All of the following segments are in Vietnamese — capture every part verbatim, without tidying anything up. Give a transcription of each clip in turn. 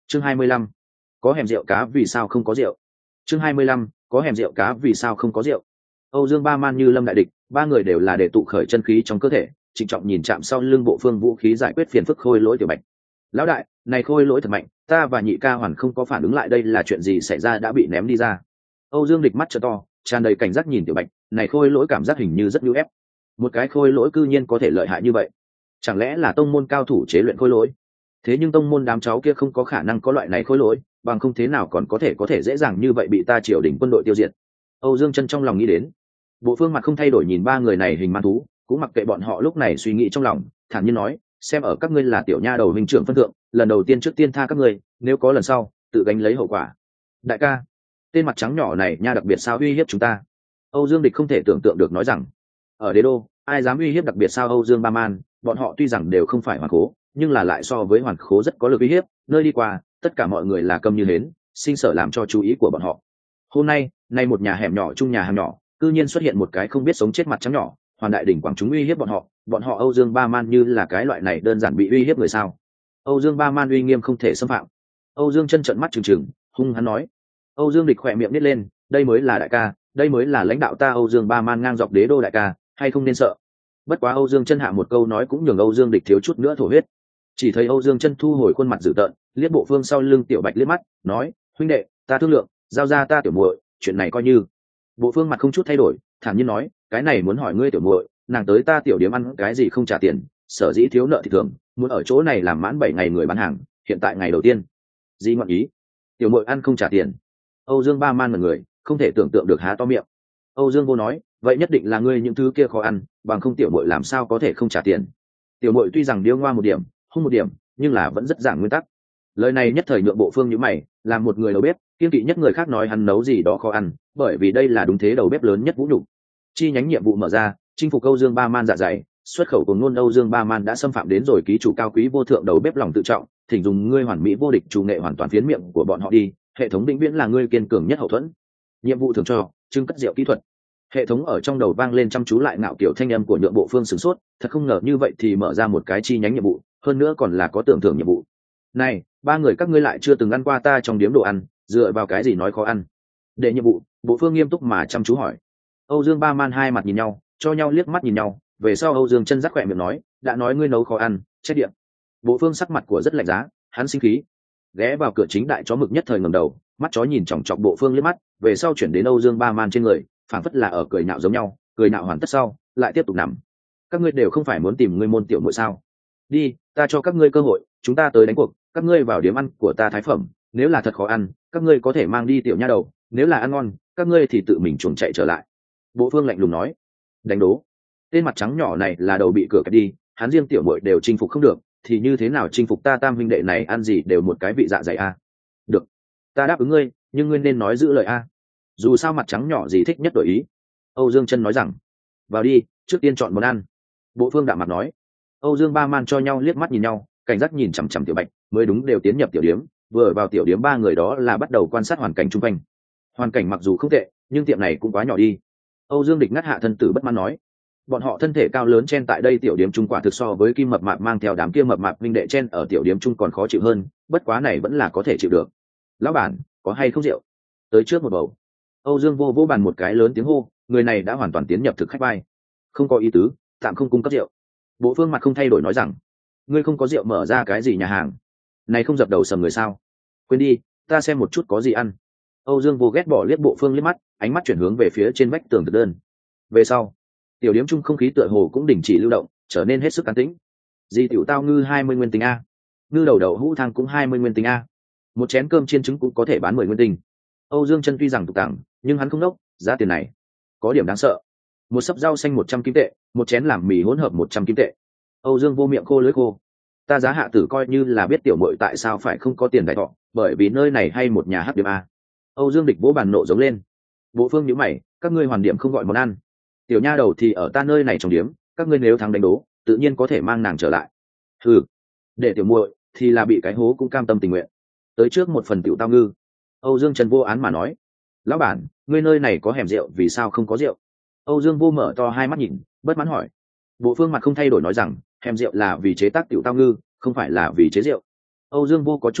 chương hai mươi lăm, có hẻm rượu cá vì sao không có rượu. chương hai mươi lăm, có hẻm rượu cá vì sao không có rượu. Âu Dương Ba Man như lâm đại địch, ba người đều là để tụ khởi chân khí trong cơ thể, trịnh trọng nhìn chạm sau lưng bộ phương vũ khí giải quyết phiền phức khôi lỗi tiểu bạch. Lão đại, này khôi lỗi thật mạnh, ta và nhị ca hoàn không có phản ứng lại đây là chuyện gì xảy ra đã bị ném đi ra. Âu Dương địch mắt trợ to, tràn đầy cảnh giác nhìn tiểu bạch, này khôi lỗi cảm giác hình như rất nhu ép. Một cái khôi lỗi cư nhiên có thể lợi hại như vậy, chẳng lẽ là tông môn cao thủ chế luyện khôi lỗi? Thế nhưng tông môn đám cháu kia không có khả năng có loại này khôi lỗi, bằng không thế nào còn có thể có thể dễ dàng như vậy bị ta triều đình quân đội tiêu diệt. Âu Dương chân trong lòng nghĩ đến. Bộ phương mặt không thay đổi nhìn ba người này hình man thú, cũng mặc kệ bọn họ lúc này suy nghĩ trong lòng, thản nhiên nói, xem ở các ngươi là tiểu nha đầu huynh trưởng phân thượng, lần đầu tiên trước tiên tha các ngươi, nếu có lần sau tự gánh lấy hậu quả. Đại ca, tên mặt trắng nhỏ này nha đặc biệt sao uy hiếp chúng ta? Âu Dương địch không thể tưởng tượng được nói rằng, ở đế đô ai dám uy hiếp đặc biệt sao Âu Dương Ba Man, bọn họ tuy rằng đều không phải hoàn khố, nhưng là lại so với hoàn khố rất có lực uy hiếp, nơi đi qua tất cả mọi người là câm như hến, sinh sợ làm cho chú ý của bọn họ. Hôm nay nay một nhà hẻm nhỏ chung nhà hàng nhỏ cư nhiên xuất hiện một cái không biết sống chết mặt trắng nhỏ, hoàn đại đỉnh quảng chúng uy hiếp bọn họ, bọn họ Âu Dương Ba Man như là cái loại này đơn giản bị uy hiếp người sao? Âu Dương Ba Man uy nghiêm không thể xâm phạm. Âu Dương chân trợn mắt trừng trừng, hung hắn nói. Âu Dương địch khỏe miệng nít lên, đây mới là đại ca, đây mới là lãnh đạo ta Âu Dương Ba Man ngang dọc đế đô đại ca, hay không nên sợ. Bất quá Âu Dương chân hạ một câu nói cũng nhường Âu Dương địch thiếu chút nữa thổ huyết. Chỉ thấy Âu Dương chân thu hồi khuôn mặt dữ tợn, liếc bộ phương sau lưng tiểu bạch liếc mắt, nói, huynh đệ, ta thương lượng, giao ra ta tiểu muội, chuyện này coi như. Bộ phương mặt không chút thay đổi, thản nhiên nói, cái này muốn hỏi ngươi tiểu muội, nàng tới ta tiểu điếm ăn cái gì không trả tiền, sở dĩ thiếu nợ thì thường, muốn ở chỗ này làm mãn bảy ngày người bán hàng, hiện tại ngày đầu tiên. Gì ngọn ý? Tiểu muội ăn không trả tiền? Âu Dương Ba Man là người, không thể tưởng tượng được há to miệng. Âu Dương vô nói, vậy nhất định là ngươi những thứ kia khó ăn, bằng không tiểu muội làm sao có thể không trả tiền. Tiểu muội tuy rằng điêu ngoa một điểm, hung một điểm, nhưng là vẫn rất giảng nguyên tắc. Lời này nhất thời nhượng bộ phương như mày, làm một người đầu bếp kiên kỵ nhất người khác nói hắn nấu gì đó khó ăn, bởi vì đây là đúng thế đầu bếp lớn nhất vũ nhục. Chi nhánh nhiệm vụ mở ra, chinh phục Âu Dương Ba Man dạ dày, xuất khẩu của ngôn Âu Dương Ba Man đã xâm phạm đến rồi ký chủ cao quý vô thượng đầu bếp lòng tự trọng, thỉnh dùng ngươi hoàn mỹ vô địch chủ nghệ hoàn toàn phiến miệng của bọn họ đi, hệ thống vĩnh viễn là ngươi kiên cường nhất hậu thuẫn. Nhiệm vụ thường cho trưng cất rượu kỹ thuật. Hệ thống ở trong đầu vang lên chăm chú lại ngạo kiểu thanh âm của nhượng bộ phương sửng sốt, thật không ngờ như vậy thì mở ra một cái chi nhánh nhiệm vụ, hơn nữa còn là có tưởng thưởng nhiệm vụ. Này, ba người các ngươi lại chưa từng ăn qua ta trong điếm đồ ăn, dựa vào cái gì nói khó ăn? Để nhiệm vụ, bộ phương nghiêm túc mà chăm chú hỏi. Âu Dương Ba Man hai mặt nhìn nhau, cho nhau liếc mắt nhìn nhau, về sau Âu Dương chân rắc khỏe miệng nói, đã nói ngươi nấu khó ăn, trách điện. Bộ phương sắc mặt của rất lạnh giá, hắn sinh khí, ghé vào cửa chính đại chó mực nhất thời ngẩng đầu, mắt chó nhìn chòng chọc bộ phương liếc mắt, về sau chuyển đến Âu Dương Ba Man trên người, phảng phất là ở cười nhạo giống nhau, cười nhạo hoàn tất sau, lại tiếp tục nằm. Các ngươi đều không phải muốn tìm ngươi môn tiểu muội sao? Đi, ta cho các ngươi cơ hội, chúng ta tới đánh cuộc, các ngươi vào điểm ăn của ta thái phẩm, nếu là thật khó ăn, các ngươi có thể mang đi tiểu nha đầu, nếu là ăn ngon, các ngươi thì tự mình chuồn chạy trở lại. Bộ phương lạnh lùng nói. Đánh đố. Tên mặt trắng nhỏ này là đầu bị cửa kẹp đi, hắn riêng tiểu muội đều chinh phục không được, thì như thế nào chinh phục ta tam huynh đệ này ăn gì đều một cái vị dạ dày a. Được, ta đáp ứng ngươi, nhưng ngươi nên nói giữ lời a. Dù sao mặt trắng nhỏ gì thích nhất đổi ý. Âu Dương chân nói rằng, vào đi, trước tiên chọn món ăn. Bộ phương đạm mặt nói. Âu Dương Ba Man cho nhau liếc mắt nhìn nhau, cảnh giác nhìn chằm chằm tiểu bạch, mới đúng đều tiến nhập tiểu điếm, vừa vào tiểu điếm ba người đó là bắt đầu quan sát hoàn cảnh chung quanh. Hoàn cảnh mặc dù không tệ, nhưng tiệm này cũng quá nhỏ đi. Âu Dương địch ngắt hạ thân tử bất mãn nói, bọn họ thân thể cao lớn chen tại đây tiểu điếm trung quả thực so với kim mập mạp mang theo đám kia mập mạp minh đệ chen ở tiểu điếm trung còn khó chịu hơn, bất quá này vẫn là có thể chịu được. Lão bản, có hay không rượu? Tới trước một bầu. Âu Dương vô vô bàn một cái lớn tiếng hô, người này đã hoàn toàn tiến nhập thực khách vai. Không có ý tứ, tạm không cung cấp rượu. Bộ phương mặt không thay đổi nói rằng, ngươi không có rượu mở ra cái gì nhà hàng này không dập đầu sầm người sao? Quên đi, ta xem một chút có gì ăn. Âu Dương vô ghét bỏ liếc bộ phương liếc mắt, ánh mắt chuyển hướng về phía trên vách tường thực đơn. Về sau, tiểu điếm chung không khí tựa hồ cũng đình chỉ lưu động, trở nên hết sức an tĩnh. Di tiểu tao ngư hai mươi nguyên tinh a, ngư đầu đậu hũ thang cũng hai mươi nguyên tinh a, một chén cơm chiên trứng cũng có thể bán mười nguyên tinh. Âu Dương chân tuy rằng tục tặng, nhưng hắn không nốc, giá tiền này có điểm đáng sợ. Một sấp rau xanh một trăm kim tệ, một chén làm mì hỗn hợp một trăm kim tệ. Âu Dương vô miệng khô lưỡi khô. Ta giá hạ tử coi như là biết tiểu muội tại sao phải không có tiền đại thọ, bởi vì nơi này hay một nhà hát điểm a. Âu Dương địch vỗ bàn nộ giống lên. Bộ phương nhíu mày, các ngươi hoàn điểm không gọi món ăn. Tiểu nha đầu thì ở ta nơi này trong điếm, các ngươi nếu thắng đánh đố, tự nhiên có thể mang nàng trở lại. Hừ, để tiểu muội thì là bị cái hố cũng cam tâm tình nguyện. Tới trước một phần tiểu tao ngư. Âu Dương Trần vô án mà nói, lão bản, ngươi nơi này có hẻm rượu vì sao không có rượu? Âu Dương vô mở to hai mắt nhìn, bất mãn hỏi. Bộ phương mặt không thay đổi nói rằng, hẻm rượu là vì chế tác tiểu tao ngư, không phải là vì chế rượu. Âu Dương vô có chút hỗn loạn,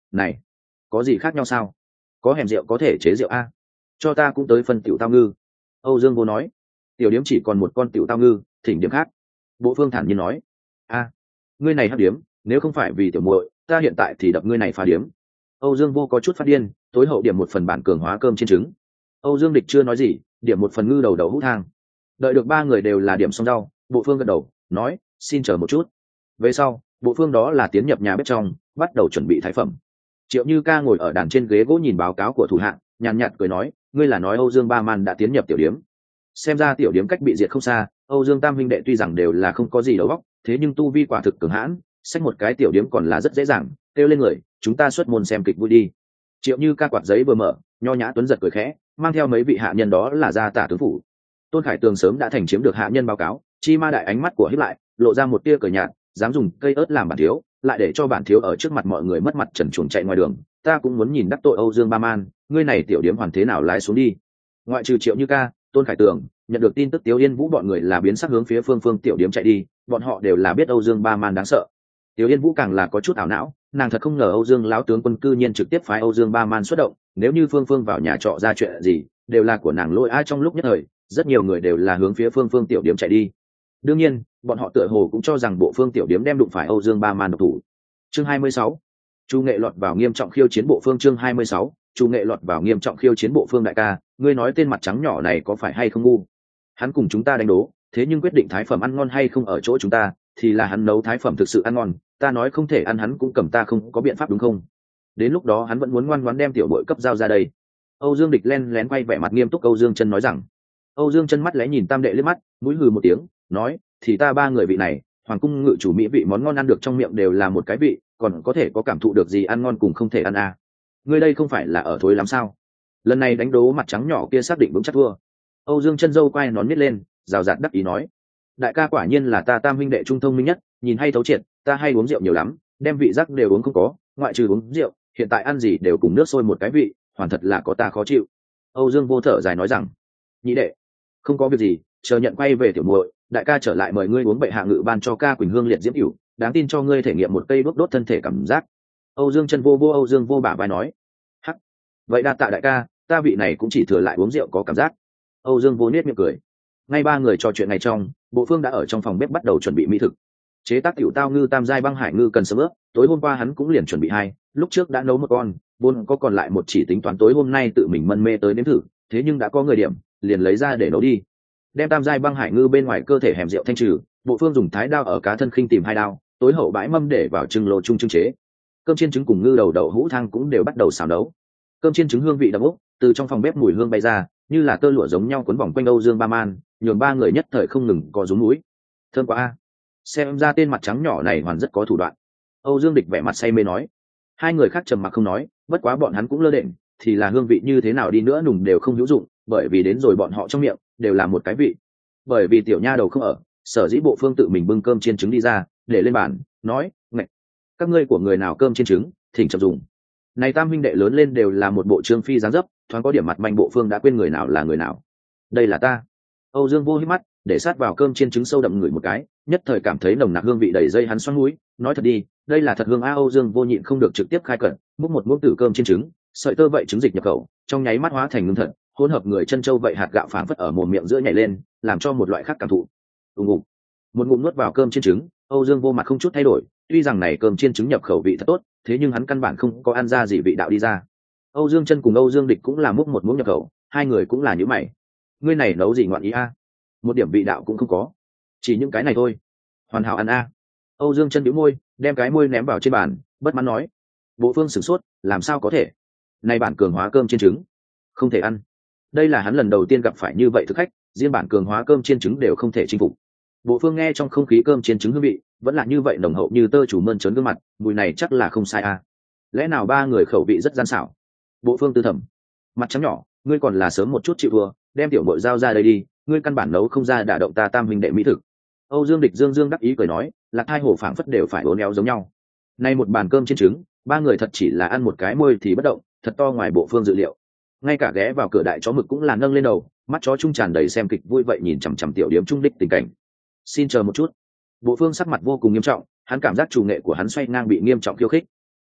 này có gì khác nhau sao? Có hẻm rượu có thể chế rượu a, cho ta cũng tới phân tiểu tao ngư. Âu Dương vô nói. Tiểu điếm chỉ còn một con tiểu tao ngư, thỉnh điểm khác. Bộ Phương thản nhiên nói. A, ngươi này hấp điếm, nếu không phải vì tiểu muội, ta hiện tại thì đập ngươi này phá điếm. Âu Dương vô có chút phát điên, tối hậu điểm một phần bản cường hóa cơm chiên trứng. Âu Dương Địch chưa nói gì, điểm một phần ngư đầu đầu hút thang. Đợi được ba người đều là điểm xong rau, Bộ Phương gật đầu, nói, xin chờ một chút. Về sau, Bộ Phương đó là tiến nhập nhà bếp trong, bắt đầu chuẩn bị thái phẩm. Triệu Như Ca ngồi ở đàn trên ghế gỗ nhìn báo cáo của thủ hạ, nhàn nhạt cười nói, ngươi là nói Âu Dương Ba Man đã tiến nhập tiểu điếm. Xem ra tiểu điếm cách bị diệt không xa, Âu Dương Tam huynh đệ tuy rằng đều là không có gì đầu óc, thế nhưng tu vi quả thực cường hãn, xách một cái tiểu điếm còn là rất dễ dàng, kêu lên người, chúng ta xuất môn xem kịch vui đi. Triệu Như Ca quạt giấy vừa mở, nho nhã tuấn giật cười khẽ, mang theo mấy vị hạ nhân đó là gia tả tướng phủ. Tôn Khải Tường sớm đã thành chiếm được hạ nhân báo cáo, chi ma đại ánh mắt của híp lại, lộ ra một tia cười nhạt, dám dùng cây ớt làm bản thiếu, lại để cho bản thiếu ở trước mặt mọi người mất mặt trần truồng chạy ngoài đường, ta cũng muốn nhìn đắc tội Âu Dương Ba Man, ngươi này tiểu điếm hoàn thế nào lái xuống đi. Ngoại trừ Triệu Như Ca, Tôn Khải Tường nhận được tin tức Tiếu Yên Vũ bọn người là biến sắc hướng phía phương phương tiểu điếm chạy đi, bọn họ đều là biết Âu Dương Ba Man đáng sợ. Tiếu Yên Vũ càng là có chút ảo não, nàng thật không ngờ Âu Dương lão tướng quân cư nhiên trực tiếp phái Âu Dương Ba Man xuất động, nếu như phương phương vào nhà trọ ra chuyện gì, đều là của nàng lỗi ai. Trong lúc nhất thời, rất nhiều người đều là hướng phía phương phương tiểu điếm chạy đi. Đương nhiên, bọn họ tựa hồ cũng cho rằng bộ phương tiểu điếm đem đụng phải Âu Dương Ba Man độc thủ. Chương hai mươi sáu, Chu Nghệ lọt vào nghiêm trọng khiêu chiến bộ phương. Chương hai mươi sáu, Chu Nghệ lọt vào nghiêm trọng khiêu chiến bộ phương. Đại ca, ngươi nói tên mặt trắng nhỏ này có phải hay không ngu? Hắn cùng chúng ta đánh đố, thế nhưng quyết định thái phẩm ăn ngon hay không ở chỗ chúng ta, thì là hắn nấu thái phẩm thực sự ăn ngon, ta nói không thể ăn hắn cũng cầm ta không có biện pháp đúng không? Đến lúc đó hắn vẫn muốn ngoan ngoãn đem tiểu bội cấp giao ra đây. Âu Dương Địch len lén quay vẻ mặt nghiêm túc. Âu Dương Chân nói rằng. Âu Dương Chân mắt lẽ nhìn Tam đệ liếc mắt, mũi hừ một tiếng, nói, thì ta ba người vị này, hoàng cung ngự chủ mỹ vị món ngon ăn được trong miệng đều là một cái vị, còn có thể có cảm thụ được gì ăn ngon cùng không thể ăn à? Ngươi đây không phải là ở thối lắm sao? Lần này đánh đố mặt trắng nhỏ kia xác định vững chắc thua. Âu Dương Chân dâu quay nón miết lên, rào rạt đắc ý nói, đại ca quả nhiên là ta Tam huynh đệ trung thông minh nhất, nhìn hay thấu triệt, ta hay uống rượu nhiều lắm, đem vị giác đều uống không có, ngoại trừ uống rượu, hiện tại ăn gì đều cùng nước sôi một cái vị, hoàn thật là có ta khó chịu. Âu Dương vô thở dài nói rằng, nhị đệ, không có việc gì, chờ nhận quay về tiểu muội, đại ca trở lại mời ngươi uống bệ hạ ngự ban cho ca Quỳnh Hương liệt diễm cửu, đáng tin cho ngươi thể nghiệm một cây đốt đốt thân thể cảm giác. Âu Dương Chân vô vô Âu Dương vô bả vai nói, hắc, vậy đa tạ đại ca, ta vị này cũng chỉ thừa lại uống rượu có cảm giác. Âu Dương vô nết miệng cười. Ngay ba người trò chuyện ngày trong, bộ phương đã ở trong phòng bếp bắt đầu chuẩn bị mỹ thực. Chế tác tiểu tao ngư tam giai băng hải ngư cần sớm ướp, tối hôm qua hắn cũng liền chuẩn bị hai, lúc trước đã nấu một con, vốn có còn lại một chỉ tính toán tối hôm nay tự mình mân mê tới nếm thử, thế nhưng đã có người điểm, liền lấy ra để nấu đi. Đem tam giai băng hải ngư bên ngoài cơ thể hẻm rượu thanh trừ, bộ phương dùng thái đao ở cá thân khinh tìm hai đao, tối hậu bãi mâm để vào trưng lô chung trưng chế. Cơm chiên trứng cùng ngư đầu đậu hũ thang cũng đều bắt đầu xào nấu. Cơm chiên trứng hương vị đậm ốc, từ trong phòng bếp mùi hương bay ra, như là tơ lụa giống nhau cuốn vòng quanh Âu Dương Ba Man, nhường ba người nhất thời không ngừng có rúm mũi. Thơm quá a, xem ra tên mặt trắng nhỏ này hoàn rất có thủ đoạn. Âu Dương Địch vẻ mặt say mê nói. Hai người khác trầm mặc không nói, bất quá bọn hắn cũng lơ đễnh, thì là hương vị như thế nào đi nữa nùng đều không hữu dụng, bởi vì đến rồi bọn họ trong miệng đều là một cái vị. Bởi vì tiểu nha đầu không ở, sở dĩ bộ phương tự mình bưng cơm chiên trứng đi ra, để lên bàn, nói, ngạch, các ngươi của người nào cơm chiên trứng, thỉnh chậm dùng. Này tam huynh đệ lớn lên đều là một bộ trương phi dáng dấp, thoáng có điểm mặt manh bộ phương đã quên người nào là người nào. Đây là ta. Âu Dương vô hít mắt, để sát vào cơm chiên trứng sâu đậm ngửi một cái, nhất thời cảm thấy nồng nặc hương vị đầy dây hắn xoắn mũi, nói thật đi, đây là thật hương a. Âu Dương vô nhịn không được trực tiếp khai cẩn, múc một muỗng tử cơm chiên trứng, sợi tơ vậy trứng dịch nhập khẩu, trong nháy mắt hóa thành ngưng thật, hỗn hợp người chân châu vậy hạt gạo phảng phất ở mồm miệng giữa nhảy lên, làm cho một loại khác cảm thụ. Ùng ục, một ngụm nuốt vào cơm chiên trứng, Âu Dương vô mặt không chút thay đổi, tuy rằng này cơm chiên trứng nhập khẩu vị thật tốt, thế nhưng hắn căn bản không có ăn ra gì vị đạo đi ra. Âu Dương Chân cùng Âu Dương Địch cũng là múc một muỗng nhập khẩu, hai người cũng là nhíu mày. Ngươi này nấu gì ngoạn ý a? Một điểm vị đạo cũng không có, chỉ những cái này thôi. Hoàn hảo ăn a. Âu Dương Chân nhíu môi, đem cái môi ném vào trên bàn, bất mãn nói. Bộ phương sửng sốt, làm sao có thể? Này bản cường hóa cơm chiên trứng, không thể ăn. Đây là hắn lần đầu tiên gặp phải như vậy thực khách, riêng bản cường hóa cơm chiên trứng đều không thể chinh phục. Bộ phương nghe trong không khí cơm chiên trứng hương vị, vẫn là như vậy nồng hậu như tơ chủ mơn trớn gương mặt, mùi này chắc là không sai a. Lẽ nào ba người khẩu vị rất gian xảo? Bộ phương tư thầm. Mặt trắng nhỏ, ngươi còn là sớm một chút chịu vừa, đem tiểu bội giao ra đây đi, ngươi căn bản nấu không ra đả động ta tam huynh đệ mỹ thực. Âu Dương Địch dương dương đắc ý cười nói, là hai hồ phảng phất đều phải uốn éo giống nhau. Nay một bàn cơm chiên trứng, ba người thật chỉ là ăn một cái môi thì bất động, thật to ngoài bộ phương dự liệu. Ngay cả ghé vào cửa đại chó mực cũng là nâng lên đầu, mắt chó trung tràn đầy xem kịch vui vậy nhìn chằm chằm tiểu điếm trung đích tình cảnh. Xin chờ một chút. Bộ phương sắc mặt vô cùng nghiêm trọng, hắn cảm giác chủ nghệ của hắn xoay ngang bị nghiêm trọng khiêu khích.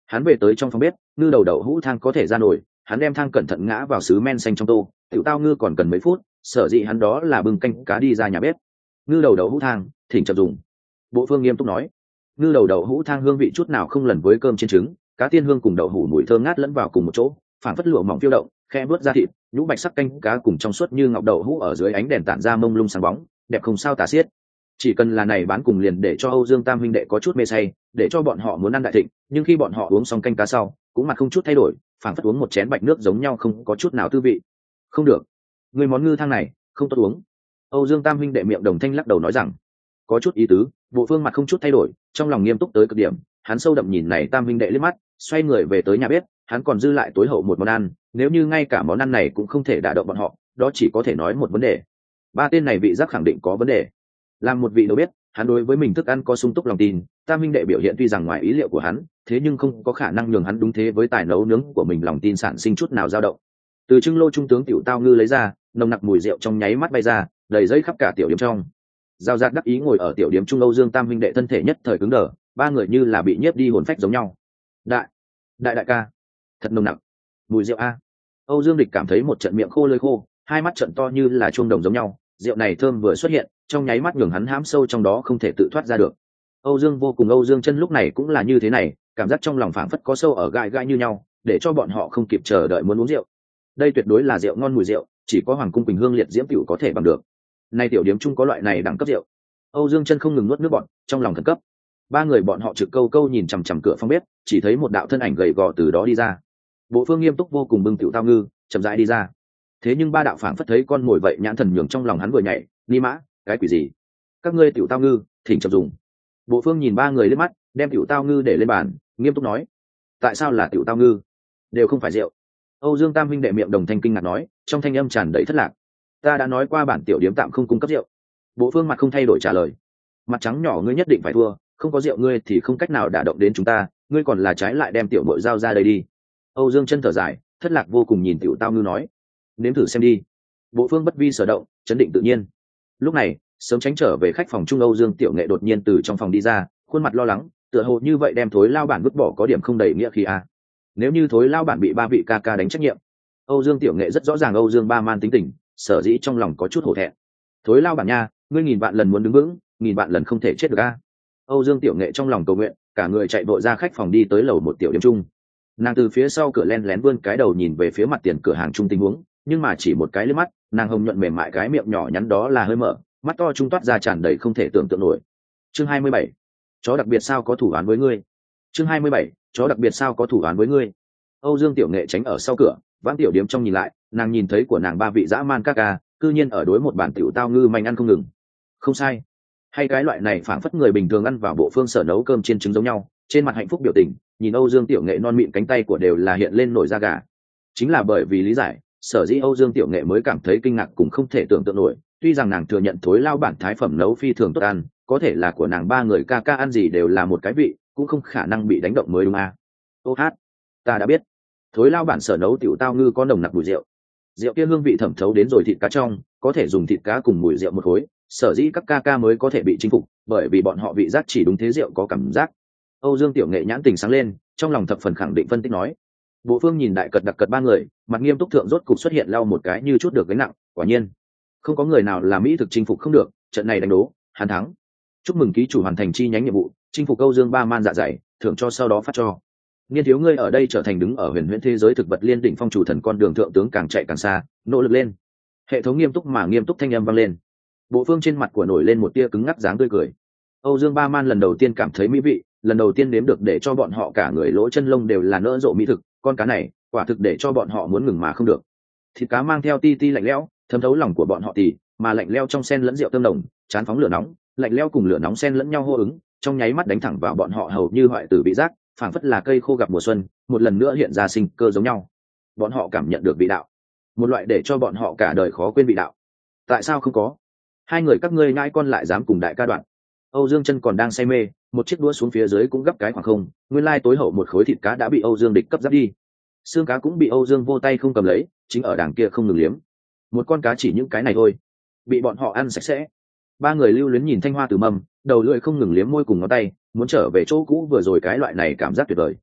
Hắn về tới trong phòng bếp, ngư đầu đậu hũ thang có thể ra nổi, hắn đem thang cẩn thận ngã vào sứ men xanh trong tô. Tiểu tao ngư còn cần mấy phút, sở dĩ hắn đó là bưng canh cá đi ra nhà bếp. Ngư đầu đậu hũ thang, thỉnh chậm dùng. Bộ Phương nghiêm túc nói. Ngư đầu đậu hũ thang hương vị chút nào không lần với cơm chiên trứng, cá tiên hương cùng đậu hũ mùi thơm ngát lẫn vào cùng một chỗ, phản phất lụa mỏng phiêu động, khe vớt ra thịt, nhũ bạch sắc canh cá cùng trong suốt như ngọc đậu hũ ở dưới ánh đèn tản ra mông lung sáng bóng, đẹp không sao tả xiết. Chỉ cần là này bán cùng liền để cho Âu Dương Tam huynh đệ có chút mê say, để cho bọn họ muốn ăn đại thịnh, nhưng khi bọn họ uống xong canh cá sau, cũng mặt không chút thay đổi, phản phất uống một chén bạch nước giống nhau không có chút nào tư vị. Không được, người món ngư thang này không tốt uống. Âu Dương Tam huynh đệ miệng đồng thanh lắc đầu nói rằng, có chút ý tứ. Bộ Phương mặt không chút thay đổi, trong lòng nghiêm túc tới cực điểm, hắn sâu đậm nhìn này Tam huynh đệ liếc mắt, xoay người về tới nhà bếp, hắn còn dư lại tối hậu một món ăn, nếu như ngay cả món ăn này cũng không thể đả động bọn họ, đó chỉ có thể nói một vấn đề. Ba tên này vị giác khẳng định có vấn đề. Làm một vị đầu bếp, hắn đối với mình thức ăn có sung túc lòng tin, Tam huynh đệ biểu hiện tuy rằng ngoài ý liệu của hắn, thế nhưng không có khả năng nhường hắn đúng thế với tài nấu nướng của mình lòng tin sản sinh chút nào dao động. Từ trưng lô trung tướng tiểu tao ngư lấy ra, nồng nặc mùi rượu trong nháy mắt bay ra, đầy dây khắp cả tiểu điểm trong. Giao Giác đắc ý ngồi ở tiểu điểm trung, Âu Dương Tam huynh đệ thân thể nhất thời cứng đờ, ba người như là bị nhiếp đi hồn phách giống nhau. Đại, đại đại ca, thật nồng nặc, mùi rượu a. Âu Dương Địch cảm thấy một trận miệng khô lưỡi khô, hai mắt trận to như là chuông đồng giống nhau, rượu này thơm vừa xuất hiện, trong nháy mắt nhường hắn hãm sâu trong đó không thể tự thoát ra được. Âu Dương Vô cùng Âu Dương Chân lúc này cũng là như thế này, cảm giác trong lòng phảng phất có sâu ở gai gai như nhau, để cho bọn họ không kịp chờ đợi muốn uống rượu. Đây tuyệt đối là rượu ngon mùi rượu, chỉ có Hoàng cung Quỳnh Hương liệt diễm tiểu có thể bằng được. Nay tiểu điếm chung có loại này đẳng cấp rượu. Âu Dương Chân không ngừng nuốt nước bọt, trong lòng khẩn cấp. Ba người bọn họ trực câu câu nhìn chằm chằm cửa phòng bếp, chỉ thấy một đạo thân ảnh gầy gò từ đó đi ra. Bộ Phương nghiêm túc vô cùng bưng tiểu tao ngư, chậm rãi đi ra. Thế nhưng ba đạo phảng phất thấy con mồi vậy, nhãn thần nhường trong lòng hắn vừa nhảy, ni mã, cái quỷ gì? Các ngươi tiểu tao ngư, thỉnh chậm dùng. Bộ Phương nhìn ba người lên mắt, đem tiểu tao ngư để lên bàn, nghiêm túc nói: tại sao là tiểu tao ngư? Đều không phải rượu. Âu Dương Tam huynh đệ miệng đồng thanh kinh ngạc nói, trong thanh âm tràn đầy thất lạc. Ta đã nói qua bản tiểu điếm tạm không cung cấp rượu. Bộ Phương mặt không thay đổi trả lời. Mặt trắng nhỏ, ngươi nhất định phải thua, không có rượu ngươi thì không cách nào đả động đến chúng ta, ngươi còn là trái lại đem tiểu muội giao ra đây đi. Âu Dương Chân thở dài, thất lạc vô cùng nhìn tiểu tao ngư nói: nếm thử xem đi. Bộ Phương bất vi sở động, chấn định tự nhiên. Lúc này, sớm tránh trở về khách phòng trung Âu Dương Tiểu Nghệ đột nhiên từ trong phòng đi ra, khuôn mặt lo lắng, tựa hồ như vậy đem Thối lao bản vứt bỏ có điểm không đầy nghĩa khí a. À. Nếu như Thối lao bản bị ba vị ca ca đánh trách nhiệm. Âu Dương Tiểu Nghệ rất rõ ràng Âu Dương Ba Man tính tình, sở dĩ trong lòng có chút hổ thẹn. Thối lao bản nha, ngươi nghìn vạn lần muốn đứng vững, nghìn vạn lần không thể chết được a. À. Âu Dương Tiểu Nghệ trong lòng cầu nguyện, cả người chạy vội ra khách phòng đi tới lầu một tiểu điểm chung. Nàng từ phía sau cửa len lén vươn cái đầu nhìn về phía mặt tiền cửa hàng chung tình huống, nhưng mà chỉ một cái liếc mắt, nàng hồng nhuận mềm mại cái miệng nhỏ nhắn đó là hơi mở, mắt to trung toát ra tràn đầy không thể tưởng tượng nổi. Chương hai mươi bảy, chó đặc biệt sao có thủ án với ngươi. Chương hai mươi bảy, chó đặc biệt sao có thủ án với ngươi. Âu Dương Tiểu Nghệ tránh ở sau cửa, vãng tiểu điếm trong nhìn lại, nàng nhìn thấy của nàng ba vị dã man ca ca, cư nhiên ở đối một bàn tiểu tao ngư manh ăn không ngừng. Không sai, hay cái loại này phảng phất người bình thường ăn vào bộ phương sở nấu cơm chiên trứng giống nhau, trên mặt hạnh phúc biểu tình, nhìn Âu Dương Tiểu Nghệ non mịn cánh tay của đều là hiện lên nổi da gà. Chính là bởi vì lý giải, sở dĩ Âu Dương Tiểu Nghệ mới cảm thấy kinh ngạc cũng không thể tưởng tượng nổi, tuy rằng nàng thừa nhận Thối lao bản thái phẩm nấu phi thường tốt ăn, có thể là của nàng ba người ca ca ăn gì đều là một cái vị, cũng không khả năng bị đánh động mới đúng à. Ô hát, ta đã biết, Thối lao bản sở nấu tiểu tao ngư có nồng nặc mùi rượu, rượu kia hương vị thẩm thấu đến rồi thịt cá trong, có thể dùng thịt cá cùng mùi rượu một khối, sở dĩ các ca ca mới có thể bị chinh phục, bởi vì bọn họ vị giác chỉ đúng thế rượu có cảm giác. Âu Dương Tiểu Nghệ nhãn tình sáng lên, trong lòng thập phần khẳng định phân tích nói. Bộ Phương nhìn đại cật đặc cật ba người, mặt nghiêm túc thượng rốt cục xuất hiện lau một cái như chút được gánh nặng, quả nhiên không có người nào là mỹ thực chinh phục không được, trận này đánh đố, hắn thắng. Chúc mừng ký chủ hoàn thành chi nhánh nhiệm vụ, chinh phục Âu Dương Ba Man dạ dày, thưởng cho sau đó phát cho. Niên thiếu ngươi ở đây trở thành đứng ở huyền huyễn thế giới thực vật liên đỉnh phong chủ thần con đường thượng tướng càng chạy càng xa, nỗ lực lên. Hệ thống nghiêm túc mà nghiêm túc thanh âm vang lên. Bộ Phương trên mặt của nổi lên một tia cứng ngắc dáng tươi cười. Âu Dương Ba Man lần đầu tiên cảm thấy mỹ vị, lần đầu tiên nếm được để cho bọn họ cả người lỗ chân lông đều là nỡ rộ mỹ thực, con cá này quả thực để cho bọn họ muốn ngừng mà không được. Thịt cá mang theo ti ti lạnh lẽo, thấm thấu lòng của bọn họ tỉ, mà lạnh lẽo trong sen lẫn rượu thơm nồng, chán phóng lửa nóng, lạnh lẽo cùng lửa nóng sen lẫn nhau hô ứng, trong nháy mắt đánh thẳng vào bọn họ hầu như hoại tử bị giác, phảng phất là cây khô gặp mùa xuân, một lần nữa hiện ra sinh cơ giống nhau. Bọn họ cảm nhận được vị đạo, một loại để cho bọn họ cả đời khó quên vị đạo. Tại sao không có? Hai người các ngươi nhãi con lại dám cùng đại ca đoạn. Âu Dương Chân còn đang say mê, một chiếc đũa xuống phía dưới cũng gấp cái khoảng không, nguyên lai tối hậu một khối thịt cá đã bị Âu Dương Địch cấp giáp đi. Xương cá cũng bị Âu Dương vô tay không cầm lấy, chính ở đằng kia không ngừng liếm. Một con cá chỉ những cái này thôi, bị bọn họ ăn sạch sẽ. Ba người lưu luyến nhìn thanh hoa từ mâm, đầu lưỡi không ngừng liếm môi cùng ngón tay, muốn trở về chỗ cũ vừa rồi cái loại này cảm giác tuyệt vời.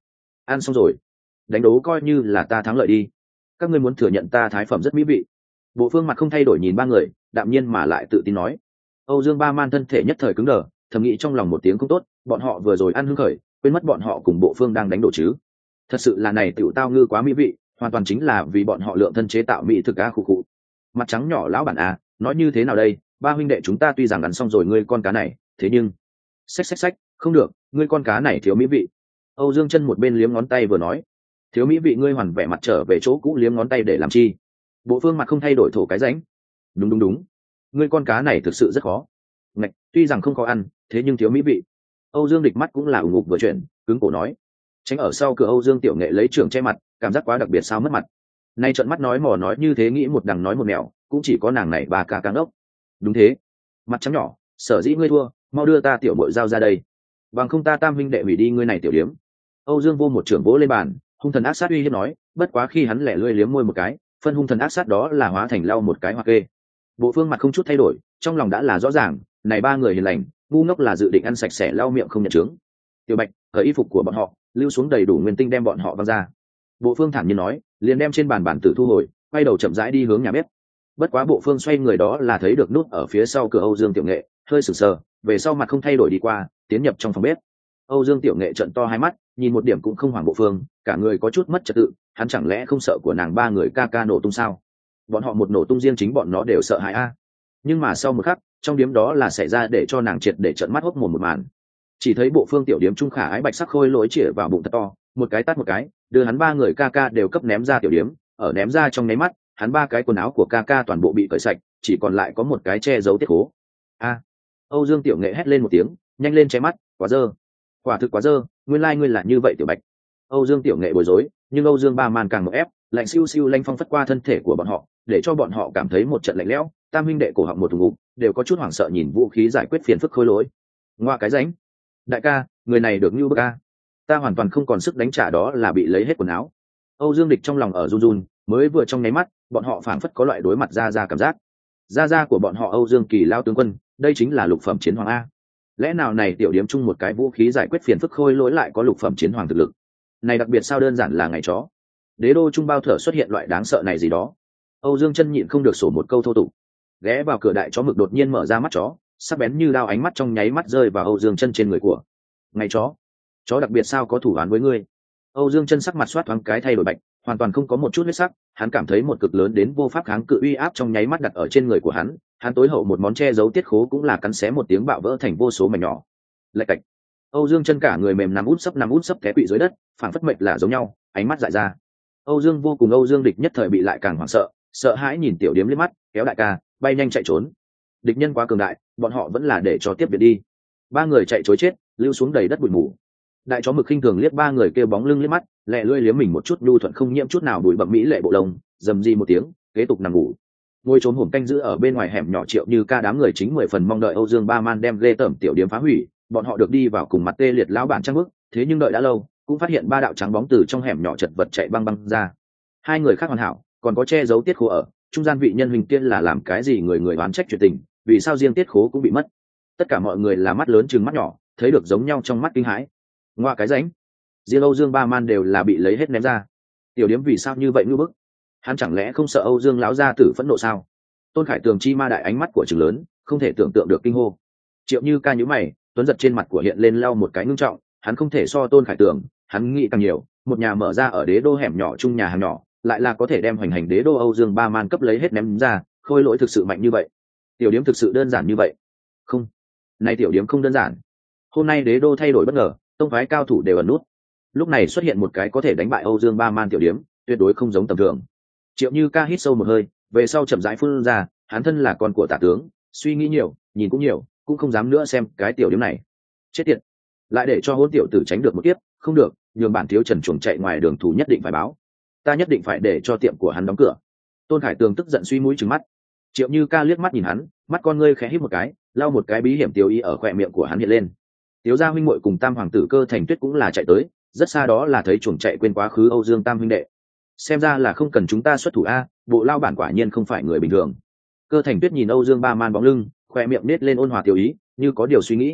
ăn xong rồi, đánh đố coi như là ta thắng lợi đi. Các ngươi muốn thừa nhận ta thái phẩm rất mỹ vị. Bộ Phương mặt không thay đổi nhìn ba người, đạm nhiên mà lại tự tin nói. Âu Dương Ba Man thân thể nhất thời cứng đờ, thầm nghĩ trong lòng một tiếng không tốt, bọn họ vừa rồi ăn hưng khởi, quên mất bọn họ cùng Bộ Phương đang đánh đổ chứ. Thật sự là này tiểu tao ngư quá mỹ vị, hoàn toàn chính là vì bọn họ lượng thân chế tạo mỹ thực a khụ khụ. Mặt trắng nhỏ lão bản à, nói như thế nào đây, ba huynh đệ chúng ta tuy rằng ăn xong rồi ngươi con cá này, thế nhưng xách xách xách, không được, ngươi con cá này thiếu mỹ vị. Âu Dương Chân một bên liếm ngón tay vừa nói, thiếu mỹ vị ngươi hoàn vẻ mặt trở về chỗ cũ liếm ngón tay để làm chi? Bộ Phương mặt không thay đổi thổ cái rãnh. Đúng đúng đúng, ngươi con cá này thực sự rất khó. Ngạch, tuy rằng không có ăn, thế nhưng thiếu mỹ vị. Âu Dương Địch mắt cũng là ủng ngục vừa chuyển, cứng cổ nói. Tránh ở sau cửa Âu Dương Tiểu Nghệ lấy trường che mặt, cảm giác quá đặc biệt sao mất mặt. Nay trợn mắt nói mò nói như thế nghĩ một đằng nói một mẹo, cũng chỉ có nàng này bà ca càng ốc. Đúng thế, mặt trắng nhỏ, sở dĩ ngươi thua, mau đưa ta tiểu bội giao ra đây, bằng không ta tam huynh đệ hủy đi ngươi này tiểu điếm. Âu Dương vô một trưởng vỗ lên bàn, hung thần ác sát uy hiếp nói, bất quá khi hắn lẻ lươi liếm môi một cái, phân hung thần ác sát đó là hóa thành lau một cái hoặc kê. Bộ Phương mặt không chút thay đổi, trong lòng đã là rõ ràng, này ba người hiền lành, ngu ngốc là dự định ăn sạch sẽ lau miệng không nhận chứng. Tiểu Bạch, ở y phục của bọn họ, lưu xuống đầy đủ nguyên tinh đem bọn họ văng ra. Bộ Phương thản nhiên nói, liền đem trên bàn bản tử thu hồi, quay đầu chậm rãi đi hướng nhà bếp. Bất quá Bộ Phương xoay người đó là thấy được nút ở phía sau cửa Âu Dương Tiểu Nghệ, hơi sừng sờ, về sau mặt không thay đổi đi qua, tiến nhập trong phòng bếp. Âu Dương Tiểu Nghệ trợn to hai mắt, nhìn một điểm cũng không hoảng Bộ Phương, cả người có chút mất trật tự, hắn chẳng lẽ không sợ của nàng ba người ca ca nổ tung sao? Bọn họ một nổ tung riêng chính bọn nó đều sợ hãi a. Nhưng mà sau một khắc, trong điếm đó là xảy ra để cho nàng triệt để trợn mắt hốc mồm một màn. Chỉ thấy Bộ Phương tiểu điếm trung khả ái bạch sắc khôi lỗi chĩa vào bụng thật to, một cái tát một cái, đưa hắn ba người ca ca đều cấp ném ra tiểu điếm, ở ném ra trong nháy mắt, hắn ba cái quần áo của ca ca toàn bộ bị cởi sạch, chỉ còn lại có một cái che giấu tiết khố. A! Âu Dương Tiểu Nghệ hét lên một tiếng, nhanh lên che mắt, quá dơ. Quả thực quá dơ, nguyên lai like ngươi là như vậy Tiểu Bạch. Âu Dương Tiểu Nghệ bối rối, nhưng Âu Dương Ba Man càng một ép, lạnh siêu siêu lanh phong phất qua thân thể của bọn họ, để cho bọn họ cảm thấy một trận lạnh lẽo. Tam huynh đệ cổ họng một thùng ngục, đều có chút hoảng sợ nhìn vũ khí giải quyết phiền phức khôi lỗi. Ngoa cái ránh, đại ca, người này được như bức a. Ta hoàn toàn không còn sức đánh trả đó là bị lấy hết quần áo. Âu Dương Địch trong lòng ở run run, mới vừa trong nháy mắt, bọn họ phảng phất có loại đối mặt ra ra cảm giác. Ra ra của bọn họ Âu Dương Kỳ lao tướng quân, đây chính là lục phẩm chiến hoàng a. Lẽ nào này tiểu điếm chung một cái vũ khí giải quyết phiền phức khôi lỗi lại có lục phẩm chiến hoàng thực lực? Này đặc biệt sao đơn giản là ngày chó. Đế đô trung bao thở xuất hiện loại đáng sợ này gì đó. Âu Dương Chân nhịn không được sổ một câu thô tục. Ghé vào cửa đại chó mực đột nhiên mở ra mắt chó, sắc bén như đao ánh mắt trong nháy mắt rơi vào Âu Dương Chân trên người của. Ngày chó, chó đặc biệt sao có thủ án với ngươi? Âu Dương Chân sắc mặt xoát thoáng cái thay đổi bạch, hoàn toàn không có một chút huyết sắc, hắn cảm thấy một cực lớn đến vô pháp kháng cự uy áp trong nháy mắt đặt ở trên người của hắn, hắn tối hậu một món che giấu tiết khố cũng là cắn xé một tiếng bạo vỡ thành vô số mảnh nhỏ. Lạch cạch. Âu Dương Chân cả người mềm nằm út sấp nằm út sấp té quỵ dưới đất, phảng phất mệt là giống nhau, ánh mắt dại ra. Âu Dương vô cùng Âu Dương Địch nhất thời bị lại càng hoảng sợ, sợ hãi nhìn tiểu điếm liếc mắt, kéo đại ca, bay nhanh chạy trốn. Địch nhân quá cường đại, bọn họ vẫn là để cho tiếp viện đi. Ba người chạy trối chết, lưu xuống đầy đất bụi mù. Đại chó mực khinh thường liếc ba người kêu bóng lưng liếc mắt, lẹ lưỡi liếm mình một chút nhu thuận không nhiễm chút nào bụi bặm mỹ lệ bộ lông, dầm di một tiếng, kế tục nằm ngủ. Ngồi trốn hổm canh giữ ở bên ngoài hẻm nhỏ Triệu Như Ca đám người chính mười phần mong đợi Âu Dương Ba Man đem ghê tởm tiểu điếm phá hủy, bọn họ được đi vào cùng mặt tê liệt lão bản trang bức, thế nhưng đợi đã lâu, cũng phát hiện ba đạo trắng bóng từ trong hẻm nhỏ chật vật chạy băng băng ra. Hai người khác hoàn hảo, còn có che giấu tiết khố ở, trung gian vị nhân hình tiên là làm cái gì người người oán trách chuyện tình, vì sao riêng tiết khố cũng bị mất? Tất cả mọi người là mắt lớn trừng mắt nhỏ, thấy được giống nhau trong mắt kinh hãi. Ngoa cái rãnh, riêng Âu Dương Ba Man đều là bị lấy hết ném ra. Tiểu điếm vì sao như vậy ngư bức? Hắn chẳng lẽ không sợ Âu Dương lão gia tử phẫn nộ sao? Tôn Khải Tường chi ma đại ánh mắt của trừng lớn, không thể tưởng tượng được kinh hô. Triệu Như Ca nhíu mày, tuấn giật trên mặt của hiện lên lau một cái ngưng trọng, hắn không thể so Tôn Khải Tường, hắn nghĩ càng nhiều, một nhà mở ra ở đế đô hẻm nhỏ chung nhà hàng nhỏ, lại là có thể đem hoành hành đế đô Âu Dương Ba Man cấp lấy hết ném ra, khôi lỗi thực sự mạnh như vậy. Tiểu điếm thực sự đơn giản như vậy? Không, này tiểu điếm không đơn giản. Hôm nay đế đô thay đổi bất ngờ, tông phái cao thủ đều ẩn nút. Lúc này xuất hiện một cái có thể đánh bại Âu Dương Ba Man tiểu điếm, tuyệt đối không giống tầm thường. Triệu Như Ca hít sâu một hơi, về sau chậm rãi phun ra, hắn thân là con của tả tướng, suy nghĩ nhiều, nhìn cũng nhiều, cũng không dám nữa xem cái tiểu điếm này. Chết tiệt, lại để cho hôn tiểu tử tránh được một kiếp, không được, nhường bản thiếu Trần chuồng chạy ngoài đường thủ nhất định phải báo, ta nhất định phải để cho tiệm của hắn đóng cửa. Tôn Khải Tường tức giận suy mũi trừng mắt. Triệu Như Ca liếc mắt nhìn hắn, mắt con ngươi khẽ híp một cái, lau một cái bí hiểm tiêu ý ở khóe miệng của hắn hiện lên. Tiếu gia huynh muội cùng Tam hoàng tử Cơ Thành Tuyết cũng là chạy tới, rất xa đó là thấy chuồng chạy quên quá khứ Âu Dương Tam huynh đệ. Xem ra là không cần chúng ta xuất thủ a, bộ lao bản quả nhiên không phải người bình thường. Cơ Thành Tuyết nhìn Âu Dương Ba Man bóng lưng, khóe miệng nết lên ôn hòa tiêu ý, như có điều suy nghĩ.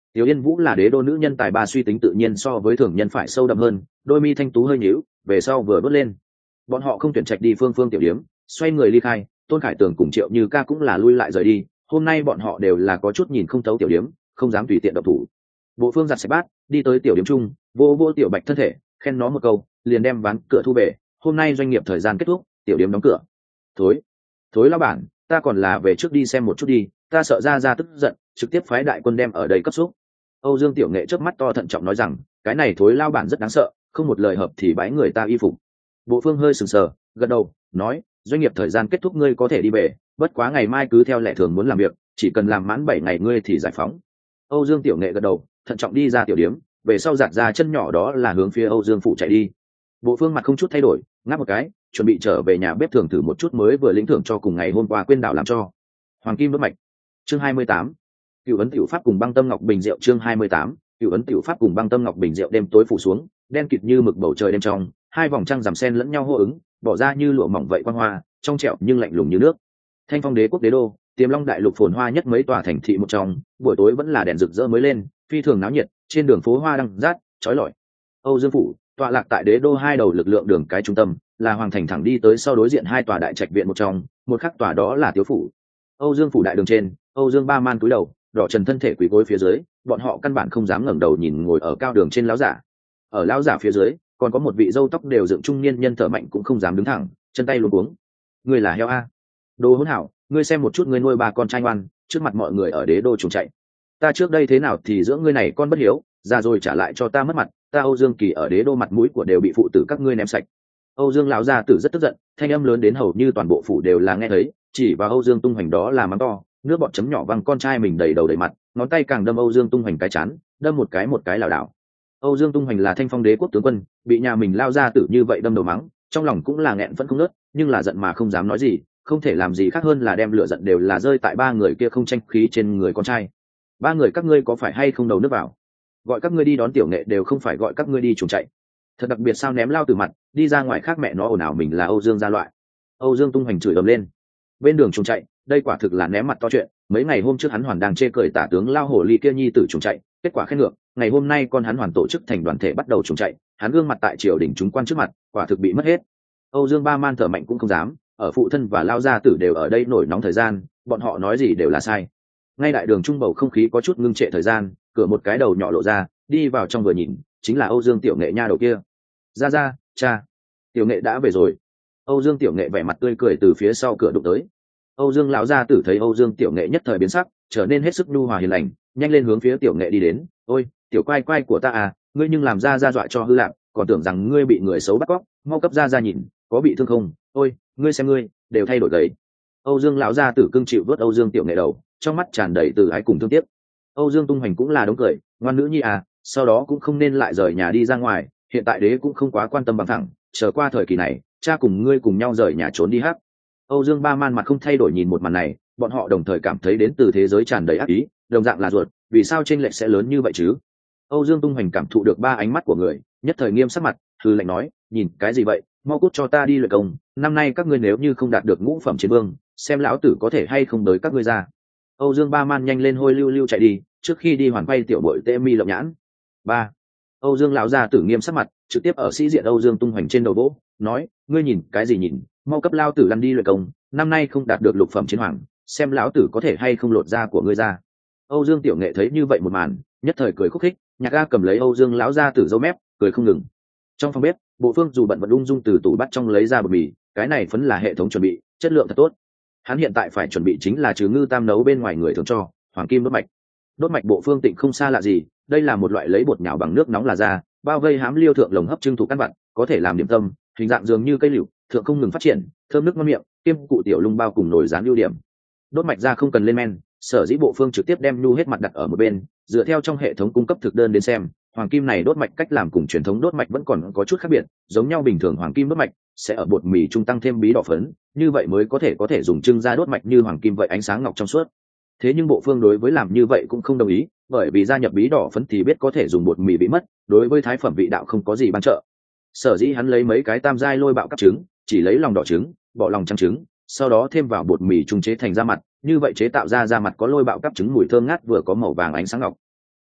Tiểu Yên Vũ là đế đô nữ nhân tài ba, suy tính tự nhiên so với thường nhân phải sâu đậm hơn, đôi mi thanh tú hơi nhíu, về sau vừa bước lên. Bọn họ không tuyển trạch đi phương phương tiểu điếm, xoay người ly khai. Tôn Khải Tường cùng Triệu Như Ca cũng là lui lại rời đi. Hôm nay bọn họ đều là có chút nhìn không thấu tiểu điếm, không dám tùy tiện động thủ. Bộ Phương giặt sạch bát, đi tới tiểu điếm chung, vô vô tiểu Bạch thân thể, khen nó một câu, liền đem ván cửa thu về. Hôm nay doanh nghiệp thời gian kết thúc, tiểu điếm đóng cửa. Thối, thối lão bản, ta còn là về trước đi xem một chút đi, ta sợ ra ra tức giận, trực tiếp phái đại quân đem ở đây cấp xúc. Âu Dương Tiểu Nghệ chớp mắt to thận trọng nói rằng, cái này thối lao bản rất đáng sợ, không một lời hợp thì bái người ta y phục. Bộ Phương hơi sừng sờ, gật đầu, nói, doanh nghiệp thời gian kết thúc ngươi có thể đi về, bất quá ngày mai cứ theo lệ thường muốn làm việc, chỉ cần làm mãn bảy ngày ngươi thì giải phóng. Âu Dương Tiểu Nghệ gật đầu, thận trọng đi ra tiểu điếm, về sau giạt ra chân nhỏ đó là hướng phía Âu Dương phủ chạy đi. Bộ Phương mặt không chút thay đổi, ngáp một cái, chuẩn bị trở về nhà bếp thưởng thử một chút mới vừa lĩnh thưởng cho cùng ngày hôm qua quên đảo làm cho. Hoàng Kim đốt mạch. Chương hai mươi tám. Cựu ấn tiểu pháp cùng băng tâm ngọc bình rượu. Chương hai mươi tám. Cựu ấn tiểu pháp cùng băng tâm ngọc bình rượu. Đêm tối phủ xuống, đen kịt như mực bầu trời đêm trong, hai vòng trăng rằm sen lẫn nhau hô ứng, bỏ ra như lụa mỏng vậy quang hoa, trong trẻo nhưng lạnh lùng như nước. Thanh Phong đế quốc đế đô, Tiềm Long đại lục phồn hoa nhất mấy tòa thành thị một trong, buổi tối vẫn là đèn rực rỡ mới lên, phi thường náo nhiệt, trên đường phố hoa đăng rát, chói lọi. Âu Dương phủ, tọa lạc tại đế đô hai đầu lực lượng đường cái trung tâm, là hoàng thành thẳng đi tới sau đối diện hai tòa đại trạch viện một trong, một khắc tòa đó là Tiếu phủ. Âu Dương phủ đại đường trên, Âu Dương Ba Man cúi đầu, đỏ trần thân thể quỳ gối phía dưới, bọn họ căn bản không dám ngẩng đầu nhìn ngồi ở cao đường trên lão giả. Ở lão giả phía dưới, còn có một vị râu tóc đều dựng trung niên nhân thở mạnh cũng không dám đứng thẳng, chân tay luống cuống. Ngươi là heo a? Đồ hỗn hảo, ngươi xem một chút ngươi nuôi ba con trai ngoan, trước mặt mọi người ở đế đô trốn chạy. Ta trước đây thế nào thì giữa ngươi này con bất hiếu, ra rồi trả lại cho ta mất mặt, ta Âu Dương Kỳ ở đế đô mặt mũi của đều bị phụ tử các ngươi ném sạch. Âu Dương lão gia tử rất tức giận, thanh âm lớn đến hầu như toàn bộ phủ đều là nghe thấy, chỉ vào Âu Dương Tung Hoành đó là mắng to, nước bọt chấm nhỏ văng con trai mình đầy đầu đầy mặt, ngón tay càng đâm Âu Dương Tung Hoành cái chán, đâm một cái một cái lảo đảo. Âu Dương Tung Hoành là Thanh Phong đế quốc tướng quân, bị nhà mình lao ra tử như vậy đâm đầu mắng, trong lòng cũng là nghẹn phẫn không nớt, nhưng là giận mà không dám nói gì, không thể làm gì khác hơn là đem lửa giận đều là rơi tại ba người kia không tranh khí trên người con trai. Ba người các ngươi có phải hay không đầu nước vào? Gọi các ngươi đi đón tiểu nghệ đều không phải gọi các ngươi đi chuồng chạy. Thật đặc biệt sao ném lao từ mặt, đi ra ngoài khác mẹ nó ồn ào mình là Âu Dương gia loại. Âu Dương Tung Hoành chửi ầm lên. Bên đường chuồng chạy, đây quả thực là ném mặt to chuyện, mấy ngày hôm trước hắn hoàn đang chê cười tả tướng lao hổ ly kia nhi tử chuồng chạy, kết quả khen ngược, ngày hôm nay con hắn hoàn tổ chức thành đoàn thể bắt đầu chuồng chạy, hắn gương mặt tại triều đình chúng quan trước mặt, quả thực bị mất hết. Âu Dương Ba Man thở mạnh cũng không dám, ở phụ thân và lao gia tử đều ở đây nổi nóng thời gian, bọn họ nói gì đều là sai. Ngay đại đường trung bầu không khí có chút ngưng trệ thời gian, cửa một cái đầu nhỏ lộ ra, đi vào trong vừa nhìn, chính là Âu Dương Tiểu Nghệ nha đầu kia. Ra ra, cha, Tiểu Nghệ đã về rồi. Âu Dương Tiểu Nghệ vẻ mặt tươi cười từ phía sau cửa đụng tới. Âu Dương lão gia tử thấy Âu Dương Tiểu Nghệ nhất thời biến sắc, trở nên hết sức nhu hòa hiền lành, nhanh lên hướng phía Tiểu Nghệ đi đến. Ôi, tiểu quai quai của ta à, ngươi nhưng làm ra ra dọa cho hư lạc, còn tưởng rằng ngươi bị người xấu bắt cóc, mau cấp ra ra nhìn, có bị thương không? Ôi, ngươi xem ngươi, đều thay đổi gầy. Âu Dương lão gia tử cưng chịu vớt Âu Dương Tiểu Nghệ đầu, trong mắt tràn đầy từ ái cùng thương tiếc. Âu Dương Tung Hoành cũng là đống cười, ngoan nữ nhi à, sau đó cũng không nên lại rời nhà đi ra ngoài, hiện tại đế cũng không quá quan tâm bằng thẳng, chờ qua thời kỳ này, cha cùng ngươi cùng nhau rời nhà trốn đi hát. Âu Dương Ba Man mặt không thay đổi nhìn một màn này, bọn họ đồng thời cảm thấy đến từ thế giới tràn đầy ác ý, đồng dạng là ruột, vì sao chênh lệch sẽ lớn như vậy chứ? Âu Dương Tung Hoành cảm thụ được ba ánh mắt của người, nhất thời nghiêm sắc mặt, hừ lạnh nói, nhìn cái gì vậy, mau cút cho ta đi luyện công, năm nay các ngươi nếu như không đạt được ngũ phẩm chiến vương, xem lão tử có thể hay không đới các ngươi ra. Âu Dương Ba Man nhanh lên hôi lưu lưu chạy đi, trước khi đi hoàn quay tiểu bội tê mi lộng nhãn. Ba. Âu Dương lão gia tử nghiêm sắc mặt, trực tiếp ở sĩ diện Âu Dương Tung Hoành trên đầu vỗ, nói, ngươi nhìn cái gì nhìn, mau cấp lao tử lăn đi luyện công, năm nay không đạt được lục phẩm chiến hoàng, xem lão tử có thể hay không lột da của ngươi ra. Âu Dương Tiểu Nghệ thấy như vậy một màn, nhất thời cười khúc khích, Nhạc Ga cầm lấy Âu Dương lão gia tử râu mép, cười không ngừng. Trong phòng bếp, Bộ Phương dù bận vẫn ung dung từ tủ bắt trong lấy ra bột mì, cái này phấn là hệ thống chuẩn bị, chất lượng thật tốt. Hắn hiện tại phải chuẩn bị chính là trừ ngư tam nấu bên ngoài người thường cho, hoàng kim đốt mạch. Đốt mạch Bộ Phương Tịnh không xa lạ gì, đây là một loại lấy bột nhào bằng nước nóng là ra, bao vây hám liêu thượng lồng hấp trưng thủ căn vặt, có thể làm điểm tâm, hình dạng dường như cây liễu, thượng không ngừng phát triển, thơm nước ngon miệng, kiêm cụ tiểu lung bao cùng nồi rán ưu điểm. Đốt mạch ra không cần lên men, sở dĩ Bộ Phương trực tiếp đem nhu hết mặt đặt ở một bên, dựa theo trong hệ thống cung cấp thực đơn đến xem, hoàng kim này đốt mạch cách làm cùng truyền thống đốt mạch vẫn còn có chút khác biệt, giống nhau bình thường hoàng kim đốt mạch sẽ ở bột mì trung tăng thêm bí đỏ phấn, như vậy mới có thể có thể dùng trưng ra đốt mạch như hoàng kim vậy ánh sáng ngọc trong suốt. Thế nhưng Bộ Phương đối với làm như vậy cũng không đồng ý, bởi vì gia nhập bí đỏ phấn thì biết có thể dùng bột mì bị mất, đối với thái phẩm vị đạo không có gì ban trợ. Sở dĩ hắn lấy mấy cái tam giai lôi bạo cắp trứng, chỉ lấy lòng đỏ trứng, bỏ lòng trắng trứng, sau đó thêm vào bột mì trung chế thành da mặt, như vậy chế tạo ra da mặt có lôi bạo cắp trứng mùi thơm ngát vừa có màu vàng ánh sáng ngọc.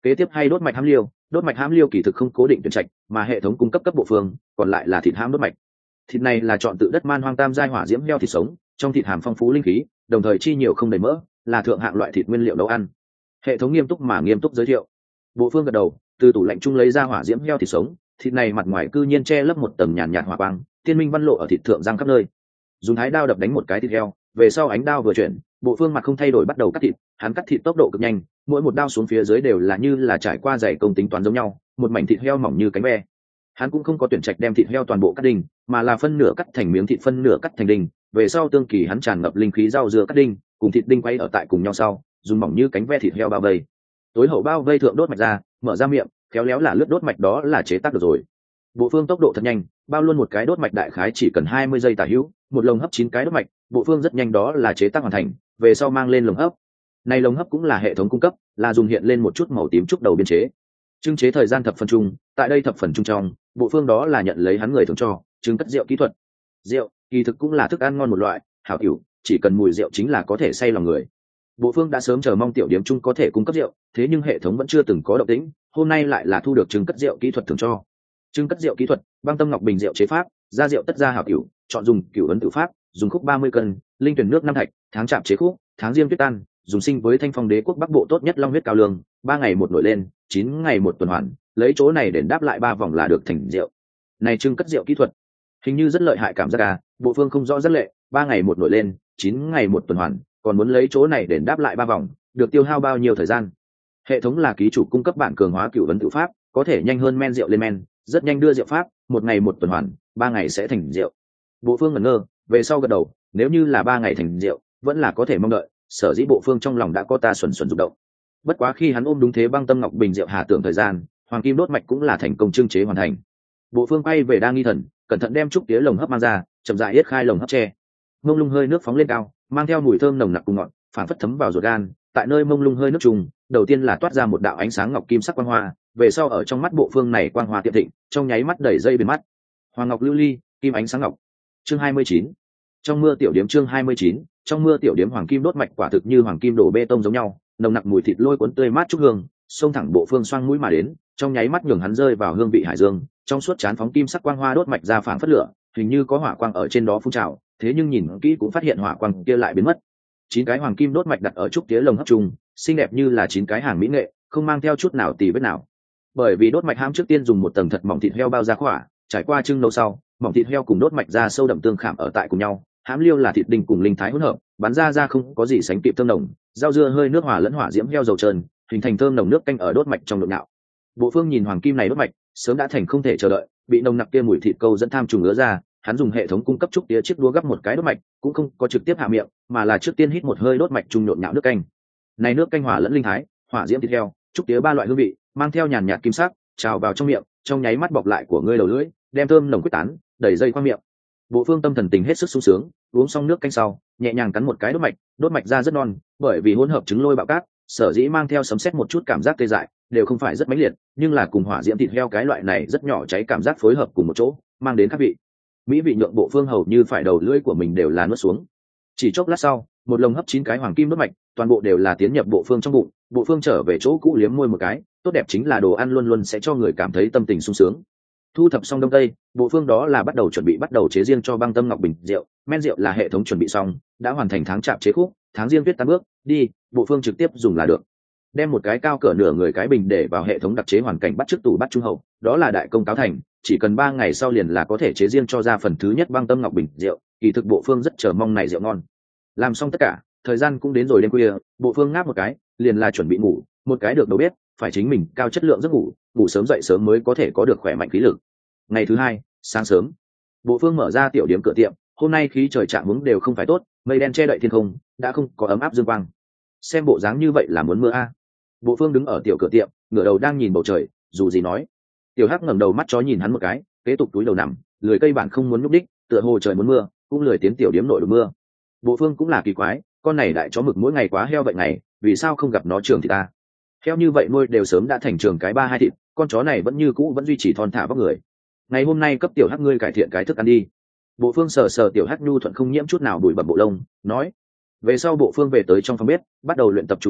kế tiếp hay đốt mạch hãm liêu. Đốt mạch hãm liêu kỳ thực không cố định tuyển trạch, mà hệ thống cung cấp cấp bộ phương, còn lại là thịt hãm đốt mạch. Thịt này là chọn tự đất man hoang tam giai hỏa diễm heo thịt sống, trong thịt hàm phong phú linh khí, đồng thời chi nhiều không đầy mỡ, là thượng hạng loại thịt nguyên liệu nấu ăn. Hệ thống nghiêm túc mà nghiêm túc giới thiệu. Bộ phương gật đầu, từ tủ lạnh chung lấy ra hỏa diễm heo thịt sống, thịt này mặt ngoài cư nhiên che lấp một tầng nhàn nhạt hỏa quang, tiên minh văn lộ ở thịt thượng giang khắp nơi. Dùng thái đao đập đánh một cái thịt heo, về sau ánh đao vừa chuyển, bộ phương mặt không thay đổi bắt đầu cắt thịt, hắn cắt thịt tốc độ cực nhanh, mỗi một đao xuống phía dưới đều là như là trải qua dày công tính toán giống nhau, một mảnh thịt heo mỏng như cánh ve. Hắn cũng không có tuyển trạch đem thịt heo toàn bộ cắt đinh, mà là phân nửa cắt thành miếng thịt, phân nửa cắt thành đinh, về sau tương kỳ hắn tràn ngập linh khí rau dưa cắt đinh, cùng thịt đinh quay ở tại cùng nhau sau, dùng mỏng như cánh ve thịt heo bao vây. Tối hậu bao vây thượng đốt mạch ra, mở ra miệng, khéo léo là lướt đốt mạch, đó là chế tác được rồi. Bộ phương tốc độ thật nhanh, bao luôn một cái đốt mạch đại khái chỉ cần hai mươi giây tả hữu, một lồng hấp chín cái đốt mạch, bộ phương rất nhanh đó là chế tác hoàn thành, về sau mang lên lồng hấp. Này lồng hấp cũng là hệ thống cung cấp, là dùng hiện lên một chút màu tím trúc đầu biên chế. Trưng chế thời gian thập phần chung, tại đây thập phần chung trong, bộ phương đó là nhận lấy hắn người thường cho, trưng cất rượu kỹ thuật. Rượu, kỳ thực cũng là thức ăn ngon một loại, hảo cửu, chỉ cần mùi rượu chính là có thể say lòng người. Bộ phương đã sớm chờ mong tiểu điểm chung có thể cung cấp rượu, thế nhưng hệ thống vẫn chưa từng có động tĩnh, hôm nay lại là thu được trưng cất rượu kỹ thuật thường cho. Trưng cất rượu kỹ thuật, băng tâm ngọc bình rượu chế pháp, ra rượu tất ra hảo cửu, chọn dùng cửu ấn tự pháp, dùng khúc ba mươi cân, linh tuyển nước năm thạch, tháng chạm chế khúc, tháng diêm tuyết tan, dùng sinh với thanh phong đế quốc bắc bộ tốt nhất long huyết cao lương, ba ngày một nổi lên, chín ngày một tuần hoàn, lấy chỗ này để đáp lại ba vòng là được thành rượu. Này trưng cất rượu kỹ thuật, hình như rất lợi hại cảm giác à, bộ phương không rõ rất lệ, ba ngày một nổi lên, chín ngày một tuần hoàn, còn muốn lấy chỗ này để đáp lại ba vòng, được tiêu hao bao nhiêu thời gian? Hệ thống là ký chủ cung cấp bản cường hóa cửu ấn tự pháp, có thể nhanh hơn men rượu lên men, rất nhanh đưa rượu pháp, một ngày một tuần hoàn, ba ngày sẽ thành rượu. Bộ phương ngẩn ngơ, về sau gật đầu, nếu như là ba ngày thành rượu, vẫn là có thể mong đợi, sở dĩ bộ phương trong lòng đã có ta xuẩn xuẩn rụng động. Bất quá khi hắn ôm đúng thế băng tâm ngọc bình rượu hà tưởng thời gian, hoàng kim đốt mạch cũng là thành công trưng chế hoàn thành. Bộ phương quay về đang nghi thần, cẩn thận đem trúc tía lồng hấp mang ra, chậm rãi yết khai lồng hấp tre. Mông lung hơi nước phóng lên cao, mang theo mùi thơm nồng nặc cùng ngọt, phản phất thấm vào ruột gan. Tại nơi mông lung hơi nước trùng, đầu tiên là toát ra một đạo ánh sáng ngọc kim sắc quang hoa, về sau ở trong mắt bộ phương này quang hoa tiệm thịnh, trong nháy mắt đẩy dây bên mắt. Hoàng ngọc lưu ly, kim ánh sáng ngọc. Chương hai mươi chín. Trong mưa tiểu điếm, chương hai mươi chín. Trong mưa tiểu điếm hoàng kim đốt mạch quả thực như hoàng kim đổ bê tông giống nhau, nồng nặc mùi thịt lôi cuốn tươi mát trúc hương, xông thẳng bộ phương xoang mũi mà đến, trong nháy mắt nhường hắn rơi vào hương vị hải dương, trong suốt chán phóng kim sắc quang hoa đốt mạch ra phảng phất lửa, hình như có hỏa quang ở trên đó phun trào, thế nhưng nhìn kỹ cũng phát hiện hỏa quang kia lại biến mất. Chín cái hoàng kim đốt mạch đặt ở trúc tía lồng hấp trùng, xinh đẹp như là chín cái hàng mỹ nghệ, không mang theo chút nào tì vết nào. Bởi vì đốt mạch hãm trước tiên dùng một tầng thật mỏng thịt heo bao ra khỏa, trải qua trưng nấu sau, mỏng thịt heo cùng đốt mạch ra sâu đậm tương khảm ở tại cùng nhau, hãm liêu là thịt đinh cùng linh thái hỗn hợp, bắn ra ra không có gì sánh kịp thơm nồng, rau dưa hơi nước hòa lẫn hỏa diễm heo dầu trơn, hình thành thơm nồng nước canh ở đốt mạch trong nhộn nhạo. Bộ phương nhìn hoàng kim này đốt mạch, sớm đã thành không thể chờ đợi, bị nồng nặc kia mùi thịt câu dẫn tham trùng ngứa ra, hắn dùng hệ thống cung cấp trúc tía chiếc đũa gắp một cái đốt mạch, cũng không có trực tiếp hạ miệng, mà là trước tiên hít một hơi đốt mạch trung nhộn nhạo nước canh. Này nước canh hỏa lẫn linh thái, hỏa diễm thịt heo, trúc tía ba loại hương vị, mang theo nhàn nhạt kim sắc, trào vào trong miệng, trong nháy mắt bọc lại của ngươi đầu lưỡi, đem thơm nồng quyết tán, đẩy dây qua miệng. Bộ phương tâm thần tình hết sức sung sướng, uống xong nước canh sau, nhẹ nhàng cắn một cái đốt mạch, đốt mạch ra rất non, bởi vì hỗn hợp trứng lôi bạo cát, sở dĩ mang theo sấm sét một chút cảm giác tê dại, đều không phải rất mãnh liệt, nhưng là cùng hỏa diễm thịt heo cái loại này rất nhỏ cháy cảm giác phối hợp cùng một chỗ, mang đến khác vị. Mỹ vị nhượng bộ phương hầu như phải đầu lưỡi của mình đều là nuốt xuống. Chỉ chốc lát sau, một lồng hấp chín cái hoàng kim đốt mạch, toàn bộ đều là tiến nhập bộ phương trong bụng, bộ phương trở về chỗ cũ liếm môi một cái, tốt đẹp chính là đồ ăn luôn luôn sẽ cho người cảm thấy tâm tình sung sướng. Thu thập xong đông tây, bộ phương đó là bắt đầu chuẩn bị bắt đầu chế riêng cho băng tâm ngọc bình rượu, men rượu là hệ thống chuẩn bị xong, đã hoàn thành tháng chạm chế khúc, tháng riêng tuyết tan bước, đi, bộ phương trực tiếp dùng là được. Đem một cái cao cỡ nửa người cái bình để vào hệ thống đặc chế hoàn cảnh bắt trước tủ bắt trung hậu, đó là đại công cáo thành, chỉ cần ba ngày sau liền là có thể chế riêng cho ra phần thứ nhất băng tâm ngọc bình rượu, kỳ thực bộ phương rất chờ mong này rượu ngon. Làm xong tất cả, thời gian cũng đến rồi đêm khuya, bộ phương ngáp một cái, liền là chuẩn bị ngủ, một cái được đầu bếp, phải chính mình cao chất lượng giấc ngủ, ngủ sớm dậy sớm mới có thể có được khỏe mạnh khí lực. Ngày thứ hai, sáng sớm, bộ phương mở ra tiểu điểm cửa tiệm, hôm nay khí trời trạng hướng đều không phải tốt, mây đen che đậy thiên không, đã không có ấm áp dương quang. Xem bộ dáng như vậy là muốn mưa a. Bộ phương đứng ở tiểu cửa tiệm, ngửa đầu đang nhìn bầu trời, dù gì nói. Tiểu hắc ngẩng đầu mắt chó nhìn hắn một cái, kế tục túi đầu nằm, lười cây bản không muốn nhúc đích, tựa hồ trời muốn mưa, cũng lười tiến tiểu điểm nội được mưa. Bộ phương cũng là kỳ quái, con này đại chó mực mỗi ngày quá heo vậy ngày, vì sao không gặp nó trường thì ta? Heo như vậy nuôi đều sớm đã thành trường cái ba hai thịt, con chó này vẫn như cũ vẫn duy trì thon thả vóc người. Ngày hôm nay cấp tiểu hắc ngươi cải thiện cái thức ăn đi. Bộ phương sờ sờ tiểu hắc nhu thuận không nhiễm chút nào bụi bặm bộ lông, nói. Về sau bộ phương về tới trong phòng bếp, bắt đầu luyện tập chủ nghệ,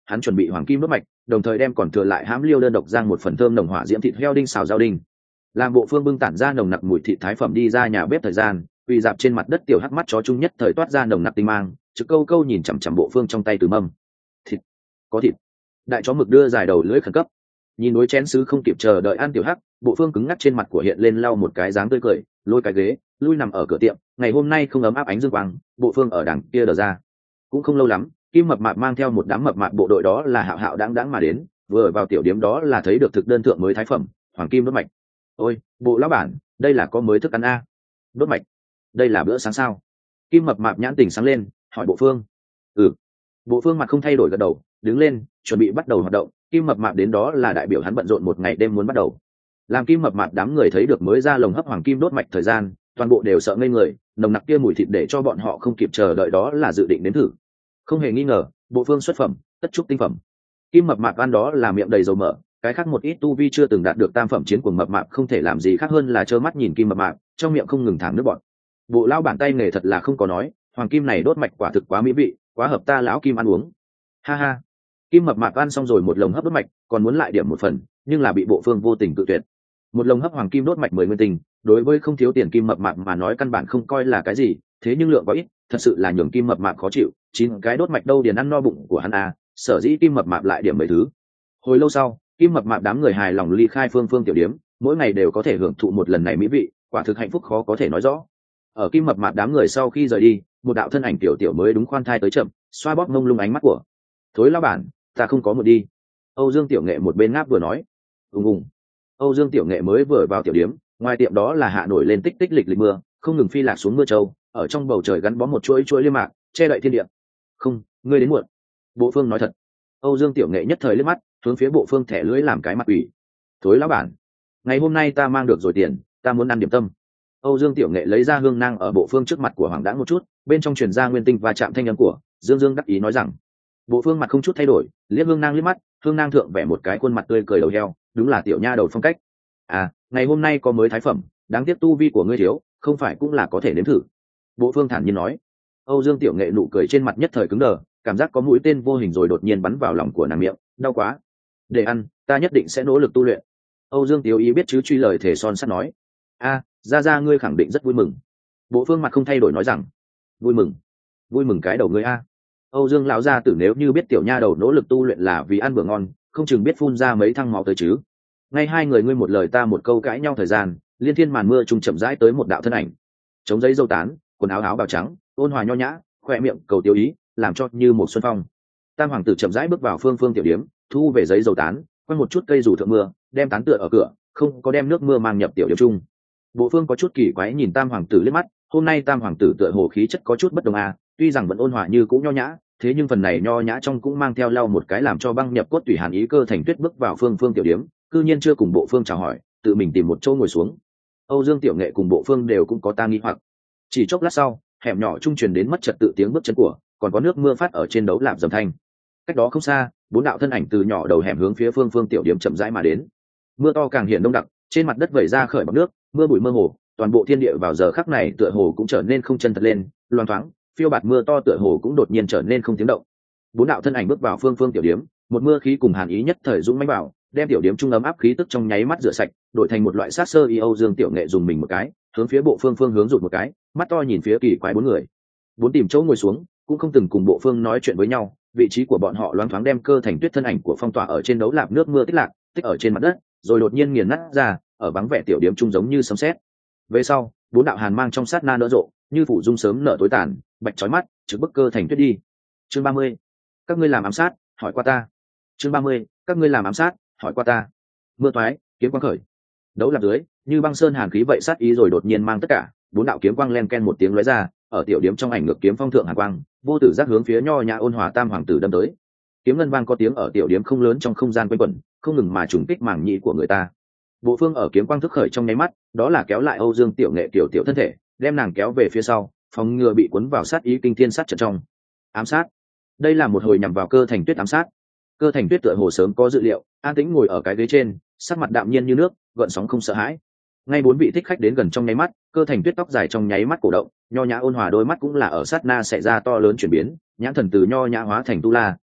hắn chuẩn bị hoàng kim đốt mạch, đồng thời đem còn thừa lại hãm liêu đơn độc giang một phần thơm nồng hỏa diễm thịt heo đinh xào rau đinh. Làm bộ phương bưng tản ra nồng nặc mùi thịt thái phẩm đi ra nhà bếp thời gian, quỳ dạp trên mặt đất tiểu hắc mắt chó chung nhất thời toát ra nồng nặc tinh mang, trực câu câu nhìn chằm chằm bộ phương trong tay từ mâm. Thịt, có thịt. Đại chó mực đưa dài đầu lưỡi khẩn cấp. Nhìn đối chén sứ không kịp chờ đợi ăn tiểu hắc, bộ phương cứng ngắc trên mặt của hiện lên lau một cái dáng tươi cười, lôi cái ghế, lui nằm ở cửa tiệm. Ngày hôm nay không ấm áp ánh dương quang, bộ phương ở đằng kia đờ ra. Cũng không lâu lắm, Kim Mập Mạp mang theo một đám mập mạp bộ đội đó là hạo hạo đáng đáng mà đến, vừa vào tiểu điếm đó là thấy được thực đơn thượng mới thái phẩm, hoàng kim đốt mạch. Ôi, bộ lão bản, đây là có mới thức ăn a? Đốt mạch, đây là bữa sáng sao? Kim Mập Mạp nhãn tình sáng lên, hỏi bộ phương. Ừ. Bộ phương mặt không thay đổi gật đầu, đứng lên, chuẩn bị bắt đầu hoạt động. Kim Mập Mạp đến đó là đại biểu hắn bận rộn một ngày đêm muốn bắt đầu. Làm Kim Mập Mạp đám người thấy được mới ra lồng hấp hoàng kim đốt mạch thời gian, toàn bộ đều sợ ngây người, nồng nặc kia mùi thịt để cho bọn họ không kịp chờ đợi đó là dự định đến thử. Không hề nghi ngờ, bộ phương xuất phẩm, tất trúc tinh phẩm. Kim Mập Mạp ăn đó là miệng đầy dầu mỡ, cái khác một ít tu vi chưa từng đạt được tam phẩm chiến của Mập Mạp không thể làm gì khác hơn là trơ mắt nhìn Kim Mập Mạp, trong miệng không ngừng thẳng nước bọt. Bộ lão bản tay nghề thật là không có nói, hoàng kim này đốt mạch quả thực quá mỹ vị, quá hợp ta lão Kim ăn uống. Ha ha. Kim Mập Mạp ăn xong rồi một lồng hấp đốt mạch, còn muốn lại điểm một phần, nhưng là bị bộ phương vô tình cự tuyệt. Một lồng hấp hoàng kim đốt mạch mười nguyên tình, đối với không thiếu tiền Kim Mập Mạp mà nói căn bản không coi là cái gì, thế nhưng lượng có ít, thật sự là nhường Kim Mập Mạp khó chịu, chín cái đốt mạch đâu điền ăn no bụng của hắn à, sở dĩ Kim Mập Mạp lại điểm mấy thứ. Hồi lâu sau, Kim Mập Mạp đám người hài lòng ly khai phương phương tiểu điếm, mỗi ngày đều có thể hưởng thụ một lần này mỹ vị, quả thực hạnh phúc khó có thể nói rõ. Ở Kim Mập Mạp đám người sau khi rời đi, một đạo thân ảnh tiểu tiểu mới đúng khoan thai tới chậm, xoa bóp mông lung ánh mắt của. Thối lão bản, ta không có một đi. Âu Dương Tiểu Nghệ một bên ngáp vừa nói. Ùng ùng. Âu Dương Tiểu Nghệ mới vừa vào tiểu điếm, ngoài tiệm đó là hạ nổi lên tích tích lịch lịch mưa, không ngừng phi lạc xuống mưa châu, ở trong bầu trời gắn bó một chuỗi chuỗi liêm mạc, che đậy thiên địa. Không, ngươi đến muộn. Bộ phương nói thật. Âu Dương Tiểu Nghệ nhất thời liếc mắt, hướng phía bộ phương thẻ lưỡi làm cái mặt ủy. Thối lão bản, ngày hôm nay ta mang được rồi tiền, ta muốn ăn điểm tâm. Âu Dương Tiểu Nghệ lấy ra hương nang ở bộ phương trước mặt của Hoàng Đãng một chút, bên trong truyền ra nguyên tinh và chạm thanh âm của Dương Dương đắc ý nói rằng. Bộ phương mặt không chút thay đổi, liếc hương nang liếc mắt, hương nang thượng vẽ một cái khuôn mặt tươi cười đầu heo, đúng là tiểu nha đầu phong cách. À, ngày hôm nay có mới thái phẩm, đáng tiếc tu vi của ngươi thiếu, không phải cũng là có thể nếm thử. Bộ phương thản nhiên nói. Âu Dương Tiểu Nghệ nụ cười trên mặt nhất thời cứng đờ, cảm giác có mũi tên vô hình rồi đột nhiên bắn vào lòng của nàng miệng, đau quá. Để ăn, ta nhất định sẽ nỗ lực tu luyện. Âu Dương Tiểu Ý biết chứ truy lời thể son sắt nói. A, ra ra ngươi khẳng định rất vui mừng. Bộ phương mặt không thay đổi nói rằng. Vui mừng? Vui mừng cái đầu ngươi a. Âu Dương lão gia tử nếu như biết tiểu nha đầu nỗ lực tu luyện là vì ăn bữa ngon, không chừng biết phun ra mấy thăng máu tới chứ. Ngay hai người ngươi một lời ta một câu cãi nhau thời gian, liên thiên màn mưa trung chậm rãi tới một đạo thân ảnh. Chống giấy dâu tán, quần áo áo bào trắng, ôn hòa nho nhã, khoe miệng cầu tiêu ý, làm cho như một xuân phong. Tam hoàng tử chậm rãi bước vào phương phương tiểu điếm, thu về giấy dầu tán, quăng một chút cây dù thượng mưa, đem tán tựa ở cửa, không có đem nước mưa mang nhập tiểu điếm chung. Bộ phương có chút kỳ quái nhìn tam hoàng tử liếc mắt, hôm nay tam hoàng tử tựa hồ khí chất có chút bất đồng à, tuy rằng vẫn ôn hòa như cũ nho nhã, thế nhưng phần này nho nhã trong cũng mang theo lau một cái làm cho băng nhập cốt tủy hàn ý cơ thành tuyết bước vào phương phương tiểu điếm, cư nhiên chưa cùng bộ phương chào hỏi, tự mình tìm một chỗ ngồi xuống. Âu Dương Tiểu Nghệ cùng bộ phương đều cũng có ta nghi hoặc. Chỉ chốc lát sau, hẻm nhỏ trung truyền đến mất trật tự tiếng bước chân của, còn có nước mưa phát ở trên đấu lạp dầm thanh. Cách đó không xa, bốn đạo thân ảnh từ nhỏ đầu hẻm hướng phía phương phương tiểu điếm chậm rãi mà đến. Mưa to càng hiện đông đặc, trên mặt đất vẩy ra khởi bọt nước, mưa bụi mơ hồ, toàn bộ thiên địa vào giờ khắc này tựa hồ cũng trở nên không chân thật lên, loang thoáng, phiêu bạt mưa to tựa hồ cũng đột nhiên trở nên không tiếng động. Bốn đạo thân ảnh bước vào phương phương tiểu điếm, một mưa khí cùng hàn ý nhất thời dũng mãnh vào, đem tiểu điếm trung ấm áp khí tức trong nháy mắt rửa sạch, đổi thành một loại sát sơ y. Âu Dương Tiểu Nghệ dùng mình một cái, hướng phía bộ phương phương hướng rụt một cái, mắt to nhìn phía kỳ quái bốn người. Bốn tìm chỗ ngồi xuống, cũng không từng cùng bộ phương nói chuyện với nhau, vị trí của bọn họ loáng thoáng đem cơ thành tuyết thân ảnh của phong tỏa ở trên đấu lạp nước mưa tích lạc, tích ở trên mặt đất, rồi đột nhiên nghiền nát ra, ở vắng vẻ tiểu điếm trung giống như sấm sét. Về sau, bốn đạo hàn mang trong sát na nở rộ, như phủ dung sớm nở tối tàn, bạch chói mắt, trực bức cơ thành tuyết đi. Chương ba mươi, các ngươi làm ám sát, hỏi qua ta. Chương ba mươi, các ngươi làm ám sát, hỏi qua ta. Mưa toái, kiếm quang khởi. Đấu lạp dưới, như băng sơn hàn khí vậy sát ý rồi đột nhiên mang tất cả, bốn đạo kiếm quang len ken một tiếng lóe ra, ở tiểu điếm trong ảnh ngược kiếm phong thượng hàn quang, vô tử giác hướng phía nho nhã ôn hòa tam hoàng tử đâm tới. Kiếm ngân vang có tiếng ở tiểu điếm không lớn trong không gian quanh quẩn, không ngừng mà trùng kích màng nhĩ của người ta. Bộ phương ở kiếm quang thức khởi trong nháy mắt, đó là kéo lại Âu Dương Tiểu Nghệ tiểu tiểu thân thể, đem nàng kéo về phía sau, phòng ngừa bị cuốn vào sát ý kinh thiên sát trận trong. Ám sát. Đây là một hồi nhằm vào cơ thành tuyết ám sát. Cơ thành tuyết tựa hồ sớm có dự liệu, an tĩnh ngồi ở cái ghế trên, sắc mặt đạm nhiên như nước, gợn sóng không sợ hãi. Ngay bốn vị thích khách đến gần trong nháy mắt, cơ thành tuyết tóc dài trong nháy mắt cổ động, nho nhã ôn hòa đôi mắt cũng là ở sát na xảy ra to lớn chuyển biến, nhãn thần từ nho nhã hóa thành tu la,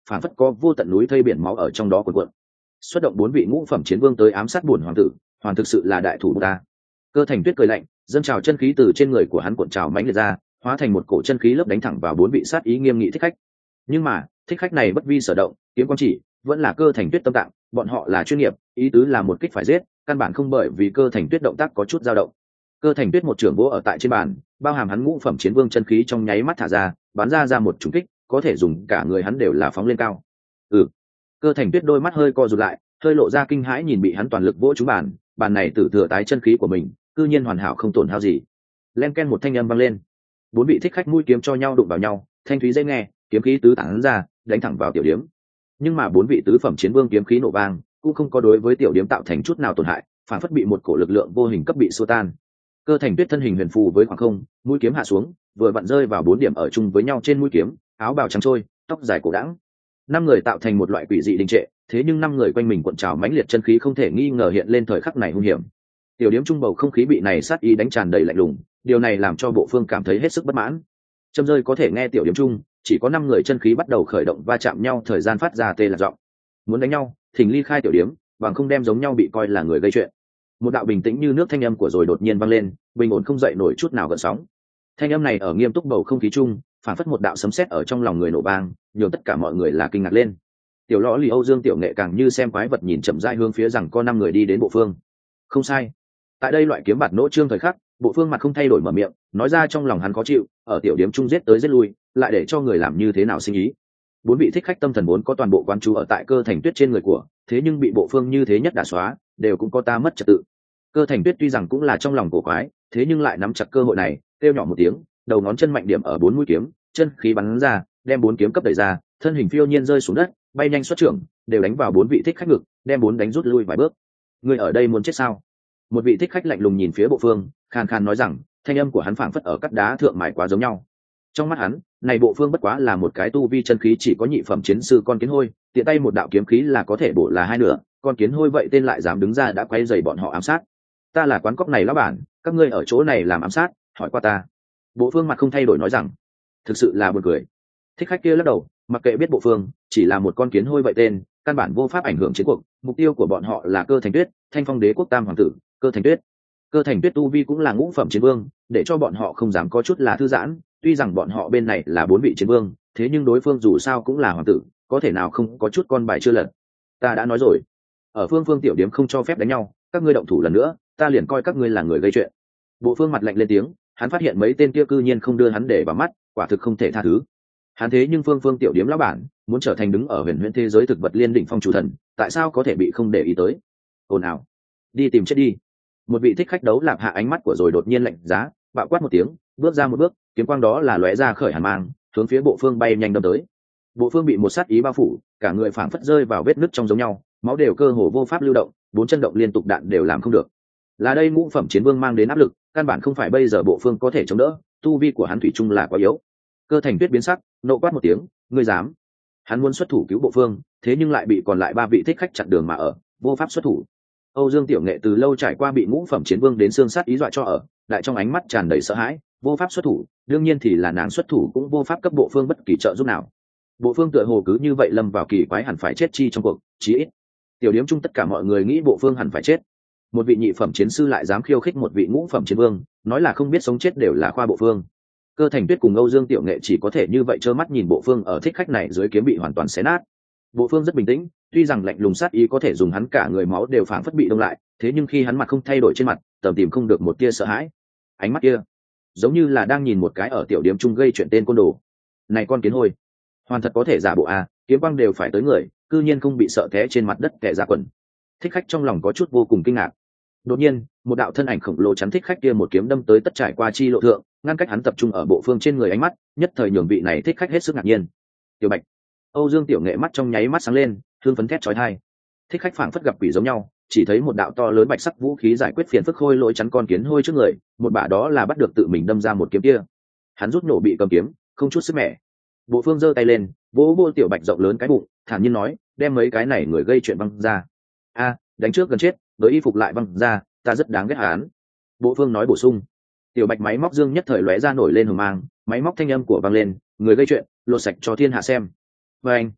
phản phất có vô tận núi thây biển máu ở trong đó cuộn cuộn. Xuất động bốn vị ngũ phẩm chiến vương tới ám sát buồn hoàng tử, hoàn thực sự là đại thủ ta. Cơ Thành Tuyết cười lạnh, dâng trào chân khí từ trên người của hắn cuộn trào mãnh liệt ra, hóa thành một cổ chân khí lớp đánh thẳng vào bốn vị sát ý nghiêm nghị thích khách. Nhưng mà thích khách này bất vi sở động, kiếm quang chỉ vẫn là Cơ Thành Tuyết tâm tạng, bọn họ là chuyên nghiệp, ý tứ là một kích phải giết, căn bản không bởi vì Cơ Thành Tuyết động tác có chút dao động. Cơ Thành Tuyết một trưởng vỗ ở tại trên bàn, bao hàm hắn ngũ phẩm chiến vương chân khí trong nháy mắt thả ra, bắn ra ra một trùng kích, có thể dùng cả người hắn đều là phóng lên cao. Ừ. Cơ Thành Tuyết đôi mắt hơi co rụt lại, hơi lộ ra kinh hãi nhìn bị hắn toàn lực vỗ trúng bàn, bàn này tử thừa tái chân khí của mình, cư nhiên hoàn hảo không tổn hao gì. Len ken một thanh âm vang lên, bốn vị thích khách mũi kiếm cho nhau đụng vào nhau, thanh thúy dễ nghe, kiếm khí tứ tán ra, đánh thẳng vào tiểu điếm. Nhưng mà bốn vị tứ phẩm chiến vương kiếm khí nổ vang, cũng không có đối với tiểu điếm tạo thành chút nào tổn hại, phản phất bị một cổ lực lượng vô hình cấp bị xua tan. Cơ Thành Tuyết thân hình huyền phù với khoảng không, mũi kiếm hạ xuống, vừa vặn rơi vào bốn điểm ở chung với nhau trên mũi kiếm, áo bào trắng trôi, tóc dài cổ đãng. Năm người tạo thành một loại quỷ dị đình trệ, thế nhưng năm người quanh mình cuộn trào mãnh liệt chân khí không thể nghi ngờ hiện lên thời khắc này hung hiểm. Tiểu điếm trung bầu không khí bị này sát ý đánh tràn đầy lạnh lùng, điều này làm cho bộ phương cảm thấy hết sức bất mãn. Châm rơi có thể nghe tiểu điếm trung, chỉ có năm người chân khí bắt đầu khởi động va chạm nhau, thời gian phát ra tê là giọng. Muốn đánh nhau, thỉnh ly khai tiểu điếm, bằng không đem giống nhau bị coi là người gây chuyện. Một đạo bình tĩnh như nước thanh âm của rồi đột nhiên vang lên, bình ổn không dậy nổi chút nào gợn sóng. Thanh âm này ở nghiêm túc bầu không khí chung, phản phất một đạo sấm sét ở trong lòng người nổ vang, nhường tất cả mọi người là kinh ngạc lên. Tiểu lõ lì Âu Dương Tiểu Nghệ càng như xem quái vật nhìn chậm rãi hướng phía rằng có năm người đi đến bộ phương. Không sai, tại đây loại kiếm bạt nỗ trương thời khắc, bộ phương mặt không thay đổi mở miệng, nói ra trong lòng hắn khó chịu, ở tiểu điểm chung giết tới giết lui, lại để cho người làm như thế nào sinh ý. Bốn vị thích khách tâm thần vốn có toàn bộ quan chú ở tại Cơ Thành Tuyết trên người của, thế nhưng bị bộ phương như thế nhất đả xóa, đều cũng có ta mất trật tự. Cơ Thành Tuyết tuy rằng cũng là trong lòng cổ quái, thế nhưng lại nắm chặt cơ hội này, kêu nhỏ một tiếng, đầu ngón chân mạnh điểm ở bốn mũi kiếm, chân khí bắn ra, đem bốn kiếm cấp đẩy ra, thân hình phiêu nhiên rơi xuống đất, bay nhanh xuất trưởng, đều đánh vào bốn vị thích khách ngực, đem bốn đánh rút lui vài bước. Người ở đây muốn chết sao? Một vị thích khách lạnh lùng nhìn phía bộ phương, khàn khàn nói rằng, thanh âm của hắn phảng phất ở cắt đá thượng mài quá giống nhau. Trong mắt hắn, này bộ phương bất quá là một cái tu vi chân khí chỉ có nhị phẩm chiến sư con kiến hôi, tiện tay một đạo kiếm khí là có thể bổ là hai nửa, con kiến hôi vậy tên lại dám đứng ra đã quay rầy bọn họ ám sát. Ta là quán cóc này lão bản, các ngươi ở chỗ này làm ám sát, hỏi qua ta. Bộ phương mặt không thay đổi nói rằng, thực sự là buồn cười. Thích khách kia lắc đầu, mặc kệ biết bộ phương chỉ là một con kiến hôi vậy tên, căn bản vô pháp ảnh hưởng chiến cuộc, mục tiêu của bọn họ là Cơ Thành Tuyết, Thanh Phong Đế quốc tam hoàng tử, Cơ Thành Tuyết. Cơ Thành Tuyết tu vi cũng là ngũ phẩm chiến vương, để cho bọn họ không dám có chút là thư giãn, tuy rằng bọn họ bên này là bốn vị chiến vương, thế nhưng đối phương dù sao cũng là hoàng tử, có thể nào không có chút con bài chưa lật. Ta đã nói rồi, ở phương phương tiểu điếm không cho phép đánh nhau, các ngươi động thủ lần nữa, ta liền coi các ngươi là người gây chuyện. Bộ phương mặt lạnh lên tiếng, hắn phát hiện mấy tên kia cư nhiên không đưa hắn để vào mắt, quả thực không thể tha thứ. Hắn thế nhưng phương phương tiểu điếm lão bản, muốn trở thành đứng ở huyền huyễn thế giới thực vật liên đỉnh phong chủ thần, tại sao có thể bị không để ý tới? Ồn ào, đi tìm chết đi. Một vị thích khách đấu lạp hạ ánh mắt của rồi đột nhiên lạnh giá, bạo quát một tiếng, bước ra một bước, kiếm quang đó là lóe ra khởi hàn mang, hướng phía bộ phương bay nhanh đâm tới. Bộ phương bị một sát ý bao phủ, cả người phảng phất rơi vào vết nứt trong giống nhau, máu đều cơ hồ vô pháp lưu động, bốn chân động liên tục đạn đều làm không được. Là đây ngũ phẩm chiến vương mang đến áp lực, căn bản không phải bây giờ bộ phương có thể chống đỡ, tu vi của hắn thủy chung là quá yếu. Cơ Thành Tuyết biến sắc, nộ quát một tiếng, ngươi dám? Hắn muốn xuất thủ cứu bộ phương, thế nhưng lại bị còn lại ba vị thích khách chặn đường mà ở, vô pháp xuất thủ. Âu Dương Tiểu Nghệ từ lâu trải qua bị ngũ phẩm chiến vương đến xương sát ý dọa cho ở, lại trong ánh mắt tràn đầy sợ hãi, vô pháp xuất thủ, đương nhiên thì là nàng xuất thủ cũng vô pháp cấp bộ phương bất kỳ trợ giúp nào. Bộ phương tựa hồ cứ như vậy lâm vào kỳ quái hẳn phải chết chi trong cuộc, chí ít tiểu điếm chung tất cả mọi người nghĩ bộ phương hẳn phải chết. Một vị nhị phẩm chiến sư lại dám khiêu khích một vị ngũ phẩm chiến vương, nói là không biết sống chết đều là khoa bộ phương. Cơ Thành Tuyết cùng Âu Dương Tiểu Nghệ chỉ có thể như vậy trơ mắt nhìn bộ phương ở thích khách này dưới kiếm bị hoàn toàn xé nát. Bộ phương rất bình tĩnh, tuy rằng lạnh lùng sát ý có thể dùng hắn cả người máu đều phảng phất bị đông lại, thế nhưng khi hắn mặt không thay đổi trên mặt, tầm tìm không được một tia sợ hãi. Ánh mắt kia, giống như là đang nhìn một cái ở tiểu điếm chung gây chuyện tên côn đồ. Này con kiến hôi, hoàn thật có thể giả bộ à, kiếm quang đều phải tới người, cư nhiên không bị sợ té trên mặt đất kẻ ra quần. Thích khách trong lòng có chút vô cùng kinh ngạc. Đột nhiên, một đạo thân ảnh khổng lồ chắn thích khách kia một kiếm đâm tới tất trải qua chi lộ thượng, ngăn cách hắn tập trung ở bộ phương trên người ánh mắt, nhất thời nhường vị này thích khách hết sức ngạc nhiên. Tiểu Bạch, Âu Dương Tiểu Nghệ mắt trong nháy mắt sáng lên, thương phấn thét chói tai. Thích khách phảng phất gặp quỷ giống nhau, chỉ thấy một đạo to lớn bạch sắc vũ khí giải quyết phiền phức khôi lỗi chắn con kiến hôi trước người, một bả đó là bắt được tự mình đâm ra một kiếm kia. Hắn rút nổ bị cầm kiếm, không chút sức mẻ. Bộ phương giơ tay lên, vỗ vỗ Tiểu Bạch rộng lớn cái bụng, thản nhiên nói, đem mấy cái này người gây chuyện văng ra. A, đánh trước gần chết, với y phục lại văng ra, ta rất đáng ghét hắn. Bộ phương nói bổ sung. Tiểu Bạch máy móc dương nhất thời lóe ra nổi lên hừng mang, máy móc thanh âm của vang lên, người gây chuyện, lột sạch cho thiên hạ xem. Và anh,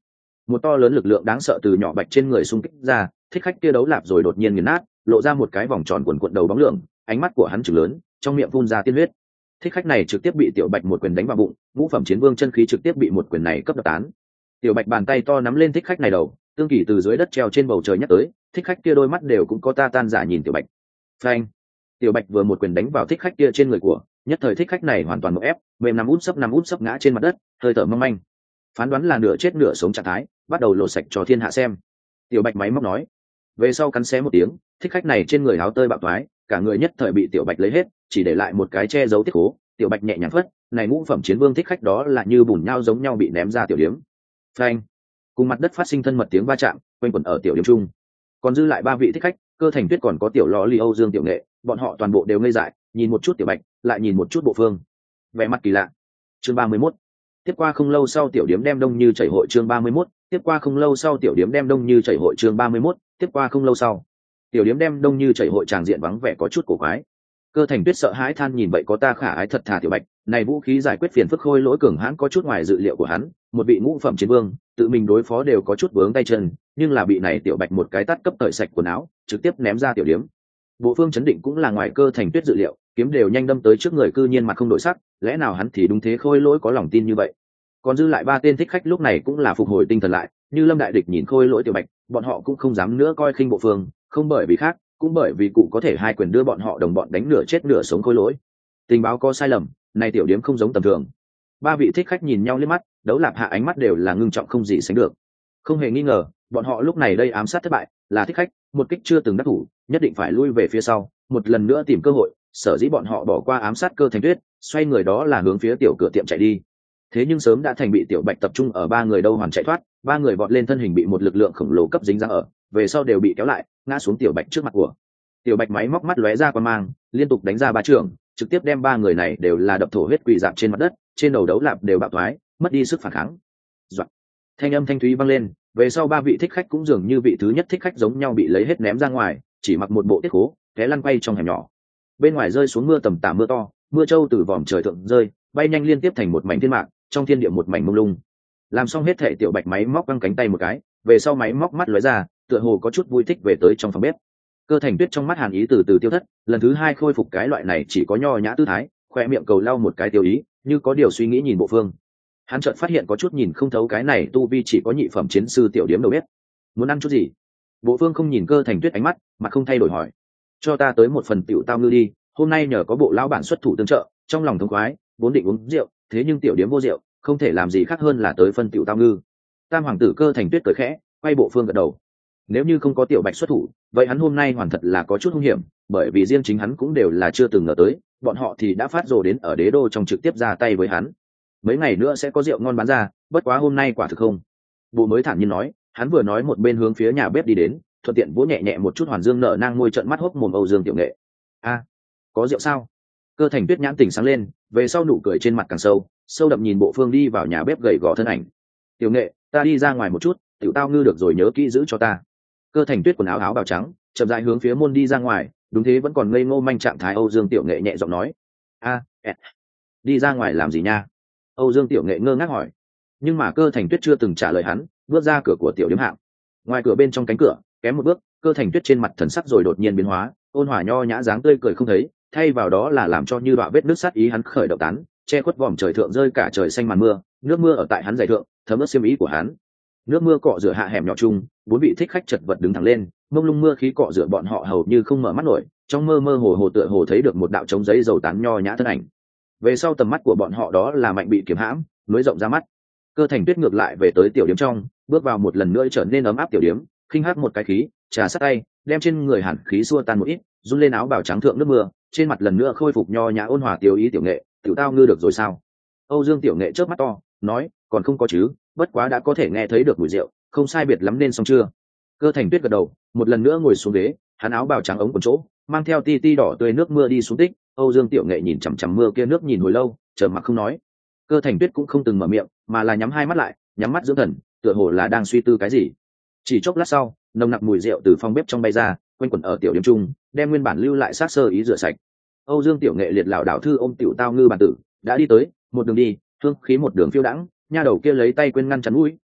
một to lớn lực lượng đáng sợ từ nhỏ bạch trên người xung kích ra, thích khách kia đấu lạp rồi đột nhiên nghiền nát, lộ ra một cái vòng tròn quần quận đầu bóng lượng, ánh mắt của hắn trừng lớn, trong miệng phun ra tiên huyết. Thích khách này trực tiếp bị tiểu bạch một quyền đánh vào bụng, ngũ phẩm chiến vương chân khí trực tiếp bị một quyền này cấp đập tán. Tiểu bạch bàn tay to nắm lên thích khách này đầu, tương kỳ từ dưới đất treo trên bầu trời nhắc tới, thích khách kia đôi mắt đều cũng có ta tan giả nhìn tiểu bạch. Phanh! Tiểu bạch vừa một quyền đánh vào thích khách kia trên người của, nhất thời thích khách này hoàn toàn một ép, mềm nằm út sấp nằm út sấp ngã trên mặt đất, hơi thở mong manh. Phán đoán là nửa chết nửa sống trạng thái, bắt đầu lộ sạch cho thiên hạ xem. Tiểu bạch máy móc nói. Về sau cắn xé một tiếng, thích khách này trên người áo tơi bạo toái, cả người nhất thời bị tiểu bạch lấy hết, chỉ để lại một cái che giấu tiết khố. Tiểu bạch nhẹ nhàng phất, này ngũ phẩm chiến vương thích khách đó là như bùn nhau giống nhau bị ném ra tiểu điếm. Phanh! Cùng mặt đất phát sinh thân mật tiếng va chạm, quanh quẩn ở tiểu điếm chung. Còn dư lại ba vị thích khách, Cơ Thành Tuyết còn có tiểu lò ly Âu Dương Tiểu Nghệ, bọn họ toàn bộ đều ngây dại, nhìn một chút tiểu bạch, lại nhìn một chút bộ phương, vẻ mặt kỳ lạ. Chương ba mươi mốt. Tiếp qua không lâu sau tiểu điếm đem đông như chảy hội chương ba mươi mốt, tiếp qua không lâu sau tiểu điếm đem đông như chảy hội chương ba mươi mốt, tiếp qua không lâu sau. Tiểu điếm đem đông như chảy hội tràng diện vắng vẻ có chút cổ quái. Cơ Thành Tuyết sợ hãi than nhìn vậy có ta khả ái thật thà tiểu bạch, này vũ khí giải quyết phiền phức khôi lỗi cường hãn có chút ngoài dự liệu của hắn, một vị ngũ phẩm chiến vương, tự mình đối phó đều có chút vướng tay chân, nhưng là bị này tiểu bạch một cái tát cấp tởi sạch quần áo, trực tiếp ném ra tiểu điếm. Bộ phương chấn định cũng là ngoài Cơ Thành Tuyết dự liệu, kiếm đều nhanh đâm tới trước người cư nhiên mặt không đổi sắc, lẽ nào hắn thì đúng thế khôi lỗi có lòng tin như vậy. Còn dư lại ba tên thích khách lúc này cũng là phục hồi tinh thần lại, như Lâm đại địch nhìn khôi lỗi tiểu bạch, bọn họ cũng không dám nữa coi khinh bộ phương, không bởi vì khác, cũng bởi vì cụ có thể hai quyền đưa bọn họ đồng bọn đánh nửa chết nửa sống khôi lỗi. Tình báo có sai lầm, này tiểu điếm không giống tầm thường. Ba vị thích khách nhìn nhau liếc mắt, đấu lạp hạ ánh mắt đều là ngưng trọng không gì sánh được. Không hề nghi ngờ, bọn họ lúc này đây ám sát thất bại, là thích khách, một kích chưa từng đắc thủ, nhất định phải lui về phía sau, một lần nữa tìm cơ hội. Sở dĩ bọn họ bỏ qua ám sát Cơ Thành Tuyết, xoay người đó là hướng phía tiểu cửa tiệm chạy đi. Thế nhưng sớm đã thành bị tiểu bạch tập trung ở ba người đâu hoàn chạy thoát, ba người vọt lên thân hình bị một lực lượng khổng lồ cấp dính ra ở, về sau đều bị kéo lại, ngã xuống tiểu bạch trước mặt của. Tiểu bạch máy móc mắt lóe ra quan mang, liên tục đánh ra ba trường, trực tiếp đem ba người này đều là đập thổ huyết quỳ dạp trên mặt đất, trên đầu đấu lạp đều bạo thoái, mất đi sức phản kháng. Doạn. Thanh âm thanh thúy vang lên, về sau ba vị thích khách cũng dường như vị thứ nhất thích khách giống nhau bị lấy hết ném ra ngoài, chỉ mặc một bộ tiết khố, té lăn quay trong hẻm nhỏ. Bên ngoài rơi xuống mưa tầm tã mưa to, mưa trâu từ vòm trời thượng rơi, bay nhanh liên tiếp thành một mảnh thiên mạc, trong thiên địa một mảnh mông lung. Làm xong hết thể tiểu bạch máy móc căng cánh tay một cái, về sau máy móc mắt lóe ra, tựa hồ có chút vui thích về tới trong phòng bếp. Cơ Thành Tuyết trong mắt hàn ý từ từ tiêu thất, lần thứ hai khôi phục cái loại này chỉ có nho nhã tư thái, khoe miệng cầu lau một cái tiêu ý, như có điều suy nghĩ nhìn bộ phương. Hắn chợt phát hiện có chút nhìn không thấu cái này tu vi chỉ có nhị phẩm chiến sư tiểu điếm đầu bếp. Muốn ăn chút gì? Bộ phương không nhìn Cơ Thành Tuyết ánh mắt, mà không thay đổi hỏi. Cho ta tới một phần tiểu tao ngư đi, hôm nay nhờ có bộ lão bản xuất thủ tương trợ, trong lòng thống khoái, vốn định uống rượu, thế nhưng tiểu điếm vô rượu, không thể làm gì khác hơn là tới phân tiểu tao ngư. Tam hoàng tử Cơ Thành Tuyết cười khẽ, quay bộ phương gật đầu. Nếu như không có tiểu bạch xuất thủ, vậy hắn hôm nay hoàn thật là có chút hung hiểm, bởi vì riêng chính hắn cũng đều là chưa từng ngờ tới, bọn họ thì đã phát rồ đến ở đế đô trong trực tiếp ra tay với hắn. Mấy ngày nữa sẽ có rượu ngon bán ra, bất quá hôm nay quả thực không. Bộ mới thản nhiên nói, hắn vừa nói một bên hướng phía nhà bếp đi đến, thuận tiện vỗ nhẹ nhẹ một chút Hoàn Dương nở nang môi trợn mắt hốc mồm Âu Dương Tiểu Nghệ. A, có rượu sao? Cơ Thành Tuyết nhãn tỉnh sáng lên, về sau nụ cười trên mặt càng sâu, sâu đậm nhìn bộ phương đi vào nhà bếp gầy gò thân ảnh. Tiểu Nghệ, ta đi ra ngoài một chút, tiểu tao ngư được rồi nhớ kỹ giữ cho ta. Cơ Thành Tuyết quần áo áo bào trắng, chậm rãi hướng phía môn đi ra ngoài, đúng thế vẫn còn ngây ngô manh trạng thái Âu Dương Tiểu Nghệ nhẹ giọng nói. A, à, đi ra ngoài làm gì nha? Âu Dương Tiểu Nghệ ngơ ngác hỏi. Nhưng mà Cơ Thành Tuyết chưa từng trả lời hắn, bước ra cửa của tiểu điếm hạng. Ngoài cửa bên trong cánh cửa, kém một bước, Cơ Thành Tuyết trên mặt thần sắc rồi đột nhiên biến hóa, ôn hòa nho nhã dáng tươi cười không thấy, thay vào đó là làm cho như đọa vết nước sát ý hắn khởi động tán, che khuất vòm trời thượng rơi cả trời xanh màn mưa, nước mưa ở tại hắn giày thượng, thấm ướt xiêm ý của hắn. Nước mưa cọ rửa hạ hẻm nhỏ chung, bốn vị thích khách chật vật đứng thẳng lên, mông lung mưa khí cọ rửa bọn họ hầu như không mở mắt nổi, trong mơ mơ hồ hồ tựa hồ thấy được một đạo trống giấy dầu tán nho nhã thân ảnh. Về sau tầm mắt của bọn họ đó là mạnh bị kiếm hãm, nối rộng ra mắt. Cơ Thành Tuyết ngược lại về tới tiểu điếm trong, bước vào một lần nữa trở nên ấm áp tiểu điếm, khinh hát một cái khí, trà sát tay, đem trên người hàn khí xua tan một ít, run lên áo bào trắng thượng nước mưa, trên mặt lần nữa khôi phục nho nhã ôn hòa tiêu ý. Tiểu Nghệ, tiểu tao ngư được rồi sao? Âu Dương Tiểu Nghệ chớp mắt to, nói, còn không có chứ, bất quá đã có thể nghe thấy được mùi rượu, không sai biệt lắm nên xong chưa? Cơ Thành Tuyết gật đầu, một lần nữa ngồi xuống ghế, hắn áo bào trắng ống quần chỗ, mang theo ti ti đỏ tươi nước mưa đi xuống tích. Âu Dương Tiểu Nghệ nhìn chằm chằm mưa kia nước nhìn hồi lâu, trầm mặc không nói. Cơ Thành Tuyết cũng không từng mở miệng, mà là nhắm hai mắt lại, nhắm mắt dưỡng thần, tựa hồ là đang suy tư cái gì. Chỉ chốc lát sau, nồng nặc mùi rượu từ phòng bếp trong bay ra, quanh quẩn ở tiểu điếm trung, đem nguyên bản lưu lại sát sơ ý rửa sạch. Âu Dương Tiểu Nghệ liệt lảo đảo thư ôm tiểu tao ngư bản tử, đã đi tới, một đường đi, hương khí một đường phiêu đãng, nha đầu kia lấy tay quên ngăn chắn mũi,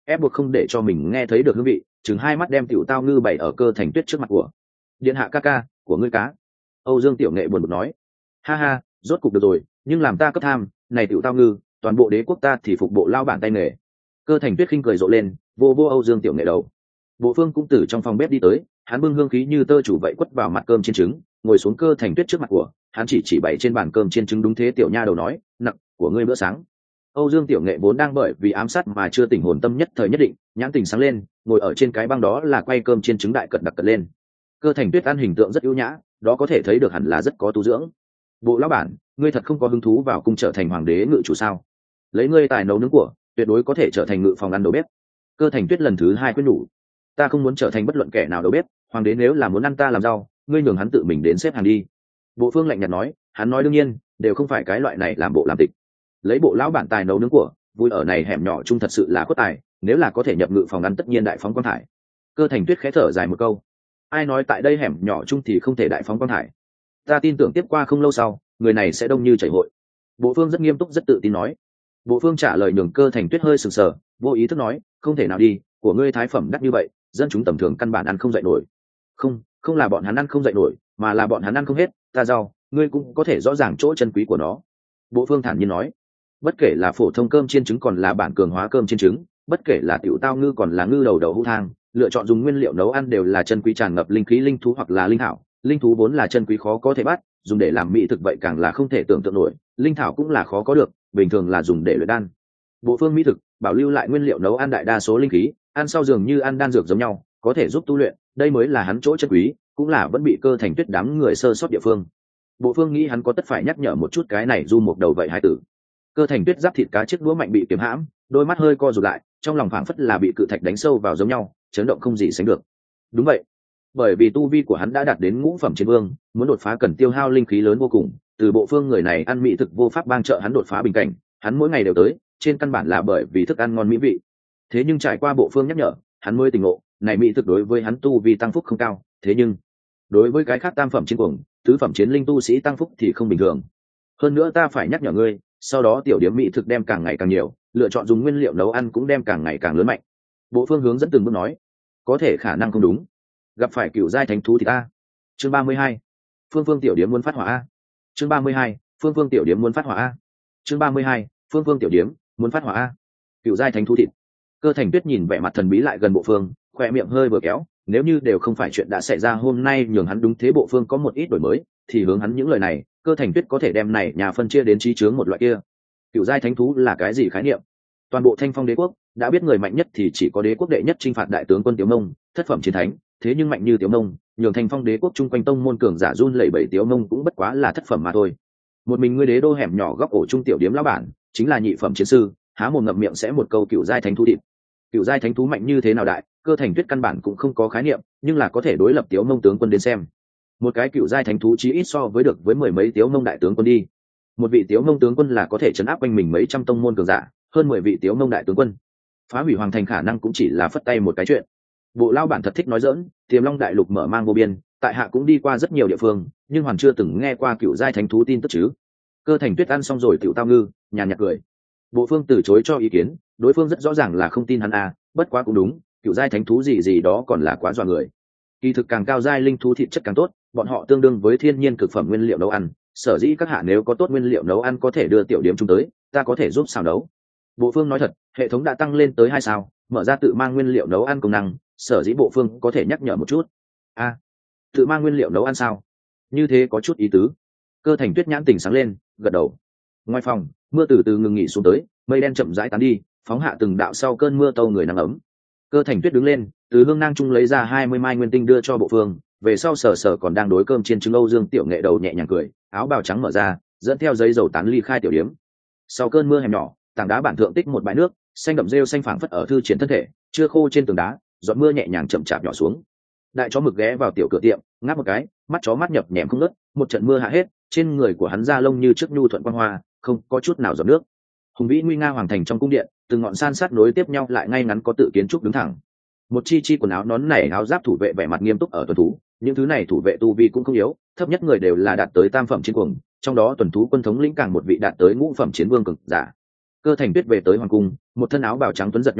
ép buộc không để cho mình nghe thấy được hương vị, chừng hai mắt đem tiểu tao ngư bày ở Cơ Thành Tuyết trước mặt của. Điện hạ ca ca của ngươi cá. Âu Dương Tiểu Nghệ buồn bực nói. Ha ha, rốt cục được rồi, nhưng làm ta cấp tham, này tiểu tao ngư, toàn bộ đế quốc ta thì phục bộ lao bản tay nghề. Cơ Thành Tuyết khinh cười rộ lên, vô vô Âu Dương Tiểu Nghệ đầu. Bộ Phương cũng từ trong phòng bếp đi tới, hắn bưng hương khí như tơ chủ vậy quất vào mặt cơm chiên trứng, ngồi xuống Cơ Thành Tuyết trước mặt của, hắn chỉ chỉ bày trên bàn cơm chiên trứng đúng thế tiểu nha đầu nói, nặng của ngươi bữa sáng. Âu Dương Tiểu Nghệ vốn đang bởi vì ám sát mà chưa tỉnh hồn tâm nhất thời nhất định, nhãn tình sáng lên, ngồi ở trên cái băng đó là quay cơm chiên trứng đại cật đặc cật lên. Cơ Thành Tuyết ăn hình tượng rất ưu nhã, đó có thể thấy được hẳn là rất có tu dưỡng. Bộ lão bản, ngươi thật không có hứng thú vào cung trở thành hoàng đế ngự chủ sao? Lấy ngươi tài nấu nướng của, tuyệt đối có thể trở thành ngự phòng ăn đầu bếp. Cơ Thành Tuyết lần thứ hai quyết nhủ, ta không muốn trở thành bất luận kẻ nào đầu bếp, hoàng đế nếu là muốn ăn ta làm rau, ngươi nhường hắn tự mình đến xếp hàng đi. Bộ Phương lạnh nhạt nói, hắn nói đương nhiên, đều không phải cái loại này làm bộ làm tịch. Lấy bộ lão bản tài nấu nướng của, vui ở này hẻm nhỏ chung thật sự là khuất tài, nếu là có thể nhập ngự phòng ăn tất nhiên đại phóng quang thải. Cơ Thành Tuyết khẽ thở dài một câu, ai nói tại đây hẻm nhỏ chung thì không thể đại phóng quang thải? Ta tin tưởng tiếp qua không lâu sau, người này sẽ đông như chảy hội. Bộ Phương rất nghiêm túc rất tự tin nói. Bộ Phương trả lời nhường Cơ Thành Tuyết hơi sừng sờ, vô ý thức nói, không thể nào đi, của ngươi thái phẩm đắt như vậy, dân chúng tầm thường căn bản ăn không dậy nổi. Không, không là bọn hắn ăn không dậy nổi, mà là bọn hắn ăn không hết, ta rau, ngươi cũng có thể rõ ràng chỗ chân quý của nó. Bộ Phương thản nhiên nói, bất kể là phổ thông cơm chiên trứng còn là bản cường hóa cơm chiên trứng, bất kể là tiểu tao ngư còn là ngư đầu đầu hũ thang, lựa chọn dùng nguyên liệu nấu ăn đều là chân quý tràn ngập linh khí linh thú hoặc là linh thảo. Linh thú vốn là chân quý khó có thể bắt, dùng để làm mỹ thực vậy càng là không thể tưởng tượng nổi, linh thảo cũng là khó có được, bình thường là dùng để luyện đan. Bộ Phương mỹ thực bảo lưu lại nguyên liệu nấu ăn đại đa số linh khí, ăn sau dường như ăn đan dược giống nhau, có thể giúp tu luyện, đây mới là hắn chỗ chân quý, cũng là vẫn bị Cơ Thành Tuyết đám người sơ sót địa phương. Bộ Phương nghĩ hắn có tất phải nhắc nhở một chút cái này du một đầu vậy hai tử. Cơ Thành Tuyết giáp thịt cá chiếc đũa mạnh bị kiếm hãm, đôi mắt hơi co rụt lại, trong lòng phảng phất là bị cự thạch đánh sâu vào giống nhau, chấn động không gì sánh được. Đúng vậy, bởi vì tu vi của hắn đã đạt đến ngũ phẩm chiến vương, muốn đột phá cần tiêu hao linh khí lớn vô cùng, từ Bộ Phương người này ăn mỹ thực vô pháp bang trợ hắn đột phá bình cảnh, hắn mỗi ngày đều tới, trên căn bản là bởi vì thức ăn ngon mỹ vị. Thế nhưng trải qua Bộ Phương nhắc nhở, hắn mới tỉnh ngộ, này mỹ thực đối với hắn tu vi tăng phúc không cao, thế nhưng đối với cái khác tam phẩm chiến cuồng, tứ phẩm chiến linh tu sĩ tăng phúc thì không bình thường. Hơn nữa ta phải nhắc nhở ngươi, sau đó tiểu điểm mỹ thực đem càng ngày càng nhiều, lựa chọn dùng nguyên liệu nấu ăn cũng đem càng ngày càng lớn mạnh. Bộ Phương hướng dẫn từng bước nói, có thể khả năng không đúng. Gặp phải cựu giai thánh thú thì ta. Chương ba mươi hai, Phương Phương tiểu điểm muốn phát hỏa a. Chương ba mươi hai, Phương Phương tiểu điểm muốn phát hỏa a. Chương ba mươi hai, Phương Phương tiểu điểm muốn phát hỏa a. Cựu giai thánh thú thịt. Cơ Thành Tuyết nhìn vẻ mặt thần bí lại gần Bộ Phương, khoe miệng hơi vừa kéo, nếu như đều không phải chuyện đã xảy ra hôm nay nhường hắn đúng thế Bộ Phương có một ít đổi mới, thì hướng hắn những lời này, Cơ Thành Tuyết có thể đem này nhà phân chia đến trí chướng một loại kia. Cựu giai thánh thú là cái gì khái niệm? Toàn bộ Thanh Phong đế quốc đã biết người mạnh nhất thì chỉ có đế quốc đệ nhất chinh phạt đại tướng quân Tiếu Mông, thất phẩm chiến thánh, thế nhưng mạnh như Tiếu Mông, nhường Thanh Phong đế quốc chung quanh tông môn cường giả run lẩy bẩy Tiếu Mông cũng bất quá là thất phẩm mà thôi. Một mình ngươi đế đô hẻm nhỏ góc ổ trung tiểu điếm lão bản, chính là nhị phẩm chiến sư, há mồm ngậm miệng sẽ một câu cựu giai thánh thú thịt. Cựu giai thánh thú mạnh như thế nào đại, Cơ Thành Tuyết căn bản cũng không có khái niệm, nhưng là có thể đối lập Tiếu Mông tướng quân đến xem. Một cái cựu giai thánh thú chí ít so với được với mười mấy Tiếu Mông đại tướng quân đi. Một vị Tiếu Mông tướng quân là có thể trấn áp quanh mình mấy trăm tông môn cường giả, hơn mười vị Tiếu Mông đại tướng quân, phá hủy hoàng thành khả năng cũng chỉ là phất tay một cái chuyện. Bộ lao bản thật thích nói dỡn, Tiềm Long đại lục mở mang vô biên, tại hạ cũng đi qua rất nhiều địa phương, nhưng hoàn chưa từng nghe qua cựu giai thánh thú tin tức chứ. Cơ Thành Tuyết ăn xong rồi tiểu tao ngư, nhàn nhạt cười. Bộ Phương từ chối cho ý kiến, đối phương rất rõ ràng là không tin hắn à, bất quá cũng đúng, cựu giai thánh thú gì gì đó còn là quá dọa người. Kỳ thực càng cao giai linh thú thịt chất càng tốt, bọn họ tương đương với thiên nhiên cực phẩm nguyên liệu nấu ăn, sở dĩ các hạ nếu có tốt nguyên liệu nấu ăn có thể đưa tiểu điểm chúng tới, ta có thể giúp xào nấu. Bộ Phương nói thật, hệ thống đã tăng lên tới hai sao, mở ra tự mang nguyên liệu nấu ăn công năng, sở dĩ Bộ Phương có thể nhắc nhở một chút. A, à, tự mang nguyên liệu nấu ăn sao? Như thế có chút ý tứ. Cơ Thành Tuyết nhãn tình sáng lên, gật đầu. Ngoài phòng, mưa từ từ ngừng nghỉ xuống tới, mây đen chậm rãi tán đi, phóng hạ từng đạo sau cơn mưa tâu người nắng ấm. Cơ Thành Tuyết đứng lên, từ hương nang trung lấy ra hai mươi mai nguyên tinh đưa cho Bộ Phương, về sau sở sở còn đang đối cơm trên trứng Âu Dương Tiểu Nghệ đầu nhẹ nhàng cười, áo bào trắng mở ra, dẫn theo giấy dầu tán ly khai tiểu điếm. Sau cơn mưa hẻm nhỏ, tảng đá bản thượng tích một bãi nước, xanh đậm rêu xanh phảng phất ở thư triển thân thể, chưa khô trên tường đá, giọt mưa nhẹ nhàng chậm chạp nhỏ xuống. Đại chó mực ghé vào tiểu cửa tiệm, ngáp một cái, mắt chó mắt nhập nhèm không ngớt, một trận mưa hạ hết, trên người của hắn da lông như trước nhu thuận quang hoa, không có chút nào giọt nước. Hùng vĩ nguy nga hoàng thành trong cung điện, từng ngọn san sát nối tiếp nhau lại ngay ngắn có tự kiến trúc đứng thẳng. Một chi chi quần áo nón nảy áo giáp thủ vệ vẻ mặt nghiêm túc ở tuần thú, những thứ này thủ vệ tu vi cũng không yếu, thấp nhất người đều là đạt tới tam phẩm chiến cuồng, trong đó tuần thú quân thống lĩnh càng một vị đạt tới ngũ phẩm chiến vương cường giả. Cơ Thành Tuyết về tới hoàng cung, một thân áo bào trắng tuấn giật nho nhã,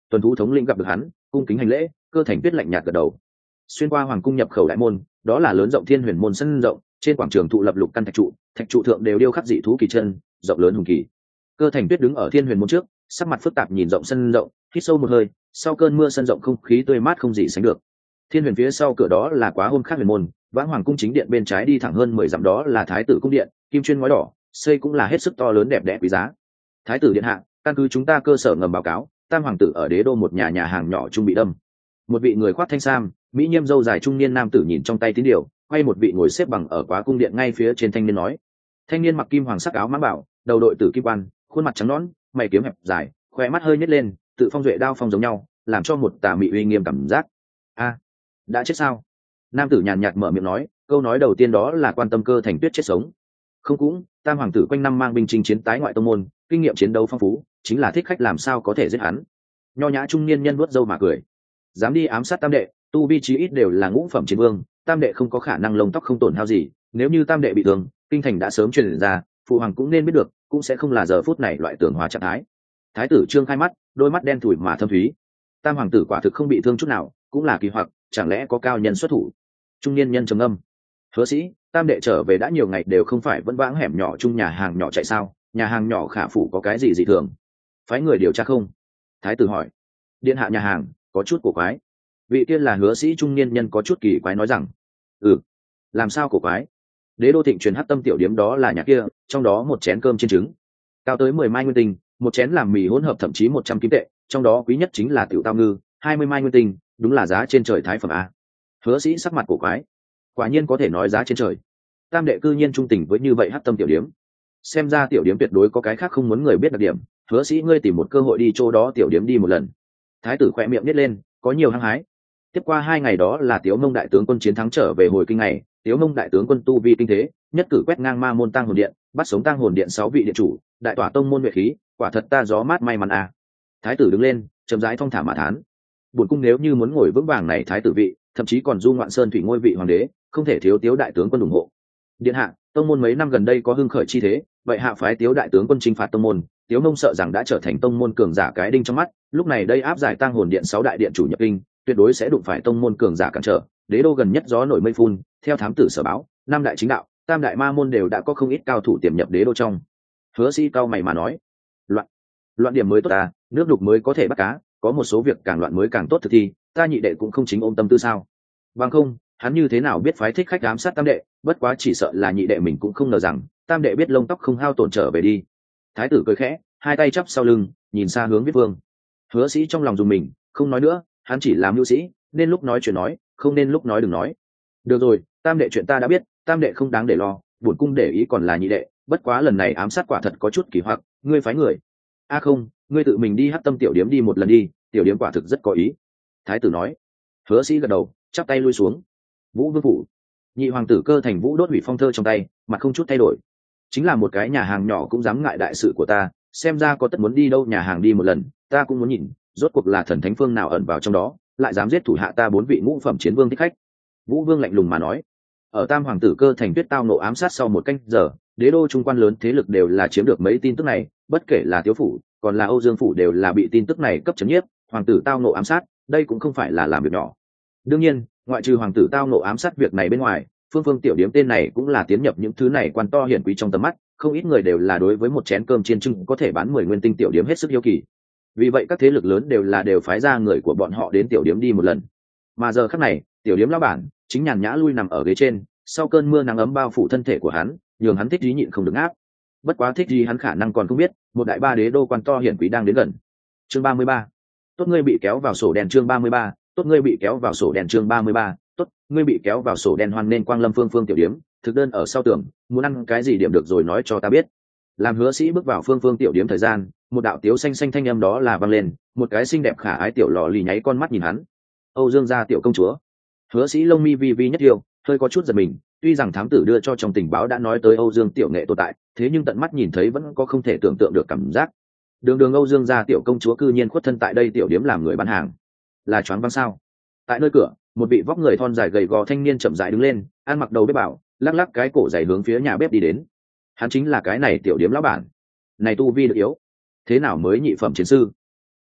tuần thú thống lĩnh gặp được hắn cung kính hành lễ. Cơ Thành Tuyết lạnh nhạt gật đầu. Xuyên qua hoàng cung nhập khẩu đại môn, đó là lớn rộng thiên huyền môn sân rộng, trên quảng trường thụ lập lục căn thạch trụ, thạch trụ thượng đều điêu khắc dị thú kỳ chân, rộng lớn hùng kỳ. Cơ Thành Tuyết đứng ở thiên huyền môn trước, sắc mặt phức tạp nhìn rộng sân rộng, hít sâu một hơi. Sau cơn mưa sân rộng không khí tươi mát không gì sánh được. Thiên huyền phía sau cửa đó là Quá Hôm Khác huyền môn, Vãng Hoàng cung chính điện bên trái đi thẳng hơn mười dặm đó là Thái tử cung điện, kim chuyên ngói đỏ, xây cũng là hết sức to lớn đẹp đẽ quý giá. Thái tử điện hạ, căn cứ chúng ta cơ sở ngầm báo cáo, tam hoàng tử ở đế đô một nhà nhà hàng nhỏ trung bị đâm. Một vị người khoác thanh sam, mỹ nhiêm râu dài trung niên nam tử nhìn trong tay tín điều, quay một vị ngồi xếp bằng ở Quá cung điện ngay phía trên thanh niên nói. Thanh niên mặc kim hoàng sắc áo mãng bảo, đầu đội tử kim quan, khuôn mặt trắng nõn, mày kiếm hẹp dài, khóe mắt hơi nhếch lên, tự phong duệ đao phong giống nhau, làm cho một tà mị uy nghiêm cảm giác. A, đã chết sao? Nam tử nhàn nhạt mở miệng nói, câu nói đầu tiên đó là quan tâm Cơ Thành Tuyết chết sống. Không cũng, tam hoàng tử quanh năm mang binh chinh chiến tái ngoại tông môn, kinh nghiệm chiến đấu phong phú, chính là thích khách làm sao có thể giết hắn. Nho nhã trung niên nhân vuốt râu mà cười. Dám đi ám sát tam đệ, tu vi chí ít đều là ngũ phẩm chiến vương, tam đệ không có khả năng lông tóc không tổn hao gì, nếu như tam đệ bị thương, kinh thành đã sớm truyền ra, phụ hoàng cũng nên biết được, cũng sẽ không là giờ phút này loại tưởng hóa trạng thái. Thái tử trương khai mắt, đôi mắt đen thủi mà thâm thúy. Tam hoàng tử quả thực không bị thương chút nào, cũng là kỳ hoặc, chẳng lẽ có cao nhân xuất thủ? Trung niên nhân trầm ngâm. Hứa sĩ, tam đệ trở về đã nhiều ngày đều không phải vẫn vãng hẻm nhỏ chung nhà hàng nhỏ chạy sao? Nhà hàng nhỏ khả phủ có cái gì dị thường? Phái người điều tra không? Thái tử hỏi. Điện hạ nhà hàng có chút cổ quái. Vị tiên là hứa sĩ trung niên nhân có chút kỳ quái nói rằng. Ừ, làm sao cổ quái? Đế đô thịnh truyền hắc tâm tiểu điếm đó là nhà kia, trong đó một chén cơm chiên trứng cao tới mười mai nguyên tinh, một chén làm mì hỗn hợp thậm chí một trăm kim tệ, trong đó quý nhất chính là tiểu tao ngư, hai mươi mai nguyên tinh, đúng là giá trên trời thái phẩm a. Hứa sĩ sắc mặt cổ quái. Quả nhiên có thể nói giá trên trời. Tam đệ cư nhiên trung tình với như vậy hắc tâm tiểu điếm. Xem ra tiểu điếm tuyệt đối có cái khác không muốn người biết đặc điểm, hứa sĩ ngươi tìm một cơ hội đi chỗ đó tiểu điếm đi một lần. Thái tử khỏe miệng nít lên, có nhiều hăng hái. Tiếp qua hai ngày đó là Tiếu Mông đại tướng quân chiến thắng trở về hồi kinh ngày, Tiếu Mông đại tướng quân tu vi kinh thế, nhất cử quét ngang ma môn tang hồn điện, bắt sống tang hồn điện sáu vị điện chủ, đại tỏa tông môn nhuệ khí, quả thật ta gió mát may mắn à. Thái tử đứng lên, chậm rãi thong thả mà thán. Buồn cung nếu như muốn ngồi vững vàng này thái tử vị, thậm chí còn du ngoạn sơn thủy ngôi vị hoàng đế, không thể thiếu Tiếu đại tướng quân ủng hộ. Điện hạ, tông môn mấy năm gần đây có hưng khởi chi thế, vậy hạ phái Tiếu đại tướng quân chinh phạt tông môn, Tiếu Mông sợ rằng đã trở thành tông môn cường giả cái đinh trong mắt, lúc này đây áp giải tang hồn điện sáu đại điện chủ nhập kinh, tuyệt đối sẽ đụng phải tông môn cường giả cản trở. Đế đô gần nhất gió nổi mây phun, theo thám tử sở báo, năm đại chính đạo, tam đại ma môn đều đã có không ít cao thủ tiềm nhập đế đô trong. Hứa sĩ cao mày mà nói, loạn loạn điểm mới tốt ta, nước đục mới có thể bắt cá, có một số việc càng loạn mới càng tốt thực thi, ta nhị đệ cũng không chính ôm tâm tư sao? Bằng không, hắn như thế nào biết phái thích khách ám sát tam đệ, bất quá chỉ sợ là nhị đệ mình cũng không ngờ rằng, tam đệ biết lông tóc không hao tổn trở về đi. Thái tử cười khẽ, hai tay chắp sau lưng, nhìn xa hướng Viết Vương. Hứa sĩ trong lòng dùng mình, không nói nữa, hắn chỉ làm mưu sĩ, nên lúc nói chuyện nói, không nên lúc nói đừng nói. Được rồi, tam đệ chuyện ta đã biết, tam đệ không đáng để lo, bổn cung để ý còn là nhị đệ, bất quá lần này ám sát quả thật có chút kỳ hoặc, ngươi phái người. A không, ngươi tự mình đi hắc tâm tiểu điếm đi một lần đi, tiểu điếm quả thực rất có ý. Thái tử nói. Hứa sĩ gật đầu, chắp tay lui xuống. Vũ Vương phủ. Nhị hoàng tử Cơ Thành Vũ đốt hủy phong thơ trong tay, mặt không chút thay đổi. Chính là một cái nhà hàng nhỏ cũng dám ngại đại sự của ta, xem ra có tất muốn đi đâu nhà hàng đi một lần, ta cũng muốn nhìn, rốt cuộc là thần thánh phương nào ẩn vào trong đó, lại dám giết thủ hạ ta bốn vị ngũ phẩm chiến vương thích khách. Vũ Vương lạnh lùng mà nói. Ở tam hoàng tử Cơ Thành Tuyết tao nộ ám sát sau một canh giờ, đế đô trung quan lớn thế lực đều là chiếm được mấy tin tức này, bất kể là Tiếu phủ, còn là Âu Dương phủ đều là bị tin tức này cấp chấn nhiếp. Hoàng tử tao nộ ám sát, đây cũng không phải là làm việc nhỏ. Đương nhiên, ngoại trừ hoàng tử tao nộ ám sát việc này bên ngoài, phương phương tiểu điếm tên này cũng là tiến nhập những thứ này quan to hiển quý trong tầm mắt, không ít người đều là đối với một chén cơm chiên trưng có thể bán mười nguyên tinh tiểu điếm hết sức hiếu kỳ. Vì vậy các thế lực lớn đều là đều phái ra người của bọn họ đến tiểu điếm đi một lần. Mà giờ khắc này, tiểu điếm lão bản chính nhàn nhã lui nằm ở ghế trên, sau cơn mưa nắng ấm bao phủ thân thể của hắn, nhường hắn thích ý nhịn không được áp. Bất quá thích gì hắn khả năng còn không biết, một đại ba đế đô quan to hiển quý đang đến gần. Chương ba mươi ba. Tốt ngươi bị kéo vào sổ đen chương ba mươi ba, tốt ngươi bị kéo vào sổ đen chương ba mươi ba, tốt, ngươi bị kéo vào sổ đen hoan nên Quang Lâm Phương Phương tiểu điếm, thực đơn ở sau tường, muốn ăn cái gì điểm được rồi nói cho ta biết. Làm Hứa Sĩ bước vào Phương Phương tiểu điếm thời gian, một đạo tiếu xanh xanh thanh âm đó là vang lên, một cái xinh đẹp khả ái tiểu lọ lì nháy con mắt nhìn hắn. Âu Dương gia tiểu công chúa. Hứa Sĩ lông mi vi vi nhất yêu, hơi có chút giật mình, tuy rằng thám tử đưa cho trong tình báo đã nói tới Âu Dương tiểu nghệ tồn tại, thế nhưng tận mắt nhìn thấy vẫn có không thể tưởng tượng được cảm giác. Đường đường Âu Dương gia tiểu công chúa cư nhiên khuất thân tại đây tiểu điếm làm người bán hàng, là choáng váng sao? Tại nơi cửa, một vị vóc người thon dài gầy gò thanh niên chậm rãi đứng lên, ăn mặc đầu bếp bảo, lắc lắc cái cổ dày hướng phía nhà bếp đi đến. Hắn chính là cái này tiểu điếm lão bản. Này tu vi được yếu, thế nào mới nhị phẩm chiến sư?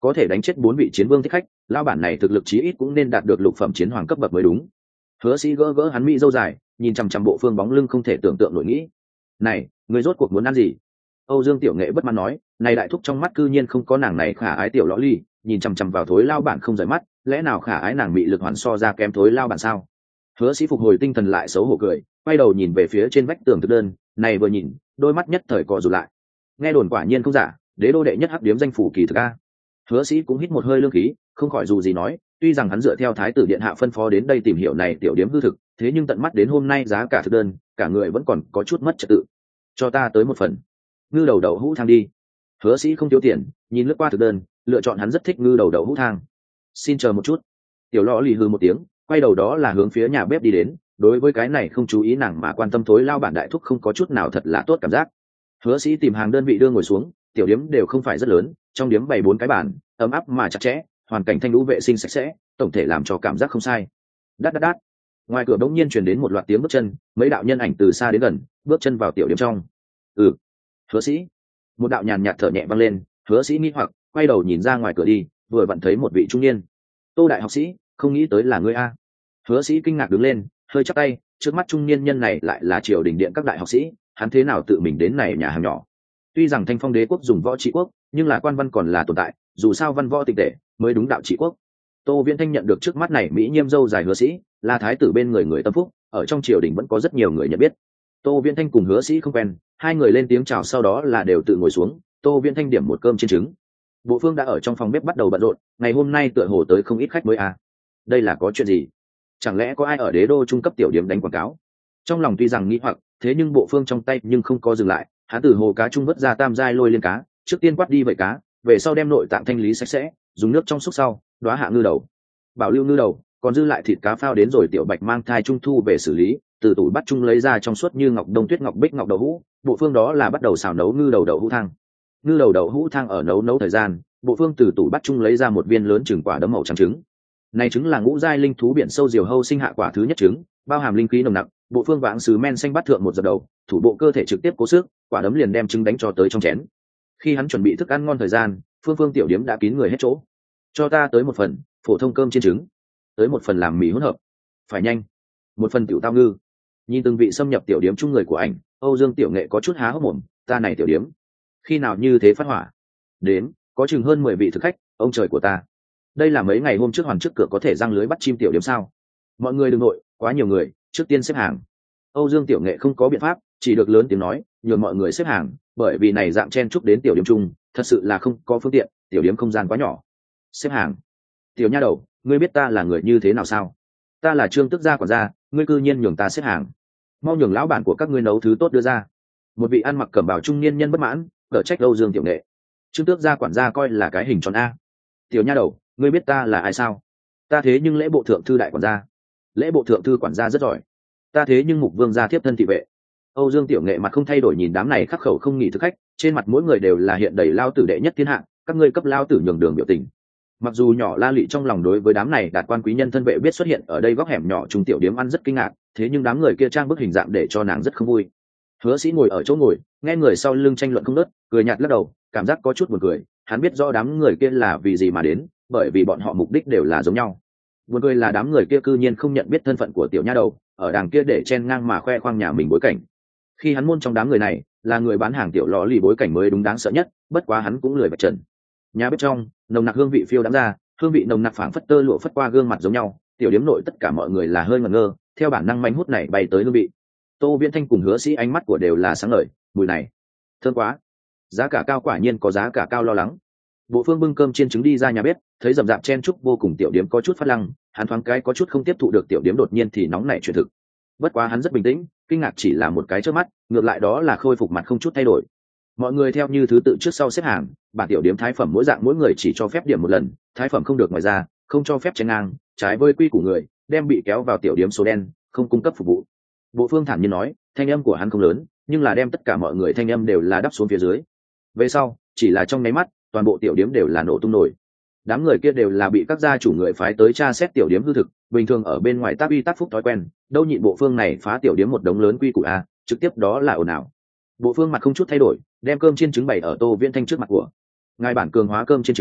có thể đánh chết bốn vị chiến vương thích khách, lao bản này thực lực chí ít cũng nên đạt được lục phẩm chiến hoàng cấp bậc mới đúng. Hứa Sĩ gỡ gỡ hắn mỹ dâu dài, nhìn chằm chằm bộ phương bóng lưng không thể tưởng tượng nổi nghĩ. Này, người rốt cuộc muốn ăn gì? Âu Dương Tiểu Nghệ bất mãn nói, này đại thúc trong mắt cư nhiên không có nàng này khả ái tiểu lõ ly, nhìn chằm chằm vào thối lao bản không rời mắt, lẽ nào khả ái nàng bị lực hoàn so ra kém thối lao bản sao? Hứa Sĩ phục hồi tinh thần lại xấu hổ cười, quay đầu nhìn về phía trên vách tường thực đơn, này vừa nhìn, đôi mắt nhất thời co rụt lại. Nghe đồn quả nhiên không giả, đế đô đệ nhất hắc điếm danh phủ kỳ thực a. Hứa Sĩ cũng hít một hơi lương khí, không khỏi dù gì nói, tuy rằng hắn dựa theo thái tử điện hạ phân phó đến đây tìm hiểu này tiểu điếm hư thực, thế nhưng tận mắt đến hôm nay giá cả thực đơn, cả người vẫn còn có chút mất trật tự. Cho ta tới một phần ngư đầu đậu hũ thang đi. Hứa Sĩ không thiếu tiền, nhìn lướt qua thực đơn, lựa chọn hắn rất thích ngư đầu đậu hũ thang. Xin chờ một chút. Tiểu lõ lì hư một tiếng, quay đầu đó là hướng phía nhà bếp đi đến. Đối với cái này không chú ý nàng mà quan tâm thối lao bản đại thúc không có chút nào thật là tốt cảm giác. Hứa Sĩ tìm hàng đơn vị đưa ngồi xuống, tiểu điếm đều không phải rất lớn, trong điếm bày bốn cái bàn, ấm áp mà chặt chẽ, hoàn cảnh thanh lũ vệ sinh sạch sẽ, tổng thể làm cho cảm giác không sai. Đát đát đát. Ngoài cửa bỗng nhiên truyền đến một loạt tiếng bước chân, mấy đạo nhân ảnh từ xa đến gần, bước chân vào tiểu điếm trong. Ừ. Hứa Sĩ. Một đạo nhàn nhạt thở nhẹ vang lên, Hứa Sĩ nghi hoặc quay đầu nhìn ra ngoài cửa đi, vừa vặn thấy một vị trung niên. Tô đại học sĩ, không nghĩ tới là ngươi a. Hứa Sĩ kinh ngạc đứng lên, hơi chắp tay, trước mắt trung niên nhân này lại là triều đình điện các đại học sĩ, hắn thế nào tự mình đến này nhà hàng nhỏ? Tuy rằng Thanh Phong đế quốc dùng võ trị quốc, nhưng là quan văn còn là tồn tại, dù sao văn võ tịch tệ mới đúng đạo trị quốc. Tô Viễn Thanh nhận được trước mắt này mỹ nhiêm dâu dài Hứa Sĩ, là thái tử bên người người tâm phúc, ở trong triều đình vẫn có rất nhiều người nhận biết. Tô Viễn Thanh cùng Hứa Sĩ không quen, hai người lên tiếng chào sau đó là đều tự ngồi xuống. Tô Viễn Thanh điểm một cơm chiên trứng. Bộ Phương đã ở trong phòng bếp bắt đầu bận rộn, ngày hôm nay tựa hồ tới không ít khách mới à. Đây là có chuyện gì? Chẳng lẽ có ai ở đế đô trung cấp tiểu điểm đánh quảng cáo? Trong lòng tuy rằng nghĩ hoặc, thế nhưng Bộ Phương trong tay nhưng không có dừng lại, hắn từ hồ cá trung vớt ra tam giai lôi liên cá, trước tiên quát đi vậy cá, về sau đem nội tạng thanh lý sạch sẽ, dùng nước trong xúc sau, đóa hạ ngư đầu. Bảo lưu ngư đầu, còn dư lại thịt cá phao đến rồi tiểu bạch mang thai trung thu về xử lý, từ tủ bắt trung lấy ra trong suốt như ngọc đông tuyết ngọc bích ngọc đậu hũ. Bộ Phương đó là bắt đầu xào nấu ngư đầu đậu hũ thang. Ngư đầu đậu hũ thang ở nấu nấu thời gian, Bộ Phương từ tủ bắt trung lấy ra một viên lớn chừng quả đấm màu trắng trứng. Này trứng là ngũ giai linh thú biển sâu diều hâu sinh hạ quả thứ nhất trứng, bao hàm linh khí nồng nặc. Bộ Phương vãng sứ men xanh bắt thượng một giật đầu, thủ bộ cơ thể trực tiếp cố sức, quả đấm liền đem trứng đánh cho tới trong chén. Khi hắn chuẩn bị thức ăn ngon thời gian, Phương Phương tiểu điếm đã kín người hết chỗ. Cho ta tới một phần phổ thông cơm chiên trứng, tới một phần làm mì hỗn hợp, phải nhanh, một phần tiểu tao ngư. Nhìn từng vị xâm nhập tiểu điếm chung người của ảnh, Âu Dương Tiểu Nghệ có chút há hốc mồm, ta này tiểu điếm khi nào như thế phát hỏa? Đến, có chừng hơn mười vị thực khách, ông trời của ta. Đây là mấy ngày hôm trước hoàn trước cửa có thể răng lưới bắt chim tiểu điếm sao? Mọi người đừng nội, quá nhiều người, trước tiên xếp hàng. Âu Dương Tiểu Nghệ không có biện pháp, chỉ được lớn tiếng nói, nhường mọi người xếp hàng, bởi vì này dạng chen chúc đến tiểu điếm chung, thật sự là không có phương tiện, tiểu điếm không gian quá nhỏ. Xếp hàng. Tiểu nha đầu, ngươi biết ta là người như thế nào sao? Ta là Trương Tước gia quản gia, ngươi cư nhiên nhường ta xếp hàng. Mau nhường lão bản của các ngươi nấu thứ tốt đưa ra. Một vị ăn mặc cẩm bào trung niên nhân bất mãn, cở trách Âu Dương Tiểu Nghệ. Trương Tước gia quản gia coi là cái hình tròn a. Tiểu nha đầu, ngươi biết ta là ai sao? Ta thế nhưng lễ bộ thượng thư đại quản gia. Lễ bộ thượng thư quản gia rất giỏi. Ta thế nhưng mục vương gia thiếp thân thị vệ. Âu Dương Tiểu Nghệ mặt không thay đổi nhìn đám này khắc khẩu không nghỉ thực khách, trên mặt mỗi người đều là hiện đầy lao tử đệ nhất thiên hạ, các ngươi cấp lao tử nhường đường biểu tình. Mặc dù nhỏ La Lị trong lòng đối với đám này đạt quan quý nhân thân vệ biết xuất hiện ở đây góc hẻm nhỏ trung tiểu điếm ăn rất kinh ngạc, thế nhưng đám người kia trang bức hình dạng để cho nàng rất không vui. Hứa Sĩ ngồi ở chỗ ngồi, nghe người sau lưng tranh luận không ngớt, cười nhạt lắc đầu, cảm giác có chút buồn cười. Hắn biết rõ đám người kia là vì gì mà đến, bởi vì bọn họ mục đích đều là giống nhau. Buồn cười là đám người kia cư nhiên không nhận biết thân phận của tiểu nha đầu, ở đàng kia để chen ngang mà khoe khoang nhà mình bối cảnh. Khi hắn môn trong đám người này, là người bán hàng tiểu lò lì bối cảnh mới đúng đáng sợ nhất, bất quá hắn cũng lười vạch trần. Nhà bếp trong, nồng nặc hương vị phiêu đãng ra, hương vị nồng nặc phảng phất tơ lụa phất qua gương mặt giống nhau, tiểu điếm nội tất cả mọi người là hơi ngẩn ngơ, theo bản năng manh hút này bay tới hương vị. Tô Viễn Thanh cùng Hứa Sĩ ánh mắt của đều là sáng ngời, mùi này thơm quá, giá cả cao, quả nhiên có giá cả cao lo lắng. Bộ Phương bưng cơm chiên trứng đi ra nhà bếp, thấy rậm rạp chen chúc vô cùng tiểu điếm có chút phát lăng, hắn thoáng cái có chút không tiếp thụ được tiểu điếm đột nhiên thì nóng nảy chuyển thực. Bất quá hắn rất bình tĩnh, kinh ngạc chỉ là một cái trước mắt, ngược lại đó là khôi phục mặt không chút thay đổi. Mọi người theo như thứ tự trước sau xếp hàng, bản tiểu điếm thái phẩm mỗi dạng mỗi người chỉ cho phép điểm một lần, thái phẩm không được ngoài ra, không cho phép chen ngang, trái với quy của người, đem bị kéo vào tiểu điếm số đen, không cung cấp phục vụ. Bộ Phương thản nhiên nói, thanh âm của hắn không lớn, nhưng là đem tất cả mọi người thanh âm đều là đắp xuống phía dưới. Về sau, chỉ là trong nháy mắt, toàn bộ tiểu điếm đều là nổ tung nổi. Đám người kia đều là bị các gia chủ người phái tới tra xét tiểu điếm hư thực, bình thường ở bên ngoài tác uy tác phúc thói quen, đâu nhịn Bộ Phương này phá tiểu điếm một đống lớn quy củ a, trực tiếp đó là ồn ào. Bộ Phương mặt không chút thay đổi, đem cơm chiên trứng bày ở Tô Viễn Thanh trước mặt của. Ngài bản cường hóa cơm chiên trứng,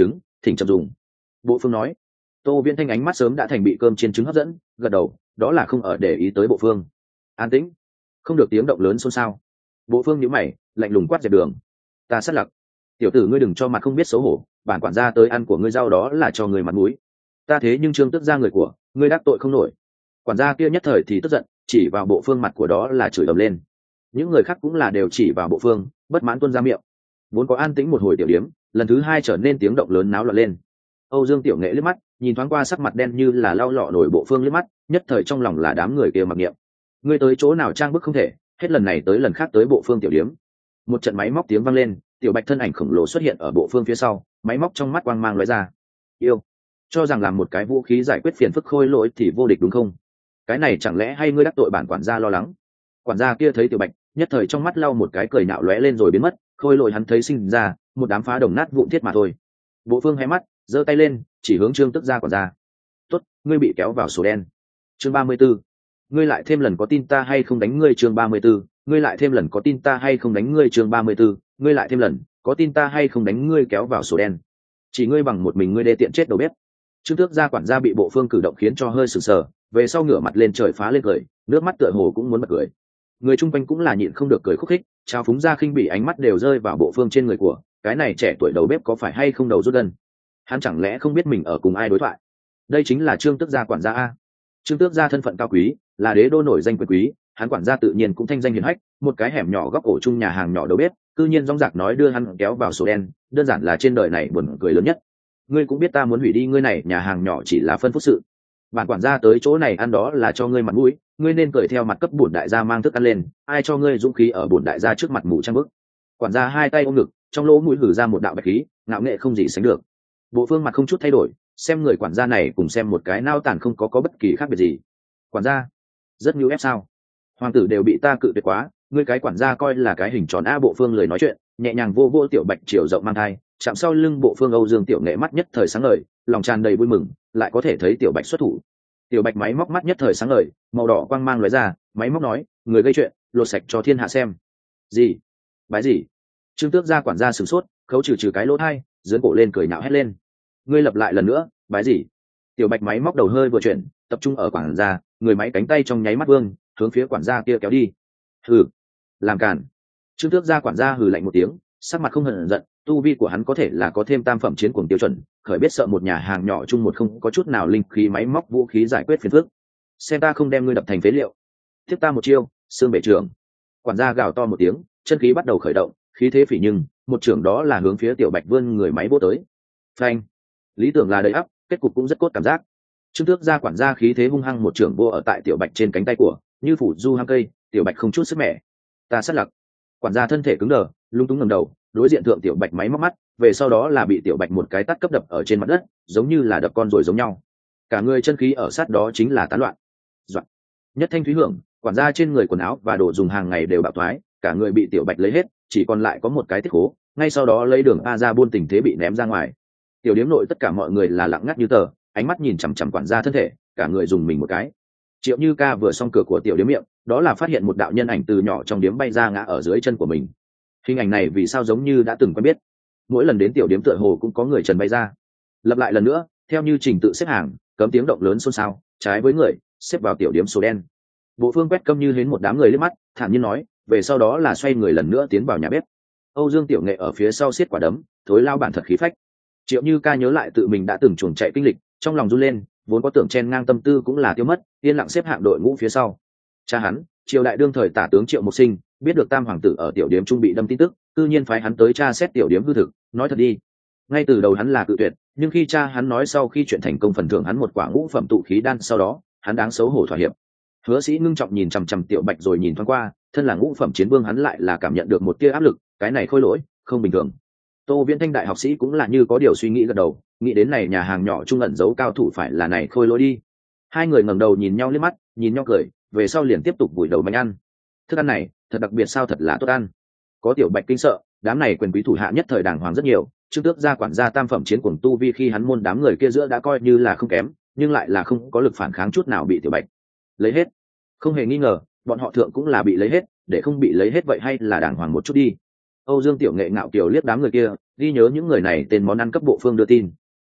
thỉnh chậm dùng. Bộ phương nói. Tô Viễn Thanh ánh mắt sớm đã thành bị cơm chiên trứng hấp dẫn, gật đầu, đó là không ở để ý tới bộ phương. An tĩnh, không được tiếng động lớn xôn xao. Bộ phương nhíu mày, lạnh lùng quát dẹp đường. Ta sát lặc. Tiểu tử ngươi đừng cho mặt không biết xấu hổ, bản quản gia tới ăn của ngươi rau đó là cho người mặt mũi. Ta thế nhưng Trương Tước gia người của, ngươi đắc tội không nổi. Quản gia kia nhất thời thì tức giận, chỉ vào bộ phương mặt của đó là chửi ầm lên. Những người khác cũng là đều chỉ vào bộ phương, bất mãn tuôn ra miệng. Vốn có an tĩnh một hồi tiểu điếm, lần thứ hai trở nên tiếng động lớn náo loạn lên. Âu Dương Tiểu Nghệ liếc mắt, nhìn thoáng qua sắc mặt đen như là lau lọ nổi bộ phương liếc mắt, nhất thời trong lòng là đám người kia mặc niệm. Ngươi tới chỗ nào trang bức không thể, hết lần này tới lần khác tới bộ phương tiểu điếm. Một trận máy móc tiếng vang lên, tiểu bạch thân ảnh khổng lồ xuất hiện ở bộ phương phía sau, máy móc trong mắt quang mang lóe ra. Yêu, cho rằng làm một cái vũ khí giải quyết phiền phức khôi lỗi thì vô địch đúng không? Cái này chẳng lẽ hay ngươi đắc tội bản quản gia lo lắng? Quản gia kia thấy tiểu bạch, nhất thời trong mắt lau một cái cười nhạo lóe lên rồi biến mất, khôi lỗi hắn thấy sinh ra một đám phá đồng nát vụn thiết mà thôi. Bộ phương hé mắt, giơ tay lên, chỉ hướng Trương Tước gia quản gia. Tốt, ngươi bị kéo vào sổ đen. Chương ba mươi 34. Ngươi lại thêm lần có tin ta hay không đánh ngươi chương ba mươi 34. Ngươi lại thêm lần có tin ta hay không đánh ngươi chương ba mươi 34. Ngươi lại thêm lần có tin ta hay không đánh ngươi kéo vào sổ đen. Chỉ ngươi bằng một mình ngươi đê tiện chết đầu bếp. Trương Tước gia quản gia bị bộ phương cử động khiến cho hơi sừng sờ, về sau ngửa mặt lên trời phá lên cười, nước mắt tựa hồ cũng muốn bật cười. Người chung quanh cũng là nhịn không được cười khúc khích, trao phúng ra khinh bỉ ánh mắt đều rơi vào bộ phương trên người của cái này trẻ tuổi đầu bếp có phải hay không đầu rút gân. Hắn chẳng lẽ không biết mình ở cùng ai đối thoại? Đây chính là Trương Tước gia quản gia a. Trương Tước gia thân phận cao quý, là đế đô nổi danh quyền quý, hắn quản gia tự nhiên cũng thanh danh hiển hách, một cái hẻm nhỏ góc ổ chung nhà hàng nhỏ đầu bếp, cư nhiên rong rạc nói đưa hắn kéo vào sổ đen, đơn giản là trên đời này buồn cười lớn nhất. Ngươi cũng biết ta muốn hủy đi ngươi này nhà hàng nhỏ chỉ là phân phúc sự. Bản quản gia tới chỗ này ăn đó là cho ngươi mặt mũi, ngươi nên cười theo mặt cấp bổn đại gia mang thức ăn lên, ai cho ngươi dũng khí ở bổn đại gia trước mặt mù trang bức. Quản gia hai tay ôm ngực, trong lỗ mũi hử ra một đạo bạch khí, ngạo nghệ không gì sánh được. Bộ phương mặt không chút thay đổi, xem người quản gia này cùng xem một cái nao tàn không có có bất kỳ khác biệt gì. Quản gia rất nhu ép sao? Hoàng tử đều bị ta cự tuyệt quá, ngươi cái quản gia coi là cái hình tròn a. Bộ phương lời nói chuyện nhẹ nhàng vô vô tiểu bạch chiều rộng mang thai, chạm sau lưng bộ phương. Âu Dương Tiểu Nghệ mắt nhất thời sáng ngời, lòng tràn đầy vui mừng, lại có thể thấy tiểu bạch xuất thủ. Tiểu bạch máy móc mắt nhất thời sáng ngời, màu đỏ quang mang lóe ra, máy móc nói, người gây chuyện lột sạch cho thiên hạ xem. Gì? Bái gì? Trương Tước gia quản gia sửng sốt, khấu trừ trừ cái lỗ thai, dướn cổ lên cười nhạo hét lên. Ngươi lặp lại lần nữa, bái gì? Tiểu bạch máy móc đầu hơi vừa chuyển, tập trung ở quản gia, người máy cánh tay trong nháy mắt vương hướng phía quản gia kia kéo đi. Hừ, làm cản. Trương Tước gia quản gia hừ lạnh một tiếng, sắc mặt không hờn giận, tu vi của hắn có thể là có thêm tam phẩm chiến cuồng tiêu chuẩn, khởi biết sợ một nhà hàng nhỏ chung một không có chút nào linh khí máy móc vũ khí giải quyết phiền phức. Xem ta không đem ngươi đập thành phế liệu. Tiếp ta một chiêu, xương bể trưởng. Quản gia gào to một tiếng, chân khí bắt đầu khởi động, khí thế phỉ nhưng một trưởng đó là hướng phía tiểu bạch vươn người máy vô tới. Phanh. Lý tưởng là đầy ắp, kết cục cũng rất cốt cảm giác. Trương Tước gia quản gia khí thế hung hăng một trưởng vô ở tại tiểu bạch trên cánh tay của, như phủ du hăng cây, tiểu bạch không chút sức mẻ. Ta sát lặc. Quản gia thân thể cứng đờ, lung túng ngẩng đầu, đối diện thượng tiểu bạch máy móc mắt, về sau đó là bị tiểu bạch một cái tát cấp đập ở trên mặt đất, giống như là đập con rồi giống nhau. Cả người chân khí ở sát đó chính là tán loạn. Doạn. Nhất thanh thúy hưởng, quản gia trên người quần áo và đồ dùng hàng ngày đều bạo thoái, cả người bị tiểu bạch lấy hết, chỉ còn lại có một cái tiết khố, ngay sau đó lấy đường a ra buôn tình thế bị ném ra ngoài. Tiểu điếm nội tất cả mọi người là lặng ngắt như tờ, ánh mắt nhìn chằm chằm quản gia thân thể, cả người dùng mình một cái. Triệu Như Ca vừa xong cửa của tiểu điếm miệng, đó là phát hiện một đạo nhân ảnh từ nhỏ trong điếm bay ra ngã ở dưới chân của mình. Hình ảnh này vì sao giống như đã từng quen biết. Mỗi lần đến tiểu điếm tựa hồ cũng có người trần bay ra. Lặp lại lần nữa, theo như trình tự xếp hàng, cấm tiếng động lớn xôn xao, trái với người, xếp vào tiểu điếm số đen. Bộ phương quét câm như hến một đám người liếc mắt, thản nhiên nói, về sau đó là xoay người lần nữa tiến vào nhà bếp. Âu Dương Tiểu Nghệ ở phía sau siết quả đấm, thối lao bản thật khí phách. Triệu Như Ca nhớ lại tự mình đã từng chuồn chạy kinh lịch, trong lòng run lên, vốn có tưởng chen ngang tâm tư cũng là tiêu mất, yên lặng xếp hạng đội ngũ phía sau. Cha hắn, Triều đại đương thời tả tướng Triệu Mục Sinh, biết được tam hoàng tử ở tiểu điếm trung bị đâm tin tức, tự nhiên phái hắn tới tra xét tiểu điếm hư thực, nói thật đi. Ngay từ đầu hắn là cự tuyệt, nhưng khi cha hắn nói sau khi chuyện thành công phần thưởng hắn một quả ngũ phẩm tụ khí đan, sau đó, hắn đáng xấu hổ thỏa hiệp. Hứa Sĩ ngưng trọng nhìn chằm chằm tiểu bạch rồi nhìn thoáng qua, thân là ngũ phẩm chiến vương hắn lại là cảm nhận được một tia áp lực, cái này khôi lỗi, không bình thường. Tô Viễn Thanh đại học sĩ cũng là như có điều suy nghĩ gật đầu, nghĩ đến này nhà hàng nhỏ trung ẩn giấu cao thủ phải là này khôi lỗi đi. Hai người ngẩng đầu nhìn nhau liếc mắt, nhìn nhau cười, về sau liền tiếp tục vùi đầu bánh ăn. Thức ăn này, thật đặc biệt sao, thật là tốt ăn. Có tiểu bạch kinh sợ, đám này quyền quý thủ hạ nhất thời đàng hoàng rất nhiều, Trương Tước gia quản gia tam phẩm chiến cuồng tu vi khi hắn môn đám người kia giữa đã coi như là không kém, nhưng lại là không có lực phản kháng chút nào, bị tiểu bạch lấy hết. Không hề nghi ngờ, bọn họ thượng cũng là bị lấy hết, để không bị lấy hết vậy hay là đàng hoàng một chút đi. Âu Dương Tiểu Nghệ ngạo kiều liếc đám người kia, ghi nhớ những người này tên món ăn cấp bộ phương đưa tin.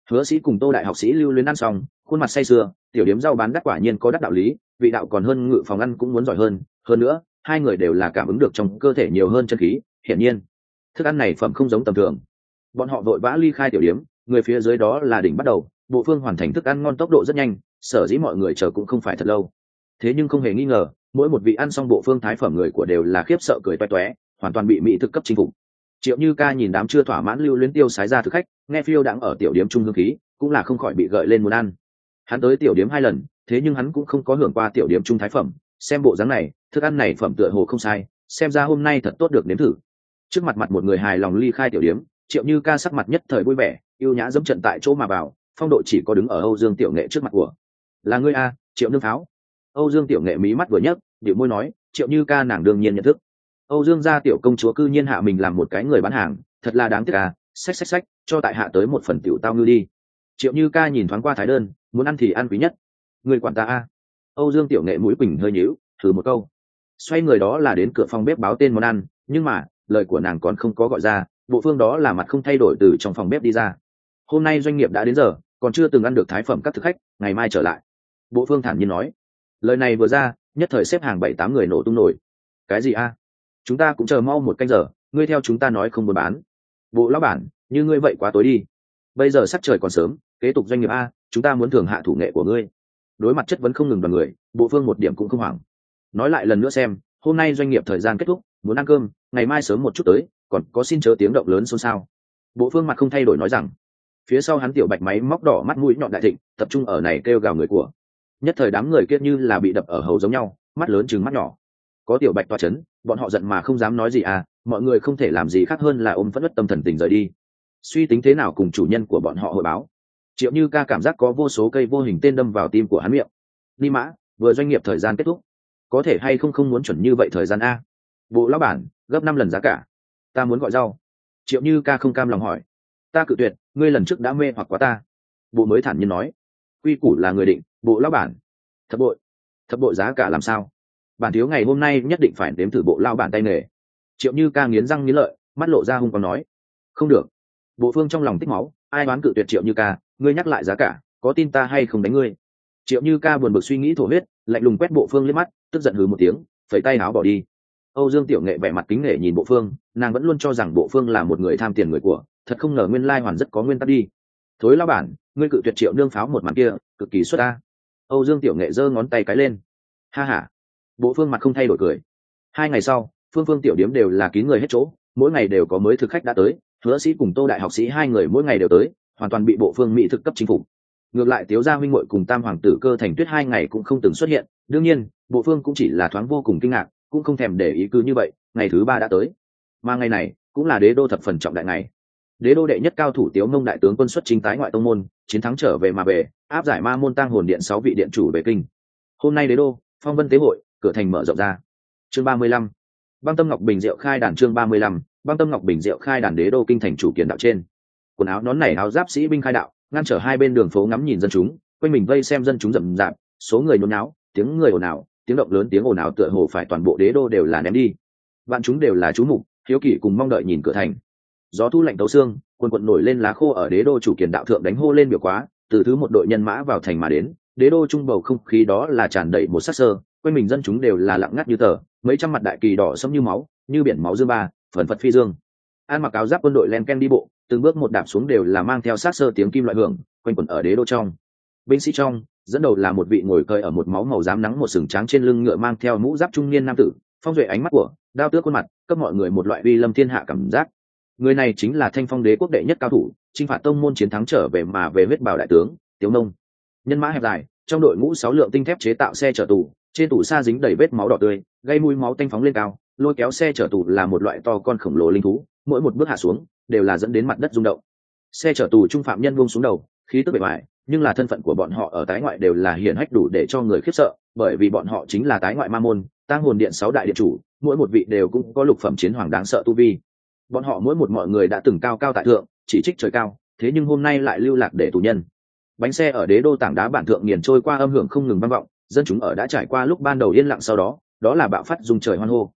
Hứa Sĩ cùng Tô đại học sĩ lưu luyến ăn xong, khuôn mặt say sưa, tiểu điếm rau bán đắt quả nhiên có đắt đạo lý, vị đạo còn hơn ngự phòng ăn cũng muốn giỏi hơn, hơn nữa, hai người đều là cảm ứng được trong cơ thể nhiều hơn chân khí, hiển nhiên, thức ăn này phẩm không giống tầm thường. Bọn họ vội vã ly khai tiểu điếm, người phía dưới đó là đỉnh bắt đầu, Bộ Phương hoàn thành thức ăn ngon tốc độ rất nhanh, sở dĩ mọi người chờ cũng không phải thật lâu. Thế nhưng không hề nghi ngờ, mỗi một vị ăn xong Bộ Phương thái phẩm người của đều là khiếp sợ cười toe toé, hoàn toàn bị mỹ thực cấp chinh phục. Triệu Như Ca nhìn đám chưa thỏa mãn lưu luyến tiêu sái ra thực khách, nghe phiêu đãng ở tiểu điếm trung hương khí, cũng là không khỏi bị gợi lên muốn ăn. Hắn tới tiểu điếm hai lần, thế nhưng hắn cũng không có hưởng qua tiểu điếm trung thái phẩm, xem bộ dáng này, thức ăn này phẩm tựa hồ không sai, xem ra hôm nay thật tốt được nếm thử. Trước mặt mặt một người hài lòng ly khai tiểu điếm, Triệu Như Ca sắc mặt nhất thời vui vẻ, yêu nhã dẫm trận tại chỗ mà vào, phong độ chỉ có đứng ở Âu Dương Tiểu Nghệ trước mặt của. Là ngươi a, Triệu Nương Pháo. Âu Dương Tiểu Nghệ mí mắt vừa nhấc, điệu môi nói, Triệu Như Ca nàng đương nhiên nhận thức. Âu Dương gia tiểu công chúa cư nhiên hạ mình làm một cái người bán hàng, thật là đáng tiếc à, xách xách xách, cho tại hạ tới một phần tiểu tao ngư đi. Triệu Như Ca nhìn thoáng qua thái đơn, muốn ăn thì ăn quý nhất. Người quản ta a. Âu Dương Tiểu Nghệ mũi quỳnh hơi nhíu, thử một câu. Xoay người đó là đến cửa phòng bếp báo tên món ăn, nhưng mà, lời của nàng còn không có gọi ra, Bộ Phương đó là mặt không thay đổi từ trong phòng bếp đi ra. Hôm nay doanh nghiệp đã đến giờ, còn chưa từng ăn được thái phẩm các thực khách, ngày mai trở lại. Bộ Phương thản nhiên nói. Lời này vừa ra, nhất thời xếp hàng bảy tám người nổ tung nổi. Cái gì a? Chúng ta cũng chờ mau một canh giờ, ngươi theo chúng ta nói không buôn bán. Bộ lão bản, như ngươi vậy quá tối đi. Bây giờ sắc trời còn sớm, kế tục doanh nghiệp a, chúng ta muốn thưởng hạ thủ nghệ của ngươi. Đối mặt chất vấn không ngừng đoàn người, Bộ Phương một điểm cũng không hoảng. Nói lại lần nữa xem, hôm nay doanh nghiệp thời gian kết thúc, muốn ăn cơm, ngày mai sớm một chút tới, còn có xin chớ tiếng động lớn xôn xao. Bộ Phương mặt không thay đổi nói rằng. Phía sau hắn tiểu bạch máy móc đỏ mắt mũi nhọn đại thịnh, tập trung ở này kêu gào người của. Nhất thời đám người kia như là bị đập ở hầu giống nhau, mắt lớn trừng mắt nhỏ. Có tiểu bạch toa chấn, bọn họ giận mà không dám nói gì à, mọi người không thể làm gì khác hơn là ôm phẫn uất tâm thần tình rời đi. Suy tính thế nào cùng chủ nhân của bọn họ hội báo. Triệu Như Ca cảm giác có vô số cây vô hình tên đâm vào tim của hắn miệng. Ni mã, vừa doanh nghiệp thời gian kết thúc, có thể hay không không muốn chuẩn như vậy thời gian a? Bộ lão bản, gấp năm lần giá cả. Ta muốn gọi rau. Triệu Như Ca không cam lòng hỏi. Ta cự tuyệt, ngươi lần trước đã mê hoặc quá ta. Bộ mới thản nhiên nói. Quy củ là người định, bộ lão bản. Thập bội. Thập bội giá cả làm sao? Bản thiếu ngày hôm nay nhất định phải đếm thử bộ lao bản tay nghề. Triệu Như Ca nghiến răng nghiến lợi, mắt lộ ra hung còn nói. Không được. Bộ Phương trong lòng tích máu, ai đoán cự tuyệt Triệu Như Ca, ngươi nhắc lại giá cả, có tin ta hay không đánh ngươi? Triệu Như Ca buồn bực suy nghĩ thổ huyết, lạnh lùng quét Bộ Phương liếc mắt, tức giận hừ một tiếng, phẩy tay áo bỏ đi. Âu Dương Tiểu Nghệ vẻ mặt kính nể nhìn Bộ Phương, nàng vẫn luôn cho rằng Bộ Phương là một người tham tiền người của, thật không ngờ nguyên lai hoàn rất có nguyên tắc đi. Thối lão bản, ngươi cự tuyệt Triệu Nương Pháo một màn kia, cực kỳ xuất a. Âu Dương Tiểu Nghệ giơ ngón tay cái lên. Ha ha. Bộ Phương mặt không thay đổi cười. Hai ngày sau, phương phương tiểu điếm đều là kín người hết chỗ, mỗi ngày đều có mới thực khách đã tới. Hứa Sĩ cùng Tô đại học sĩ hai người mỗi ngày đều tới, hoàn toàn bị Bộ Phương mỹ thực cấp chính phủ. Ngược lại Tiếu gia huynh muội cùng Tam hoàng tử Cơ Thành Tuyết hai ngày cũng không từng xuất hiện. Đương nhiên, Bộ Phương cũng chỉ là thoáng vô cùng kinh ngạc, cũng không thèm để ý cứ như vậy. Ngày thứ ba đã tới, mà ngày này cũng là đế đô thập phần trọng đại ngày. Đế đô đệ nhất cao thủ Tiếu Mông đại tướng quân xuất chinh tái ngoại tông môn, chiến thắng trở về mà về, áp giải ma môn tang hồn điện sáu vị điện chủ về kinh. Hôm nay đế đô phong vân tế hội, cửa thành mở rộng ra. Chương ba mươi lăm, Băng Tâm Ngọc Bình Diệu khai đàn. Chương ba mươi lăm, Băng Tâm Ngọc Bình Diệu khai đàn. Đế đô kinh thành chủ kiền đạo trên, quần áo nón nảy áo giáp sĩ binh khai đạo, ngăn trở hai bên đường phố ngắm nhìn dân chúng, quanh mình vây xem dân chúng rậm rạp, số người nôn náo, tiếng người ồn ào, tiếng động lớn tiếng ồn ào tựa hồ phải toàn bộ đế đô đều là ném đi. Vạn chúng đều là chú mục, hiếu kỳ cùng mong đợi nhìn cửa thành. Gió thu lạnh tấu xương, quần quần nổi lên lá khô ở đế đô chủ kiền đạo thượng đánh hô lên biểu quá, từ thứ một đội nhân mã vào thành mà đến. Đế đô trung bầu không khí đó là tràn đầy một sắc sơ, quanh mình dân chúng đều là lặng ngắt như tờ, mấy trăm mặt đại kỳ đỏ sẫm như máu, như biển máu dương ba, phần phật phi dương. An mặc áo giáp quân đội len ken đi bộ, từng bước một đạp xuống đều là mang theo sát sơ tiếng kim loại hưởng, quanh quẩn ở đế đô trong. Binh sĩ trong, dẫn đầu là một vị ngồi cơi ở một máu màu rám nắng một sừng trắng trên lưng ngựa mang theo mũ giáp trung niên nam tử, phong duệ ánh mắt của, đao tước khuôn mặt, cấp mọi người một loại uy lâm thiên hạ cảm giác. Người này chính là Thanh Phong đế quốc đệ nhất cao thủ, chinh phạt tông môn chiến thắng trở về mà về huyết bào đại tướng Tiếu Nông. Nhân mã hẹp dài, trong đội ngũ sáu lượng tinh thép chế tạo xe chở tù, trên tủ xa dính đầy vết máu đỏ tươi, gây mùi máu tanh phóng lên cao, lôi kéo xe chở tù là một loại to con khổng lồ linh thú, mỗi một bước hạ xuống đều là dẫn đến mặt đất rung động. Xe chở tù trung phạm nhân buông xuống đầu, khí tức bề ngoài, nhưng là thân phận của bọn họ ở tái ngoại đều là hiển hách đủ để cho người khiếp sợ, bởi vì bọn họ chính là tái ngoại ma môn, tang hồn điện sáu đại điện chủ, mỗi một vị đều cũng có lục phẩm chiến hoàng đáng sợ tu vi. Bọn họ mỗi một mọi người đã từng cao cao tại thượng, chỉ trích trời cao, thế nhưng hôm nay lại lưu lạc để tù nhân. Bánh xe ở đế đô tảng đá bản thượng nghiền trôi qua, âm hưởng không ngừng vang vọng, dân chúng ở đã trải qua lúc ban đầu yên lặng, sau đó đó là bạo phát rung trời hoan hô.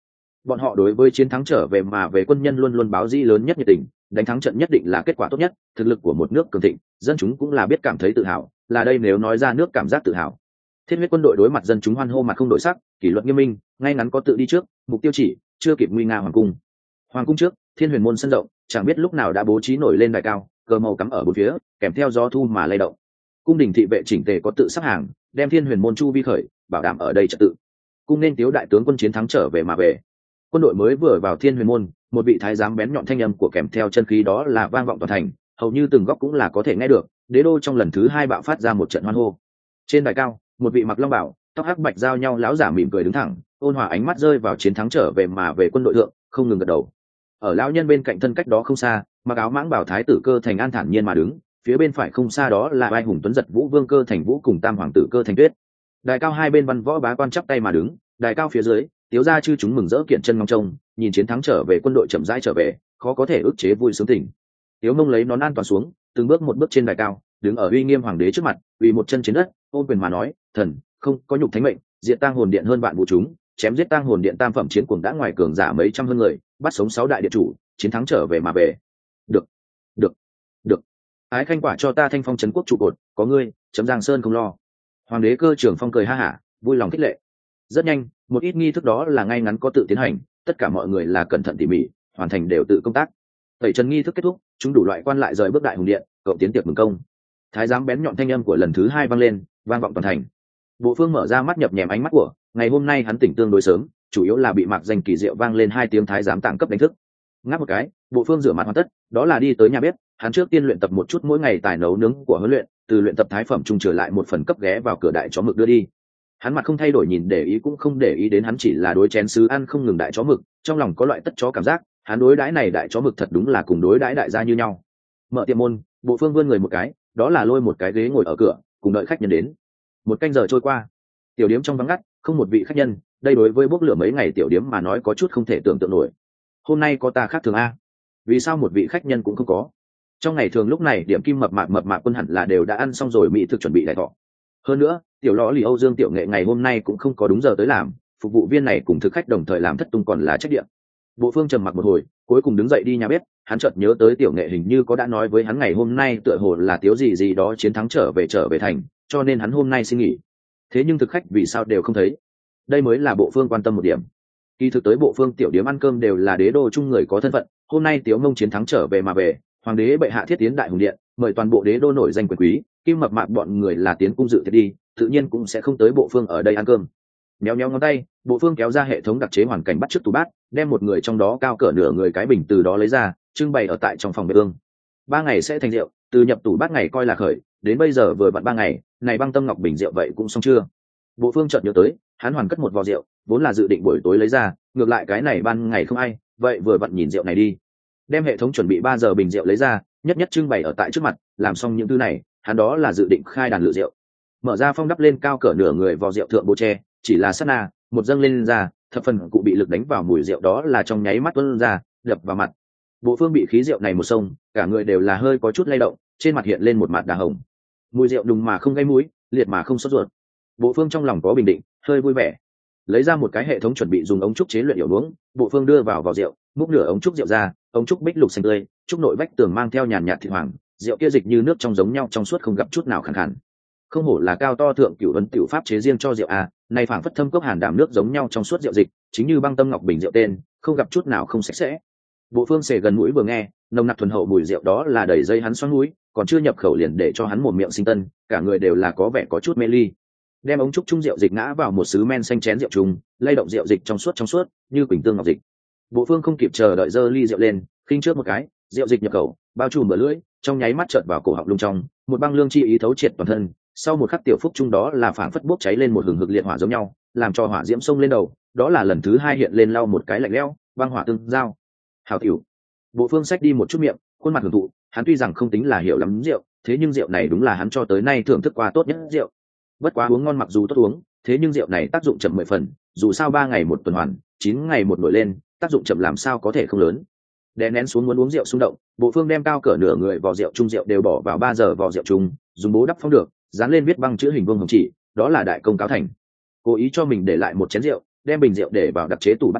Bọn họ đối với chiến thắng trở về mà về quân nhân luôn luôn báo dĩ lớn nhất nhiệt tình, đánh thắng trận nhất định là kết quả tốt nhất, thực lực của một nước cường thịnh, dân chúng cũng là biết cảm thấy tự hào, là đây nếu nói ra nước cảm giác tự hào. Thiết huyết quân đội đối mặt dân chúng hoan hô mặt không đổi sắc, kỷ luật nghiêm minh, ngay ngắn có tự đi trước, mục tiêu chỉ, chưa kịp nguy nga hoàng cung. Hoàng cung trước, Thiên Huyền môn sân rộng, chẳng biết lúc nào đã bố trí nổi lên đài cao, cờ màu cắm ở bốn phía, kèm theo gió thu mà lay động. Cung đình thị vệ chỉnh tề có tự sắp hàng, đem Thiên Huyền môn chu vi khởi, bảo đảm ở đây trật tự. Cung nên tiếu đại tướng quân chiến thắng trở về mà về. Quân đội mới vừa vào Thiên Huyền môn, một vị thái giám bén nhọn thanh âm của kèm theo chân khí đó là vang vọng toàn thành, hầu như từng góc cũng là có thể nghe được. Đế đô trong lần thứ hai bạo phát ra một trận hoan hô. Trên đài cao, một vị mặc long bào, tóc hắc bạch giao nhau lão giả mỉm cười đứng thẳng, ôn hòa ánh mắt rơi vào chiến thắng trở về mà về quân đội thượng, không ngừng gật đầu. Ở lão nhân bên cạnh thân cách đó không xa, mặc áo mãng bảo thái tử Cơ Thành An thản nhiên mà đứng, phía bên phải không xa đó là vai hùng tuấn giật vũ vương Cơ Thành Vũ cùng tam hoàng tử Cơ Thành Tuyết. Đài cao hai bên văn võ bá quan chắp tay mà đứng, đài cao phía dưới, tiếu gia chư chúng mừng rỡ kiện chân ngóng trông, nhìn chiến thắng trở về quân đội chậm rãi trở về, khó có thể ức chế vui sướng tình. Tiếu Mông lấy nón an toàn xuống, từng bước một bước trên đài cao, đứng ở uy nghiêm hoàng đế trước mặt, uy một chân trên đất, ôn quyền mà nói, thần không có nhục thánh mệnh, diệt tang hồn điện hơn vạn vũ chúng, chém giết tang hồn điện tam phẩm chiến cuồng đã ngoài cường giả mấy trăm hơn người, bắt sống sáu đại điện chủ, chiến thắng trở về mà về. Được, được, được. Ái khanh quả cho ta thanh phong trấn quốc trụ cột, có ngươi, chấm Giang Sơn không lo. Hoàng đế Cơ Trường Phong cười ha hả, vui lòng khích lệ. Rất nhanh, một ít nghi thức đó là ngay ngắn có tự tiến hành, tất cả mọi người là cẩn thận tỉ mỉ, hoàn thành đều tự công tác. Tẩy trần nghi thức kết thúc, chúng đủ loại quan lại rời bước đại hùng điện, cậu tiến tiệc mừng công. Thái giám bén nhọn thanh âm của lần thứ hai vang lên, vang vọng toàn thành. Bộ Phương mở ra mắt nhập nhèm ánh mắt của, ngày hôm nay hắn tỉnh tương đối sớm, chủ yếu là bị Mạc Danh kỳ diệu vang lên hai tiếng thái giám tạng cấp đánh thức. Ngáp một cái, Bộ Phương rửa mặt hoàn tất, đó là đi tới nhà bếp, hắn trước tiên luyện tập một chút mỗi ngày tài nấu nướng của huấn luyện, từ luyện tập thái phẩm trung trở lại một phần cấp ghé vào cửa đại chó mực đưa đi. Hắn mặt không thay đổi nhìn để ý cũng không để ý đến, hắn chỉ là đối chén sứ ăn không ngừng đại chó mực, trong lòng có loại tất chó cảm giác, hắn đối đãi này đại chó mực thật đúng là cùng đối đãi đại gia như nhau. Mở tiệm môn, Bộ Phương vươn người một cái, đó là lôi một cái ghế ngồi ở cửa, cùng đợi khách nhân đến. Một canh giờ trôi qua, tiểu điếm trong vắng ngắt, không một vị khách nhân, đây đối với bốc lửa mấy ngày tiểu điếm mà nói có chút không thể tưởng tượng nổi. Hôm nay có ta khác thường a? Vì sao một vị khách nhân cũng không có? Trong ngày thường lúc này điểm kim mập mạp mập mạp quân hẳn là đều đã ăn xong rồi, mỹ thực chuẩn bị đại thọ. Hơn nữa, tiểu lõ lì Âu Dương tiểu nghệ ngày hôm nay cũng không có đúng giờ tới làm, phục vụ viên này cùng thực khách đồng thời làm thất tung còn là trách nhiệm. Bộ Phương trầm mặc một hồi, cuối cùng đứng dậy đi nhà bếp, hắn chợt nhớ tới tiểu nghệ hình như có đã nói với hắn ngày hôm nay tựa hồ là tiếu gì gì đó chiến thắng trở về trở về thành, cho nên hắn hôm nay xin nghỉ. Thế nhưng thực khách vì sao đều không thấy? Đây mới là Bộ Phương quan tâm một điểm. Kỳ thực tới Bộ Phương tiểu điếm ăn cơm đều là đế đô chung người có thân phận, hôm nay Tiếu Mông chiến thắng trở về mà về, hoàng đế bệ hạ thiết tiến đại hùng điện, mời toàn bộ đế đô nổi danh quyền quý, kim mập mạp bọn người là tiến cung dự thiệt đi, tự nhiên cũng sẽ không tới Bộ Phương ở đây ăn cơm. Méo méo ngón tay, Bộ Phương kéo ra hệ thống đặc chế hoàn cảnh bắt chước tủ bát, đem một người trong đó cao cỡ nửa người cái bình từ đó lấy ra, trưng bày ở tại trong phòng bếp ương. Ba ngày sẽ thành rượu, từ nhập tủ bát ngày coi là khởi, đến bây giờ vừa vặn ba ngày, này băng tâm ngọc bình rượu vậy cũng xong chưa? Bộ Phương chợt nhớ tới, hắn hoàn cất một vò rượu, vốn là dự định buổi tối lấy ra, ngược lại cái này ban ngày không ai, vậy vừa vặn nhìn rượu này đi. Đem hệ thống chuẩn bị ba giờ bình rượu lấy ra, nhất nhất trưng bày ở tại trước mặt, làm xong những thứ này, hắn đó là dự định khai đàn lựa rượu. Mở ra phong đắp lên cao cỡ nửa người vò rượu thượng bố tre, chỉ là sát na, một dâng lên ra, thập phần cụ bị lực đánh vào mùi rượu đó là trong nháy mắt tuôn ra, đập vào mặt. Bộ Phương bị khí rượu này một xông, cả người đều là hơi có chút lay động, trên mặt hiện lên một mặt đà hồng. Mùi rượu đùng mà không gây mũi, liệt mà không sốt ruột. Bộ Phương trong lòng có bình định, hơi vui vẻ. Lấy ra một cái hệ thống chuẩn bị dùng ống trúc chế luyện yểu uống, Bộ Phương đưa vào vò rượu, múc nửa ống trúc rượu ra, ống trúc bích lục xanh tươi, trúc nội vách tường mang theo nhàn nhạt thịt hoàng, rượu kia dịch như nước trong giống nhau trong suốt không gặp chút nào khàn khàn. Không hổ là cao to thượng cửu ấn tiểu pháp chế riêng cho rượu à, này phảng phất thâm cốc hàn đảm nước giống nhau trong suốt rượu dịch, chính như băng tâm ngọc bình rượu tên, không gặp chút nào không sạch sẽ. Bộ Phương xề gần mũi vừa nghe, nồng nặc thuần hậu mùi rượu đó là đầy dây hắn xoắn mũi, còn chưa nhập khẩu liền để cho hắn một miệng sinh tân, cả người đều là có vẻ có chút mê ly. Đem ống trúc chung rượu dịch ngã vào một sứ men xanh chén rượu trùng, lay động rượu dịch trong suốt trong suốt, như quỳnh tương ngọc dịch. Bộ Phương không kịp chờ đợi giơ ly rượu lên, khinh trước một cái, rượu dịch nhập khẩu, bao trùm bờ lưỡi, trong nháy mắt chợt vào cổ họng lung trong, một băng lương chi ý thấu triệt toàn thân. Sau một khắc tiểu phúc chung đó là phảng phất bốc cháy lên một hừng hực liệt hỏa giống nhau, làm cho hỏa diễm sông lên đầu, đó là lần thứ hai hiện lên lau một cái lạnh lẽo, băng hỏa tương giao. Hảo tiểu. Bộ Phương xách đi một chút miệng, khuôn mặt hưởng thụ, hắn tuy rằng không tính là hiểu lắm rượu, thế nhưng rượu này đúng là hắn cho tới nay thưởng thức qua tốt nhất rượu. Bất quá uống ngon mặc dù tốt uống, thế nhưng rượu này tác dụng chậm mười phần, dù sao ba ngày một tuần hoàn, chín ngày một nổi lên, tác dụng chậm làm sao có thể không lớn. Đè nén xuống muốn uống rượu xung động, Bộ Phương đem cao cỡ nửa người vò rượu chung rượu đều bỏ vào ba giờ vò rượu chung, dùng bố đắp phong được, dán lên viết băng chữ hình vuông hồng chỉ, đó là đại công cáo thành. Cố ý cho mình để lại một chén rượu, đem bình rượu để vào đặc chế tủ bát chung,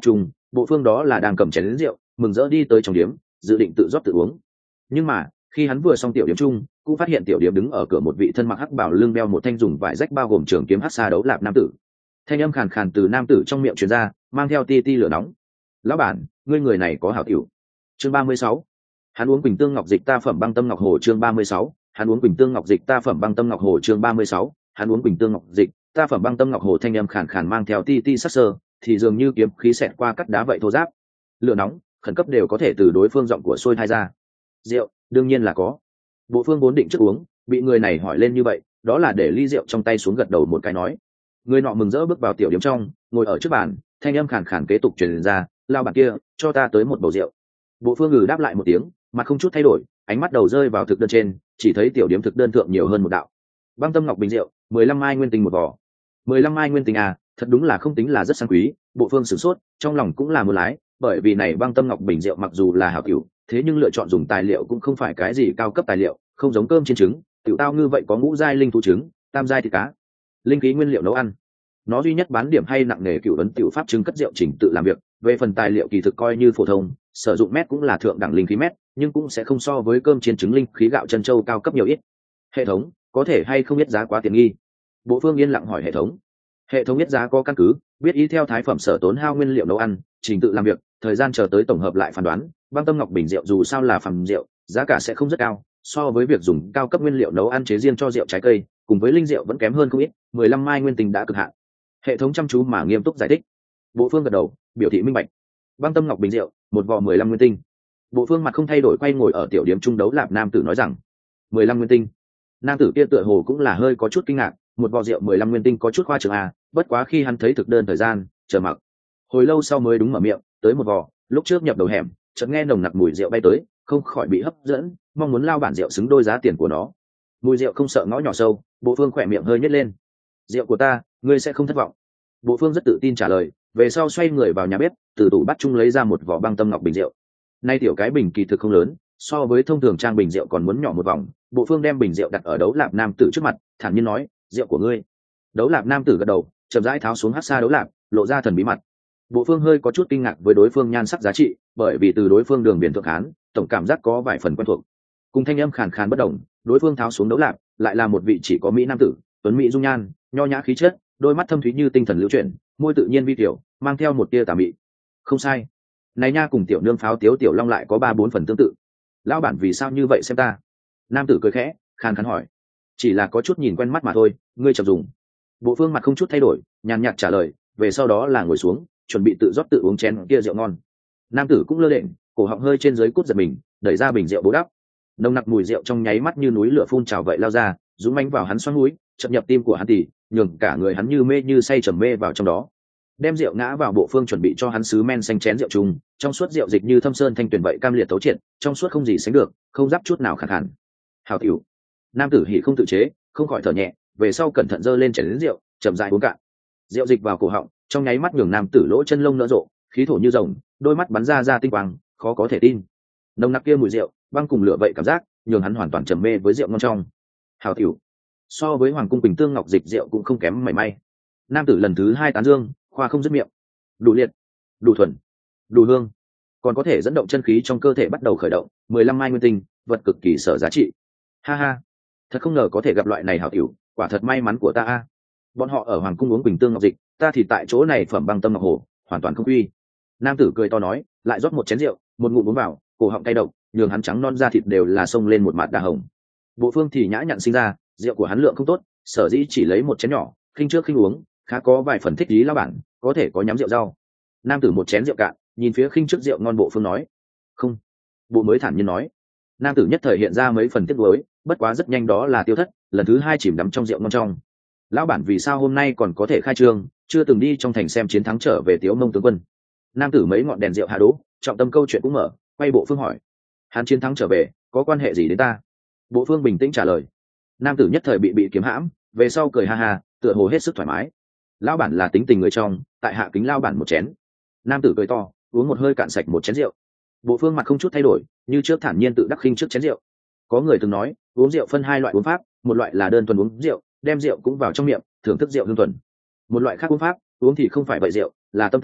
Bộ Phương đó là đang cầm chén đến rượu mừng rỡ đi tới trong điếm, dự định tự rót tự uống. Nhưng mà khi hắn vừa xong tiểu điếm chung, cũng phát hiện tiểu điếm đứng ở cửa một vị thân mặc hắc bảo lưng đeo một thanh dùng vải rách bao gồm trường kiếm hắc xa đấu lạp nam tử. Thanh âm khàn khàn từ nam tử trong miệng truyền ra, mang theo ti ti lửa nóng. Lão bản, ngươi người này có hảo tiểu. Chương ba mươi sáu. Hắn uống Quỳnh Tương Ngọc Dịch ta phẩm băng tâm ngọc hồ. Chương ba mươi sáu. Hắn uống Quỳnh Tương Ngọc Dịch ta phẩm băng tâm ngọc hồ. Chương ba mươi sáu. Hắn uống Quỳnh Tương Ngọc Dịch ta phẩm băng tâm ngọc hồ. Thanh âm khàn khàn mang theo ti ti sắc sơ, thì dường như kiếm khí xẹt qua cắt đá vậy thô ráp. Lửa nóng khẩn cấp đều có thể từ đối phương giọng của sôi thai ra. Rượu đương nhiên là có. Bộ Phương vốn định trước uống, bị người này hỏi lên như vậy, đó là để ly rượu trong tay xuống gật đầu một cái nói. Người nọ mừng rỡ bước vào tiểu điếm trong, ngồi ở trước bàn, thanh âm khàn khàn kế tục truyền ra, lao bản kia cho ta tới một bầu rượu. Bộ Phương ngừ đáp lại một tiếng, mặt không chút thay đổi, ánh mắt đầu rơi vào thực đơn trên, chỉ thấy tiểu điếm thực đơn thượng nhiều hơn một đạo. Băng tâm ngọc bình rượu, mười lăm mai nguyên tinh một vỏ. mười lăm mai nguyên tinh à, thật đúng là không tính là rất sang quý. Bộ Phương sửng sốt, trong lòng cũng là muốn lái, bởi vì này băng tâm ngọc bình rượu mặc dù là hảo tiểu, thế nhưng lựa chọn dùng tài liệu cũng không phải cái gì cao cấp tài liệu, không giống cơm chiên trứng, tiểu tao ngư vậy có ngũ giai linh thú trứng, tam giai thịt cá, linh khí nguyên liệu nấu ăn. Nó duy nhất bán điểm hay nặng nề cửu ấn tiểu pháp trứng cất rượu chỉnh tự làm việc, về phần tài liệu kỳ thực coi như phổ thông, sử dụng mét cũng là thượng đẳng linh khí mét, nhưng cũng sẽ không so với cơm chiên trứng linh khí gạo chân châu cao cấp nhiều ít. Hệ thống có thể hay không biết giá quá tiện nghi? Bộ Phương yên lặng hỏi hệ thống. Hệ thống biết giá có căn cứ, biết ý theo thái phẩm sở tốn hao nguyên liệu nấu ăn, trình tự làm việc, thời gian chờ tới tổng hợp lại phán đoán. Băng tâm ngọc bình rượu dù sao là phẩm rượu, giá cả sẽ không rất cao, so với việc dùng cao cấp nguyên liệu nấu ăn chế riêng cho rượu trái cây, cùng với linh rượu vẫn kém hơn không ít. mười lăm mai nguyên tinh đã cực hạn. Hệ thống chăm chú mà nghiêm túc giải thích. Bộ Phương gật đầu, biểu thị minh bạch. Băng tâm ngọc bình rượu, một vò mười lăm nguyên tinh. Bộ Phương mặt không thay đổi quay ngồi ở tiểu điểm trung đấu lạp nam tử nói rằng, mười lăm nguyên tinh. Nam tử kia tựa hồ cũng là hơi có chút kinh ngạc, một vò rượu mười lăm nguyên tinh có chút khoa trương à, bất quá khi hắn thấy thực đơn thời gian, chờ mặc. Hồi lâu sau mới đúng mở miệng, tới một vò, lúc trước nhập đầu hẻm, chợt nghe nồng nặc mùi rượu bay tới, không khỏi bị hấp dẫn, mong muốn lao bản rượu xứng đôi giá tiền của nó. Mùi rượu không sợ ngõ nhỏ sâu, Bộ Phương khỏe miệng hơi nhếch lên. Rượu của ta, ngươi sẽ không thất vọng. Bộ Phương rất tự tin trả lời, về sau xoay người vào nhà bếp, từ tủ bắt chung lấy ra một vỏ băng tâm ngọc bình rượu. Nay tiểu cái bình kỳ thực không lớn, so với thông thường trang bình rượu còn muốn nhỏ một vòng. Bộ Phương đem bình rượu đặt ở đấu lạp nam tử trước mặt, thản nhiên nói, rượu của ngươi. Đấu lạp nam tử gật đầu, chậm rãi tháo xuống hắc sa đấu lạp, lộ ra thần bí mặt. Bộ Phương hơi có chút kinh ngạc với đối phương nhan sắc giá trị, bởi vì từ đối phương đường biển thượng hán, tổng cảm giác có vài phần quen thuộc. Cùng thanh âm khàn khàn bất động, đối phương tháo xuống đấu lạp, lại là một vị chỉ có mỹ nam tử, tuấn mỹ dung nhan, nho nhã khí chất, đôi mắt thâm thúy như tinh thần lưu chuyển, môi tự nhiên vi tiểu, mang theo một tia tà mị. Không sai, này nha cùng tiểu nương pháo tiếu tiểu long lại có ba bốn phần tương tự. Lão bản vì sao như vậy xem ta? Nam tử cười khẽ, khàn khàn hỏi. Chỉ là có chút nhìn quen mắt mà thôi, ngươi chậm dùng. Bộ Phương mặt không chút thay đổi, nhàn nhạt trả lời, về sau đó là ngồi xuống, chuẩn bị tự rót tự uống chén kia rượu ngon. Nam tử cũng lơ đễnh, cổ họng hơi trên dưới cút giật mình, đẩy ra bình rượu bố đắp. Nồng nặc mùi rượu trong nháy mắt như núi lửa phun trào vậy lao ra, dũng mãnh vào hắn xoắn mũi, chậm nhập tim của hắn tỉ, nhường cả người hắn như mê như say trầm mê vào trong đó. Đem rượu ngã vào Bộ Phương chuẩn bị cho hắn sứ men xanh chén rượu chung, trong suốt rượu dịch như thâm sơn thanh tuyền vậy cam liệt tấu triệt, trong suốt không gì sánh được, không giáp chút nào khàn khàn. Hảo tiểu. Nam tử hỉ không tự chế, không khỏi thở nhẹ, về sau cẩn thận giơ lên chén lớn rượu, chậm rãi uống cạn. Rượu dịch vào cổ họng, trong nháy mắt nhường nam tử lỗ chân lông nở rộ, khí thổ như rồng, đôi mắt bắn ra ra tinh quang, khó có thể tin. Nồng nặc kia mùi rượu, băng cùng lửa vậy cảm giác, nhường hắn hoàn toàn trầm mê với rượu ngon trong. Hảo tiểu. So với hoàng cung Quỳnh Tương Ngọc Dịch rượu cũng không kém mảy may. Nam tử lần thứ hai tán dương, khoa không dứt miệng. Đủ liệt, đủ thuần, đủ hương, còn có thể dẫn động chân khí trong cơ thể bắt đầu khởi động. mười lăm mai nguyên tinh, vật cực kỳ sở giá trị. Ha ha, thật không ngờ có thể gặp loại này hảo tiểu, quả thật may mắn của ta a. Bọn họ ở hoàng cung uống Quỳnh Tương Ngọc Dịch, ta thì tại chỗ này phẩm băng tâm ngọc hồ, hoàn toàn không uy. Nam tử cười to nói, lại rót một chén rượu, một ngụm uống vào, cổ họng cay độc, nhường hắn trắng non da thịt đều là xông lên một mạt đà hồng. Bộ Phương thì nhã nhặn sinh ra, rượu của hắn lượng không tốt, sở dĩ chỉ lấy một chén nhỏ, khinh trước khinh uống, khá có vài phần thích lý lao bản, có thể có nhắm rượu rau. Nam tử một chén rượu cạn, nhìn phía khinh trước rượu ngon Bộ Phương nói, không. Bộ mới thản nhiên nói. Nam tử nhất thời hiện ra mấy phần tiếc nuối, bất quá rất nhanh đó là tiêu thất, lần thứ hai chìm đắm trong rượu ngon trong. Lão bản vì sao hôm nay còn có thể khai trương, chưa từng đi trong thành xem chiến thắng trở về Tiếu Mông tướng quân. Nam tử mấy ngọn đèn rượu hạ đỗ, trọng tâm câu chuyện cũng mở, quay Bộ Phương hỏi, hắn chiến thắng trở về, có quan hệ gì đến ta? Bộ Phương bình tĩnh trả lời. Nam tử nhất thời bị bị kiếm hãm, về sau cười ha ha, tựa hồ hết sức thoải mái. Lão bản là tính tình người trong, tại hạ kính lão bản một chén. Nam tử cười to, uống một hơi cạn sạch một chén rượu. Bộ Phương mặt không chút thay đổi, như trước thản nhiên tự đắc khinh trước chén rượu. Có người từng nói, uống rượu phân hai loại uống pháp, một loại là đơn thuần uống rượu, đem rượu cũng vào trong miệng, thưởng thức rượu hương thuần. Một loại khác uống pháp, uống thì không phải vậy rượu, là tâm tình,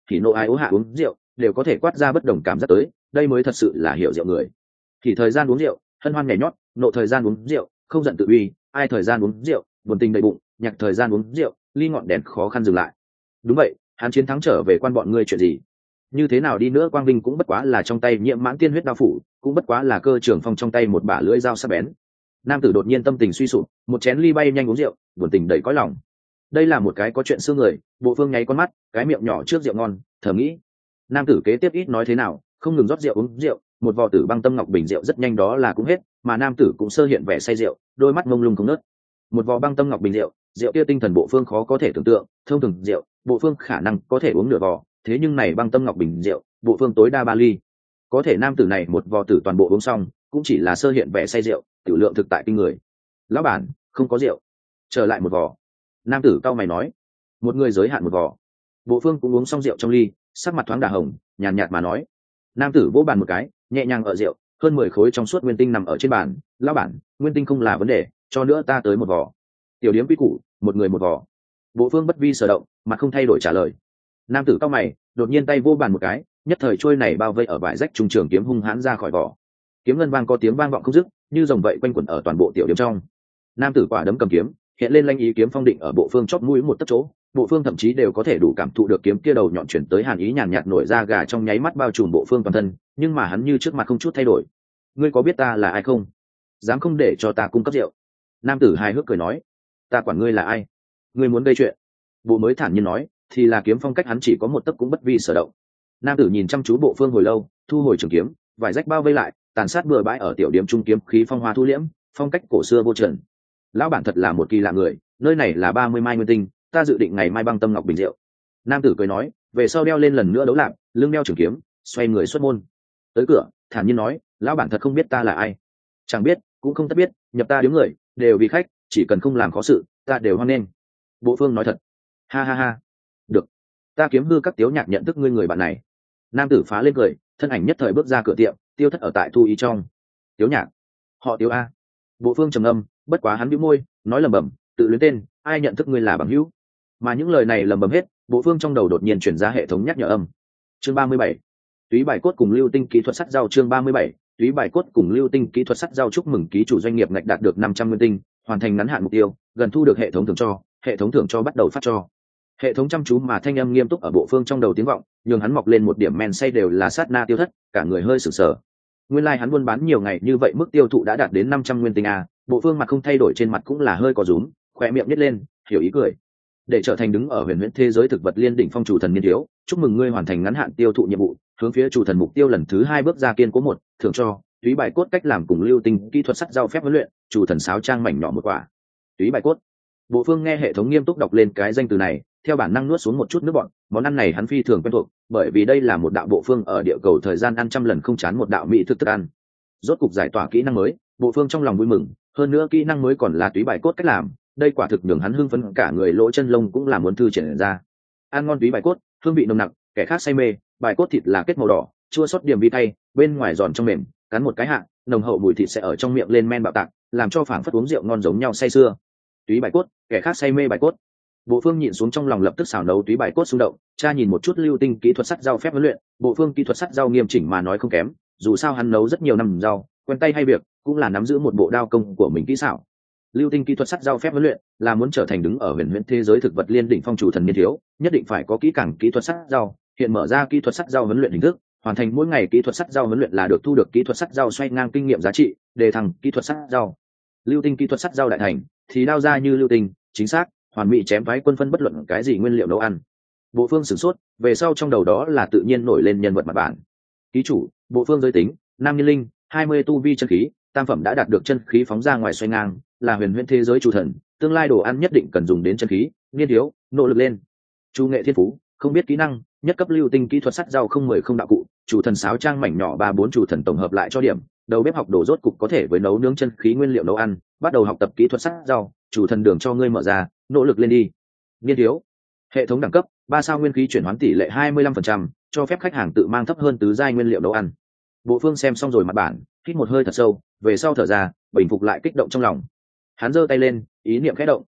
thì nộ ai ố hạ uống rượu đều có thể quát ra bất đồng cảm giác tới, đây mới thật sự là hiểu rượu người. Thì thời gian uống rượu hân hoan nhảy nhót, nộ thời gian uống rượu không giận tự uy, ai thời gian uống rượu buồn tình đầy bụng, nhạc thời gian uống rượu ly ngọn đèn khó khăn dừng lại. Đúng vậy, hắn chiến thắng trở về quan bọn ngươi chuyện gì? Như thế nào đi nữa quang vinh cũng bất quá là trong tay nhiễm mãn tiên huyết đao phủ, cũng bất quá là cơ trưởng phong trong tay một bả lưỡi dao sắc bén. Nam tử đột nhiên tâm tình suy sụp, một chén ly bay nhanh uống rượu, buồn tình đầy cõi lòng. Đây là một cái có chuyện xưa người. Bộ Phương nháy con mắt, cái miệng nhỏ trước rượu ngon, thầm nghĩ. Nam tử kế tiếp ít nói thế nào, không ngừng rót rượu uống rượu, một vò tử băng tâm ngọc bình rượu rất nhanh đó là cũng hết, mà nam tử cũng sơ hiện vẻ say rượu, đôi mắt mông lung không nớt. Một vò băng tâm ngọc bình rượu, rượu kia tinh thần Bộ Phương khó có thể tưởng tượng, thông thường rượu, Bộ Phương khả năng có thể uống nửa vò, thế nhưng này băng tâm ngọc bình rượu, Bộ Phương tối đa ba ly. Có thể nam tử này một vò tử toàn bộ uống xong, cũng chỉ là sơ hiện vẻ say rượu, tiểu lượng thực tại kinh người. Lão bản, không có rượu. Trở lại một vò. Nam tử cau mày nói, một người giới hạn một vò. Bộ Phương cũng uống xong rượu trong ly, sắc mặt thoáng đà hồng, nhàn nhạt mà nói. Nam tử vỗ bàn một cái, nhẹ nhàng ở rượu, hơn mười khối trong suốt nguyên tinh nằm ở trên bàn. Lão bản, nguyên tinh không là vấn đề, cho nữa ta tới một vò. Tiểu điếm quý củ, một người một vò. Bộ Phương bất vi sở động, mặt không thay đổi trả lời. Nam tử cau mày, đột nhiên tay vô bàn một cái, nhất thời trôi này bao vây ở vải rách trung trường kiếm hung hãn ra khỏi vỏ. Kiếm ngân vang có tiếng vang vọng không dứt, như rồng vậy quanh quẩn ở toàn bộ tiểu điếm trong. Nam tử quả đấm cầm kiếm, hiện lên lanh ý kiếm phong định ở Bộ Phương chóp mũi một tấc chỗ, Bộ Phương thậm chí đều có thể đủ cảm thụ được kiếm kia đầu nhọn chuyển tới hàn ý nhàn nhạt nổi ra gà trong nháy mắt bao trùm Bộ Phương toàn thân, nhưng mà hắn như trước mặt không chút thay đổi. Ngươi có biết ta là ai không? Dám không để cho ta cung cấp rượu? Nam tử hài hước cười nói. Ta quản ngươi là ai? Ngươi muốn gây chuyện? Bộ mới thản nhiên nói, thì là kiếm phong cách hắn chỉ có một tấc cũng bất vi sở động. Nam tử nhìn chăm chú Bộ Phương hồi lâu, thu hồi trường kiếm, vải rách bao vây lại, tàn sát bừa bãi ở tiểu điểm trung kiếm khí phong hoa thu liễm, phong cách cổ xưa vô trần. Lão bản thật là một kỳ lạ người, nơi này là ba mươi mai nguyên tinh, ta dự định ngày mai băng tâm ngọc bình rượu. Nam tử cười nói, về sau đeo lên lần nữa đấu lạc, lưng đeo trường kiếm, xoay người xuất môn. Tới cửa, thản nhiên nói, lão bản thật không biết ta là ai. Chẳng biết, cũng không tất biết, nhập ta điếm người, đều vì khách, chỉ cần không làm khó sự, ta đều hoan nghênh. Bộ Phương nói thật. Ha ha ha. Được. Ta kiếm hư các tiếu nhạc nhận thức ngươi người bạn này. Nam tử phá lên cười, thân ảnh nhất thời bước ra cửa tiệm, tiêu thất ở tại thu ý trong. Tiếu nhạc. Họ Tiếu a. Bộ Phương trầm âm, bất quá hắn bĩu môi, nói lẩm bẩm, tự luyến tên, ai nhận thức ngươi là bằng hữu. Mà những lời này lẩm bẩm hết, Bộ Phương trong đầu đột nhiên chuyển ra hệ thống nhắc nhở âm. Chương ba mươi bảy. Túy bài cốt cùng lưu tinh kỹ thuật sắt rau. Chương ba mươi bảy. Túy bài cốt cùng lưu tinh kỹ thuật sắt rau. Chúc mừng ký chủ doanh nghiệp ngạch đạt được năm trăm nguyên tinh, hoàn thành ngắn hạn mục tiêu, gần thu được hệ thống thưởng cho, hệ thống thưởng cho bắt đầu phát cho. Hệ thống chăm chú mà thanh âm nghiêm túc ở Bộ Phương trong đầu tiếng vọng, nhường hắn mọc lên một điểm men say đều là sát na tiêu thất, cả người hơi sửng sờ. Nguyên lai like hắn buôn bán nhiều ngày như vậy mức tiêu thụ đã đạt đến năm trăm nguyên tinh a. Bộ Phương mặt không thay đổi, trên mặt cũng là hơi có rúm, khóe miệng nhếch lên, hiểu ý cười. Để trở thành đứng ở huyền huyễn thế giới thực vật liên đỉnh phong chủ thần niên thiếu, chúc mừng ngươi hoàn thành ngắn hạn tiêu thụ nhiệm vụ, hướng phía chủ thần mục tiêu lần thứ hai bước ra kiên cố một, thưởng cho túy bài cốt cách làm cùng lưu tinh kỹ thuật sắt rau phép huấn luyện, chủ thần sáo trang mảnh nhỏ một quả. Túy bài cốt. Bộ Phương nghe hệ thống nghiêm túc đọc lên cái danh từ này, theo bản năng nuốt xuống một chút nước bọt, món ăn này hắn phi thường quen thuộc, bởi vì đây là một đạo Bộ Phương ở địa cầu thời gian ăn trăm lần không chán một đạo mỹ thực thức ăn. Rốt cục giải tỏa kỹ năng mới, Bộ Phương trong lòng vui mừng, hơn nữa kỹ năng mới còn là túy bài cốt cách làm, đây quả thực nhường hắn hưng phấn cả người lỗ chân lông cũng là muốn thư triển ra. Ăn ngon túy bài cốt, hương vị nồng nặc, kẻ khác say mê, bài cốt thịt là kết màu đỏ, chua xót điểm vị cay, bên ngoài giòn trong mềm, cắn một cái hạ, nồng hậu mùi thịt sẽ ở trong miệng lên men bạo tạc, làm cho phảng phất uống rượu ngon giống nhau say sưa. Túy bài cốt, kẻ khác say mê bài cốt. Bộ Phương nhịn xuống trong lòng lập tức xào nấu túy bài cốt xung động, cha nhìn một chút lưu tinh kỹ thuật sắt rau phép huấn luyện, Bộ Phương kỹ thuật sắt rau nghiêm chỉnh mà nói không kém, dù sao hắn nấu rất nhiều năm rau, quen tay hay việc, cũng là nắm giữ một bộ đao công của mình kỹ xảo. Lưu tinh kỹ thuật sắt rau phép huấn luyện là muốn trở thành đứng ở huyền huyễn thế giới thực vật liên đỉnh phong chủ thần niên thiếu, nhất định phải có kỹ càng kỹ thuật sắt rau, hiện mở ra kỹ thuật sắt rau huấn luyện hình thức, hoàn thành mỗi ngày kỹ thuật sắt rau huấn luyện là được thu được kỹ thuật sắt rau xoay ngang kinh nghiệm giá trị, đề thăng kỹ thuật sắt rau. Lưu tinh kỹ thuật sắt rau đại thành, thì đao ra như lưu tinh, chính xác, hoàn mỹ chém thoái quân phân bất luận cái gì nguyên liệu nấu ăn. Bộ Phương sửng sốt, về sau trong đầu đó là tự nhiên nổi lên nhân vật mặt bản. Ký chủ, Bộ Phương giới tính, nam niên linh, hai mươi tu vi chân khí, tam phẩm đã đạt được chân khí phóng ra ngoài xoay ngang, là huyền huyễn thế giới chủ thần, tương lai đồ ăn nhất định cần dùng đến chân khí, niên thiếu, nỗ lực lên. Chu nghệ thiên phú, không biết kỹ năng, nhất cấp lưu tinh kỹ thuật sắt rau không mười không đạo cụ, chủ thần sáo trang mảnh nhỏ ba bốn chủ thần tổng hợp lại cho điểm, đầu bếp học đồ rốt cục có thể với nấu nướng chân khí nguyên liệu nấu ăn, bắt đầu học tập kỹ thuật sắt rau, chủ thần đường cho ngươi mở ra, nỗ lực lên đi. Niên thiếu, hệ thống đẳng cấp ba sao nguyên khí chuyển hoán tỷ lệ hai mươi lăm phần trăm, cho phép khách hàng tự mang thấp hơn tứ giai nguyên liệu nấu ăn. Bộ Phương xem xong rồi mặt bản, hít một hơi thật sâu, về sau thở ra, bình phục lại kích động trong lòng. Hắn giơ tay lên, ý niệm khẽ động,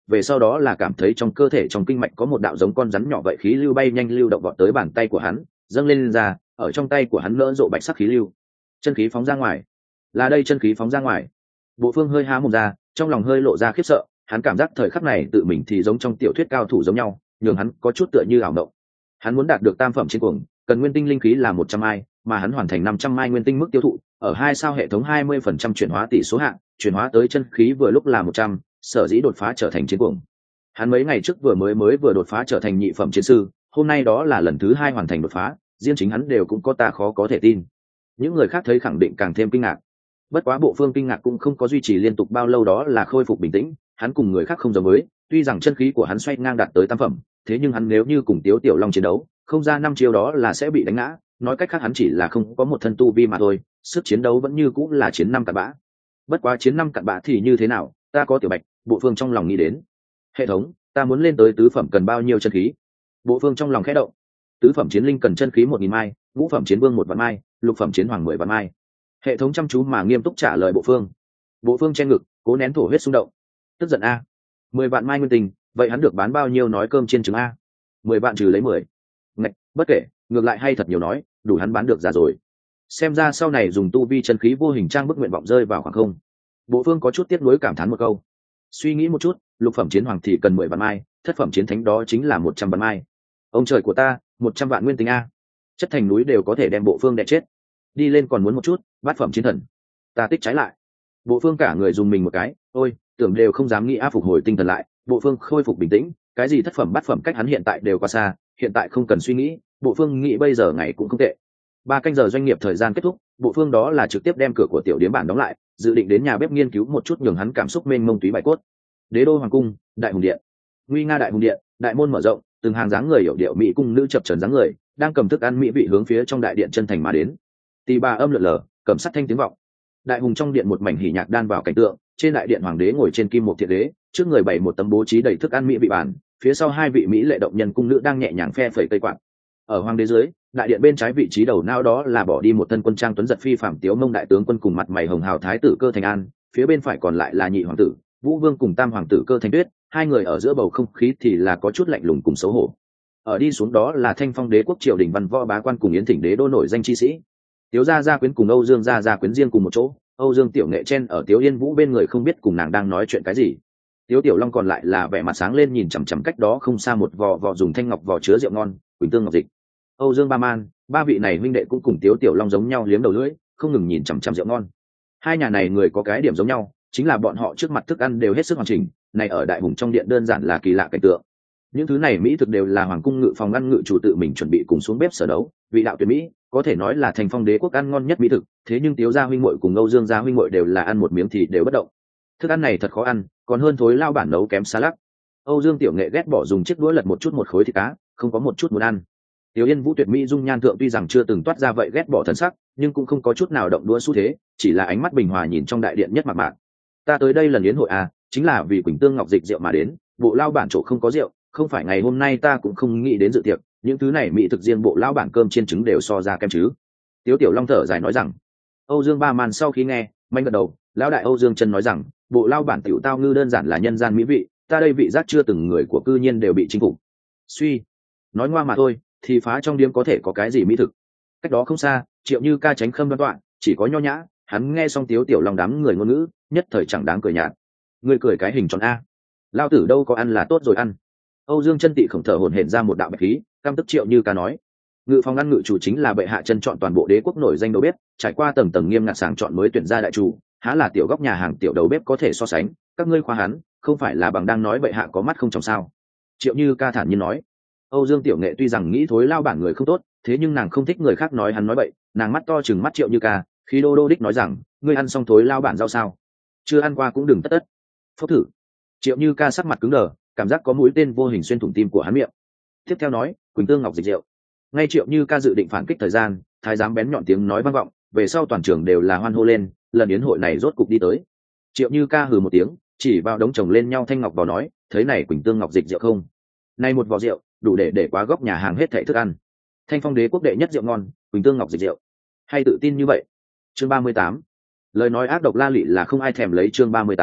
về sau đó là cảm thấy trong cơ thể trong kinh mạch có một đạo giống con rắn nhỏ vậy khí lưu bay nhanh lưu động vọt tới bàn tay của hắn, dâng lên, lên ra, ở trong tay của hắn nỡ rộ bạch sắc khí lưu, chân khí phóng ra ngoài. Là đây chân khí phóng ra ngoài. Bộ Phương hơi há mồm ra, trong lòng hơi lộ ra khiếp sợ, hắn cảm giác thời khắc này tự mình thì giống trong tiểu thuyết cao thủ giống nhau, nhường hắn có chút tựa như ảo mộng. Hắn muốn đạt được tam phẩm chiến cuồng, cần nguyên tinh linh khí là một trăm mai, mà hắn hoàn thành năm trăm mai nguyên tinh mức tiêu thụ, ở hai sao hệ thống hai mươi phần trăm chuyển hóa tỷ số hạng, chuyển hóa tới chân khí vừa lúc là một trăm, sở dĩ đột phá trở thành chiến cuồng. Hắn mấy ngày trước vừa mới mới vừa đột phá trở thành nhị phẩm chiến sư, hôm nay đó là lần thứ hai hoàn thành đột phá, riêng chính hắn đều cũng có ta khó có thể tin. Những người khác thấy khẳng định càng thêm kinh ngạc. Bất quá Bộ Phương kinh ngạc cũng không có duy trì liên tục bao lâu, đó là khôi phục bình tĩnh. Hắn cùng người khác không giống với, tuy rằng chân khí của hắn xoay ngang đạt tới tam phẩm, thế nhưng hắn nếu như cùng Tiếu Tiểu Long chiến đấu, không ra năm chiêu đó là sẽ bị đánh ngã. Nói cách khác hắn chỉ là không có một thân tu vi mà thôi, sức chiến đấu vẫn như cũng là chiến năm cặn bã. Bất quá chiến năm cặn bã thì như thế nào, ta có Tiểu Bạch. Bộ Phương trong lòng nghĩ đến. Hệ thống, ta muốn lên tới tứ phẩm cần bao nhiêu chân khí? Bộ Phương trong lòng khẽ động. Tứ phẩm chiến linh cần chân khí một nghìn mai, ngũ phẩm chiến vương một vạn mai, lục phẩm chiến hoàng mười vạn mai. Hệ thống chăm chú mà nghiêm túc trả lời Bộ Phương. Bộ Phương che ngực, cố nén thổ huyết xung động. Tức giận a, mười vạn mai nguyên tình, vậy hắn được bán bao nhiêu nói cơm chiên trứng a? Mười vạn trừ lấy mười. Ngạch, bất kể, ngược lại hay thật nhiều nói, đủ hắn bán được ra rồi. Xem ra sau này dùng tu vi chân khí vô hình trang bức nguyện vọng rơi vào khoảng không. Bộ Phương có chút tiếc nuối cảm thán một câu. Suy nghĩ một chút, lục phẩm chiến hoàng thì cần mười vạn mai, thất phẩm chiến thánh đó chính là một trăm vạn mai. Ông trời của ta, một trăm vạn nguyên tinh a, chất thành núi đều có thể đem Bộ Phương đè chết. Đi lên còn muốn một chút, bát phẩm chiến thần. Ta tích trái lại. Bộ Phương cả người dùng mình một cái, ôi, tưởng đều không dám nghĩ a. Phục hồi tinh thần lại, Bộ Phương khôi phục bình tĩnh, cái gì thất phẩm bát phẩm cách hắn hiện tại đều quá xa, hiện tại không cần suy nghĩ, Bộ Phương nghĩ bây giờ ngày cũng không tệ. Ba canh giờ doanh nghiệp thời gian kết thúc, Bộ Phương đó là trực tiếp đem cửa của tiểu điếm bản đóng lại, dự định đến nhà bếp nghiên cứu một chút nhường hắn cảm xúc mênh mông túy bại cốt. Đế đô hoàng cung, đại hùng điện. Nguy nga đại hùng điện, đại môn mở rộng, từng hàng dáng người hiểu điệu mỹ cung nữ chập chờn dáng người, đang cầm thức ăn mỹ vị hướng phía trong đại điện chân thành mà đến. Tỳ bà âm lượn lờ, cầm sắt thanh tiếng vọng. Đại hùng trong điện một mảnh hỉ nhạc đan vào cảnh tượng, trên đại điện hoàng đế ngồi trên kim một thiện đế, trước người bày một tấm bố trí đầy thức ăn mỹ vị bàn, phía sau hai vị mỹ lệ động nhân cung nữ đang nhẹ nhàng phe phẩy cây quạt. Ở hoàng đế dưới, đại điện bên trái vị trí đầu não đó là bỏ đi một thân quân trang tuấn giật phi phàm tiếu mông đại tướng quân cùng mặt mày hồng hào thái tử Cơ Thành An, phía bên phải còn lại là nhị hoàng tử Vũ Vương cùng tam hoàng tử Cơ Thành Tuyết, hai người ở giữa bầu không khí thì là có chút lạnh lùng cùng xấu hổ. Ở đi xuống đó là Thanh Phong đế quốc triều đình văn võ bá quan cùng Yến Thỉnh đế đô nổi danh chi sĩ. Tiếu gia gia quyến cùng Âu Dương gia gia quyến riêng cùng một chỗ, Âu Dương tiểu nghệ chen ở Tiếu Yên Vũ bên người không biết cùng nàng đang nói chuyện cái gì. Tiếu Tiểu Long còn lại là vẻ mặt sáng lên nhìn chằm chằm cách đó không xa một vò vò dùng thanh ngọc vò chứa rượu ngon, Quỳnh Tương Ngọc Dịch. Âu Dương Ba Man, ba vị này huynh đệ cũng cùng Tiếu Tiểu Long giống nhau liếm đầu lưỡi, không ngừng nhìn chằm chằm rượu ngon. Hai nhà này người có cái điểm giống nhau, chính là bọn họ trước mặt thức ăn đều hết sức hoàn chỉnh, này ở đại hùng trong điện đơn giản là kỳ lạ cảnh tượng. Những thứ này mỹ thực đều là hoàng cung ngự phòng ăn ngự chủ tự mình chuẩn bị cùng xuống bếp sở đấu, vị đạo tuyệt mỹ, có thể nói là Thành Phong đế quốc ăn ngon nhất mỹ thực, thế nhưng Tiếu gia huynh muội cùng Âu Dương gia huynh muội đều là ăn một miếng thì đều bất động. Thức ăn này thật khó ăn, còn hơn thối lao bản nấu kém xa lắc. Âu Dương tiểu nghệ ghét bỏ dùng chiếc đũa lật một chút một khối thịt cá, không có một chút muốn ăn. Tiểu Yên Vũ tuyệt mỹ dung nhan thượng tuy rằng chưa từng toát ra vậy ghét bỏ thần sắc, nhưng cũng không có chút nào động đũa xu thế, chỉ là ánh mắt bình hòa nhìn trong đại điện nhất mạc mạc. Ta tới đây lần yến hội à, chính là vì Quỳnh Tương Ngọc Dịch rượu mà đến, bộ lao bản chỗ không có rượu, không phải ngày hôm nay ta cũng không nghĩ đến dự tiệc, những thứ này mỹ thực riêng bộ lao bản cơm chiên trứng đều so ra kem chứ. Tiếu Tiểu Long thở dài nói rằng. Âu Dương Ba Man sau khi nghe, manh gật đầu, lão đại Âu Dương Chân nói rằng, bộ lao bản tiểu tao ngư đơn giản là nhân gian mỹ vị, ta đây vị giác chưa từng người của cư nhiên đều bị chinh phục. Suy, nói ngoa mà thôi, thì phá trong điếm có thể có cái gì mỹ thực. Cách đó không xa, Triệu Như Ca tránh khâm đoan đoạn, chỉ có nho nhã, hắn nghe xong Tiếu Tiểu Long đám người ngôn ngữ, nhất thời chẳng đáng cười nhạt. Người cười cái hình tròn a, lao tử đâu có ăn là tốt rồi ăn. Âu Dương Chân tị khổng thở hổn hển ra một đạo bạch khí, căm tức Triệu Như Ca nói. Ngự phòng ăn ngự chủ chính là bệ hạ chân chọn toàn bộ đế quốc nổi danh đầu bếp, trải qua tầng tầng nghiêm ngặt sàng chọn mới tuyển ra đại chủ, há là tiểu góc nhà hàng tiểu đầu bếp có thể so sánh, các ngươi khoa hắn, không phải là bằng đang nói bệ hạ có mắt không tròng sao? Triệu Như Ca thản nhiên nói. Âu Dương tiểu nghệ tuy rằng nghĩ thối lao bản người không tốt, thế nhưng nàng không thích người khác nói hắn nói bậy, nàng mắt to chừng mắt Triệu Như Ca, khi đô đô đích nói rằng, ngươi ăn xong thối lao bản rau sao? Chưa ăn qua cũng đừng tất tất. Phốc thử. Triệu Như Ca sắc mặt cứng đờ, cảm giác có mũi tên vô hình xuyên thủng tim của hắn miệng. Tiếp theo nói, Quỳnh Tương Ngọc Dịch rượu. Ngay Triệu Như Ca dự định phản kích thời gian, thái giám bén nhọn tiếng nói vang vọng, về sau toàn trường đều là hoan hô lên, lần yến hội này rốt cục đi tới. Triệu Như Ca hừ một tiếng, chỉ vào đống chồng lên nhau thanh ngọc vào nói, thấy này Quỳnh Tương Ngọc Dịch rượu không? Này một vò rượu, đủ để để quá góc nhà hàng hết thảy thức ăn. Thanh Phong đế quốc đệ nhất rượu ngon, Quỳnh Tương Ngọc Dịch rượu. Hay tự tin như vậy? Chương ba mươi tám. Lời nói ác độc la lị là không ai thèm lấy chương ba mươi tám.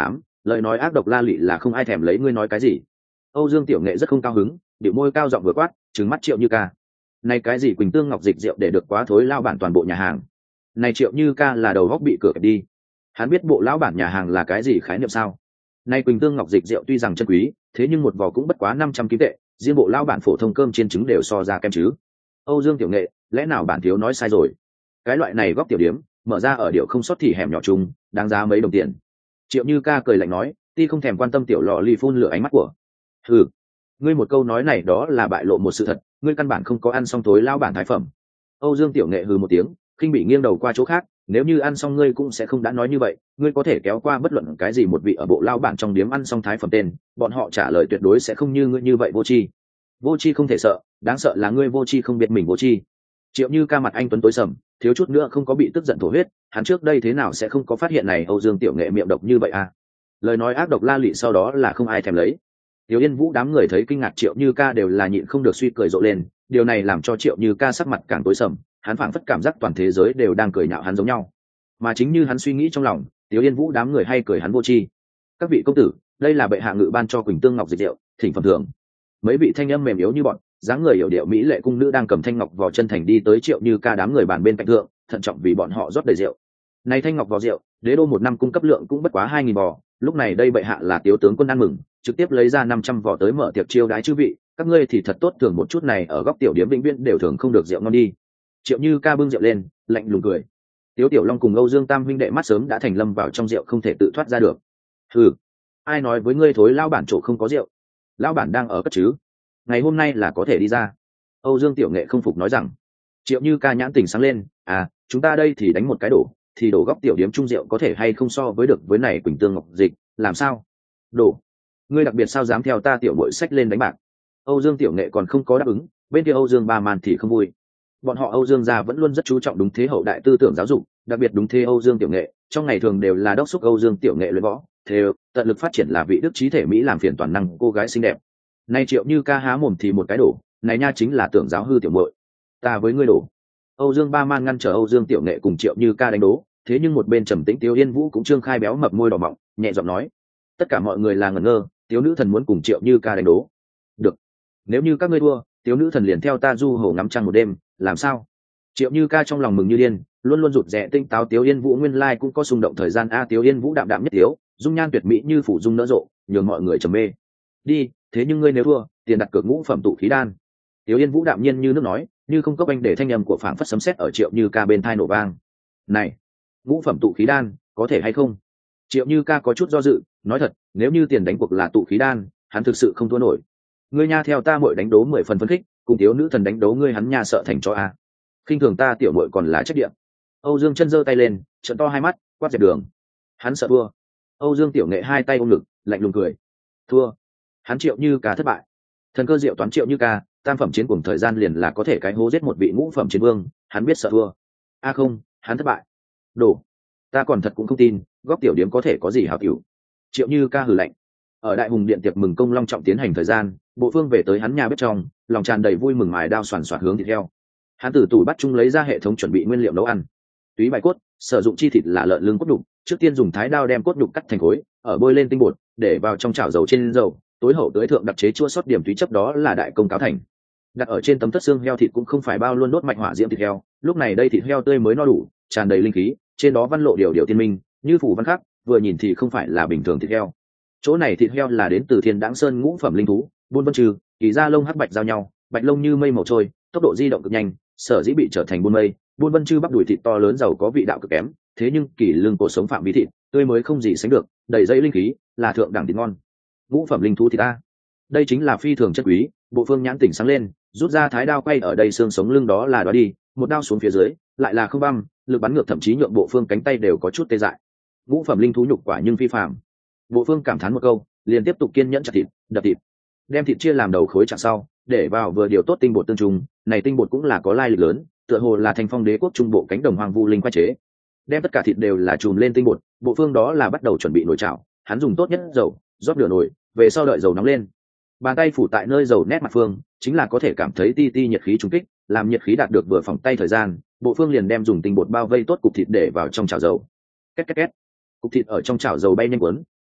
lời nói ác độc la lị là không ai thèm lấy ngươi nói cái gì. Âu Dương Tiểu Nghệ rất không cao hứng, điệu môi cao giọng vừa quát, trừng mắt Triệu Như Ca. Này cái gì Quỳnh Tương Ngọc Dịch rượu để được quá thối lao bản toàn bộ nhà hàng. Này Triệu Như Ca là đầu góc bị cửa kẹp đi. Hắn biết bộ lão bản nhà hàng là cái gì khái niệm sao? Này Quỳnh Tương Ngọc Dịch rượu tuy rằng chân quý, thế nhưng một vò cũng bất quá năm trăm kim tệ, riêng bộ lão bản phổ thông cơm chiên trứng đều so ra kem chứ. Âu Dương Tiểu Nghệ, lẽ nào bản thiếu nói sai rồi? Cái loại này góc tiểu điếm, mở ra ở điệu không sót thì hẻm nhỏ chung, đáng giá mấy đồng tiền. Triệu Như Ca cười lạnh nói, ti không thèm quan tâm tiểu lọ ly phun lửa ánh mắt của. Hừ, ngươi một câu nói này đó là bại lộ một sự thật, ngươi căn bản không có ăn xong tối lao bản thái phẩm. Âu Dương Tiểu Nghệ hừ một tiếng, khinh bị nghiêng đầu qua chỗ khác, nếu như ăn xong ngươi cũng sẽ không đã nói như vậy, ngươi có thể kéo qua bất luận cái gì một vị ở bộ lao bản trong điếm ăn xong thái phẩm tên, bọn họ trả lời tuyệt đối sẽ không như ngươi như vậy vô tri. Vô tri không thể sợ, đáng sợ là ngươi vô tri không biết mình vô tri. Triệu Như Ca mặt anh tuấn tối sầm, thiếu chút nữa không có bị tức giận thổ huyết, hắn trước đây thế nào sẽ không có phát hiện này Âu Dương Tiểu Nghệ miệng độc như vậy à? Lời nói ác độc la lị sau đó là không ai thèm lấy. Tiểu Yên Vũ đám người thấy kinh ngạc Triệu Như Ca đều là nhịn không được suy cười rộ lên, điều này làm cho Triệu Như Ca sắc mặt càng tối sầm, hắn phảng phất cảm giác toàn thế giới đều đang cười nhạo hắn giống nhau. Mà chính như hắn suy nghĩ trong lòng, Tiểu Yên Vũ đám người hay cười hắn vô tri. Các vị công tử, đây là bệ hạ ngự ban cho Quỳnh Tương Ngọc Dịch rượu, thỉnh phẩm thưởng. Mấy vị thanh âm mềm yếu như bọn, dáng người hiểu điệu mỹ lệ cung nữ đang cầm thanh ngọc vò chân thành đi tới Triệu Như Ca đám người bàn bên cạnh thượng, thận trọng vì bọn họ rót đầy rượu. Này thanh ngọc vò rượu, đế đô một năm cung cấp lượng cũng bất quá hai nghìn vò, lúc này đây bệ hạ là tiểu tướng quân ăn mừng, trực tiếp lấy ra năm trăm vò tới mở tiệc chiêu đái chư vị, các ngươi thì thật tốt thường một chút này ở góc tiểu điếm vĩnh viễn đều thường không được rượu ngon đi. Triệu Như Ca bưng rượu lên, lạnh lùng cười. Tiếu Tiểu Long cùng Âu Dương Tam huynh đệ mắt sớm đã thành lâm vào trong rượu không thể tự thoát ra được. Hừ, ai nói với ngươi thối lao bản chỗ không có rượu? Lao bản đang ở cất chứ? Ngày hôm nay là có thể đi ra. Âu Dương Tiểu Nghệ không phục nói rằng. Triệu Như Ca nhãn tỉnh sáng lên, à, chúng ta đây thì đánh một cái đổ, thì đổ góc tiểu điếm trung rượu có thể hay không so với được với này Quỳnh Tương Ngọc Dịch, làm sao? Đổ. Ngươi đặc biệt sao dám theo ta tiểu bội sách lên đánh bạc? Âu Dương Tiểu Nghệ còn không có đáp ứng, bên kia Âu Dương Ba Man thì không vui. Bọn họ Âu Dương gia vẫn luôn rất chú trọng đúng thế hậu đại tư tưởng giáo dục, đặc biệt đúng thế Âu Dương Tiểu Nghệ, trong ngày thường đều là đốc thúc Âu Dương Tiểu Nghệ luyện võ, thế tận lực phát triển là vị đức trí thể mỹ làm phiền toàn năng cô gái xinh đẹp. Nay Triệu Như Ca há mồm thì một cái đổ, này nha chính là tưởng giáo hư tiểu muội. Ta với ngươi đổ. Âu Dương Ba Man ngăn trở Âu Dương Tiểu Nghệ cùng Triệu Như Ca đánh đố, thế nhưng một bên trầm tĩnh Tiêu Yên Vũ cũng trương khai béo mập môi đỏ mọng, nhẹ giọng nói: tất cả mọi người là ngẩn ngơ, Tiếu nữ thần muốn cùng Triệu Như Ca đánh đố. Được, nếu như các ngươi thua, Tiếu nữ thần liền theo ta du hồ ngắm trăng một đêm, làm sao? Triệu Như Ca trong lòng mừng như điên, luôn luôn rụt rè tinh táo Tiếu Yên Vũ nguyên lai cũng có xung động thời gian a. Tiếu Yên Vũ đạm đạm nhất tiếu, dung nhan tuyệt mỹ như phủ dung nở rộ, nhường mọi người trầm mê. Đi, thế nhưng ngươi nếu thua, tiền đặt cược ngũ phẩm tụ khí đan. Tiếu Yên Vũ đạm nhiên như nước nói, như không cấp anh để thanh âm của phảng phất sấm sét ở Triệu Như Ca bên tai nổ vang. Này, ngũ phẩm tụ khí đan, có thể hay không? Triệu Như Ca có chút do dự, nói thật, nếu như tiền đánh cuộc là tụ khí đan, hắn thực sự không thua nổi. Ngươi nha theo ta muội đánh đố mười phần phấn khích, cùng Tiếu nữ thần đánh đố ngươi hắn nha sợ thành cho a. Khinh thường ta tiểu muội còn là trách nhiệm. Âu Dương chân giơ tay lên, trợn to hai mắt, quát dẹp đường. Hắn sợ thua. Âu Dương Tiểu Nghệ hai tay ôm ngực, lạnh lùng cười. Thua. Hắn Triệu Như Ca thất bại. Thần cơ diệu toán Triệu Như Ca, tam phẩm chiến cùng thời gian liền là có thể cái hố giết một vị ngũ phẩm chiến vương, hắn biết sợ thua. A không, hắn thất bại. Đổ. Ta còn thật cũng không tin, góc tiểu điếm có thể có gì hảo tiểu. Triệu Như Ca hừ lạnh. Ở Đại Hùng điện tiệc mừng công long trọng tiến hành thời gian, bộ phương về tới hắn nhà bếp trong, lòng tràn đầy vui mừng mài đao xoàn xoạt hướng thịt heo. Hắn từ tủ bắt chung lấy ra hệ thống chuẩn bị nguyên liệu nấu ăn. Túy bài cốt, sử dụng chi thịt là lợn lưng cốt đục, trước tiên dùng thái đao đem cốt đục cắt thành khối, ở bôi lên tinh bột, để vào trong chảo dầu trên dầu, tối hậu tới thượng đặc chế chua sót điểm túy chấp đó là đại công cáo thành. Đặt ở trên tấm thất xương heo thịt cũng không phải bao luôn đốt mạch hỏa diễm thịt heo, lúc này đây thịt heo tươi mới no đủ, tràn đầy linh khí, trên đó văn lộ điều điều tiên minh, như phủ văn khắc, vừa nhìn thì không phải là bình thường thịt heo. Chỗ này thịt heo là đến từ Thiên Đãng Sơn ngũ phẩm linh thú, buôn vân trừ, kỳ da lông hắc bạch giao nhau, bạch lông như mây màu trôi, tốc độ di động cực nhanh, sở dĩ bị trở thành buôn mây. Buôn vân chư bắp đùi thịt to lớn giàu có vị đạo cực kém, thế nhưng kỳ lưng cổ sống phạm vi thịt tươi mới không gì sánh được, đầy dây linh khí, là thượng đẳng thịt ngon. Ngũ phẩm linh thú thịt ta, đây chính là phi thường chất quý. Bộ phương nhãn tỉnh sáng lên, rút ra thái đao quay ở đây xương sống lưng đó là đó đi, một đao xuống phía dưới, lại là không băm, lực bắn ngược thậm chí nhượng bộ phương cánh tay đều có chút tê dại. Ngũ phẩm linh thú nhục quả nhưng phi phàm. Bộ phương cảm thán một câu, liền tiếp tục kiên nhẫn chặt thịt, đập thịt, đem thịt chia làm đầu khối chặt sau, để vào vừa điều tốt tinh bột tương trùng. Này tinh bột cũng là có lai lịch lớn, tựa hồ là Thanh Phong Đế quốc trung bộ cánh đồng hoang vu linh quay chế. Đem tất cả thịt đều là chùm lên tinh bột, bộ phương đó là bắt đầu chuẩn bị nồi chảo. Hắn dùng tốt nhất dầu, rót nửa nồi, về sau đợi dầu nóng lên, bàn tay phủ tại nơi dầu nét mặt phương, chính là có thể cảm thấy ti ti nhiệt khí trung kích, làm nhiệt khí đạt được vừa phòng tay thời gian, bộ phương liền đem dùng tinh bột bao vây tốt cục thịt để vào trong chảo dầu. Két két két. Cục thịt ở trong chảo dầu bay nhanh cuốn,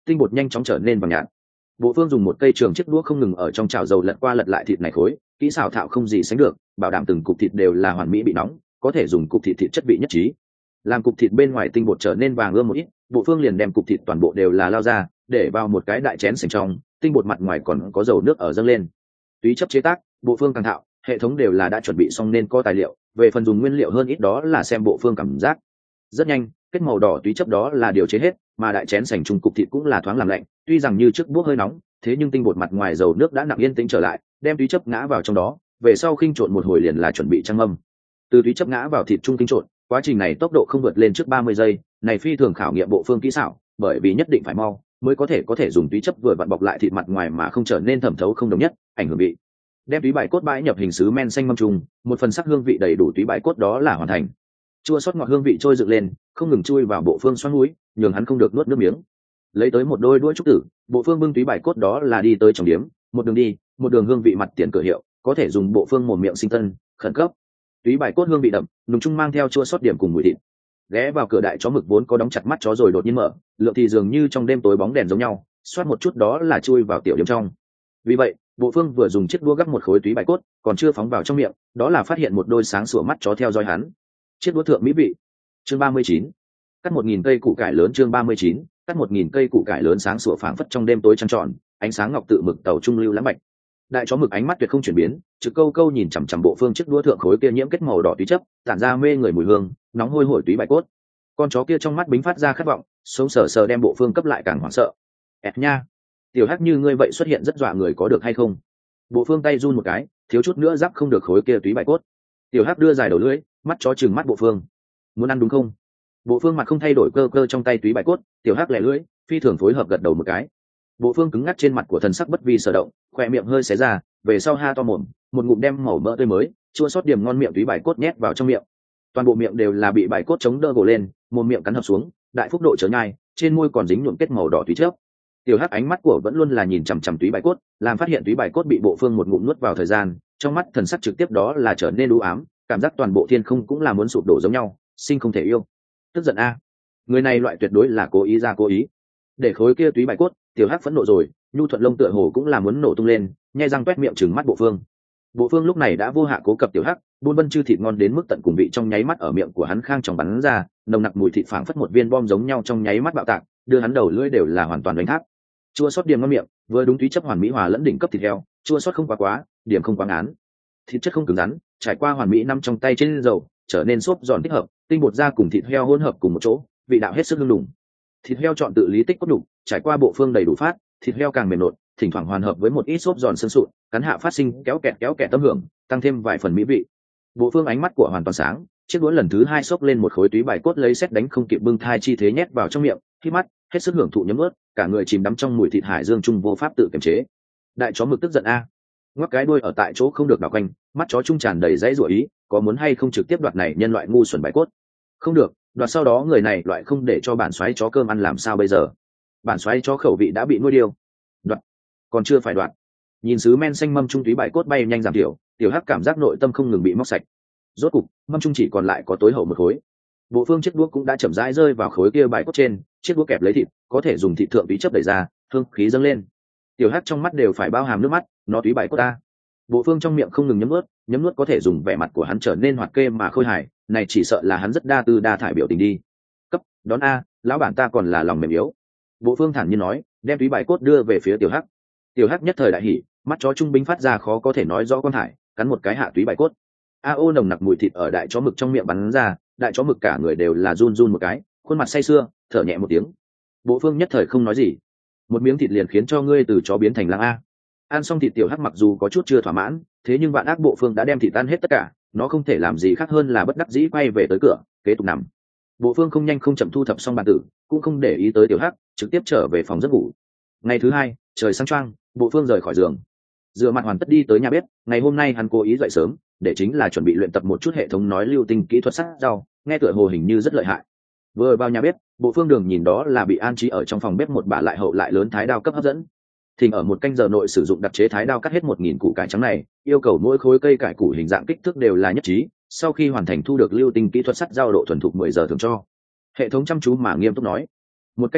tinh bột nhanh chóng trở nên vàng nhạt. Bộ Phương dùng một cây trường chiếc đũa không ngừng ở trong chảo dầu lật qua lật lại thịt này khối, kỹ xảo thạo không gì sánh được, bảo đảm từng cục thịt đều là hoàn mỹ bị nóng, có thể dùng cục thịt thịt chất vị nhất trí. Làm cục thịt bên ngoài tinh bột trở nên vàng ươm một ít, Bộ Phương liền đem cục thịt toàn bộ đều là lao ra, để vào một cái đại chén sành trong, tinh bột mặt ngoài còn có dầu nước ở dâng lên. Túy chấp chế tác, Bộ Phương càng thạo, hệ thống đều là đã chuẩn bị xong nên có tài liệu, về phần dùng nguyên liệu hơn ít đó là xem Bộ Phương cảm giác. Rất nhanh, kết màu đỏ túy chấp đó là điều chế hết, mà đại chén sành trùng cục thịt cũng là thoáng làm lạnh, tuy rằng như trước bốc hơi nóng, thế nhưng tinh bột mặt ngoài dầu nước đã nặng yên tĩnh trở lại, đem túy chấp ngã vào trong đó, về sau khinh trộn một hồi liền là chuẩn bị trang mâm. Từ túy chấp ngã vào thịt trung kinh trộn, quá trình này tốc độ không vượt lên trước ba mươi giây, này phi thường khảo nghiệm Bộ Phương kỹ xảo, bởi vì nhất định phải mau mới có thể có thể dùng túy chấp vừa vặn bọc lại thịt mặt ngoài mà không trở nên thẩm thấu không đồng nhất, ảnh hưởng vị. Đem túy bài cốt bãi nhập hình sứ men xanh mâm trùng, một phần sắc hương vị đầy đủ túy bài cốt đó là hoàn thành. Chua xót ngọt hương vị trôi dựng lên, không ngừng chui vào Bộ Phương xoắn mũi, nhường hắn không được nuốt nước miếng. Lấy tới một đôi đũa trúc tử, Bộ Phương bưng túy bài cốt đó là đi tới trong điếm, một đường đi, một đường hương vị mặt tiền cửa hiệu, có thể dùng Bộ Phương mồm miệng sinh tân, khẩn cấp. Túy bài cốt hương vị đậm, nùng trung mang theo chua xót điểm cùng mùi thịt. Ghé vào cửa đại chó mực vốn có đóng chặt mắt chó rồi đột nhiên mở, lượng thì dường như trong đêm tối bóng đèn giống nhau, xoát một chút đó là chui vào tiểu điểm trong. Vì vậy, Bộ Phương vừa dùng chiếc đũa gắp một khối túy bài cốt, còn chưa phóng vào trong miệng, đó là phát hiện một đôi sáng sủa mắt chó theo dõi hắn. Chiếc đũa thượng mỹ vị. Chương ba mươi chín. Cắt một nghìn cây củ cải lớn chương ba mươi chín. Cắt một nghìn cây củ cải lớn sáng sủa phảng phất trong đêm tối trăng tròn, ánh sáng ngọc tự mực tàu trung lưu lãng bạch. Đại chó mực ánh mắt tuyệt không chuyển biến, trực câu câu nhìn chằm chằm Bộ Phương chiếc đũa thượng khối kia nhiễm kết màu đỏ túy chấp, tản ra mê người mùi hương, nóng hôi hổi túy bài cốt. Con chó kia trong mắt bính phát ra khát vọng, sống sờ sờ đem Bộ Phương cấp lại càng hoảng sợ. "Ẹt nha, tiểu hắc như ngươi vậy xuất hiện rất dọa người có được hay không?" Bộ Phương tay run một cái, thiếu chút nữa giáp không được khối kia túy bài cốt. Tiểu hắc đưa dài đầu lưỡi, mắt chó chừng mắt Bộ Phương. "Muốn ăn đúng không?" Bộ Phương mặt không thay đổi cơ cơ trong tay túy bài cốt, tiểu hắc lẻ lưỡi, phi thường phối hợp gật đầu một cái. Bộ Phương cứng ngắc trên mặt của thần sắc bất vi sở động, khóe miệng hơi xé ra, về sau ha to mồm, một ngụm đem màu mỡ tươi mới, chua xót điểm ngon miệng túy bài cốt nhét vào trong miệng. Toàn bộ miệng đều là bị bài cốt chống đỡ gồ lên, mồm miệng cắn hợp xuống, đại phúc độ chớ nhai, trên môi còn dính nhuộm kết màu đỏ túy chớp. Tiểu hắc ánh mắt của vẫn luôn là nhìn chằm chằm túy bài cốt, làm phát hiện túy bài cốt bị Bộ Phương một ngụm nuốt vào thời gian, trong mắt thần sắc trực tiếp đó là trở nên u ám, cảm giác toàn bộ thiên không cũng là muốn sụp đổ giống nhau, sinh không thể yêu. Tức giận a, người này loại tuyệt đối là cố ý ra cố ý. Để khối kia túy bài cốt, tiểu hắc phẫn nộ rồi, nhu thuận lông tựa hồ cũng là muốn nổ tung lên, nhai răng toét miệng trừng mắt Bộ Phương. Bộ Phương lúc này đã vô hạ cố cập tiểu hắc, buôn bân chư thịt ngon đến mức tận cùng vị trong nháy mắt ở miệng của hắn khang tròng bắn ra, nồng nặc mùi thịt phảng phất một viên bom giống nhau trong nháy mắt bạo tạc, đưa hắn đầu lưỡi đều là hoàn toàn đánh tháp. Chua xót điểm ngon miệng, vừa đúng túy chấp hoàn mỹ hòa lẫn đỉnh cấp thịt heo, chua xót không quá quá, điểm không quá ngán. Thịt chất không cứng rắn, trải qua hoàn mỹ nằm trong tay trên dầu, trở nên xốp giòn thích hợp, tinh bột da cùng thịt heo hỗn hợp cùng một chỗ, vị đạo hết sức hương lùng. Thịt heo chọn tự lý tích cốt đủ, trải qua Bộ Phương đầy đủ phát, thịt heo càng mềm nộn, thỉnh thoảng hoàn hợp với một ít xốp giòn sân sụn, cắn hạ phát sinh kéo kẹt kéo kẹt tâm hưởng, tăng thêm vài phần mỹ vị. Bộ Phương ánh mắt của hoàn toàn sáng, chiếc đũa lần thứ hai xốc lên một khối túy bài cốt lấy xét đánh không kịp bưng thai chi thế nhét vào trong miệng, khi mắt hết sức hưởng thụ nhấm ướt, cả người chìm đắm trong mùi thịt hải dương trung vô pháp tự kiềm chế. Đại chó mực tức giận a, ngoắc cái đuôi ở tại chỗ không được đảo quanh, mắt chó trung tràn đầy dãy rủa ý, có muốn hay không trực tiếp đoạt này nhân loại ngu xuẩn bài cốt? Không được, đoạt sau đó người này loại không để cho bản xoáy chó cơm ăn làm sao bây giờ? Bản xoáy chó khẩu vị đã bị nuôi điêu. Đoạt, còn chưa phải đoạt. Nhìn sứ men xanh mâm trung túy bài cốt bay nhanh giảm thiểu, tiểu hắc cảm giác nội tâm không ngừng bị móc sạch. Rốt cục, mâm trung chỉ còn lại có tối hậu một khối. Bộ Phương chiếc đũa cũng đã chậm rãi rơi vào khối kia bài cốt trên, chiếc đũa kẹp lấy thịt, có thể dùng thịt thượng túy chấp đẩy ra, hương khí dâng lên. Tiểu hắc trong mắt đều phải bao hàm nước mắt, nó túy bài cốt ta. Bộ Phương trong miệng không ngừng nhấm nuốt, nhấm nuốt có thể dùng vẻ mặt của hắn trở nên hoạt kê mà khôi hài, này chỉ sợ là hắn rất đa tư đa thải biểu tình đi. Cấp, đón a, lão bản ta còn là lòng mềm yếu. Bộ Phương thản nhiên nói, đem túy bài cốt đưa về phía tiểu hắc. Tiểu hắc nhất thời đại hỉ, mắt chó trung binh phát ra khó có thể nói rõ con thải, cắn một cái hạ túy bài cốt. A ô nồng nặc mùi thịt ở đại chó mực trong miệng bắn ra, đại chó mực cả người đều là run run một cái, khuôn mặt say sưa, thở nhẹ một tiếng. Bộ Phương nhất thời không nói gì. Một miếng thịt liền khiến cho ngươi từ chó biến thành lang a. Ăn xong thịt tiểu hắc mặc dù có chút chưa thỏa mãn, thế nhưng vạn ác Bộ Phương đã đem thịt tan hết tất cả, nó không thể làm gì khác hơn là bất đắc dĩ quay về tới cửa, kế tục nằm. Bộ Phương không nhanh không chậm thu thập xong bàn tử, cũng không để ý tới tiểu hắc, trực tiếp trở về phòng giấc ngủ. Ngày thứ hai, trời sáng choang, Bộ Phương rời khỏi giường, rửa mặt hoàn tất đi tới nhà bếp. Ngày hôm nay hắn cố ý dậy sớm, để chính là chuẩn bị luyện tập một chút hệ thống nói lưu tinh kỹ thuật sắc rau, nghe tựa hồ hình như rất lợi hại. Vừa vào nhà bếp, Bộ Phương Đường nhìn đó là bị an trí ở trong phòng bếp một bả lại hậu lại lớn thái đao cấp hấp dẫn. Thình ở một canh giờ nội sử dụng đặc chế thái đao cắt hết một nghìn củ cải trắng này, yêu cầu mỗi khối cây cải củ hình dạng kích thước đều là nhất trí, sau khi hoàn thành thu được lưu tinh kỹ thuật sắt dao độ thuần thục mười giờ thường cho. Hệ thống chăm chú mà nghiêm túc nói. Một canh giờ,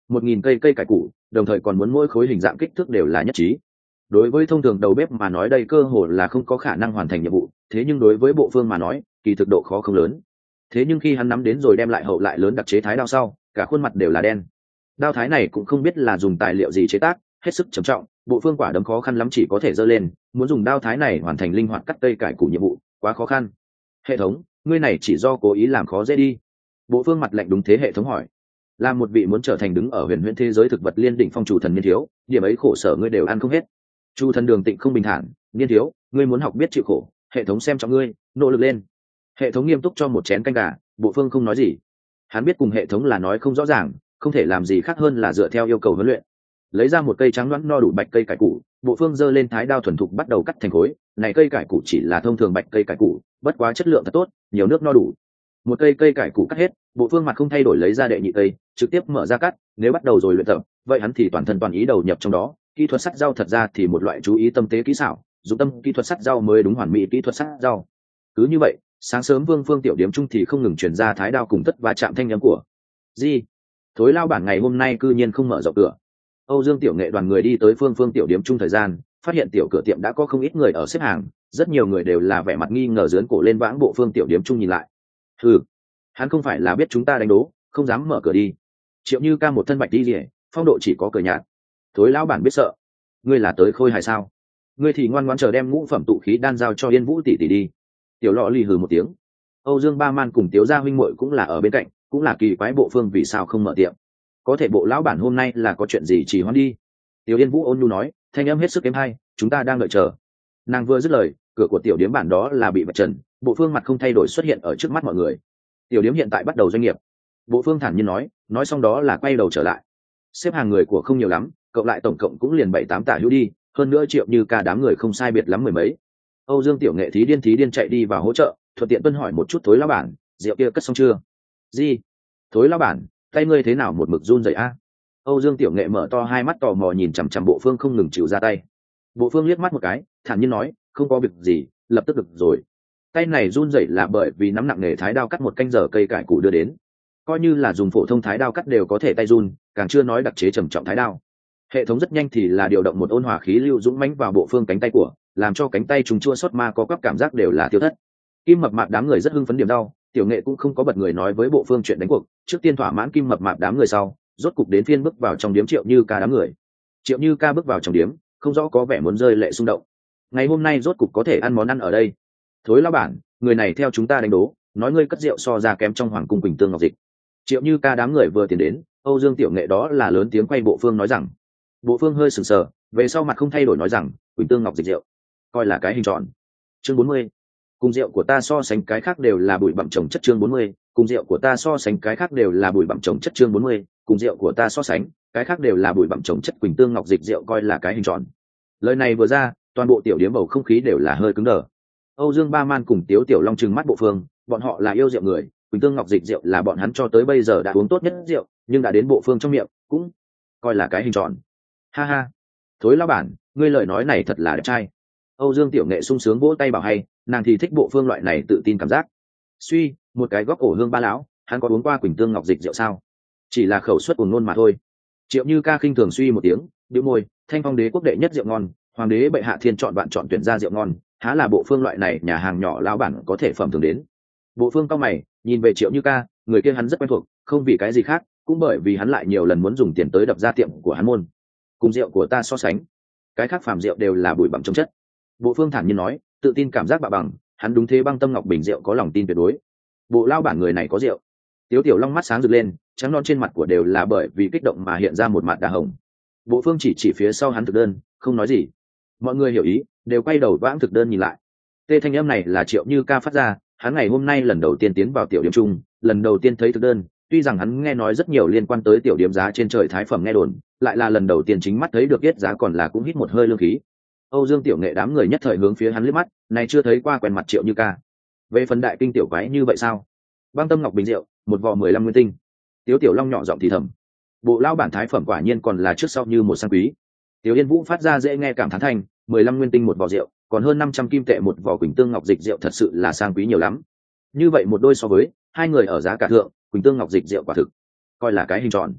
một nghìn cây cây cải củ, đồng thời còn muốn mỗi khối hình dạng kích thước đều là nhất trí. Đối với thông thường đầu bếp mà nói đây cơ hội là không có khả năng hoàn thành nhiệm vụ, thế nhưng đối với bộ phương mà nói kỳ thực độ khó không lớn. Thế nhưng khi hắn nắm đến rồi đem lại hậu lại lớn đặc chế thái đao sau, cả khuôn mặt đều là đen. Đao thái này cũng không biết là dùng tài liệu gì chế tác, hết sức trầm trọng, bộ phương quả đấm khó khăn lắm chỉ có thể giơ lên, muốn dùng đao thái này hoàn thành linh hoạt cắt cây cải củ nhiệm vụ, quá khó khăn. Hệ thống, ngươi này chỉ do cố ý làm khó dễ đi. Bộ phương mặt lạnh đúng thế hệ thống hỏi. Là một vị muốn trở thành đứng ở huyền huyễn thế giới thực vật liên đỉnh phong chủ thần niên thiếu, điểm ấy khổ sở ngươi đều ăn không hết. Chu thần Đường Tịnh không bình thản, niên thiếu, ngươi muốn học biết chịu khổ, hệ thống xem trọng ngươi, nỗ lực lên. Hệ thống nghiêm túc cho một chén canh gà, bộ phương không nói gì. Hắn biết cùng hệ thống là nói không rõ ràng, không thể làm gì khác hơn là dựa theo yêu cầu huấn luyện. Lấy ra một cây trắng loãng no đủ bạch cây cải củ, bộ phương giơ lên thái đao thuần thục bắt đầu cắt thành khối. Này cây cải củ chỉ là thông thường bạch cây cải củ, bất quá chất lượng thật tốt, nhiều nước no đủ. Một cây cây cải củ cắt hết, bộ phương mặt không thay đổi lấy ra đệ nhị cây, trực tiếp mở ra cắt. Nếu bắt đầu rồi luyện tập, vậy hắn thì toàn thân toàn ý đầu nhập trong đó. Kỹ thuật sắt rau thật ra thì một loại chú ý tâm tế kỹ xảo, dùng tâm kỹ thuật sắt rau mới đúng hoàn mỹ kỹ thuật sắt rau. Cứ như vậy, sáng sớm Vương Phương tiểu điếm trung thì không ngừng truyền ra thái đao cùng tất và chạm thanh âm của. Gì? Thối lao bản ngày hôm nay cư nhiên không mở rộng cửa. Âu Dương tiểu nghệ đoàn người đi tới Phương Phương tiểu điếm trung thời gian, phát hiện tiểu cửa tiệm đã có không ít người ở xếp hàng, rất nhiều người đều là vẻ mặt nghi ngờ giớn cổ lên vãng bộ Phương tiểu điếm trung nhìn lại. Hừ, hắn không phải là biết chúng ta đánh đố, không dám mở cửa đi. Triệu Như Ca một thân bạch đi rỉa, phong độ chỉ có cười nhạt. Thối lão bản biết sợ. Ngươi là tới khôi hài sao? Ngươi thì ngoan ngoãn chờ đem ngũ phẩm tụ khí đan giao cho Yên Vũ tỷ tỷ đi. Tiểu lọ lì hừ một tiếng. Âu Dương Ba Man cùng Tiếu Gia huynh muội cũng là ở bên cạnh, cũng là kỳ quái bộ Phương vì sao không mở tiệm. Có thể bộ lão bản hôm nay là có chuyện gì chỉ hoãn đi. Tiểu Yên Vũ ôn nhu nói, thanh âm hết sức êm hay, chúng ta đang đợi chờ. Nàng vừa dứt lời, cửa của tiểu điếm bản đó là bị vạch trần, bộ Phương mặt không thay đổi xuất hiện ở trước mắt mọi người. Tiểu điếm hiện tại bắt đầu doanh nghiệp. Bộ Phương thản nhiên nói, nói xong đó là quay đầu trở lại. Xếp hàng người của không nhiều lắm, cộng lại tổng cộng cũng liền bảy tám tả hữu đi, hơn nữa Triệu Như Ca đám người không sai biệt lắm mười mấy. Âu Dương tiểu nghệ thí điên thí điên chạy đi vào hỗ trợ, thuận tiện tuân hỏi một chút thối lão bản, rượu kia cất xong chưa? Gì? Thối lão bản, tay ngươi thế nào một mực run rẩy a? Âu Dương tiểu nghệ mở to hai mắt tò mò nhìn chằm chằm bộ Phương không ngừng chịu ra tay. Bộ Phương liếc mắt một cái, thản nhiên nói, không có việc gì, lập tức được rồi. Tay này run rẩy là bởi vì nắm nặng nghề thái đao cắt một canh giờ cây cải củ đưa đến. Coi như là dùng phổ thông thái đao cắt đều có thể tay run, càng chưa nói đặc chế trầm trọng thái đao. Hệ thống rất nhanh thì là điều động một ôn hòa khí lưu dũng mãnh vào bộ Phương cánh tay của, làm cho cánh tay chúng chua xót ma có các cảm giác đều là tiêu thất. Kim mập mạp đám người rất hưng phấn điểm đau, tiểu nghệ cũng không có bật người nói với bộ Phương chuyện đánh cuộc, trước tiên thỏa mãn kim mập mạp đám người sau, rốt cục đến phiên bước vào trong điếm Triệu Như Ca đám người. Triệu Như Ca bước vào trong điếm, không rõ có vẻ muốn rơi lệ xung động. Ngày hôm nay rốt cục có thể ăn món ăn ở đây. Thối lão bản, người này theo chúng ta đánh đố, nói ngươi cất rượu so ra kém trong hoàng cung Quỳnh Tương Ngọc Dịch. Triệu Như Ca đám người vừa tiến đến, Âu Dương tiểu nghệ đó là lớn tiếng quay bộ Phương nói rằng. Bộ Phương hơi sừng sờ, về sau mặt không thay đổi nói rằng, Quỳnh Tương Ngọc Dịch rượu, coi là cái hình tròn. Chương bốn mươi. Cùng rượu của ta so sánh cái khác đều là bụi bặm trồng chất. Chương bốn mươi. Cùng rượu của ta so sánh cái khác đều là bụi bặm trồng chất. Chương bốn mươi. Cùng rượu của ta so sánh, cái khác đều là bụi bặm trồng chất. Quỳnh Tương Ngọc Dịch rượu coi là cái hình tròn. Lời này vừa ra, toàn bộ tiểu điếm bầu không khí đều là hơi cứng đờ. Âu Dương Ba Man cùng Tiếu Tiểu Long trừng mắt bộ Phương, bọn họ là yêu rượu người, Quỳnh Tương Ngọc Dịch rượu là bọn hắn cho tới bây giờ đã uống tốt nhất rượu, nhưng đã đến bộ Phương trong miệng, cũng coi là cái hình tròn. Ha ha, thối lão bản, ngươi lời nói này thật là đẹp trai. Âu Dương tiểu nghệ sung sướng vỗ tay bảo hay, nàng thì thích bộ Phương loại này tự tin cảm giác. Suy, một cái góc ổ hương ba lão, hắn có uống qua Quỳnh Tương Ngọc Dịch rượu sao? Chỉ là khẩu suất buồn nôn mà thôi. Triệu Như Ca khinh thường suy một tiếng, bĩu môi, Thanh Phong đế quốc đệ nhất rượu ngon, hoàng đế bệ hạ thiên chọn bạn chọn tuyển ra rượu ngon, há là bộ Phương loại này nhà hàng nhỏ lão bản có thể phẩm thường đến. Bộ Phương cao mày, nhìn về Triệu Như Ca, người kia hắn rất quen thuộc, không vì cái gì khác, cũng bởi vì hắn lại nhiều lần muốn dùng tiền tới đập ra tiệm của hắn môn. Cùng rượu của ta so sánh, cái khác phàm rượu đều là bụi bặm trồng chất. Bộ Phương thản nhiên nói, tự tin cảm giác bạ bằng, hắn đúng thế băng tâm ngọc bình rượu có lòng tin tuyệt đối. Bộ lao bản người này có rượu. Tiếu Tiểu Long mắt sáng rực lên, trắng non trên mặt của đều là bởi vì kích động mà hiện ra một mặt đà hồng. Bộ Phương chỉ chỉ phía sau hắn thực đơn, không nói gì. Mọi người hiểu ý, đều quay đầu vãng thực đơn nhìn lại. Tê thanh âm này là Triệu Như Ca phát ra, hắn ngày hôm nay lần đầu tiên tiến vào tiểu điểm chung, lần đầu tiên thấy thực đơn, tuy rằng hắn nghe nói rất nhiều liên quan tới tiểu điểm giá trên trời thái phẩm nghe đồn, lại là lần đầu tiên chính mắt thấy được biết giá còn là cũng hít một hơi lương khí. Âu Dương tiểu nghệ đám người nhất thời hướng phía hắn liếc mắt, này chưa thấy qua quen mặt Triệu Như Ca. Về phần đại kinh tiểu quái như vậy sao? Băng tâm ngọc bình rượu, một vò mười lăm nguyên tinh. Tiếu Tiểu Long nhỏ giọng thì thầm. Bộ lao bản thái phẩm quả nhiên còn là trước sau như một sang quý. Tiểu Yên Vũ phát ra dễ nghe cảm thán thành, mười lăm nguyên tinh một vò rượu, còn hơn năm trăm kim tệ một vò Quỳnh Tương Ngọc Dịch rượu thật sự là sang quý nhiều lắm. Như vậy một đôi so với, hai người ở giá cả thượng, Quỳnh Tương Ngọc Dịch rượu quả thực coi là cái hình tròn.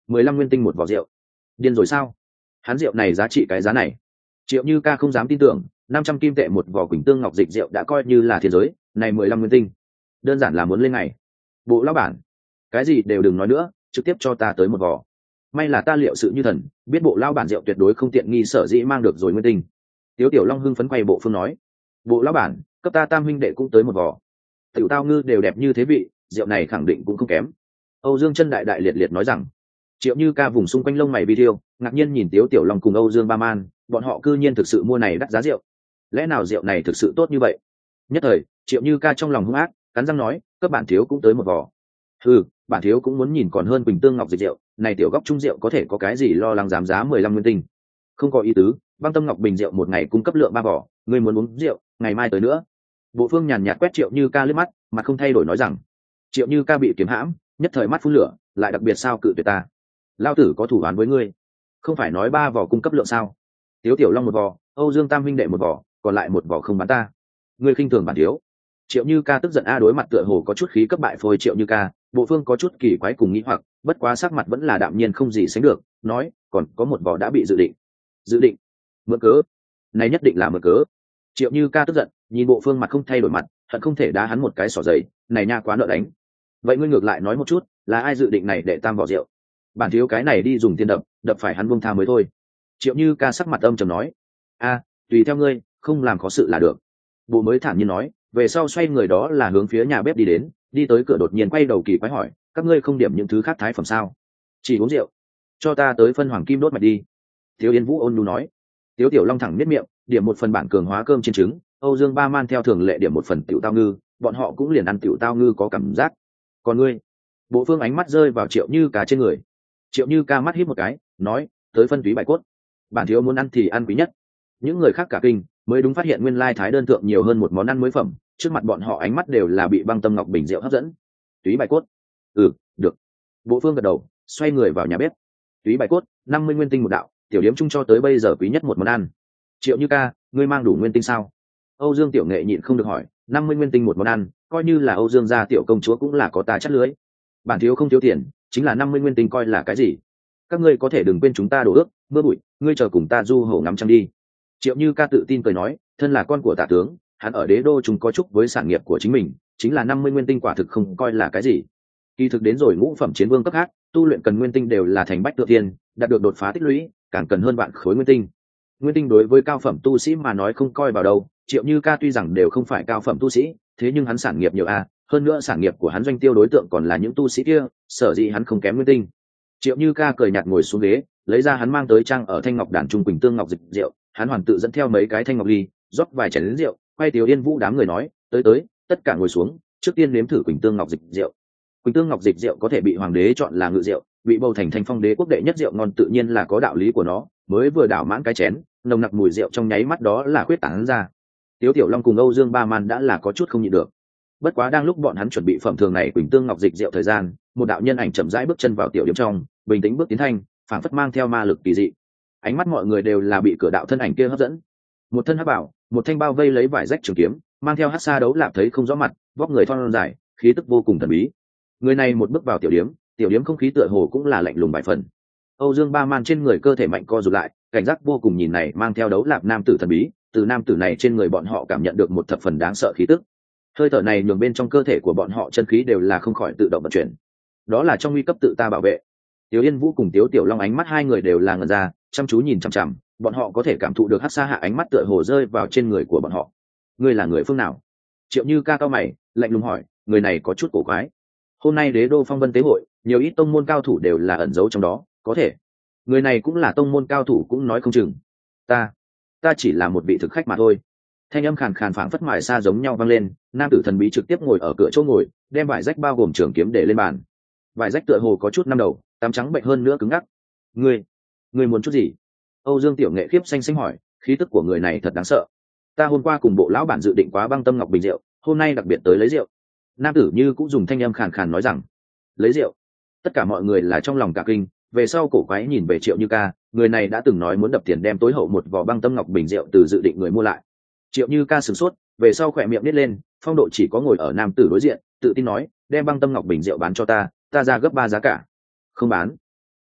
mười lăm nguyên tinh một vỏ rượu, điên rồi sao? Hắn rượu này giá trị cái giá này? Triệu Như Ca không dám tin tưởng, năm trăm kim tệ một vỏ Quỳnh Tương Ngọc Dịch rượu đã coi như là thiên giới, này mười lăm nguyên tinh, đơn giản là muốn lên ngày. Bộ lão bản, cái gì đều đừng nói nữa, trực tiếp cho ta tới một vỏ. May là ta liệu sự như thần, biết bộ lão bản rượu tuyệt đối không tiện nghi, sở dĩ mang được rồi nguyên tinh. Tiếu Tiểu Long hưng phấn quay bộ phương nói, bộ lão bản, cấp ta tam huynh đệ cũng tới một vỏ. Tiểu tao ngư đều đẹp như thế vị, rượu này khẳng định cũng không kém. Âu Dương Chân đại đại liệt liệt nói rằng. Triệu Như Ca vùng xung quanh lông mày video, ngạc nhiên nhìn Tiếu Tiểu Long cùng Âu Dương Ba Man, bọn họ cư nhiên thực sự mua này đắt giá rượu. Lẽ nào rượu này thực sự tốt như vậy? Nhất thời, Triệu Như Ca trong lòng hung ác, cắn răng nói, các bạn thiếu cũng tới một vỏ. Ừ, bản thiếu cũng muốn nhìn còn hơn Quỳnh Tương Ngọc Dịch rượu, này tiểu góc trung rượu có thể có cái gì lo lắng dám giá mười lăm nguyên tinh. Không có ý tứ, Băng Tâm Ngọc Bình rượu một ngày cung cấp lượng ba vỏ, ngươi muốn uống rượu, ngày mai tới nữa. Bộ Phương nhàn nhạt quét Triệu Như Ca liếc mắt, mặt không thay đổi nói rằng. Triệu Như Ca bị kiếm hãm, nhất thời mắt phun lửa, lại đặc biệt sao cự tuyệt ta? Lao tử có thủ án với ngươi, không phải nói ba vỏ cung cấp lượng sao? Tiếu Tiểu Long một vỏ, Âu Dương Tam huynh đệ một vỏ, còn lại một vỏ không bán ta. Ngươi khinh thường bản thiếu. Triệu Như Ca tức giận a, đối mặt tựa hồ có chút khí cấp bại phôi Triệu Như Ca, Bộ Phương có chút kỳ quái cùng nghĩ hoặc, bất quá sắc mặt vẫn là đạm nhiên không gì sánh được, nói, còn có một vỏ đã bị dự định. Dự định? Mượn cớ? Này nhất định là mượn cớ. Triệu Như Ca tức giận, nhìn Bộ Phương mặt không thay đổi mặt, hận không thể đá hắn một cái xỏ giày, này nha quá nợ đánh. Vậy ngươi ngược lại nói một chút, là ai dự định này để tam vỏ rượu? Bản thiếu cái này đi dùng tiền đập, đập phải hắn buông tha mới thôi. Triệu Như Ca sắc mặt âm trầm nói, a, tùy theo ngươi, không làm khó sự là được. Bộ mới thản nhiên nói, về sau xoay người đó là hướng phía nhà bếp đi đến, đi tới cửa đột nhiên quay đầu kỳ quái hỏi, các ngươi không điểm những thứ khác thái phẩm sao? Chỉ uống rượu, cho ta tới phân hoàng kim đốt mạch đi. Thiếu Yên Vũ ôn nhu nói. Tiếu Tiểu Long thẳng miết miệng, điểm một phần bản cường hóa cơm trên trứng, Âu Dương Ba Man theo thường lệ điểm một phần tiểu tao ngư, bọn họ cũng liền ăn tiểu tao ngư có cảm giác. Còn ngươi? Bộ Phương ánh mắt rơi vào Triệu Như Ca trên người. Triệu Như Ca mắt híp một cái, nói, tới phân túy bài cốt. Bản thiếu muốn ăn thì ăn quý nhất. Những người khác cả kinh, mới đúng phát hiện nguyên lai thái đơn thượng nhiều hơn một món ăn mới phẩm, trước mặt bọn họ ánh mắt đều là bị Băng Tâm Ngọc Bình rượu hấp dẫn. Túy bài cốt? Ừ, được. Bộ Phương gật đầu, xoay người vào nhà bếp. Túy bài cốt, năm mươi nguyên tinh một đạo, tiểu điếm chung cho tới bây giờ quý nhất một món ăn. Triệu Như Ca, ngươi mang đủ nguyên tinh sao? Âu Dương tiểu nghệ nhịn không được hỏi, năm mươi nguyên tinh một món ăn, coi như là Âu Dương gia tiểu công chúa cũng là có ta chắt lưới. Bản thiếu không thiếu tiền, chính là năm mươi nguyên tinh coi là cái gì? Các ngươi có thể đừng quên chúng ta đổ ước, mưa bụi, ngươi chờ cùng ta du hổ ngắm trăng đi. Triệu Như Ca tự tin cười nói, thân là con của tả tướng, hắn ở đế đô chúng có chúc với sản nghiệp của chính mình, chính là năm mươi nguyên tinh quả thực không coi là cái gì. Kỳ thực đến rồi ngũ phẩm chiến vương cấp khác, tu luyện cần nguyên tinh đều là thành bách tự tiên, đạt được đột phá tích lũy, càng cần hơn vạn khối nguyên tinh. Nguyên tinh đối với cao phẩm tu sĩ mà nói không coi vào đâu, Triệu Như Ca tuy rằng đều không phải cao phẩm tu sĩ, thế nhưng hắn sản nghiệp nhiều a, hơn nữa sản nghiệp của hắn doanh tiêu đối tượng còn là những tu sĩ kia, sở dĩ hắn không kém nguyên tinh. Triệu Như Ca cười nhạt ngồi xuống ghế, lấy ra hắn mang tới trang ở thanh ngọc đàn trung Quỳnh Tương Ngọc Dịch rượu, hắn hoàn tự dẫn theo mấy cái thanh ngọc ly, rót vài chén rượu, quay Tiểu Yên Vũ đám người nói, tới tới, tất cả ngồi xuống, trước tiên nếm thử Quỳnh Tương Ngọc Dịch rượu. Quỳnh Tương Ngọc Dịch rượu có thể bị hoàng đế chọn là ngự rượu, bị bầu thành Thanh Phong đế quốc đệ nhất rượu ngon tự nhiên là có đạo lý của nó, mới vừa đảo mãn cái chén, nồng nặc mùi rượu trong nháy mắt đó là khuyết tán ra. Tiếu Tiểu Long cùng Âu Dương Ba Man đã là có chút không nhịn được. Bất quá đang lúc bọn hắn chuẩn bị phẩm thường này Quỳnh Tương Ngọc Dịch rượu thời gian, một đạo nhân ảnh chậm rãi bước chân vào tiểu điểm trong, bình tĩnh bước tiến thanh, phảng phất mang theo ma lực kỳ dị. Ánh mắt mọi người đều là bị cửa đạo thân ảnh kia hấp dẫn. Một thân hắc bảo, một thanh bao vây lấy vải rách trường kiếm, mang theo hắc sa đấu lạp thấy không rõ mặt, vóc người thon dài, khí tức vô cùng thần bí. Người này một bước vào tiểu điểm, tiểu điểm không khí tựa hồ cũng là lạnh lùng vài phần. Âu Dương Ba Man trên người cơ thể mạnh co rụt lại, cảnh giác vô cùng nhìn này mang theo đấu lạp nam tử thần bí, từ nam tử này trên người bọn họ cảm nhận được một thập phần đáng sợ khí tức. Hơi thở này nhường bên trong cơ thể của bọn họ chân khí đều là không khỏi tự động vận chuyển. Đó là trong nguy cấp tự ta bảo vệ. Tiểu Yên Vũ cùng Tiếu Tiểu Long ánh mắt hai người đều là ngẩn ra, chăm chú nhìn chằm chằm, bọn họ có thể cảm thụ được hắc sa hạ ánh mắt tựa hồ rơi vào trên người của bọn họ. Ngươi là người phương nào? Triệu Như Ca cao mày, lạnh lùng hỏi, người này có chút cổ quái. Hôm nay Đế đô Phong Vân tế hội, nhiều ít tông môn cao thủ đều là ẩn giấu trong đó, có thể người này cũng là tông môn cao thủ cũng nói không chừng. Ta, ta chỉ là một vị thực khách mà thôi. Thanh âm khàn khàn phảng phất mại xa giống nhau vang lên, nam tử thần bí trực tiếp ngồi ở cửa chỗ ngồi, đem vải rách bao gồm trường kiếm để lên bàn. Vải rách tựa hồ có chút năm đầu, tám trắng bệnh hơn nữa cứng ngắc. Ngươi, ngươi muốn chút gì? Âu Dương Tiểu Nghệ khiếp xanh xanh hỏi, khí tức của người này thật đáng sợ. Ta hôm qua cùng bộ lão bản dự định quá Băng Tâm Ngọc Bình rượu, hôm nay đặc biệt tới lấy rượu. Nam tử như cũng dùng thanh âm khàn khàn nói rằng, lấy rượu. Tất cả mọi người là trong lòng cả kinh, về sau cổ quái nhìn về Triệu Như Ca, người này đã từng nói muốn đập tiền đem tối hậu một vỏ Băng Tâm Ngọc Bình rượu từ dự định người mua lại. Triệu Như Ca sửng sốt, về sau khỏe miệng nít lên, phong độ chỉ có ngồi ở nam tử đối diện, tự tin nói, đem Băng Tâm Ngọc Bình rượu bán cho ta, ta ra gấp ba giá cả. Không bán.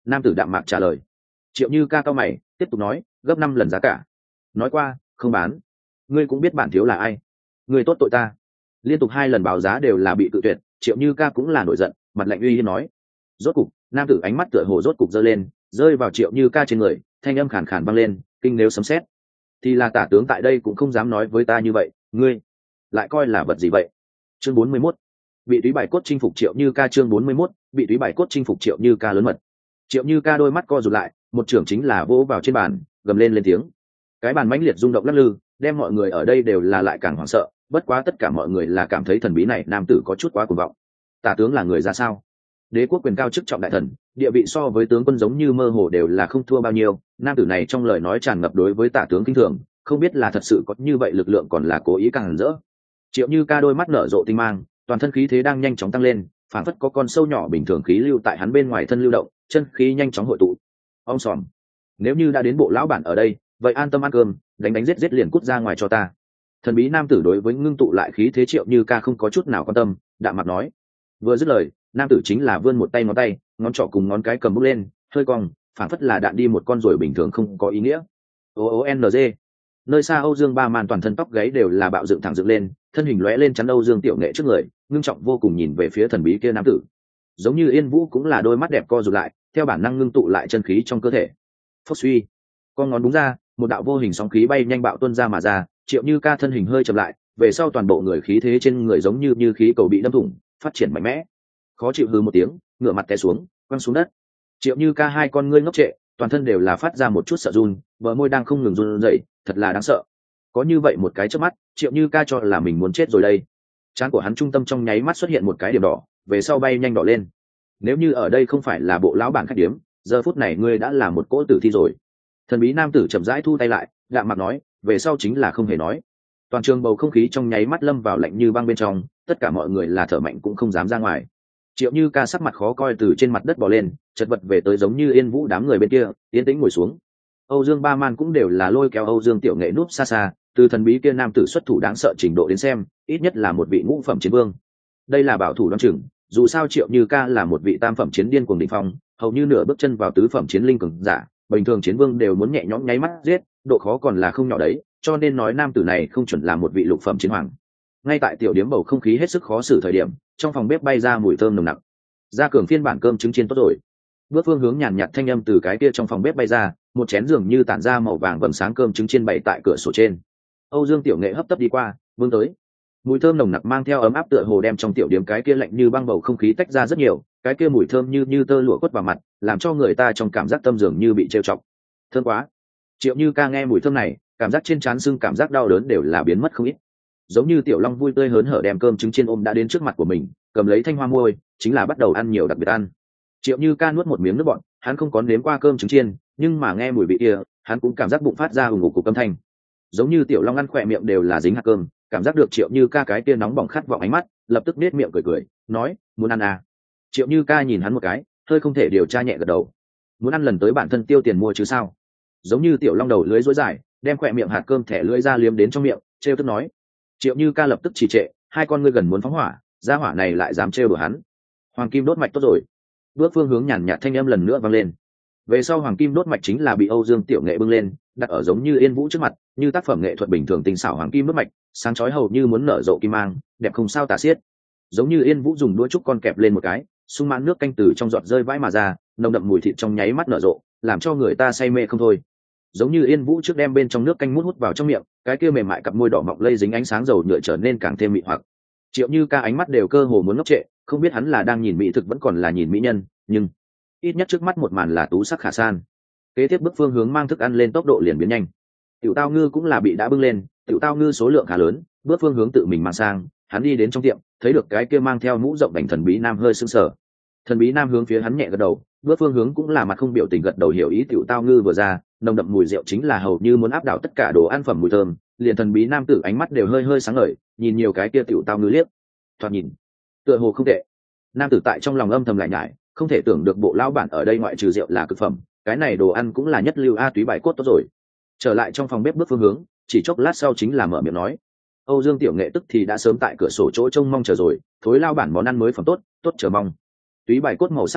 Nam tử đạm mạc trả lời. Triệu Như Ca cao mày tiếp tục nói, gấp năm lần giá cả. Nói qua không bán. Ngươi cũng biết bản thiếu là ai. Ngươi tốt tội ta. Liên tục hai lần báo giá đều là bị cự tuyệt. Triệu Như Ca cũng là nổi giận, mặt lạnh uy hiếp nói. Rốt cục nam tử ánh mắt tựa hồ rốt cục giơ lên, rơi vào Triệu Như Ca trên người, thanh âm khàn khàn vang lên, kinh nếu sấm sét. Thì là tả tướng tại đây cũng không dám nói với ta như vậy, ngươi lại coi là vật gì vậy? Chương bốn mươi mốt, bị túy bài cốt chinh phục. Triệu Như Ca chương bốn mươi mốt, bị túy bài cốt chinh phục. Triệu Như Ca lớn mật. Triệu Như Ca đôi mắt co rụt lại, một trưởng chính là vỗ vào trên bàn, gầm lên lên tiếng. Cái bàn mãnh liệt rung động lắc lư, đem mọi người ở đây đều là lại càng hoảng sợ, bất quá tất cả mọi người là cảm thấy thần bí này nam tử có chút quá cuồng vọng. Tả tướng là người ra sao? Đế quốc quyền cao chức trọng đại thần, địa vị so với tướng quân giống như mơ hồ đều là không thua bao nhiêu, nam tử này trong lời nói tràn ngập đối với tả tướng kinh thường, không biết là thật sự có như vậy lực lượng còn là cố ý càng rỡ. Triệu Như Ca đôi mắt nở rộ tinh mang, toàn thân khí thế đang nhanh chóng tăng lên, phản phất có con sâu nhỏ bình thường khí lưu tại hắn bên ngoài thân lưu động, chân khí nhanh chóng hội tụ. Ông sòm, nếu như đã đến bộ lão bản ở đây, vậy an tâm ăn cơm, đánh đánh giết giết liền cút ra ngoài cho ta. Thần bí nam tử đối với ngưng tụ lại khí thế Triệu Như Ca không có chút nào quan tâm, đạm mặt nói. Vừa dứt lời, nam tử chính là vươn một tay ngón tay, ngón trỏ cùng ngón cái cầm bút lên, hơi cong, phản phất là đạn đi một con ruồi bình thường không có ý nghĩa. O O N G. Nơi xa Âu Dương Ba Man toàn thân tóc gáy đều là bạo dựng thẳng dựng lên, thân hình lóe lên chắn Âu Dương Tiểu Nghệ trước người, ngưng trọng vô cùng nhìn về phía thần bí kia nam tử. Giống như Yên Vũ cũng là đôi mắt đẹp co rụt lại, theo bản năng ngưng tụ lại chân khí trong cơ thể. Phốc suy, con ngón đúng ra, một đạo vô hình sóng khí bay nhanh bạo tuôn ra mà ra, Triệu Như Ca thân hình hơi chậm lại, về sau toàn bộ người khí thế trên người giống như như khí cầu bị đâm thủng, phát triển mạnh mẽ. Khó chịu hừ một tiếng, ngửa mặt té xuống, quăng xuống đất. Triệu Như Ca hai con ngươi ngốc trệ, toàn thân đều là phát ra một chút sợ run, bờ môi đang không ngừng run rẩy, thật là đáng sợ. Có như vậy một cái chớp mắt, Triệu Như Ca cho là mình muốn chết rồi đây. Trán của hắn trung tâm trong nháy mắt xuất hiện một cái điểm đỏ, về sau bay nhanh đỏ lên. Nếu như ở đây không phải là bộ lão bản khách điếm, giờ phút này ngươi đã là một cỗ tử thi rồi. Thần bí nam tử chậm rãi thu tay lại, đạm mặt nói, về sau chính là không hề nói. Toàn trường bầu không khí trong nháy mắt lâm vào lạnh như băng bên trong, tất cả mọi người là thở mạnh cũng không dám ra ngoài. Triệu Như Ca sắc mặt khó coi từ trên mặt đất bò lên, chật vật về tới giống như Yên Vũ đám người bên kia, yên tĩnh ngồi xuống. Âu Dương Ba Man cũng đều là lôi kéo Âu Dương Tiểu Nghệ núp xa xa, từ thần bí kia nam tử xuất thủ đáng sợ trình độ đến xem, ít nhất là một vị ngũ phẩm chiến vương. Đây là bảo thủ đoan chừng, dù sao Triệu Như Ca là một vị tam phẩm chiến điên cuồng đỉnh phong, hầu như nửa bước chân vào tứ phẩm chiến linh cường giả, bình thường chiến vương đều muốn nhẹ nhõm nháy mắt giết, độ khó còn là không nhỏ đấy, cho nên nói nam tử này không chuẩn là một vị lục phẩm chiến hoàng. Ngay tại tiểu điếm bầu không khí hết sức khó xử thời điểm, trong phòng bếp bay ra mùi thơm nồng nặc. Gia cường phiên bản cơm trứng chiên tốt rồi. Bước phương hướng nhàn nhạt thanh âm từ cái kia trong phòng bếp bay ra, một chén dường như tản ra màu vàng vầng sáng cơm trứng chiên bày tại cửa sổ trên. Âu Dương Tiểu Nghệ hấp tấp đi qua, vươn tới. Mùi thơm nồng nặc mang theo ấm áp tựa hồ đem trong tiểu điếm cái kia lạnh như băng bầu không khí tách ra rất nhiều, cái kia mùi thơm như như tơ lụa quất vào mặt, làm cho người ta trong cảm giác tâm dường như bị trêu chọc. Thơm quá. Triệu Như Ca nghe mùi thơm này, cảm giác trên trán sưng cảm giác đau đớn đều là biến mất không ít. Giống như Tiểu Long vui tươi hớn hở đem cơm trứng chiên ôm đã đến trước mặt của mình, cầm lấy thanh hoa môi, chính là bắt đầu ăn nhiều đặc biệt ăn. Triệu Như Ca nuốt một miếng nước bọt, hắn không có nếm qua cơm trứng chiên, nhưng mà nghe mùi vị kia, hắn cũng cảm giác bụng phát ra ùng ục cục âm thanh. Giống như Tiểu Long ăn khỏe miệng đều là dính hạt cơm, cảm giác được Triệu Như Ca cái kia nóng bỏng khát vọng ánh mắt, lập tức nết miệng cười cười, nói, muốn ăn à? Triệu Như Ca nhìn hắn một cái, hơi không thể điều tra nhẹ gật đầu. Muốn ăn lần tới bản thân tiêu tiền mua chứ sao? Giống như Tiểu Long đầu lưới rối dài, đem khỏe miệng hạt cơm thẻ lưỡi ra liếm đến trong miệng, trêu tức nói. Triệu Như Ca lập tức trì trệ, hai con ngươi gần muốn phóng hỏa, gia hỏa này lại dám trêu đùa hắn. Hoàng kim đốt mạch tốt rồi. Bước phương hướng nhàn nhạt thanh âm lần nữa vang lên. Về sau hoàng kim đốt mạch chính là bị Âu Dương Tiểu Nghệ bưng lên, đặt ở giống như Yên Vũ trước mặt, như tác phẩm nghệ thuật bình thường tinh xảo hoàng kim đốt mạch, sáng chói hầu như muốn nở rộ kim mang, đẹp không sao tả xiết. Giống như Yên Vũ dùng đũa trúc con kẹp lên một cái, sung mãn nước canh từ trong giọt rơi vãi mà ra, nồng đậm mùi thịt trong nháy mắt nở rộ, làm cho người ta say mê không thôi. Giống như Yên Vũ trước đem bên trong nước canh mút hút vào trong miệng, cái kia mềm mại cặp môi đỏ mọng lây dính ánh sáng dầu nhựa trở nên càng thêm mị hoặc. Triệu Như Ca ánh mắt đều cơ hồ muốn ngốc trệ, không biết hắn là đang nhìn mỹ thực vẫn còn là nhìn mỹ nhân, nhưng ít nhất trước mắt một màn là tú sắc khả san. Kế tiếp bước phương hướng mang thức ăn lên tốc độ liền biến nhanh. Tiểu Tao Ngư cũng là bị đã bưng lên, Tiểu Tao Ngư số lượng khá lớn, bước phương hướng tự mình mang sang, hắn đi đến trong tiệm, thấy được cái kia mang theo mũ rộng đành thần bí nam hơi sưng sờ. Thần bí nam hướng phía hắn nhẹ gật đầu, bước phương hướng cũng là mặt không biểu tình gật đầu hiểu ý. Tiểu Tao Ngư vừa ra, nồng đậm mùi rượu chính là hầu như muốn áp đảo tất cả đồ ăn phẩm mùi thơm, liền thần bí nam tử ánh mắt đều hơi hơi sáng ngời, nhìn nhiều cái kia Tiểu Tao Ngư liếc, thoạt nhìn tựa hồ không tệ. Nam tử tại trong lòng âm thầm lại nhải, không thể tưởng được bộ lão bản ở đây ngoại trừ rượu là cực phẩm, cái này đồ ăn cũng là nhất lưu a túy bài cốt tốt rồi. Trở lại trong phòng bếp bước phương hướng, chỉ chốc lát sau chính là mở miệng nói. Âu Dương Tiểu Nghệ tức thì đã sớm tại cửa sổ chỗ trông mong chờ rồi, thối lao bản món ăn mới phẩm tốt, tốt chờ mong. Túy bài cốt màu sắc hồng nhạt,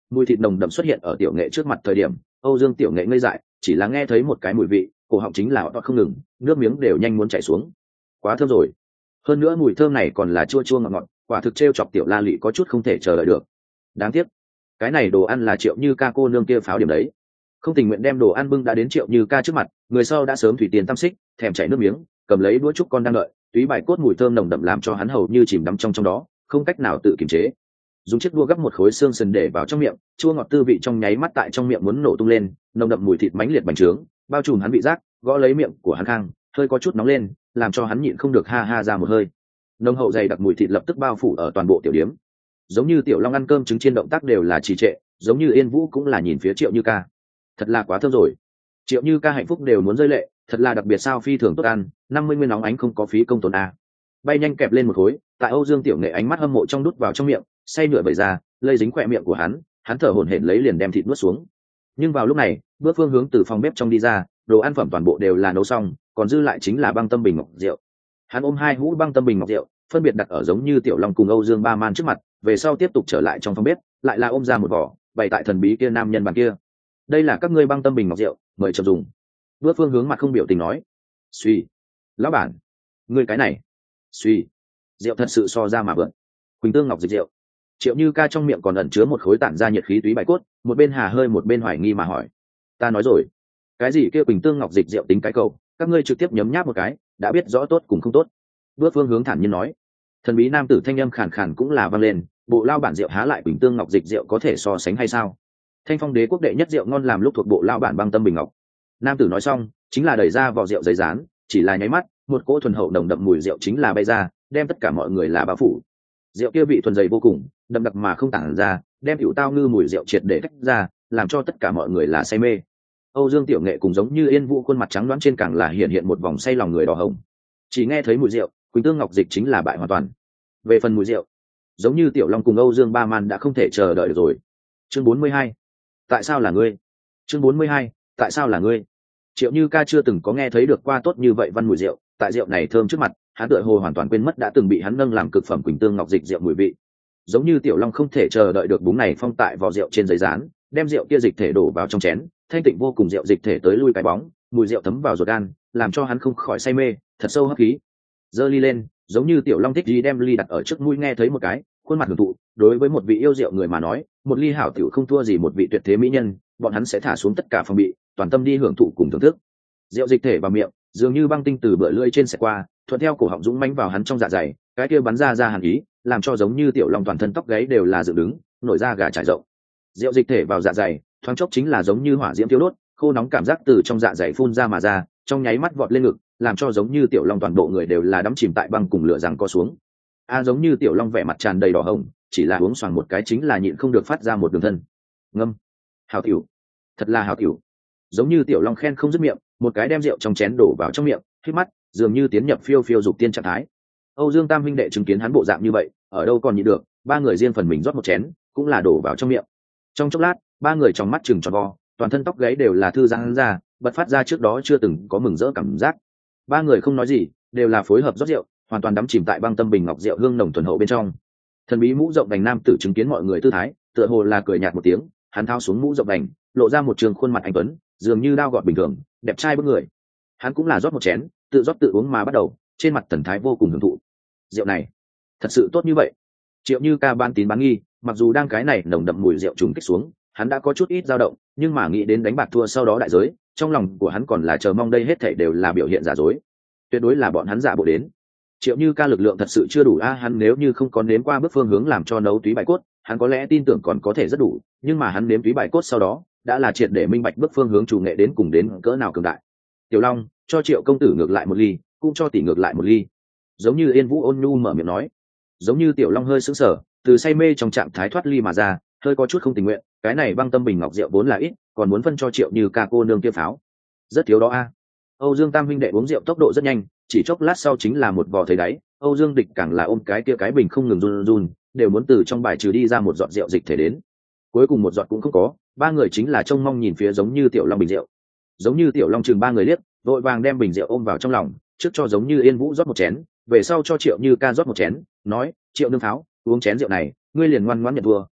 mùi thịt nồng đậm xuất hiện ở tiểu nghệ trước mặt thời điểm, Âu Dương tiểu nghệ ngây dại, chỉ là nghe thấy một cái mùi vị, cổ họng chính là toát không ngừng, nước miếng đều nhanh muốn chảy xuống. Quá thơm rồi. Hơn nữa mùi thơm này còn là chua chua ngọt ngọt, quả thực trêu chọc tiểu La Lị có chút không thể chờ đợi được. Đáng tiếc, cái này đồ ăn là Triệu Như Ca cô nương kia pháo điểm đấy. Không tình nguyện đem đồ ăn bưng đã đến Triệu Như Ca trước mặt, người sau đã sớm thủy tiền tam xích, thèm chảy nước miếng, cầm lấy đũa trúc con đang đợi, túy bài cốt mùi thơm nồng đậm làm cho hắn hầu như chìm đắm trong trong đó, không cách nào tự kiềm chế. Dùng chiếc đũa gấp một khối xương sườn để vào trong miệng, chua ngọt tư vị trong nháy mắt tại trong miệng muốn nổ tung lên, nồng đậm mùi thịt mãnh liệt bành trướng, bao trùm hắn vị giác, gõ lấy miệng của hắn khang, hơi có chút nóng lên, làm cho hắn nhịn không được ha ha ra một hơi. Nồng hậu dày đặc mùi thịt lập tức bao phủ ở toàn bộ tiểu điếm. Giống như Tiểu Long ăn cơm trứng chiên động tác đều là trì trệ, giống như Yên Vũ cũng là nhìn phía Triệu Như Ca. Thật là quá thơm rồi. Triệu Như Ca hạnh phúc đều muốn rơi lệ, thật là đặc biệt sao phi thường tốt ăn, năm mươi nguyên nóng ánh không có phí công tốn a. Bay nhanh kẹp lên một khối, tại Âu Dương tiểu nghệ ánh mắt hâm mộ trong đút vào trong miệng, say nửa bẩy ra, lây dính khỏe miệng của hắn, hắn thở hổn hển lấy liền đem thịt nuốt xuống. Nhưng vào lúc này, Bước Phương hướng từ phòng bếp trong đi ra, đồ ăn phẩm toàn bộ đều là nấu xong, còn dư lại chính là băng tâm bình ngọc rượu. Hắn ôm hai hũ băng tâm bình ngọc rượu, phân biệt đặt ở giống như Tiểu Long cùng Âu Dương Ba Man trước mặt, về sau tiếp tục trở lại trong phòng bếp, lại là ôm ra một vỏ, bày tại thần bí kia nam nhân bàn kia. Đây là các ngươi băng tâm bình ngọc rượu, mời chậm dùng. Bước Phương hướng mặt không biểu tình nói. Suy, lão bản, ngươi cái này. Suy, rượu thật sự so ra mà vượn. Quỳnh Tương Ngọc dịch rượu. Triệu Như Ca trong miệng còn ẩn chứa một khối tản ra nhiệt khí túy bài cốt, một bên hà hơi một bên hoài nghi mà hỏi. Ta nói rồi, cái gì kia Quỳnh Tương Ngọc dịch rượu tính cái cầu, các ngươi trực tiếp nhấm nháp một cái, đã biết rõ tốt cùng không tốt. Bước Phương hướng thản nhiên nói. Thần bí nam tử thanh âm khàn khàn cũng là vang lên, bộ lao bản rượu há lại Quỳnh Tương Ngọc dịch rượu có thể so sánh hay sao? Thanh Phong Đế quốc đệ nhất rượu ngon làm lúc thuộc bộ lao bản băng tâm bình ngọc. Nam tử nói xong, chính là đẩy ra vỏ rượu giấy rán, chỉ là nháy mắt, một cỗ thuần hậu nồng đậm mùi rượu chính là bay ra, đem tất cả mọi người là bao phủ. Rượu kia vị thuần dày vô cùng, đậm đặc mà không tản ra, đem hữu tao ngư mùi rượu triệt để tách ra, làm cho tất cả mọi người là say mê. Âu Dương tiểu nghệ cùng giống như Yên Vũ khuôn mặt trắng đoán trên càng là hiện hiện một vòng say lòng người đỏ hồng. Chỉ nghe thấy mùi rượu, Quỳnh Tương Ngọc dịch chính là bại hoàn toàn. Về phần mùi rượu, giống như Tiểu Long cùng Âu Dương Ba Man đã không thể chờ đợi được rồi. Chương bốn mươi hai, tại sao là ngươi? Chương bốn mươi hai, tại sao là ngươi? Triệu Như Ca chưa từng có nghe thấy được qua tốt như vậy văn mùi rượu, tại rượu này thơm trước mặt, hắn tựa hồ hoàn toàn quên mất đã từng bị hắn nâng làm cực phẩm Quỳnh Tương Ngọc dịch rượu mùi vị. Giống như Tiểu Long không thể chờ đợi được búng này phong tại vỏ rượu trên giấy rán, đem rượu kia dịch thể đổ vào trong chén, thanh tịnh vô cùng rượu dịch thể tới lui cái bóng, mùi rượu thấm vào ruột gan, làm cho hắn không khỏi say mê, thật sâu hấp khí. Giơ ly lên, giống như Tiểu Long thích gì đem ly đặt ở trước mũi nghe thấy một cái, khuôn mặt hưởng thụ, đối với một vị yêu rượu người mà nói, một ly hảo tiểu không thua gì một vị tuyệt thế mỹ nhân, bọn hắn sẽ thả xuống tất cả phòng bị, toàn tâm đi hưởng thụ cùng thưởng thức. Rượu dịch thể vào miệng, dường như băng tinh từ bờ lưỡi trên xẹt qua, thuận theo cổ họng dũng mãnh vào hắn trong dạ dày, cái kia bắn ra ra hàn ý, làm cho giống như Tiểu Long toàn thân tóc gáy đều là dựng đứng, nổi da gà trải rộng. Rượu dịch thể vào dạ dày, thoáng chốc chính là giống như hỏa diễm thiêu đốt, khô nóng cảm giác từ trong dạ dày phun ra mà ra, trong nháy mắt vọt lên ngực, làm cho giống như Tiểu Long toàn bộ người đều là đắm chìm tại băng cùng lửa giằng co xuống. A giống như Tiểu Long vẻ mặt tràn đầy đỏ hồng, chỉ là uống xoàng một cái chính là nhịn không được phát ra một đường thân. Ngâm, hảo tiểu, thật là hảo tiểu. Giống như Tiểu Long khen không dứt miệng, một cái đem rượu trong chén đổ vào trong miệng, khép mắt, dường như tiến nhập phiêu phiêu dục tiên trạng thái. Âu Dương Tam huynh đệ chứng kiến hắn bộ dạng như vậy, ở đâu còn nhịn được, ba người riêng phần mình rót một chén, cũng là đổ vào trong miệng. Trong chốc lát, ba người trong mắt trừng tròn vo, toàn thân tóc gáy đều là thư giãn ra, bật phát ra trước đó chưa từng có mừng rỡ cảm giác. Ba người không nói gì, đều là phối hợp rót rượu, hoàn toàn đắm chìm tại băng tâm bình ngọc rượu hương nồng thuần hậu bên trong. Thần bí mũ rộng đành nam tử chứng kiến mọi người tư thái, tựa hồ là cười nhạt một tiếng, hắn thao xuống mũ rộng đành, lộ ra một trường khuôn mặt anh tuấn, dường như đao gọt bình thường, đẹp trai bức người. Hắn cũng là rót một chén, tự rót tự uống mà bắt đầu, trên mặt thần thái vô cùng hưởng thụ. Rượu này, thật sự tốt như vậy. Triệu Như Ca ban tín bán nghi, mặc dù đang cái này nồng đậm mùi rượu trùng kích xuống, hắn đã có chút ít dao động, nhưng mà nghĩ đến đánh bạc thua sau đó đại giới, trong lòng của hắn còn là chờ mong đây hết thảy đều là biểu hiện giả dối, tuyệt đối là bọn hắn giả bộ đến. Triệu Như Ca lực lượng thật sự chưa đủ a, hắn nếu như không có nếm qua bước phương hướng làm cho nấu túy bài cốt, hắn có lẽ tin tưởng còn có thể rất đủ, nhưng mà hắn nếm túy bài cốt sau đó, đã là triệt để minh bạch bước phương hướng chủ nghệ đến cùng đến cỡ nào cường đại. Tiểu Long, cho Triệu công tử ngược lại một ly, cũng cho tỷ ngược lại một ly. Giống như Yên Vũ ôn nhu mở miệng nói. Giống như Tiểu Long hơi sững sờ, từ say mê trong trạng thái thoát ly mà ra, hơi có chút không tình nguyện, cái này băng tâm bình ngọc rượu vốn là ít, còn muốn phân cho Triệu Như Ca cô nương kia pháo, rất thiếu đó a. Âu Dương Tam huynh đệ uống rượu tốc độ rất nhanh, chỉ chốc lát sau chính là một vò thấy đáy, Âu Dương Địch càng là ôm cái kia cái bình không ngừng run run, đều muốn từ trong bài trừ đi ra một giọt rượu dịch thể đến. Cuối cùng một giọt cũng không có, ba người chính là trông mong nhìn phía giống như Tiểu Long bình rượu. Giống như Tiểu Long chừng ba người liếc, vội vàng đem bình rượu ôm vào trong lòng, trước cho giống như Yên Vũ rót một chén, về sau cho Triệu Như Ca rót một chén, nói: "Triệu nương pháo, uống chén rượu này, ngươi liền ngoan ngoãn nhận thua,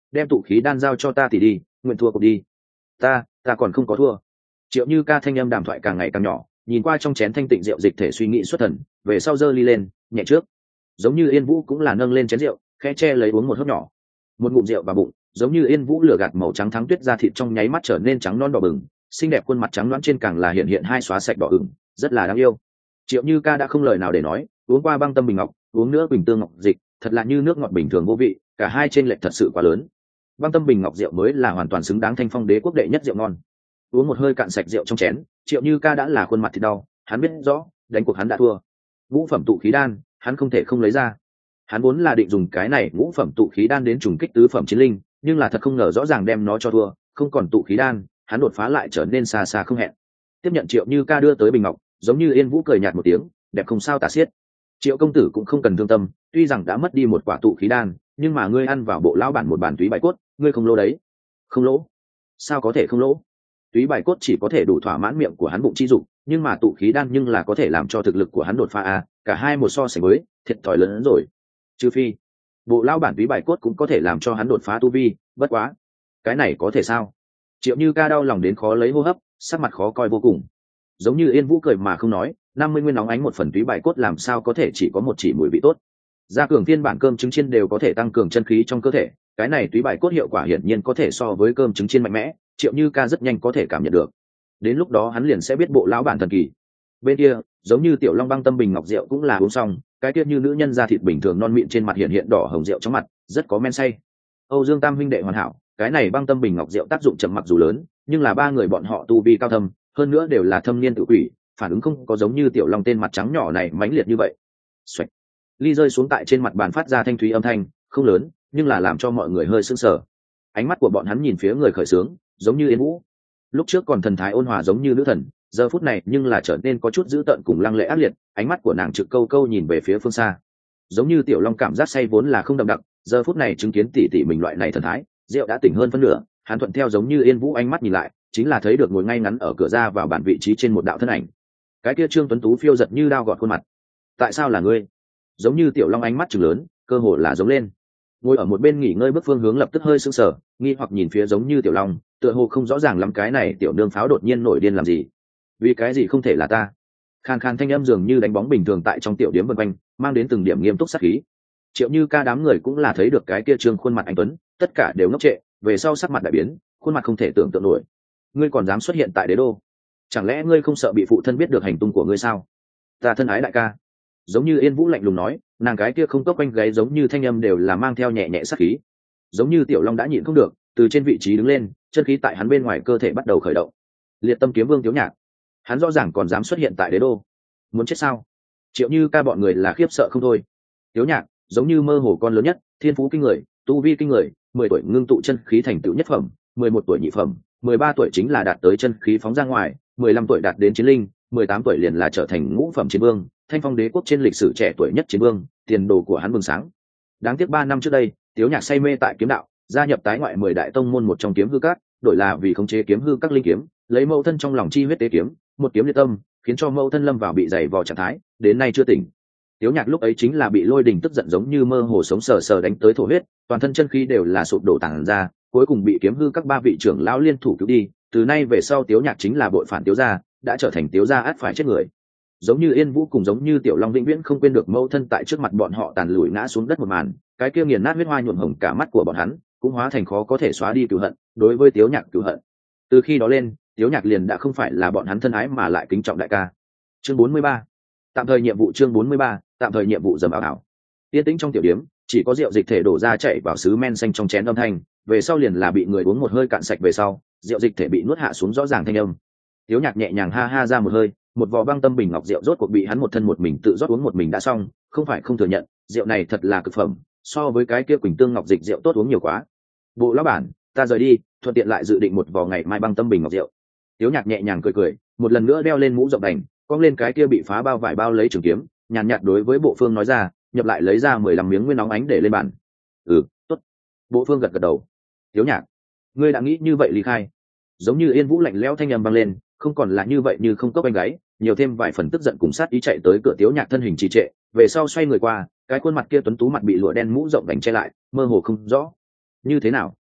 đem tụ khí đan giao cho ta thì đi, nguyện thua cuộc đi. Ta, ta còn không có thua. Triệu Như Ca thanh âm đàm thoại càng ngày càng nhỏ, nhìn qua trong chén thanh tịnh rượu dịch thể suy nghĩ xuất thần, về sau giơ ly lên, nhẹ trước. Giống Như Yên Vũ cũng là nâng lên chén rượu, khẽ che lấy uống một hớp nhỏ. Một ngụm rượu vào bụng, Giống Như Yên Vũ lửa gạt màu trắng thắng tuyết da thịt trong nháy mắt trở nên trắng non đỏ bừng, xinh đẹp khuôn mặt trắng loãng trên càng là hiện hiện hai xóa sạch đỏ ửng, rất là đáng yêu. Triệu Như Ca đã không lời nào để nói, uống qua băng tâm bình ngọc, uống nữa bình tương ngọc dịch, thật là như nước ngọt bình thường vô vị, cả hai trên lệch thật sự quá lớn. Băng tâm bình ngọc rượu mới là hoàn toàn xứng đáng Thanh Phong Đế quốc đệ nhất rượu ngon. Uống một hơi cạn sạch rượu trong chén, Triệu Như Ca đã là khuôn mặt thì đau, hắn biết rõ, đánh cuộc hắn đã thua. Ngũ phẩm tụ khí đan, hắn không thể không lấy ra. Hắn vốn là định dùng cái này ngũ phẩm tụ khí đan đến trùng kích tứ phẩm chiến linh, nhưng là thật không ngờ rõ ràng đem nó cho thua, không còn tụ khí đan, hắn đột phá lại trở nên xa xa không hẹn. Tiếp nhận Triệu Như Ca đưa tới bình ngọc, Giống Như Yên Vũ cười nhạt một tiếng, đẹp không sao tả xiết. Triệu công tử cũng không cần thương tâm, tuy rằng đã mất đi một quả tụ khí đan, nhưng mà ngươi ăn vào bộ lão bản một bản túy bài cốt, ngươi không lỗ đấy. Không lỗ? Sao có thể không lỗ? Túy bài cốt chỉ có thể đủ thỏa mãn miệng của hắn bụng chi dụng, nhưng mà tụ khí đan nhưng là có thể làm cho thực lực của hắn đột phá a, cả hai một so sánh với, thiệt thòi lớn hơn rồi. Trừ phi, bộ lão bản túy bài cốt cũng có thể làm cho hắn đột phá tu vi, bất quá, cái này có thể sao? Triệu Như Ca đau lòng đến khó lấy hô hấp, sắc mặt khó coi vô cùng. Giống Như Yên Vũ cười mà không nói, năm mươi nguyên nóng ánh một phần túy bài cốt làm sao có thể chỉ có một chỉ mùi vị tốt. Gia cường phiên bản cơm trứng chiên đều có thể tăng cường chân khí trong cơ thể, cái này túy bài cốt hiệu quả hiển nhiên có thể so với cơm trứng chiên mạnh mẽ, Triệu Như Ca rất nhanh có thể cảm nhận được. Đến lúc đó hắn liền sẽ biết bộ lão bản thần kỳ. Bên kia, Giống Như Tiểu Long băng tâm bình ngọc rượu cũng là uống xong, cái tiết như nữ nhân da thịt bình thường non mịn trên mặt hiện hiện đỏ hồng rượu trong mặt, rất có men say. Âu Dương Tam huynh đệ hoàn hảo, cái này băng tâm bình ngọc rượu tác dụng chậm mặc dù lớn, nhưng là ba người bọn họ tu vi cao thâm, hơn nữa đều là thâm niên tự quỷ, phản ứng không có Giống Như Tiểu Long tên mặt trắng nhỏ này mãnh liệt như vậy. Xoạch. Ly rơi xuống tại trên mặt bàn phát ra thanh thúy âm thanh, không lớn, nhưng là làm cho mọi người hơi sững sờ. Ánh mắt của bọn hắn nhìn phía người khởi sướng, Giống Như Yên Vũ. Lúc trước còn thần thái ôn hòa giống như nữ thần, giờ phút này nhưng là trở nên có chút dữ tợn cùng lăng lệ ác liệt, ánh mắt của nàng trực câu câu nhìn về phía phương xa. Giống Như Tiểu Long cảm giác say vốn là không đậm đặc, giờ phút này chứng kiến tỷ tỷ mình loại này thần thái, rượu đã tỉnh hơn phân nửa, hắn thuận theo Giống Như Yên Vũ ánh mắt nhìn lại, chính là thấy được ngồi ngay ngắn ở cửa ra vào bản vị trí trên một đạo thân ảnh. Cái kia Trương Tuấn Tú phiêu giật như đao gọt khuôn mặt. Tại sao là ngươi? Giống Như Tiểu Long ánh mắt trừng lớn, cơ hồ là giống lên. Ngồi ở một bên nghỉ ngơi bước phương hướng lập tức hơi sững sờ, nghi hoặc nhìn phía Giống Như Tiểu Long, tựa hồ không rõ ràng lắm cái này tiểu nương pháo đột nhiên nổi điên làm gì. Vì cái gì không thể là ta? Khan khan thanh âm dường như đánh bóng bình thường tại trong tiểu điếm vân quanh, mang đến từng điểm nghiêm túc sát khí. Triệu Như Ca đám người cũng là thấy được cái kia Trương khuôn mặt anh tuấn, tất cả đều ngốc trệ, về sau sắc mặt đại biến, khuôn mặt không thể tưởng tượng nổi. Ngươi còn dám xuất hiện tại đế đô? Chẳng lẽ ngươi không sợ bị phụ thân biết được hành tung của ngươi sao? Ta thân ái đại ca. Giống Như Yên Vũ lạnh lùng nói, nàng cái kia không tóc quanh gáy giống như thanh âm đều là mang theo nhẹ nhẹ sát khí. Giống Như Tiểu Long đã nhịn không được, từ trên vị trí đứng lên, chân khí tại hắn bên ngoài cơ thể bắt đầu khởi động. Liệt Tâm Kiếm Vương Tiếu Nhạc, hắn rõ ràng còn dám xuất hiện tại đế đô, muốn chết sao? Triệu Như Ca bọn người là khiếp sợ không thôi. Tiếu Nhạc giống như mơ hồ con lớn nhất, thiên phú kinh người, tu vi kinh người, mười tuổi ngưng tụ chân khí thành tựu nhất phẩm, mười một tuổi nhị phẩm, mười ba tuổi chính là đạt tới chân khí phóng ra ngoài, mười lăm tuổi đạt đến chiến linh, mười tám tuổi liền là trở thành ngũ phẩm chiến vương, Thanh Phong Đế quốc trên lịch sử trẻ tuổi nhất chiến vương, tiền đồ của hắn bừng sáng. Đáng tiếc ba năm trước đây, Tiếu Nhạc say mê tại kiếm đạo, gia nhập tái ngoại mười đại tông môn một trong kiếm hư các, đổi là vì khống chế kiếm hư các linh kiếm, lấy mẫu thân trong lòng chi huyết tế kiếm, một kiếm liệt tâm, khiến cho mẫu thân lâm vào bị dày vò trạng thái, đến nay chưa tỉnh. Tiếu Nhạc lúc ấy chính là bị Lôi Đình tức giận giống như mơ hồ sống sờ sờ đánh tới thổ huyết, toàn thân chân khí đều là sụp đổ tản ra, cuối cùng bị kiếm hư các ba vị trưởng lão liên thủ cứu đi. Từ nay về sau Tiếu Nhạc chính là bội phản Tiếu gia, đã trở thành Tiếu gia ắt phải chết người. Giống Như Yên Vũ cùng Giống Như Tiểu Long vĩnh viễn không quên được mẫu thân tại trước mặt bọn họ tàn lùi ngã xuống đất một màn, cái kia nghiền nát huyết hoa nhuộm hồng cả mắt của bọn hắn, cũng hóa thành khó có thể xóa đi cừu hận, đối với Tiếu Nhạc cừu hận. Từ khi đó lên, Tiếu Nhạc liền đã không phải là bọn hắn thân ái mà lại kính trọng đại ca. Chương bốn mươi ba, tạm thời nhiệm vụ. Chương bốn mươi ba, tạm thời nhiệm vụ dầm ảo ảo. Yên tĩnh trong tiểu điếm, chỉ có rượu dịch thể đổ ra chảy vào sứ men xanh trong chén âm thanh, về sau liền là bị người uống một hơi cạn sạch về sau, rượu dịch thể bị nuốt hạ xuống rõ ràng thanh âm. Tiếu Nhạc nhẹ nhàng ha ha ra một hơi, một vò băng tâm bình ngọc rượu rốt cuộc bị hắn một thân một mình tự rót uống một mình đã xong, không phải không thừa nhận, rượu này thật là cực phẩm, so với cái kia Quỳnh Tương Ngọc dịch rượu tốt uống nhiều quá. Bộ lão bản, ta rời đi, thuận tiện lại dự định một vò ngày mai băng tâm bình ngọc rượu. Tiếu Nhạc nhẹ nhàng cười cười, một lần nữa đeo lên mũ rộng đành, cong lên cái kia bị phá bao vải bao lấy trường kiếm, nhàn nhạt đối với Bộ Phương nói ra, nhập lại lấy ra mười lăm miếng nguyên nóng ánh để lên bàn. Ừ, tốt. Bộ Phương gật gật đầu. Tiếu Nhạc, ngươi đã nghĩ như vậy ly khai? Giống Như Yên Vũ lạnh lẽo thanh âm vang lên, không còn là như vậy như không cốc anh gáy, nhiều thêm vài phần tức giận cùng sát ý chạy tới cửa Tiếu Nhạc thân hình trì trệ, về sau xoay người qua, cái khuôn mặt kia tuấn tú mặt bị lụa đen mũ rộng đành che lại, mơ hồ không rõ. Như thế nào?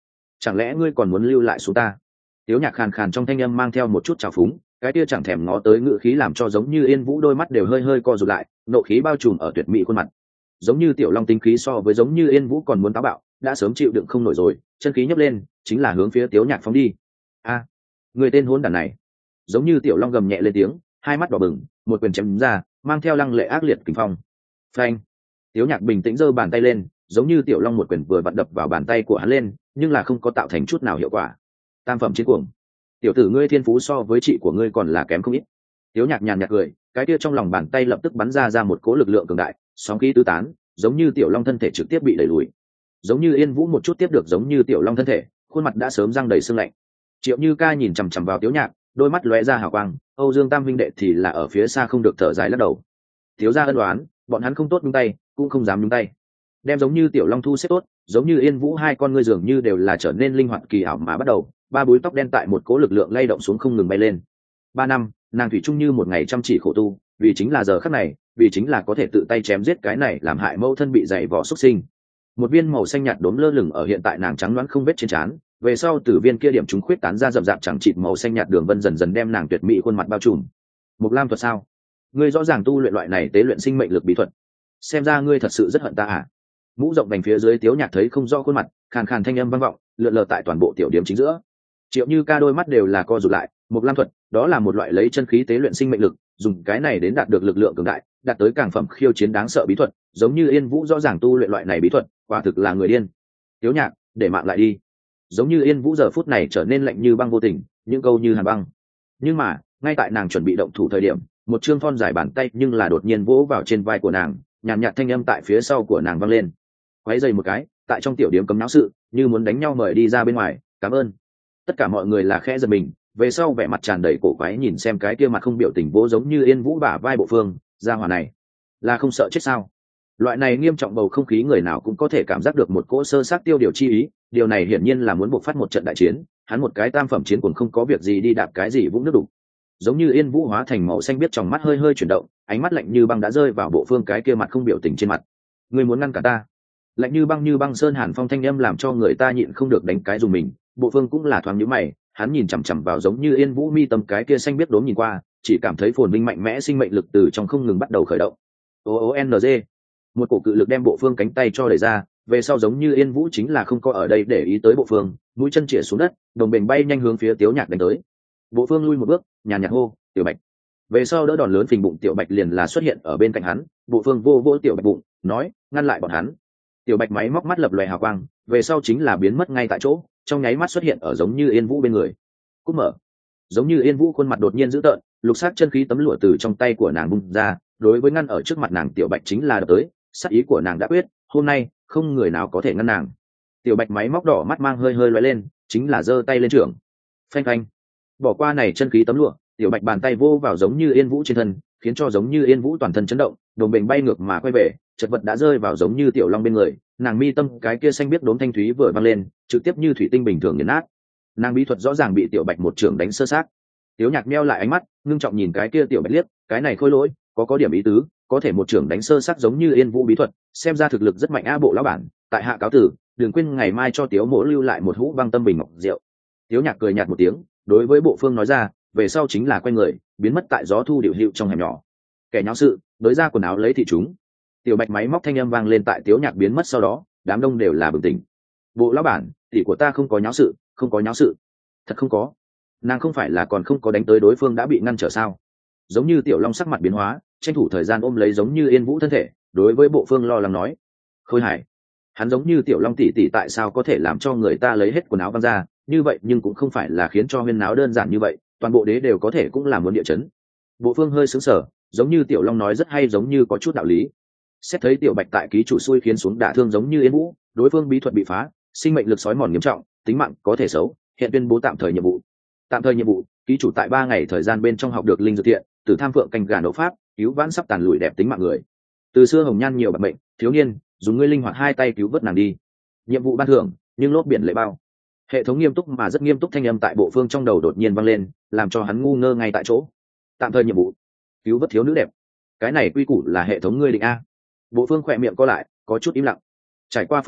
chẳng lẽ ngươi còn muốn lưu lại xuống ta? Tiếu Nhạc khàn khàn trong thanh âm mang theo một chút trào phúng, cái kia chẳng thèm ngó tới ngữ khí làm cho giống như Yên Vũ đôi mắt đều hơi hơi co rụt lại, nộ khí bao trùm ở tuyệt mỹ khuôn mặt. Giống như Tiểu Long tính khí so với giống như Yên Vũ còn muốn táo bạo, đã sớm chịu đựng không nổi rồi, chân khí nhấp lên, chính là hướng phía Tiếu Nhạc phóng đi. A, người tên hỗn đản này! Giống như Tiểu Long gầm nhẹ lên tiếng, hai mắt đỏ bừng, một quyền chém ra, mang theo lăng lệ ác liệt kình phong. Phanh! Tiếu Nhạc bình tĩnh giơ bàn tay lên, giống như Tiểu Long một quyền vừa vặn đập vào bàn tay của hắn lên, nhưng là không có tạo thành chút nào hiệu quả. Tam phẩm chiến cuồng, tiểu tử ngươi thiên phú so với chị của ngươi còn là kém không ít. Tiếu Nhạc nhàn nhạt cười, cái kia trong lòng bàn tay lập tức bắn ra ra một cỗ lực lượng cường đại, sóng khí tứ tán, giống như Tiểu Long thân thể trực tiếp bị đẩy lùi. Giống như Yên Vũ một chút tiếp được giống như Tiểu Long thân thể, khuôn mặt đã sớm răng đầy sương lạnh. Triệu Như Ca nhìn chằm chằm vào Tiếu Nhạc, đôi mắt lóe ra hào quang. Âu Dương Tam huynh đệ thì là ở phía xa không được thở dài lắc đầu. Thiếu gia ân đoán, bọn hắn không tốt nhúng tay, cũng không dám nhúng tay. Đem giống như Tiểu Long thu xếp tốt, giống như Yên Vũ hai con ngươi dường như đều là trở nên linh hoạt kỳ ảo mà bắt đầu, ba búi tóc đen tại một cố lực lượng lay động xuống không ngừng bay lên. Ba năm, nàng thủy chung như một ngày chăm chỉ khổ tu, vì chính là giờ khắc này, vì chính là có thể tự tay chém giết cái này làm hại mẫu thân bị dày vò xuất sinh. Một viên màu xanh nhạt đốm lơ lửng ở hiện tại nàng trắng loáng không vết trên trán, về sau từ viên kia điểm chúng khuyết tán ra rậm rạp chẳng chịt màu xanh nhạt đường vân dần dần đem nàng tuyệt mỹ khuôn mặt bao trùm. Mục Lam thuật sao? Ngươi rõ ràng tu luyện loại này tế luyện sinh mệnh lực bí thuật, xem ra ngươi thật sự rất hận ta à? Mũ rộng vành phía dưới Tiếu Nhạc thấy không rõ khuôn mặt, khàn khàn thanh âm vang vọng, lượn lờ tại toàn bộ tiểu điểm chính giữa. Triệu Như Ca đôi mắt đều là co rụt lại. Mục Lam thuật, đó là một loại lấy chân khí tế luyện sinh mệnh lực, dùng cái này đến đạt được lực lượng cường đại, đạt tới càng phẩm khiêu chiến đáng sợ bí thuật, giống như Yên Vũ rõ ràng tu luyện loại này bí thuật, quả thực là người điên. Tiếu Nhạc, để mạng lại đi. Giống như Yên Vũ giờ phút này trở nên lạnh như băng vô tình, những câu như hàn băng. Nhưng mà, ngay tại nàng chuẩn bị động thủ thời điểm, một chương thon dài bàn tay nhưng là đột nhiên vỗ vào trên vai của nàng, nhàn nhạt thanh âm tại phía sau của nàng vang lên. Quấy giày một cái, tại trong tiểu điểm cấm náo sự, như muốn đánh nhau mời đi ra bên ngoài, cảm ơn. Tất cả mọi người là khẽ giật mình, về sau vẻ mặt tràn đầy cổ quái nhìn xem cái kia mặt không biểu tình vỗ giống như Yên Vũ bả vai bộ phương, gia hỏa này là không sợ chết sao? Loại này nghiêm trọng bầu không khí người nào cũng có thể cảm giác được một cỗ sơ sát tiêu điều chi ý, điều này hiển nhiên là muốn buộc phát một trận đại chiến, hắn một cái tam phẩm chiến cuồng không có việc gì đi đạp cái gì vũng nước đục. Giống như Yên Vũ hóa thành màu xanh biết trong mắt hơi hơi chuyển động, ánh mắt lạnh như băng đã rơi vào bộ phương cái kia mặt không biểu tình trên mặt. Ngươi muốn ngăn cả ta? Lạnh như băng như băng sơn hàn phong thanh âm làm cho người ta nhịn không được đánh cái dùng mình, bộ phương cũng là thoáng nhíu mày, hắn nhìn chằm chằm vào giống như Yên Vũ mi tâm cái kia xanh biết đốm nhìn qua, chỉ cảm thấy phồn vinh mạnh mẽ sinh mệnh lực từ trong không ngừng bắt đầu khởi động. O O N G, một cổ cự lực đem bộ phương cánh tay cho đẩy ra, về sau giống như Yên Vũ chính là không có ở đây để ý tới bộ phương, mũi chân chĩa xuống đất, đồng bền bay nhanh hướng phía Tiếu Nhạc đánh tới. Bộ phương lui một bước, nhàn nhạt hô, Tiểu Bạch. Về sau đỡ đòn lớn phình bụng Tiểu Bạch liền là xuất hiện ở bên cạnh hắn, bộ phương vô vô Tiểu Bạch bụng, nói, ngăn lại bọn hắn. Tiểu Bạch máy móc mắt lập lòe hào quang, về sau chính là biến mất ngay tại chỗ, trong nháy mắt xuất hiện ở giống như Yên Vũ bên người. Cúp mở. Giống như Yên Vũ khuôn mặt đột nhiên dữ tợn, lục sát chân khí tấm lụa từ trong tay của nàng bung ra, đối với ngăn ở trước mặt nàng Tiểu Bạch chính là đập tới, sát ý của nàng đã quyết, hôm nay không người nào có thể ngăn nàng. Tiểu Bạch máy móc đỏ mắt mang hơi hơi lóe lên, chính là giơ tay lên trưởng. Phanh phanh. Bỏ qua này chân khí tấm lụa, Tiểu Bạch bàn tay vô vào giống như Yên Vũ trên thân, khiến cho giống như Yên Vũ toàn thân chấn động, đồng bền bay ngược mà quay về, chật vật đã rơi vào giống như Tiểu Long bên người, nàng mi tâm cái kia xanh biết đốm thanh thúy vừa vang lên, trực tiếp như thủy tinh bình thường nghiền nát. Nàng bí thuật rõ ràng bị Tiểu Bạch một trường đánh sơ sát. Tiếu Nhạc meo lại ánh mắt, ngưng trọng nhìn cái kia Tiểu Bạch liếc, cái này khôi lỗi, có có điểm ý tứ, có thể một trường đánh sơ sát giống như Yên Vũ bí thuật, xem ra thực lực rất mạnh a bộ lão bản, tại hạ cáo tử, đừng quên ngày mai cho Tiếu Mỗ lưu lại một hũ băng tâm bình ngọc rượu. Tiếu Nhạc cười nhạt một tiếng, đối với bộ phương nói ra, về sau chính là quay người, biến mất tại gió thu điệu hiệu trong hẻm nhỏ. Kẻ nháo sự, đối ra quần áo lấy thị chúng. Tiểu Bạch máy móc thanh âm vang lên tại Tiếu Nhạc biến mất sau đó, đám đông đều là bừng tỉnh. Bộ lão bản, tỷ của ta không có nháo sự, không có nháo sự, thật không có. Nàng không phải là còn không có đánh tới đối phương đã bị ngăn trở sao? Giống như Tiểu Long sắc mặt biến hóa, tranh thủ thời gian ôm lấy giống như Yên Vũ thân thể, đối với bộ phương lo lắng nói, Khôi Hải, hắn giống như Tiểu Long tỷ tỷ tại sao có thể làm cho người ta lấy hết quần áo văng ra, như vậy nhưng cũng không phải là khiến cho huyên náo đơn giản như vậy, toàn bộ đế đều có thể cũng là muốn địa chấn. Bộ phương hơi sững sờ, giống như Tiểu Long nói rất hay, giống như có chút đạo lý. Xét thấy Tiểu Bạch tại ký chủ xui khiến xuống đả thương giống như Yên Vũ, đối phương bí thuật bị phá, sinh mệnh lực sói mòn nghiêm trọng, tính mạng có thể xấu, hiện tuyên bố tạm thời nhiệm vụ. Tạm thời nhiệm vụ, ký chủ tại ba ngày thời gian bên trong học được linh dược thiện, từ tham phượng canh gà nấu pháp, cứu vãn sắp tàn lùi đẹp tính mạng người. Từ xưa hồng nhan nhiều bạc mệnh, thiếu niên, dùng ngươi linh hoạt hai tay cứu vớt nàng đi. Nhiệm vụ ban thưởng, nhưng lốp biển lệ bao. Hệ thống nghiêm túc mà rất nghiêm túc thanh âm tại bộ phương trong đầu đột nhiên vang lên, làm cho hắn ngu ngơ ngay tại chỗ. Tạm thời nhiệm vụ, cứu vớt thiếu nữ đẹp. Cái này quy củ là hệ thống ngươi định a? Bộ phương khỏe miệng co lại, có chút im lặng. Trải qua phân tích,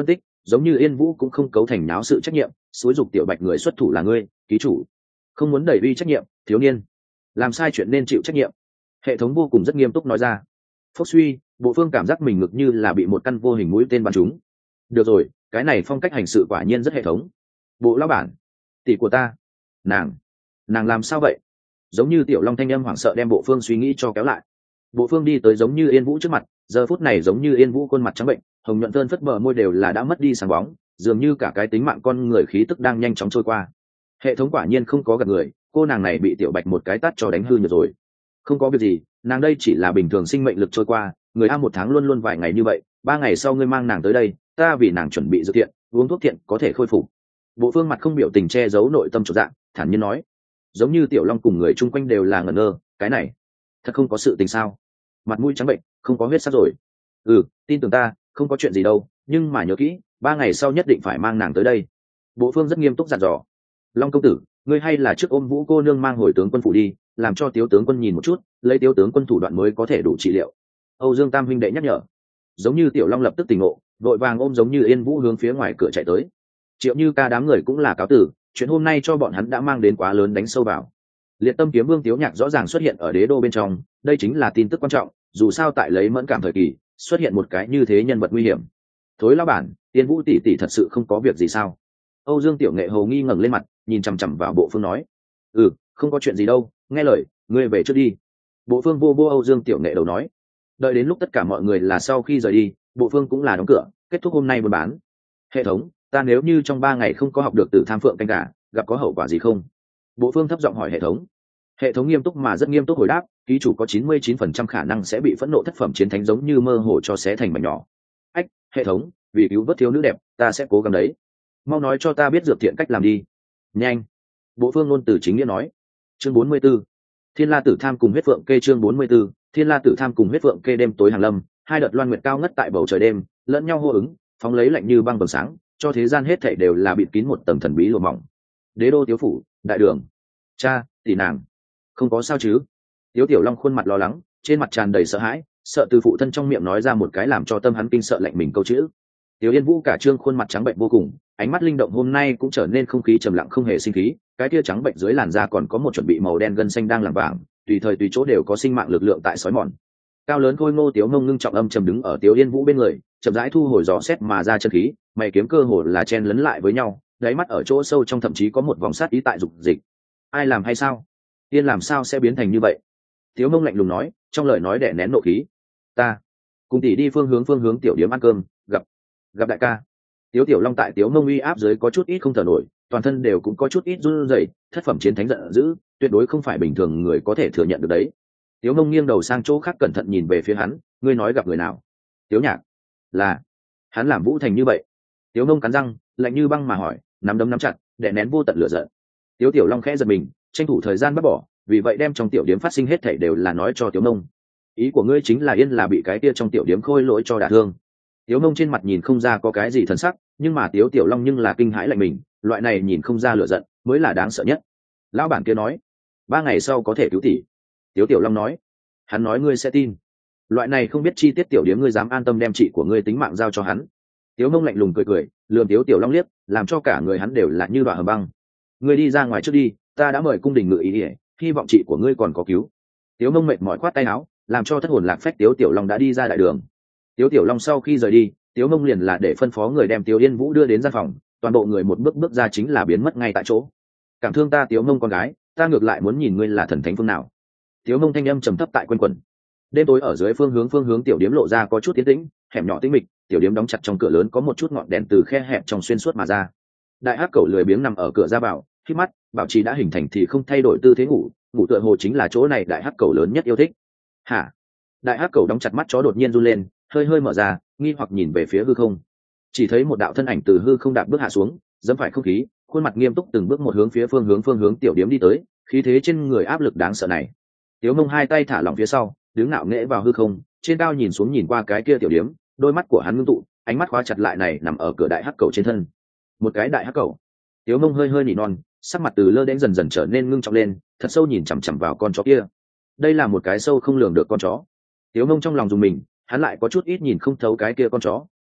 giống như Yên Vũ cũng không cấu thành náo sự trách nhiệm, xúi dục tiểu bạch người xuất thủ là ngươi, ký chủ, không muốn đẩy uy trách nhiệm, thiếu niên, làm sai chuyện nên chịu trách nhiệm. Hệ thống vô cùng rất nghiêm túc nói ra. Phốc suy, bộ phương cảm giác mình ngực như là bị một căn vô hình mũi tên bắn trúng. Được rồi, cái này phong cách hành sự quả nhiên rất hệ thống. Bộ lão bản, tỷ của ta, nàng, nàng làm sao vậy? Giống như tiểu long thanh âm hoảng sợ đem bộ phương suy nghĩ cho kéo lại. Bộ phương đi tới giống như Yên Vũ trước mặt, giờ phút này giống như Yên Vũ khuôn mặt trắng bệnh, hồng nhuận thơn phất bờ môi đều là đã mất đi sáng bóng, dường như cả cái tính mạng con người khí tức đang nhanh chóng trôi qua. Hệ thống quả nhiên không có gặp người, cô nàng này bị tiểu bạch một cái tát cho đánh hư nhược rồi. Không có việc gì, nàng đây chỉ là bình thường sinh mệnh lực trôi qua, người a một tháng luôn luôn vài ngày như vậy, ba ngày sau ngươi mang nàng tới đây, ta vì nàng chuẩn bị dược thiện, uống thuốc thiện có thể khôi phục. Bộ phương mặt không biểu tình che giấu nội tâm chột dạ, thản nhiên nói. Giống như tiểu long cùng người chung quanh đều là ngẩn ngơ, cái này thật không có sự tình sao? Mặt mũi trắng bệnh, không có huyết sắc rồi. Ừ, tin tưởng ta, không có chuyện gì đâu, nhưng mà nhớ kỹ, ba ngày sau nhất định phải mang nàng tới đây. Bộ phương rất nghiêm túc dặn dò. Long công tử, ngươi hay là trước ôm Vũ cô nương mang hồi tướng quân phủ đi, làm cho Tiếu tướng quân nhìn một chút, lấy Tiếu tướng quân thủ đoạn mới có thể đủ trị liệu. Âu Dương Tam huynh đệ nhắc nhở. Giống như tiểu long lập tức tỉnh ngộ, vội vàng ôm giống như Yên Vũ hướng phía ngoài cửa chạy tới. Triệu Như Ca đám người cũng là cáo tử, chuyện hôm nay cho bọn hắn đã mang đến quá lớn đánh sâu vào. Liệt Tâm Kiếm Vương Tiếu Nhạc rõ ràng xuất hiện ở đế đô bên trong, đây chính là tin tức quan trọng, dù sao tại lấy mẫn cảm thời kỳ, xuất hiện một cái như thế nhân vật nguy hiểm. Thối lão bản, Tiên Vũ tỷ tỷ thật sự không có việc gì sao? Âu Dương Tiểu Nghệ hầu nghi ngẩng lên mặt, nhìn chằm chằm vào Bộ Phương nói. Ừ, không có chuyện gì đâu, nghe lời, ngươi về trước đi. Bộ Phương vô vô Âu Dương Tiểu Nghệ đầu nói. Đợi đến lúc tất cả mọi người là sau khi rời đi, Bộ Phương cũng là đóng cửa, kết thúc hôm nay buôn bán. Hệ thống, ta nếu như trong ba ngày không có học được Tử Tham Phượng canh gà, gặp có hậu quả gì không? Bộ Phương thấp giọng hỏi hệ thống. Hệ thống nghiêm túc mà rất nghiêm túc hồi đáp, ký chủ có chín mươi chín phần trăm khả năng sẽ bị phẫn nộ thất phẩm chiến thánh giống như mơ hồ cho xé thành mảnh nhỏ. Ách, hệ thống, vì cứu vớt thiếu nữ đẹp, ta sẽ cố gắng đấy. Mau nói cho ta biết dược thiện cách làm đi. Nhanh. Bộ Phương luôn từ chính nghĩa nói. Chương bốn mươi 44. Thiên La Tử Tham cùng huyết phượng kê chương bốn mươi 44. Thiên La Tử Tham cùng huyết phượng kê đêm tối hàng lâm, hai đợt loan nguyệt cao ngất tại bầu trời đêm, lẫn nhau hô ứng, phóng lấy lạnh như băng vầng sáng, cho thế gian hết thảy đều là bịt kín một tầng thần bí lụa mỏng. Đế đô Tiếu phủ, đại đường. Cha, tỷ nàng, không có sao chứ? Tiếu Tiểu Long khuôn mặt lo lắng, trên mặt tràn đầy sợ hãi, sợ từ phụ thân trong miệng nói ra một cái làm cho tâm hắn kinh sợ lạnh mình câu chữ. Tiểu Yên Vũ cả trương khuôn mặt trắng bệnh vô cùng, ánh mắt linh động hôm nay cũng trở nên không khí trầm lặng không hề sinh khí, cái kia trắng bệnh dưới làn da còn có một chuẩn bị màu đen gân xanh đang làm vàng, tùy thời tùy chỗ đều có sinh mạng lực lượng tại sói mòn. Cao lớn khôi ngô Tiếu Ngông ngưng trọng âm trầm đứng ở Tiểu Yên Vũ bên người, chậm rãi thu hồi gió xét mà ra chân khí, mày kiếm cơ hồ là chen lấn lại với nhau, đáy mắt ở chỗ sâu trong thậm chí có một vòng sát ý tại dục dịch. Ai làm hay sao? Tiên làm sao sẽ biến thành như vậy? Tiếu Ngông lạnh lùng nói, trong lời nói đè nén nộ khí. Ta cùng tỷ đi phương hướng phương hướng tiểu điếm ăn cơm, gặp gặp đại ca. Tiếu Tiểu Long tại Tiếu Ngông uy áp dưới có chút ít không thở nổi, toàn thân đều cũng có chút ít run rẩy, thất phẩm chiến thánh giận dữ, tuyệt đối không phải bình thường người có thể thừa nhận được đấy. Tiếu Ngông nghiêng đầu sang chỗ khác cẩn thận nhìn về phía hắn, ngươi nói gặp người nào? Tiếu Nhạc. Là hắn làm Vũ thành như vậy? Tiếu Ngông cắn răng, lạnh như băng mà hỏi, nắm đấm nắm chặt, đè nén vô tận lửa giận. Tiếu Tiểu Long khẽ giật mình, tranh thủ thời gian bắt bỏ, vì vậy đem trong tiểu điếm phát sinh hết thảy đều là nói cho Tiếu Ngông. Ý của ngươi chính là Yên là bị cái kia trong tiểu điếm khôi lỗi cho đả thương? Tiếu Ngông trên mặt nhìn không ra có cái gì thần sắc, nhưng mà Tiếu Tiểu Long nhưng là kinh hãi lạnh mình, loại này nhìn không ra lửa giận mới là đáng sợ nhất. Lão bản kia nói, ba ngày sau có thể cứu tỷ. Tiếu Tiểu Long nói, hắn nói ngươi sẽ tin. Loại này không biết chi tiết tiểu điếm ngươi dám an tâm đem chị của ngươi tính mạng giao cho hắn? Tiếu Ngông lạnh lùng cười cười, lườm Tiếu Tiểu Long liếc, làm cho cả người hắn đều là như đoạn hầm băng. Ngươi đi ra ngoài trước đi, ta đã mời cung đình ngự ý ỉa, hy vọng chị của ngươi còn có cứu. Tiếu Ngông mệt mỏi khoát tay áo, làm cho thất hồn lạc phách Tiếu Tiểu Long đã đi ra đại đường. Tiếu Tiểu Long sau khi rời đi, Tiếu Ngông liền là để phân phó người đem Tiếu Yên Vũ đưa đến gian phòng, toàn bộ người một bước bước ra chính là biến mất ngay tại chỗ. Cảm thương ta Tiếu Ngông con gái, ta ngược lại muốn nhìn ngươi là thần thánh phương nào. Tiếu Ngông thanh âm trầm thấp tại quanh quẩn. Đêm tối ở dưới phương hướng phương hướng tiểu điếm lộ ra có chút tiến tĩnh, hẻm nhỏ tĩnh mịch, tiểu điếm đóng chặt trong cửa lớn có một chút ngọn đèn từ khe hẹp trong xuyên suốt mà ra. Đại hắc cẩu lười biếng nằm ở cửa ra vào, khi mắt, bảo trì đã hình thành thì không thay đổi tư thế ngủ, ngủ tựa hồ chính là chỗ này đại hắc cẩu lớn nhất yêu thích. Hả? Đại hắc cẩu đóng chặt mắt chó đột nhiên run lên, hơi hơi mở ra, nghi hoặc nhìn về phía hư không. Chỉ thấy một đạo thân ảnh từ hư không đạp bước hạ xuống, dẫm phải không khí, khuôn mặt nghiêm túc từng bước một hướng phía phương hướng phương hướng tiểu điếm đi tới, khí thế trên người áp lực đáng sợ này. Tiếu Mông hai tay thả lỏng phía sau, đứng ngạo nghễ vào hư không, trên cao nhìn xuống nhìn qua cái kia tiểu điếm, đôi mắt của hắn ngưng tụ, ánh mắt khóa chặt lại này nằm ở cửa đại hắc cầu trên thân. Một cái đại hắc cầu. Tiếu Mông hơi hơi nỉ non, sắc mặt từ lơ đễnh dần dần trở nên ngưng trọng lên, thật sâu nhìn chằm chằm vào con chó kia. Đây là một cái sâu không lường được con chó. Tiếu Mông trong lòng dùng mình, hắn lại có chút ít nhìn không thấu cái kia con chó,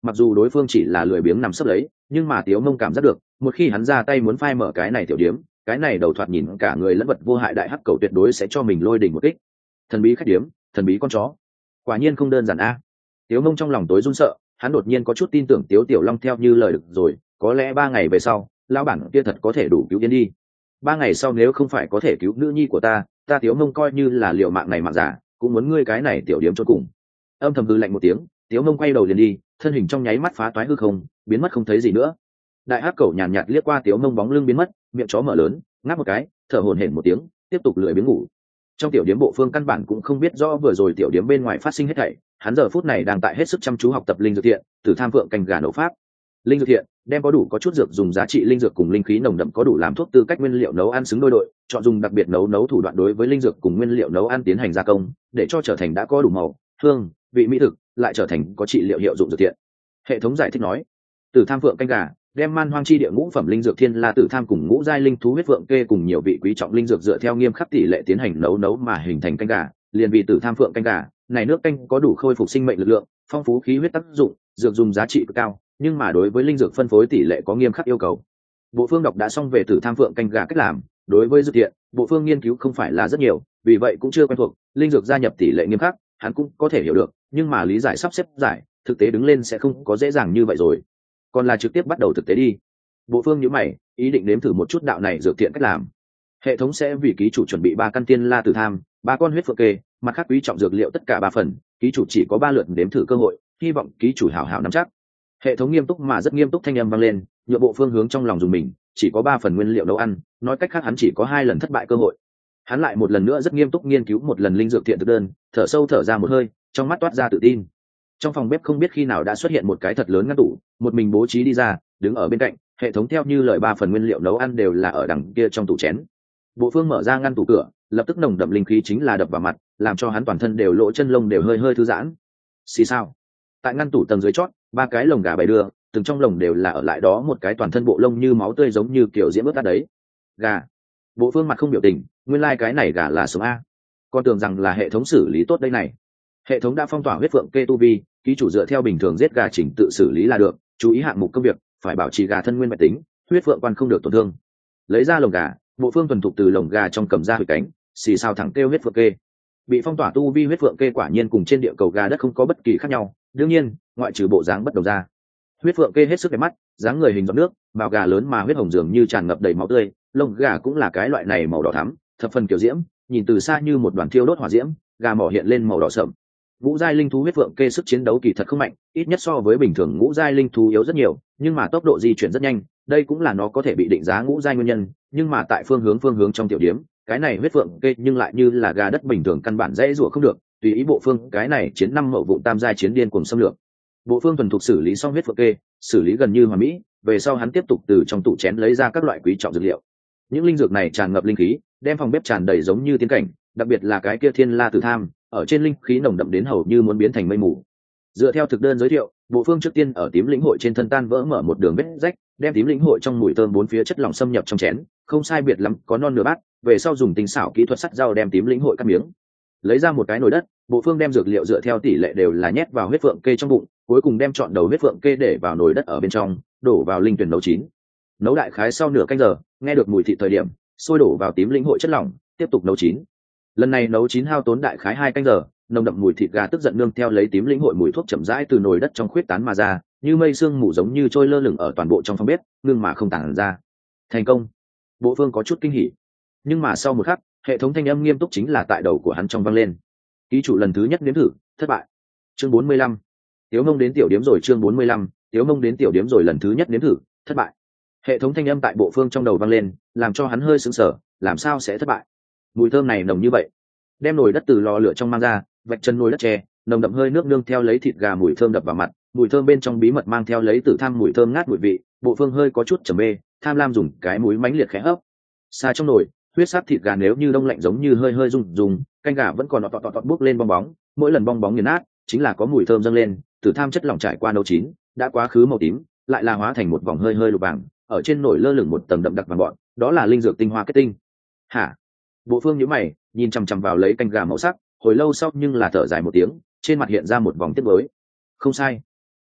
mặc dù đối phương chỉ là lười biếng nằm sấp lấy, nhưng mà Tiếu Mông cảm giác được, một khi hắn ra tay muốn phai mở cái này tiểu điếm, cái này đầu thoạt nhìn cả người lẫn vật vô hại đại hắc cầu tuyệt đối sẽ cho mình lôi đỉnh một kích. Thần bí khách điếm, thần bí con chó, quả nhiên không đơn giản a. Tiếu Mông trong lòng tối run sợ, hắn đột nhiên có chút tin tưởng Tiếu Tiểu Long theo như lời được rồi, có lẽ ba ngày về sau, lão bản kia thật có thể đủ cứu Yên đi. Ba ngày sau nếu không phải có thể cứu nữ nhi của ta, ta Tiếu Mông coi như là liều mạng này mạng giả, cũng muốn ngươi cái này tiểu điếm cho cùng. Âm thầm hư lạnh một tiếng, Tiếu Mông quay đầu liền đi, thân hình trong nháy mắt phá toái hư không, biến mất không thấy gì nữa. Đại hắc cẩu nhàn nhạt, nhạt liếc qua Tiếu Mông bóng lưng biến mất, miệng chó mở lớn, ngáp một cái, thở hổn hển một tiếng, tiếp tục lười biếng ngủ. Trong tiểu điếm Bộ Phương căn bản cũng không biết rõ vừa rồi tiểu điếm bên ngoài phát sinh hết thảy, hắn giờ phút này đang tại hết sức chăm chú học tập linh dược thiện, từ tham vượng canh gà nấu pháp. Linh dược thiện đem có đủ có chút dược dùng giá trị linh dược cùng linh khí nồng đậm có đủ làm thuốc tư cách nguyên liệu nấu ăn xứng đôi đội, chọn dùng đặc biệt nấu nấu thủ đoạn đối với linh dược cùng nguyên liệu nấu ăn tiến hành gia công, để cho trở thành đã có đủ màu, hương, vị mỹ thực, lại trở thành có trị liệu hiệu dụng dược thiện. Hệ thống giải thích nói, từ tham vượng canh gà đem man hoang chi địa ngũ phẩm linh dược thiên la tử tham cùng ngũ giai linh thú huyết phượng kê cùng nhiều vị quý trọng linh dược dựa theo nghiêm khắc tỷ lệ tiến hành nấu nấu mà hình thành canh gà, liền vì tử tham phượng canh gà này nước canh có đủ khôi phục sinh mệnh lực lượng, phong phú khí huyết tác dụng, dược dùng giá trị cực cao, nhưng mà đối với linh dược phân phối tỷ lệ có nghiêm khắc yêu cầu. Bộ Phương đọc đã xong về tử tham phượng canh gà cách làm, đối với dược thiện, Bộ Phương nghiên cứu không phải là rất nhiều, vì vậy cũng chưa quen thuộc, linh dược gia nhập tỷ lệ nghiêm khắc, hắn cũng có thể hiểu được, nhưng mà lý giải sắp xếp giải, thực tế đứng lên sẽ không có dễ dàng như vậy rồi. Còn là trực tiếp bắt đầu thực tế đi. Bộ Phương nhíu mày, ý định nếm thử một chút đạo này dược thiện cách làm. Hệ thống sẽ vì ký chủ chuẩn bị ba căn tiên la tử tham, ba con huyết phượng kê, mặt khác quý trọng dược liệu tất cả ba phần, ký chủ chỉ có ba lượt nếm thử cơ hội, hy vọng ký chủ hảo hảo nắm chắc. Hệ thống nghiêm túc mà rất nghiêm túc thanh âm vang lên, nhượng Bộ Phương hướng trong lòng dùng mình, chỉ có ba phần nguyên liệu nấu ăn, nói cách khác hắn chỉ có hai lần thất bại cơ hội. Hắn lại một lần nữa rất nghiêm túc nghiên cứu một lần linh dược thiện thực đơn, thở sâu thở ra một hơi, trong mắt toát ra tự tin. Trong phòng bếp không biết khi nào đã xuất hiện một cái thật lớn ngăn tủ, một mình bố trí đi ra, đứng ở bên cạnh, hệ thống theo như lời ba phần nguyên liệu nấu ăn đều là ở đằng kia trong tủ chén. Bộ Phương mở ra ngăn tủ cửa, lập tức nồng đậm linh khí chính là đập vào mặt, làm cho hắn toàn thân đều lỗ chân lông đều hơi hơi thư giãn. Xì sao? Tại ngăn tủ tầng dưới chót, ba cái lồng gà bày đưa, từng trong lồng đều là ở lại đó một cái toàn thân bộ lông như máu tươi giống như kiểu diễm ướt tắt đấy. Gà. Bộ Phương mặt không biểu tình, nguyên lai like cái này gà là sống a. Con tưởng rằng là hệ thống xử lý tốt đây này. Hệ thống đã phong tỏa huyết phượng kê tu vi, ký chủ dựa theo bình thường giết gà chỉnh tự xử lý là được, chú ý hạng mục công việc, phải bảo trì gà thân nguyên mệnh tính, huyết phượng quan không được tổn thương. Lấy ra lồng gà, Bộ Phương thuần thục từ lồng gà trong cầm ra hồi cánh, xì sao thẳng kêu huyết phượng kê. Bị phong tỏa tu vi huyết phượng kê quả nhiên cùng trên địa cầu gà đất không có bất kỳ khác nhau, đương nhiên, ngoại trừ bộ dáng bất đồng ra. Huyết phượng kê hết sức đẹp mắt, dáng người hình giọt nước, màu gà lớn mà huyết hồng dường như tràn ngập đầy máu tươi, lông gà cũng là cái loại này màu đỏ thắm, thập phần kiểu diễm, nhìn từ xa như một đoàn thiêu đốt hỏa diễm, gà mỏ hiện lên màu đỏ sậm. Ngũ giai linh thú huyết phượng kê sức chiến đấu kỳ thật không mạnh, ít nhất so với bình thường ngũ giai linh thú yếu rất nhiều, nhưng mà tốc độ di chuyển rất nhanh, đây cũng là nó có thể bị định giá ngũ giai nguyên nhân, nhưng mà tại phương hướng phương hướng trong tiểu điểm, cái này huyết phượng kê nhưng lại như là gà đất bình thường căn bản dễ rủa không được, tùy ý Bộ Phương cái này chiến năm mậu vụ tam giai chiến điên cuồng xâm lược. Bộ Phương thuần thục xử lý xong huyết phượng kê, xử lý gần như hoàn mỹ, về sau hắn tiếp tục từ trong tủ chén lấy ra các loại quý trọng dược liệu. Những linh dược này tràn ngập linh khí, đem phòng bếp tràn đầy giống như tiên cảnh, đặc biệt là cái kia thiên la tử tham, ở trên linh khí nồng đậm đến hầu như muốn biến thành mây mù. Dựa theo thực đơn giới thiệu, Bộ Phương trước tiên ở tím lĩnh hội trên thân tan vỡ mở một đường vết rách, đem tím lĩnh hội trong mùi thơm bốn phía chất lỏng xâm nhập trong chén, không sai biệt lắm có non nửa bát, về sau dùng tinh xảo kỹ thuật sắt dao đem tím lĩnh hội cắt miếng. Lấy ra một cái nồi đất, Bộ Phương đem dược liệu dựa theo tỷ lệ đều là nhét vào huyết phượng kê trong bụng, cuối cùng đem chọn đầu huyết phượng kê để vào nồi đất ở bên trong, đổ vào linh tuyển nấu chín. Nấu đại khái sau nửa canh giờ, nghe được mùi thịt thời điểm, sôi đổ vào tím lĩnh hội chất lỏng, tiếp tục nấu chín. Lần này nấu chín hao tốn đại khái hai canh giờ, nồng đậm mùi thịt gà tức giận nương theo lấy tím lĩnh hội mùi thuốc chậm rãi từ nồi đất trong khuyết tán mà ra, như mây sương mù giống như trôi lơ lửng ở toàn bộ trong phòng bếp, ngưng mà không tản ra. Thành công. Bộ Phương có chút kinh hỉ. Nhưng mà sau một khắc, hệ thống thanh âm nghiêm túc chính là tại đầu của hắn trong vang lên. Ký chủ lần thứ nhất nếm thử, thất bại. Chương bốn mươi lăm. Tiếu Mông đến tiểu điếm rồi chương bốn mươi lăm, Tiếu Mông đến tiểu điếm rồi lần thứ nhất nếm thử, thất bại. Hệ thống thanh âm tại Bộ Phương trong đầu vang lên, làm cho hắn hơi sững sờ, làm sao sẽ thất bại? Mùi thơm này nồng như vậy. Đem nồi đất từ lò lửa trong mang ra, vạch chân nồi đất tre, nồng đậm hơi nước nương theo lấy thịt gà mùi thơm đập vào mặt, mùi thơm bên trong bí mật mang theo lấy tử tham mùi thơm ngát mùi vị, Bộ Phương hơi có chút trầm mê, tham lam dùng cái mũi mánh liệt khẽ hấp. Xa trong nồi, huyết sát thịt gà nếu như đông lạnh giống như hơi hơi rung rung, canh gà vẫn còn tọt tọt tọt bốc lên bong bóng, mỗi lần bong bóng nghiền nát, chính là có mùi thơm dâng lên, tử tham chất lỏng trải qua nấu chín, đã quá khứ màu tím, lại là hóa thành một vòng hơi hơi lục vàng, ở trên nồi lơ lửng một tầng đậm đặc vàng bọn, đó là linh dược tinh hoa kết tinh. Hả? Bộ Phương nhíu mày, nhìn chằm chằm vào lấy canh gà màu sắc, hồi lâu sau nhưng là thở dài một tiếng, trên mặt hiện ra một vòng tiếc nuối. Không sai,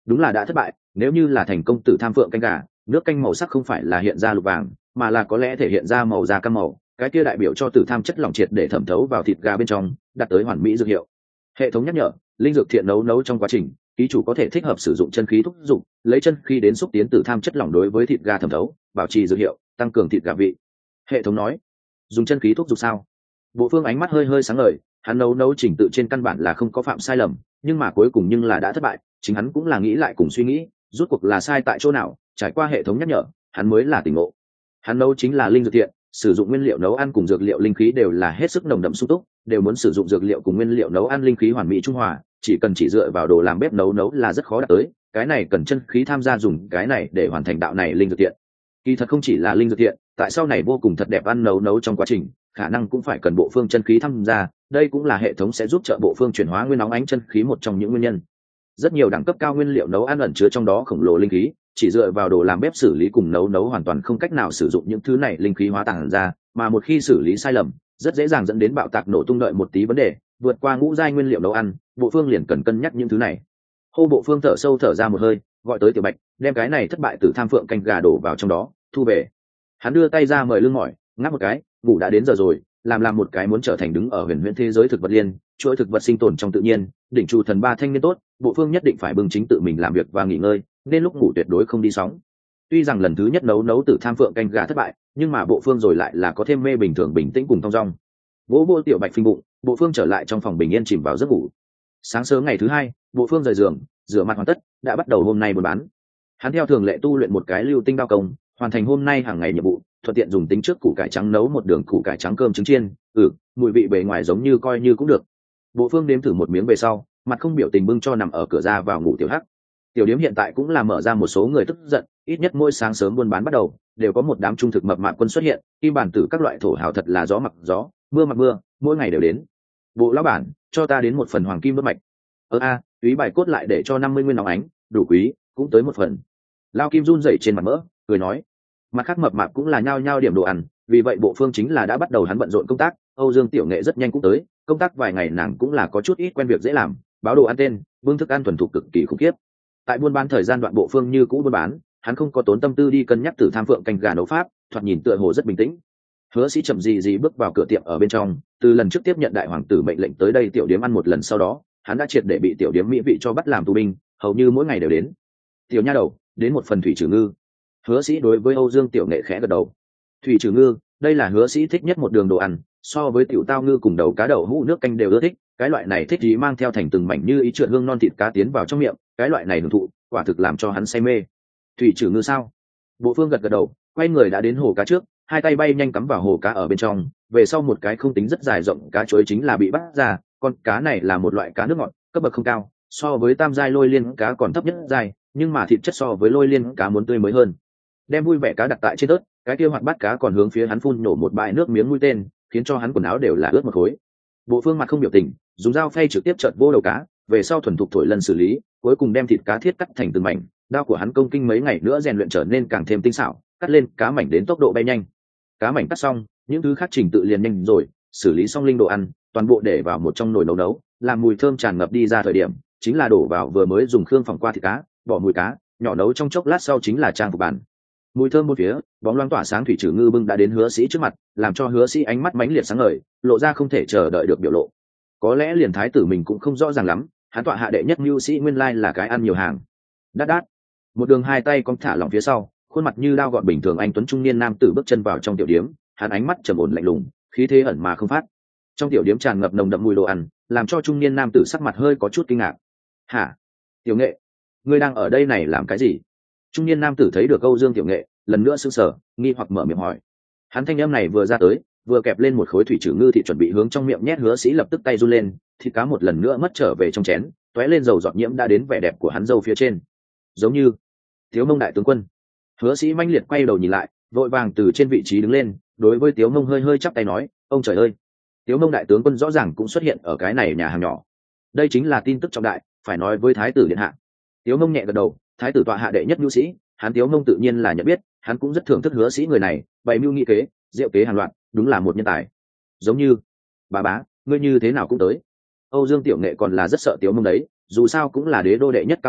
đúng là đã thất bại. Nếu như là thành công tử tham phượng canh gà, nước canh màu sắc không phải là hiện ra lục vàng, mà là có lẽ thể hiện ra màu da cam màu, cái kia đại biểu cho tử tham chất lỏng triệt để thẩm thấu vào thịt gà bên trong, đạt tới hoàn mỹ dược hiệu. Hệ thống nhắc nhở: linh dược thiện nấu nấu trong quá trình, ký chủ có thể thích hợp sử dụng chân khí thúc dục, lấy chân khí đến xúc tiến tử tham chất lỏng đối với thịt gà thẩm thấu, bảo trì dược hiệu, tăng cường thịt gà vị. Hệ thống nói: dùng chân khí thúc dục sao? Bộ Phương ánh mắt hơi hơi sáng ngời, hắn nấu nấu trình tự trên căn bản là không có phạm sai lầm, nhưng mà cuối cùng nhưng là đã thất bại. Chính hắn cũng là nghĩ lại cùng suy nghĩ, rút cuộc là sai tại chỗ nào. Trải qua hệ thống nhắc nhở, hắn mới là tỉnh ngộ. Hắn nấu chính là linh dược thiện, sử dụng nguyên liệu nấu ăn cùng dược liệu linh khí đều là hết sức nồng đậm sung túc, đều muốn sử dụng dược liệu cùng nguyên liệu nấu ăn linh khí hoàn mỹ trung hòa, chỉ cần chỉ dựa vào đồ làm bếp nấu nấu là rất khó đạt tới, cái này cần chân khí tham gia dùng cái này để hoàn thành đạo này linh dược thiện. Kỳ thật không chỉ là linh dược thiện, tại sau này vô cùng thật đẹp ăn nấu nấu trong quá trình, khả năng cũng phải cần bộ phương chân khí tham gia, đây cũng là hệ thống sẽ giúp trợ bộ phương chuyển hóa nguyên nóng ánh chân khí một trong những nguyên nhân. Rất nhiều đẳng cấp cao nguyên liệu nấu ăn ẩn chứa trong đó khổng lồ linh khí, chỉ dựa vào đồ làm bếp xử lý cùng nấu nấu hoàn toàn không cách nào sử dụng những thứ này linh khí hóa tàng ra, mà một khi xử lý sai lầm, rất dễ dàng dẫn đến bạo tạc nổ tung. Đợi một tí vấn đề, vượt qua ngũ giai nguyên liệu nấu ăn, bộ phương liền cần cân nhắc những thứ này. Hô bộ phương thở sâu thở ra một hơi, gọi tới Tiểu Bạch, đem cái này thất bại từ tham phượng canh gà đổ vào trong đó, thu về. Hắn đưa tay ra mời lưng mỏi, ngáp một cái, ngủ đã đến giờ rồi, làm làm một cái muốn trở thành đứng ở huyền huyễn thế giới thực vật liên, chuỗi thực vật sinh tồn trong tự nhiên, đỉnh trụ thần ba thanh niên tốt, bộ phương nhất định phải bừng chính tự mình làm việc và nghỉ ngơi, nên lúc ngủ tuyệt đối không đi sóng. Tuy rằng lần thứ nhất nấu nấu tử tham phượng canh gà thất bại, nhưng mà bộ phương rồi lại là có thêm mê bình thường bình tĩnh cùng thong dong. Vỗ vỗ Tiểu Bạch phình bụng, bộ phương trở lại trong phòng bình yên chìm vào giấc ngủ. Sáng sớm ngày thứ hai, bộ phương rời giường, rửa mặt hoàn tất, đã bắt đầu hôm nay buôn bán. Hắn theo thường lệ tu luyện một cái lưu tinh đao công, hoàn thành hôm nay hàng ngày nhiệm vụ, thuận tiện dùng tính trước củ cải trắng nấu một đường củ cải trắng cơm trứng chiên. Ừ, mùi vị bề ngoài giống như coi như cũng được. Bộ phương nếm thử một miếng về sau, mặt không biểu tình bưng cho nằm ở cửa ra vào ngủ Tiểu Hắc. Tiểu điếm hiện tại cũng là mở ra một số người tức giận, ít nhất mỗi sáng sớm buôn bán bắt đầu, đều có một đám trung thực mập mạp quân xuất hiện, kim bản tử các loại thổ hào thật là gió mặc gió, mưa mặc mưa, mỗi ngày đều đến. Bộ lão bản, cho ta đến một phần hoàng kim đốt mạch. Ơ a, túy bài cốt lại để cho năm mươi nguyên nóng ánh, đủ quý, cũng tới một phần. Lao Kim run rẩy trên mặt mỡ, cười nói. Mặt khác mập mạp cũng là nhao nhao điểm đồ ăn, vì vậy bộ phương chính là đã bắt đầu hắn bận rộn công tác. Âu Dương Tiểu Nghệ rất nhanh cũng tới, công tác vài ngày nàng cũng là có chút ít quen việc dễ làm, báo đồ ăn tên, vương thức ăn thuần thục cực kỳ khủng khiếp. Tại buôn bán thời gian đoạn bộ phương như cũ buôn bán, hắn không có tốn tâm tư đi cân nhắc từ tham phượng canh gà nấu pháp, thoạt nhìn tựa hồ rất bình tĩnh. Hứa Sĩ chậm gì gì bước vào cửa tiệm ở bên trong, từ lần trước tiếp nhận đại hoàng tử mệnh lệnh tới đây tiểu điếm ăn một lần, sau đó hắn đã triệt để bị tiểu điếm mỹ vị cho bắt làm tù binh, hầu như mỗi ngày đều đến. Tiểu nha đầu, đến một phần thủy trừ ngư. Hứa Sĩ đối với Âu Dương Tiểu Nghệ khẽ gật đầu. Thủy trừ ngư, đây là Hứa Sĩ thích nhất một đường đồ ăn, so với tiểu tao ngư cùng đầu cá đậu hũ nước canh đều ưa thích. Cái loại này thích gì mang theo thành từng mảnh như ý trượt hương non thịt cá tiến vào trong miệng, cái loại này hưởng thụ, quả thực làm cho hắn say mê. Thủy trừ ngư sao? Bộ phương gật gật đầu, quay người đã đến hồ cá trước, hai tay bay nhanh cắm vào hồ cá ở bên trong, về sau một cái không tính rất dài rộng cá chuối chính là bị bắt ra. Con cá này là một loại cá nước ngọt, cấp bậc không cao, so với tam giai lôi liên cá còn thấp nhất giai, nhưng mà thịt chất so với lôi liên cá muốn tươi mới hơn. Đem vui vẻ cá đặt tại trên tớt, cái kia hoạt bát cá còn hướng phía hắn phun nổ một bãi nước miếng mũi tên, khiến cho hắn quần áo đều là ướt một khối. Bộ phương mặt không biểu tình, dùng dao phay trực tiếp chợt vô đầu cá, về sau thuần thục thổi lần xử lý, cuối cùng đem thịt cá thiết cắt thành từng mảnh. Đao của hắn công kinh mấy ngày nữa rèn luyện trở nên càng thêm tinh xảo, cắt lên cá mảnh đến tốc độ bay nhanh. Cá mảnh cắt xong, những thứ khác trình tự liền nhanh rồi, xử lý xong linh đồ ăn, toàn bộ để vào một trong nồi nấu nấu, làm mùi thơm tràn ngập đi ra thời điểm, chính là đổ vào vừa mới dùng khương phòng qua thịt cá, bỏ mùi cá, nhỏ nấu trong chốc lát sau chính là trang phục bàn. Mùi thơm một phía, bóng loáng tỏa sáng thủy trừ ngư bưng đã đến Hứa Sĩ trước mặt, làm cho Hứa Sĩ ánh mắt mãnh liệt sáng ngời, lộ ra không thể chờ đợi được biểu lộ. Có lẽ liền thái tử mình cũng không rõ ràng lắm, hắn tọa hạ đệ nhất nhu sĩ nguyên lai là cái ăn nhiều hàng. Đát đát. Một đường hai tay cong thả lỏng phía sau, khuôn mặt như đao gọn bình thường anh tuấn trung niên nam tử bước chân vào trong tiểu điếm, hắn ánh mắt trầm ổn lạnh lùng, khí thế ẩn mà không phát. Trong tiểu điếm tràn ngập nồng đậm mùi đồ ăn, làm cho trung niên nam tử sắc mặt hơi có chút kinh ngạc. Hả? Tiểu Nghệ, ngươi đang ở đây này làm cái gì? Trung niên nam tử thấy được Âu Dương Tiểu Nghệ, lần nữa sững sờ, nghi hoặc mở miệng hỏi. Hắn thanh âm này vừa ra tới, vừa kẹp lên một khối thủy trừ ngư thịt chuẩn bị hướng trong miệng nhét. Hứa Sĩ lập tức tay run lên, thịt cá một lần nữa mất trở về trong chén, tóe lên dầu giọt nhiễm đã đến vẻ đẹp của hắn dâu phía trên. Giống như Tiếu Mông đại tướng quân. Hứa Sĩ manh liệt quay đầu nhìn lại, vội vàng từ trên vị trí đứng lên, đối với Tiếu Mông hơi hơi chắp tay nói, ông trời ơi. Tiếu Mông đại tướng quân rõ ràng cũng xuất hiện ở cái này nhà hàng nhỏ. Đây chính là tin tức trọng đại, phải nói với thái tử điện hạ. Tiếu Mông nhẹ gật đầu, thái tử tọa hạ đệ nhất nhu sĩ, hắn Tiếu Mông tự nhiên là nhận biết, hắn cũng rất thưởng thức Hứa Sĩ người này, bày mưu nghị kế, diệu kế hàng loạt, đúng là một nhân tài. Giống như bà bá, ngươi như thế nào cũng tới. Âu Dương Tiểu Nghệ còn là rất sợ Tiếu Mông đấy, dù sao cũng là đế đô đệ nhất cao thủ,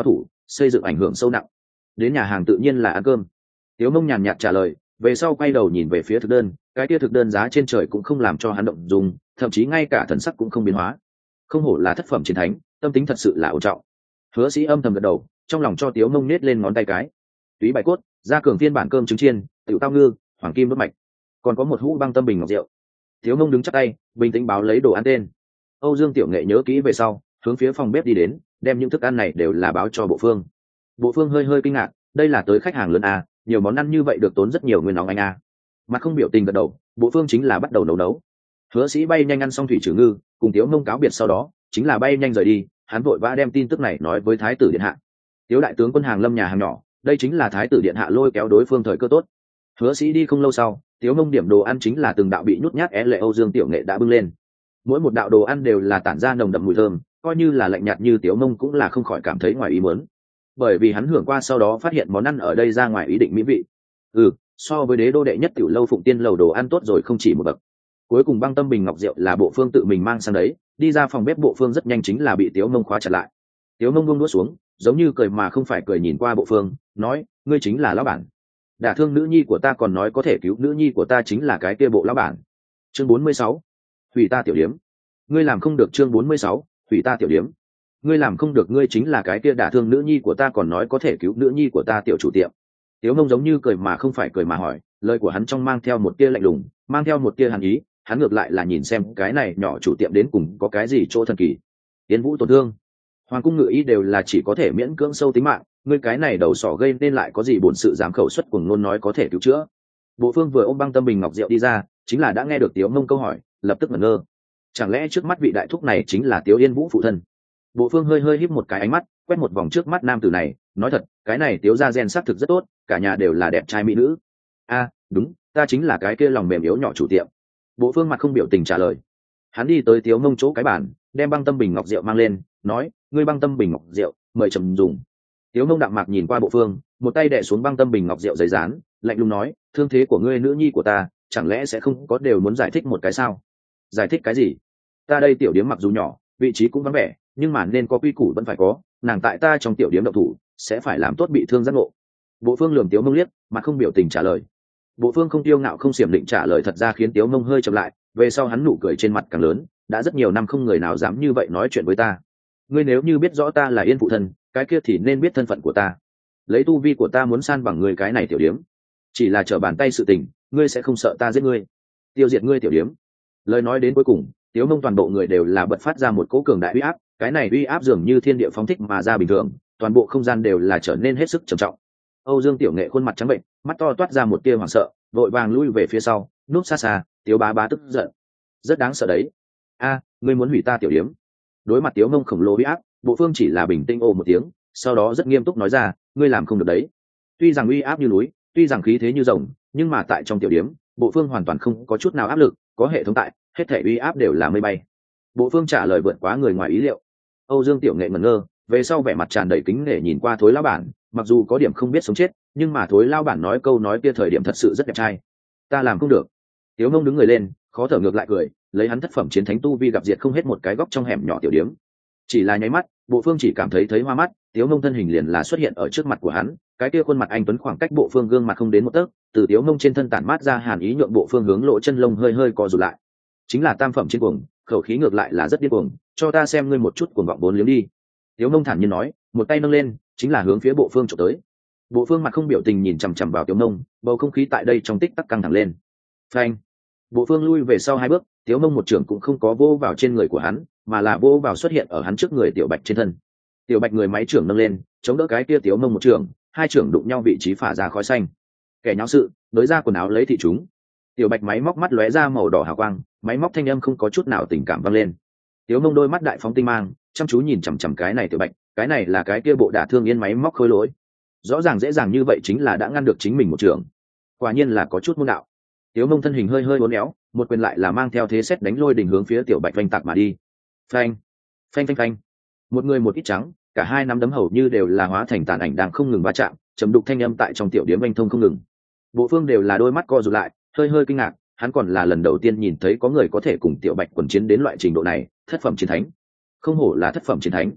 xây dựng ảnh hưởng sâu nặng. Đến nhà hàng tự nhiên là ăn cơm. Tiếu Mông nhàn nhạt trả lời, về sau quay đầu nhìn về phía thực đơn, cái kia thực đơn giá trên trời cũng không làm cho hắn động dung, thậm chí ngay cả thần sắc cũng không biến hóa. Không hổ là thất phẩm chiến thánh, tâm tính thật sự là ổn trọng. Hứa Sĩ âm thầm gật đầu, trong lòng cho Tiếu Mông nết lên ngón tay cái. Túy bài cốt, gia cường phiên bản cơm trứng chiên, tiểu tao ngư, hoàng kim đốt mạch, còn có một hũ băng tâm bình ngọc rượu. Tiếu Mông đứng chắp tay, bình tĩnh báo lấy đồ ăn tên. Âu Dương Tiểu Nghệ nhớ kỹ về sau, hướng phía phòng bếp đi đến, đem những thức ăn này đều là báo cho Bộ Phương. Bộ Phương hơi hơi kinh ngạc, đây là tới khách hàng lớn à, nhiều món ăn như vậy được tốn rất nhiều nguyên nóng anh à. Mặt không biểu tình gật đầu, Bộ Phương chính là bắt đầu nấu nấu. Hứa Sĩ bay nhanh ăn xong thủy trừ ngư, cùng Tiếu Mông cáo biệt sau đó, chính là bay nhanh rời đi, hắn vội vã đem tin tức này nói với Thái tử điện hạ. Tiếu đại tướng quân hàng lâm nhà hàng nhỏ, đây chính là Thái tử điện hạ lôi kéo đối phương thời cơ tốt. Hứa Sĩ đi không lâu sau, Tiếu Mông điểm đồ ăn chính là từng đạo bị nhút nhát é lệ Âu Dương Tiểu Nghệ đã bưng lên. Mỗi một đạo đồ ăn đều là tản ra nồng đậm mùi thơm, coi như là lạnh nhạt như Tiếu Mông cũng là không khỏi cảm thấy ngoài ý muốn, bởi vì hắn hưởng qua sau đó phát hiện món ăn ở đây ra ngoài ý định mỹ vị. Ừ, so với đế đô đệ nhất tiểu lâu Phụng Tiên lầu đồ ăn tốt rồi không chỉ một bậc. Cuối cùng băng tâm bình ngọc rượu là Bộ Phương tự mình mang sang đấy, đi ra phòng bếp Bộ Phương rất nhanh chính là bị Tiếu Mông khóa chặt lại. Tiếu Mông buông đũa xuống, giống như cười mà không phải cười nhìn qua Bộ Phương, nói, ngươi chính là lão bản. Đả thương nữ nhi của ta còn nói có thể cứu nữ nhi của ta chính là cái kia Bộ lão bản. Chương bốn mươi sáu, hủy ta tiểu điếm. Ngươi làm không được. Chương bốn mươi sáu, hủy ta tiểu điếm. Ngươi làm không được, ngươi chính là cái kia đả thương nữ nhi của ta còn nói có thể cứu nữ nhi của ta tiểu chủ tiệm. Tiếu Mông giống như cười mà không phải cười mà hỏi, lời của hắn trong mang theo một tia lạnh lùng, mang theo một tia hàn ý, hắn ngược lại là nhìn xem cái này nhỏ chủ tiệm đến cùng có cái gì chỗ thần kỳ. Tiến Vũ tổn thương, hoàng cung ngự ý đều là chỉ có thể miễn cưỡng sâu tính mạng, ngươi cái này đầu sỏ gây nên lại có gì bổn sự dám khẩu xuất cuồng ngôn nói có thể cứu chữa. Bộ Phương vừa ôm băng tâm bình ngọc rượu đi ra, chính là đã nghe được Tiếu Mông câu hỏi, lập tức ngẩn ngơ. Chẳng lẽ trước mắt vị đại thúc này chính là Tiếu Yên Vũ phụ thân? Bộ Phương hơi hơi híp một cái ánh mắt, quét một vòng trước mắt nam tử này, nói thật, cái này Tiếu gia gen sắc thực rất tốt, cả nhà đều là đẹp trai mỹ nữ. A, đúng, ta chính là cái kia lòng mềm yếu nhỏ chủ tiệm. Bộ Phương mặt không biểu tình trả lời. Hắn đi tới Tiếu Mông chỗ cái bàn, đem băng tâm bình ngọc rượu mang lên, nói, ngươi băng tâm bình ngọc rượu, mời trầm dùng. Tiếu Mông đạm mạc nhìn qua Bộ Phương, một tay đè xuống băng tâm bình ngọc rượu giấy rán, lạnh lùng nói, thương thế của ngươi nữ nhi của ta, chẳng lẽ sẽ không có đều muốn giải thích một cái sao? Giải thích cái gì? Ta đây tiểu điếm mặc dù nhỏ, vị trí cũng vắng vẻ, nhưng mà nên có quy củ vẫn phải có, nàng tại ta trong tiểu điếm độc thủ, sẽ phải làm tốt bị thương giác ngộ. Bộ Phương lườm Tiếu Mông liếc, mặt không biểu tình trả lời. Bộ Phương không tiêu ngạo không xiểm định trả lời thật ra khiến Tiếu Mông hơi chậm lại, về sau hắn nụ cười trên mặt càng lớn, đã rất nhiều năm không người nào dám như vậy nói chuyện với ta. Ngươi nếu như biết rõ ta là Yên phụ thân, cái kia thì nên biết thân phận của ta. Lấy tu vi của ta muốn san bằng ngươi cái này tiểu điếm, chỉ là trở bàn tay sự tình, ngươi sẽ không sợ ta giết ngươi, tiêu diệt ngươi tiểu điếm. Lời nói đến cuối cùng, Tiếu Mông toàn bộ người đều là bật phát ra một cỗ cường đại uy áp, cái này uy áp dường như thiên địa phóng thích mà ra bình thường, toàn bộ không gian đều là trở nên hết sức trầm trọng. Âu Dương Tiểu Nghệ khuôn mặt trắng bệnh, mắt to toát ra một tia hoảng sợ, vội vàng lui về phía sau, núp xa xa. Tiếu bá bá tức giận, rất đáng sợ đấy. A, ngươi muốn hủy ta tiểu điếm? Đối mặt Tiếu Mông khổng lồ uy áp, Bộ Phương chỉ là bình tĩnh ồ một tiếng, sau đó rất nghiêm túc nói ra, ngươi làm không được đấy. Tuy rằng uy áp như núi, tuy rằng khí thế như rồng, nhưng mà tại trong tiểu điếm, Bộ Phương hoàn toàn không có chút nào áp lực, có hệ thống tại, hết thảy uy áp đều là mây bay. Bộ Phương trả lời vượt quá người ngoài ý liệu. Âu Dương Tiểu Nghệ ngẩn ngơ, về sau vẻ mặt tràn đầy kính nể nhìn qua Thối lão bản, mặc dù có điểm không biết sống chết, nhưng mà Thối lão bản nói câu nói kia thời điểm thật sự rất đẹp trai. Ta làm không được. Tiếu Mông đứng người lên, khó thở ngược lại cười, lấy hắn thất phẩm chiến thánh tu vi gặp diệt không hết một cái góc trong hẻm nhỏ tiểu điếm. Chỉ là nháy mắt, Bộ Phương chỉ cảm thấy thấy hoa mắt, Tiếu Mông thân hình liền là xuất hiện ở trước mặt của hắn, cái kia khuôn mặt anh tuấn khoảng cách Bộ Phương gương mặt không đến một tấc, từ Tiếu Mông trên thân tản mát ra hàn ý nhượng Bộ Phương hướng lỗ chân lông hơi hơi co rụt lại. Chính là tam phẩm chiến cuồng, khẩu khí ngược lại là rất điên cuồng, cho ta xem ngươi một chút cuồng vọng bốn liếng đi. Tiếu Mông thản nhiên nói, một tay nâng lên, chính là hướng phía Bộ Phương chụp tới. Bộ Phương mặt không biểu tình nhìn chằm chằm vào Tiếu Mông, bầu không khí tại đây trong tích tắc căng thẳng lên. Phanh! Bộ Phương lui về sau hai bước, Tiếu Mông một trưởng cũng không có vô vào trên người của hắn, mà là vô vào xuất hiện ở hắn trước người Tiểu Bạch trên thân. Tiểu Bạch người máy trưởng nâng lên, chống đỡ cái kia Tiếu Mông một trưởng, hai trưởng đụng nhau vị trí phả ra khói xanh. Kẻ nháo sự, nới ra quần áo lấy thị chúng. Tiểu Bạch máy móc mắt lóe ra màu đỏ hào quang, máy móc thanh âm không có chút nào tình cảm vang lên. Tiếu Mông đôi mắt đại phóng tinh mang, chăm chú nhìn chằm chằm cái này Tiểu Bạch, cái này là cái kia bộ đả thương yên máy móc khôi lỗi. Rõ ràng dễ dàng như vậy chính là đã ngăn được chính mình một trường. Quả nhiên là có chút môn đạo. Tiếu Mông thân hình hơi hơi uốn éo, một quyền lại là mang theo thế xét đánh lôi đỉnh hướng phía Tiểu Bạch vành tạc mà đi. Phanh, phanh phanh phanh. Một người một ít trắng, cả hai nắm đấm hầu như đều là hóa thành tàn ảnh đang không ngừng va chạm, trầm đục thanh âm tại trong tiểu điếm vang thông không ngừng. Bộ Phương đều là đôi mắt co rụt lại, hơi hơi kinh ngạc, hắn còn là lần đầu tiên nhìn thấy có người có thể cùng Tiểu Bạch quần chiến đến loại trình độ này, thất phẩm chiến thánh. Không hổ là thất phẩm chiến thánh.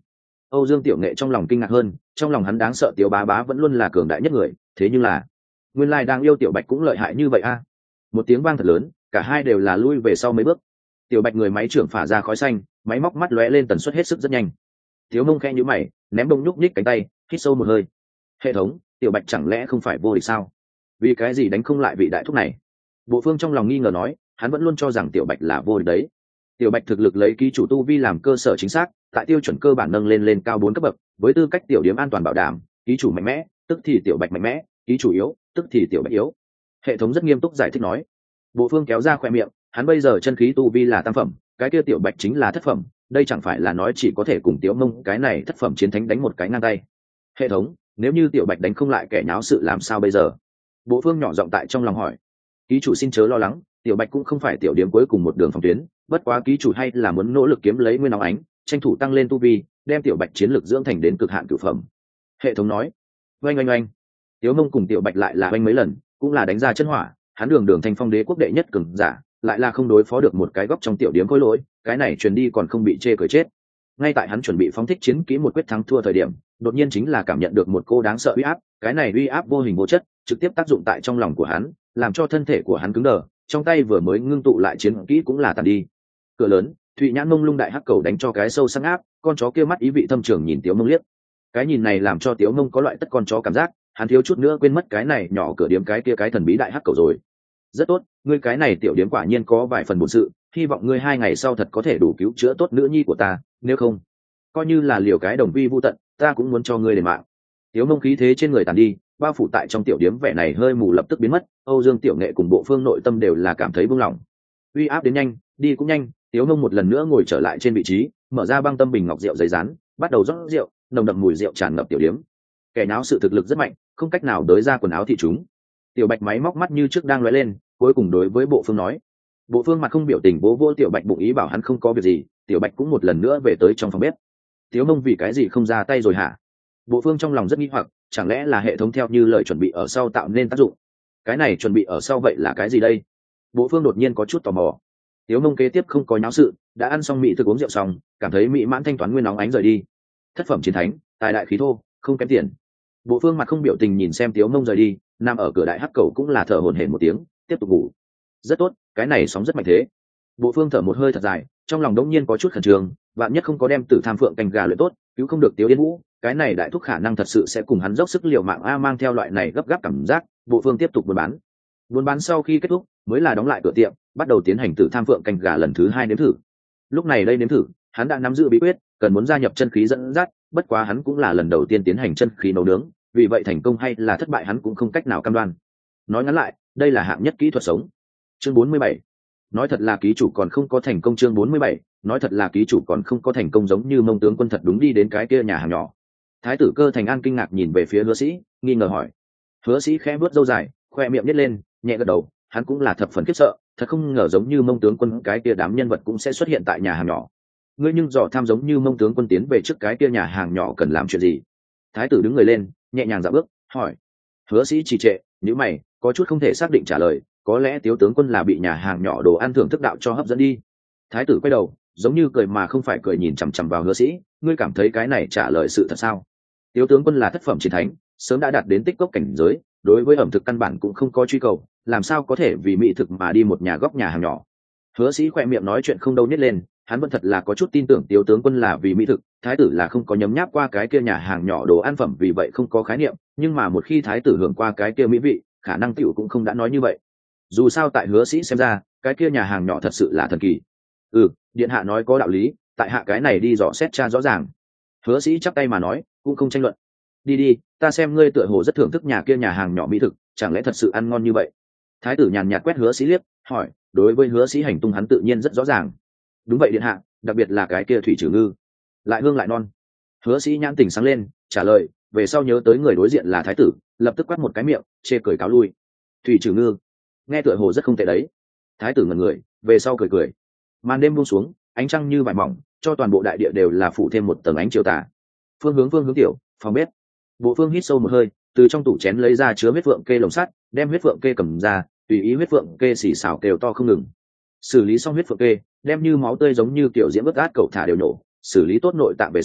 Âu Dương Tiểu Nghệ trong lòng kinh ngạc hơn, trong lòng hắn đáng sợ Tiểu Bá Bá vẫn luôn là cường đại nhất người, thế nhưng là nguyên lai đang yêu Tiểu Bạch cũng lợi hại như vậy a. Một tiếng vang thật lớn, cả hai đều là lui về sau mấy bước. Tiểu Bạch người máy trưởng phả ra khói xanh, máy móc mắt lóe lên tần suất hết sức rất nhanh. Thiếu Mông khẽ nhíu mày, ném bông nhúc nhích cánh tay, hít sâu một hơi. Hệ thống, Tiểu Bạch chẳng lẽ không phải vô địch sao? Vì cái gì đánh không lại vị đại thúc này? Bộ Phương trong lòng nghi ngờ nói, hắn vẫn luôn cho rằng Tiểu Bạch là vô địch đấy. Tiểu Bạch thực lực lấy ký chủ tu vi làm cơ sở chính xác, tại tiêu chuẩn cơ bản nâng lên lên cao bốn cấp bậc, với tư cách tiểu điểm an toàn bảo đảm, ký chủ mạnh mẽ, tức thì Tiểu Bạch mạnh mẽ, ký chủ yếu, tức thì Tiểu Bạch yếu. Hệ thống rất nghiêm túc giải thích nói. Bộ Phương kéo ra khoe miệng, hắn bây giờ chân khí tu vi là tam phẩm, cái kia Tiểu Bạch chính là thất phẩm, đây chẳng phải là nói chỉ có thể cùng Tiểu Mông cái này thất phẩm chiến thánh đánh một cái ngang tay. Hệ thống, nếu như Tiểu Bạch đánh không lại kẻ nháo sự làm sao bây giờ? Bộ Phương nhỏ giọng tại trong lòng hỏi. Ký chủ xin chớ lo lắng, Tiểu Bạch cũng không phải tiểu điểm cuối cùng một đường phòng tuyến, bất quá ký chủ hay là muốn nỗ lực kiếm lấy nguyên óng ánh, tranh thủ tăng lên tu vi, đem Tiểu Bạch chiến lực dưỡng thành đến cực hạn cửu phẩm. Hệ thống nói. Oanh oanh oanh. Tiểu Mông cùng Tiểu Bạch lại là oanh mấy lần, cũng là đánh ra chân hỏa, hắn đường đường thanh phong đế quốc đệ nhất cường giả, lại là không đối phó được một cái góc trong tiểu điểm khối lỗi, cái này truyền đi còn không bị chê cười chết. Ngay tại hắn chuẩn bị phóng thích chiến kỹ một quyết thắng thua thời điểm, đột nhiên chính là cảm nhận được một cô đáng sợ uy áp, cái này uy áp vô hình vô chất, trực tiếp tác dụng tại trong lòng của hắn, làm cho thân thể của hắn cứng đờ, trong tay vừa mới ngưng tụ lại chiến kỹ cũng là tàn đi. Cửa lớn, Thụy Nhãn Mông Lung đại hắc cầu đánh cho cái sâu sắc áp, con chó kia mắt ý vị thâm trường nhìn Tiếu Mông liếc. Cái nhìn này làm cho Tiếu Mông có loại tất con chó cảm giác, hắn thiếu chút nữa quên mất cái này nhỏ cửa điếm cái kia cái thần bí đại hắc cầu rồi. Rất tốt, ngươi cái này tiểu điếm quả nhiên có vài phần bổn sự, hy vọng ngươi hai ngày sau thật có thể đủ cứu chữa tốt nữ nhi của ta, nếu không, coi như là liều cái đồng vi vu tận, ta cũng muốn cho ngươi đền mạng. Tiếu Mông khí thế trên người tàn đi, bao phủ tại trong tiểu điếm vẻ này hơi mù lập tức biến mất. Âu Dương Tiểu Nghệ cùng Bộ Phương nội tâm đều là cảm thấy buông lỏng. Uy áp đến nhanh, đi cũng nhanh. Tiếu Mông một lần nữa ngồi trở lại trên vị trí, mở ra băng tâm bình ngọc rượu giấy rán, bắt đầu rót rượu, nồng đậm mùi rượu tràn ngập tiểu điếm. Kẻ náo sự thực lực rất mạnh, không cách nào đới ra quần áo thị chúng. Tiểu Bạch máy móc mắt như trước đang lóe lên, cuối cùng đối với Bộ Phương nói. Bộ Phương mặt không biểu tình vỗ vỗ Tiểu Bạch bụng ý bảo hắn không có việc gì. Tiểu Bạch cũng một lần nữa về tới trong phòng bếp. Tiếu Mông vì cái gì không ra tay rồi hả? Bộ Phương trong lòng rất nghi hoặc, chẳng lẽ là hệ thống theo như lời chuẩn bị ở sau tạo nên tác dụng? Cái này chuẩn bị ở sau vậy là cái gì đây? Bộ Phương đột nhiên có chút tò mò. Tiếu Mông kế tiếp không có nháo sự, đã ăn xong mỹ thực uống rượu xong, cảm thấy mỹ mãn thanh toán nguyên nóng ánh rời đi. Thất phẩm chiến thánh, tài đại khí thô, không kém tiền. Bộ Phương mặt không biểu tình nhìn xem Tiếu Mông rời đi, nằm ở cửa đại hắc cầu cũng là thở hổn hển một tiếng, tiếp tục ngủ. Rất tốt, cái này sóng rất mạnh thế. Bộ Phương thở một hơi thật dài, trong lòng đống nhiên có chút khẩn trương, vạn nhất không có đem Tử Tham Phượng canh gà luyện tốt, cứu không được Tiếu Yên Vũ, cái này đại thúc khả năng thật sự sẽ cùng hắn dốc sức liều mạng a. Mang theo loại này gấp gáp cảm giác, Bộ Phương tiếp tục buôn bán. Buôn bán sau khi kết thúc, mới là đóng lại cửa tiệm, bắt đầu tiến hành Tử Tham Phượng canh gà lần thứ hai nếm thử. Lúc này đây nếm thử, hắn đã nắm giữ bí quyết, cần muốn gia nhập chân khí dẫn dắt, bất quá hắn cũng là lần đầu tiên tiến hành chân khí nấu nướng, vì vậy thành công hay là thất bại hắn cũng không cách nào cam đoan. Nói ngắn lại, đây là hạng nhất kỹ thuật sống. Chương bốn mươi bảy. Nói thật là ký chủ còn không có thành công. Chương bốn mươi bảy. Nói thật là ký chủ còn không có thành công. Giống như Mông tướng quân thật đúng đi đến cái kia nhà hàng nhỏ. Thái tử Cơ Thành An kinh ngạc nhìn về phía Hứa Sĩ, nghi ngờ hỏi. Hứa Sĩ khẽ bước râu dài, khoe miệng nhếch lên, nhẹ gật đầu, hắn cũng là thập phần khiếp sợ, thật không ngờ giống như Mông tướng quân cái kia đám nhân vật cũng sẽ xuất hiện tại nhà hàng nhỏ. Ngươi nhưng dò tham giống như Mông tướng quân tiến về trước cái kia nhà hàng nhỏ cần làm chuyện gì? Thái tử đứng người lên, nhẹ nhàng dạo bước, hỏi. Hứa Sĩ trì trệ, nhíu mày, có chút không thể xác định trả lời, có lẽ Tiếu tướng quân là bị nhà hàng nhỏ đồ ăn thưởng thức đạo cho hấp dẫn đi. Thái tử quay đầu, giống như cười mà không phải cười nhìn chằm chằm vào Hứa Sĩ, ngươi cảm thấy cái này trả lời sự thật sao? Tiếu tướng quân là thất phẩm chiến thánh, sớm đã đạt đến tích cốc cảnh giới, đối với ẩm thực căn bản cũng không có truy cầu, làm sao có thể vì mỹ thực mà đi một nhà góc nhà hàng nhỏ? Hứa Sĩ khỏe miệng nói chuyện không đâu nhét lên, hắn vẫn thật là có chút tin tưởng Tiếu tướng quân là vì mỹ thực, thái tử là không có nhấm nháp qua cái kia nhà hàng nhỏ đồ ăn phẩm vì vậy không có khái niệm, nhưng mà một khi thái tử hưởng qua cái kia mỹ vị, khả năng tiểu cũng không đã nói như vậy. Dù sao tại Hứa Sĩ xem ra, cái kia nhà hàng nhỏ thật sự là thần kỳ. Ừ, điện hạ nói có đạo lý, tại hạ cái này đi dò xét tra rõ ràng. Hứa Sĩ chắp tay mà nói, cũng không tranh luận. Đi đi, ta xem ngươi tựa hồ rất thưởng thức nhà kia nhà hàng nhỏ mỹ thực, chẳng lẽ thật sự ăn ngon như vậy? Thái tử nhàn nhạt quét Hứa Sĩ liếc, hỏi, đối với Hứa Sĩ hành tung hắn tự nhiên rất rõ ràng. Đúng vậy điện hạ, đặc biệt là cái kia thủy trừ ngư, lại hương lại non. Hứa Sĩ nhãn tình sáng lên, trả lời, về sau nhớ tới người đối diện là thái tử, lập tức quát một cái miệng, chê cười cáo lui. Thủy trừ ngư, nghe tựa hồ rất không tệ đấy. Thái tử ngẩn người, về sau cười cười. Màn đêm buông xuống, ánh trăng như vải mỏng, cho toàn bộ đại địa đều là phủ thêm một tầng ánh chiều tà. Phương hướng phương hướng tiểu, phòng bếp. Bộ Phương hít sâu một hơi, từ trong tủ chén lấy ra chứa huyết phượng kê lồng sắt, đem huyết phượng kê cầm ra, tùy ý huyết phượng kê xì xào kêu to không ngừng. Xử lý xong huyết phượng kê, đem như máu tươi giống như kiểu diễm bất át cậu thả đều nổ, xử lý tốt nội tạng về sau,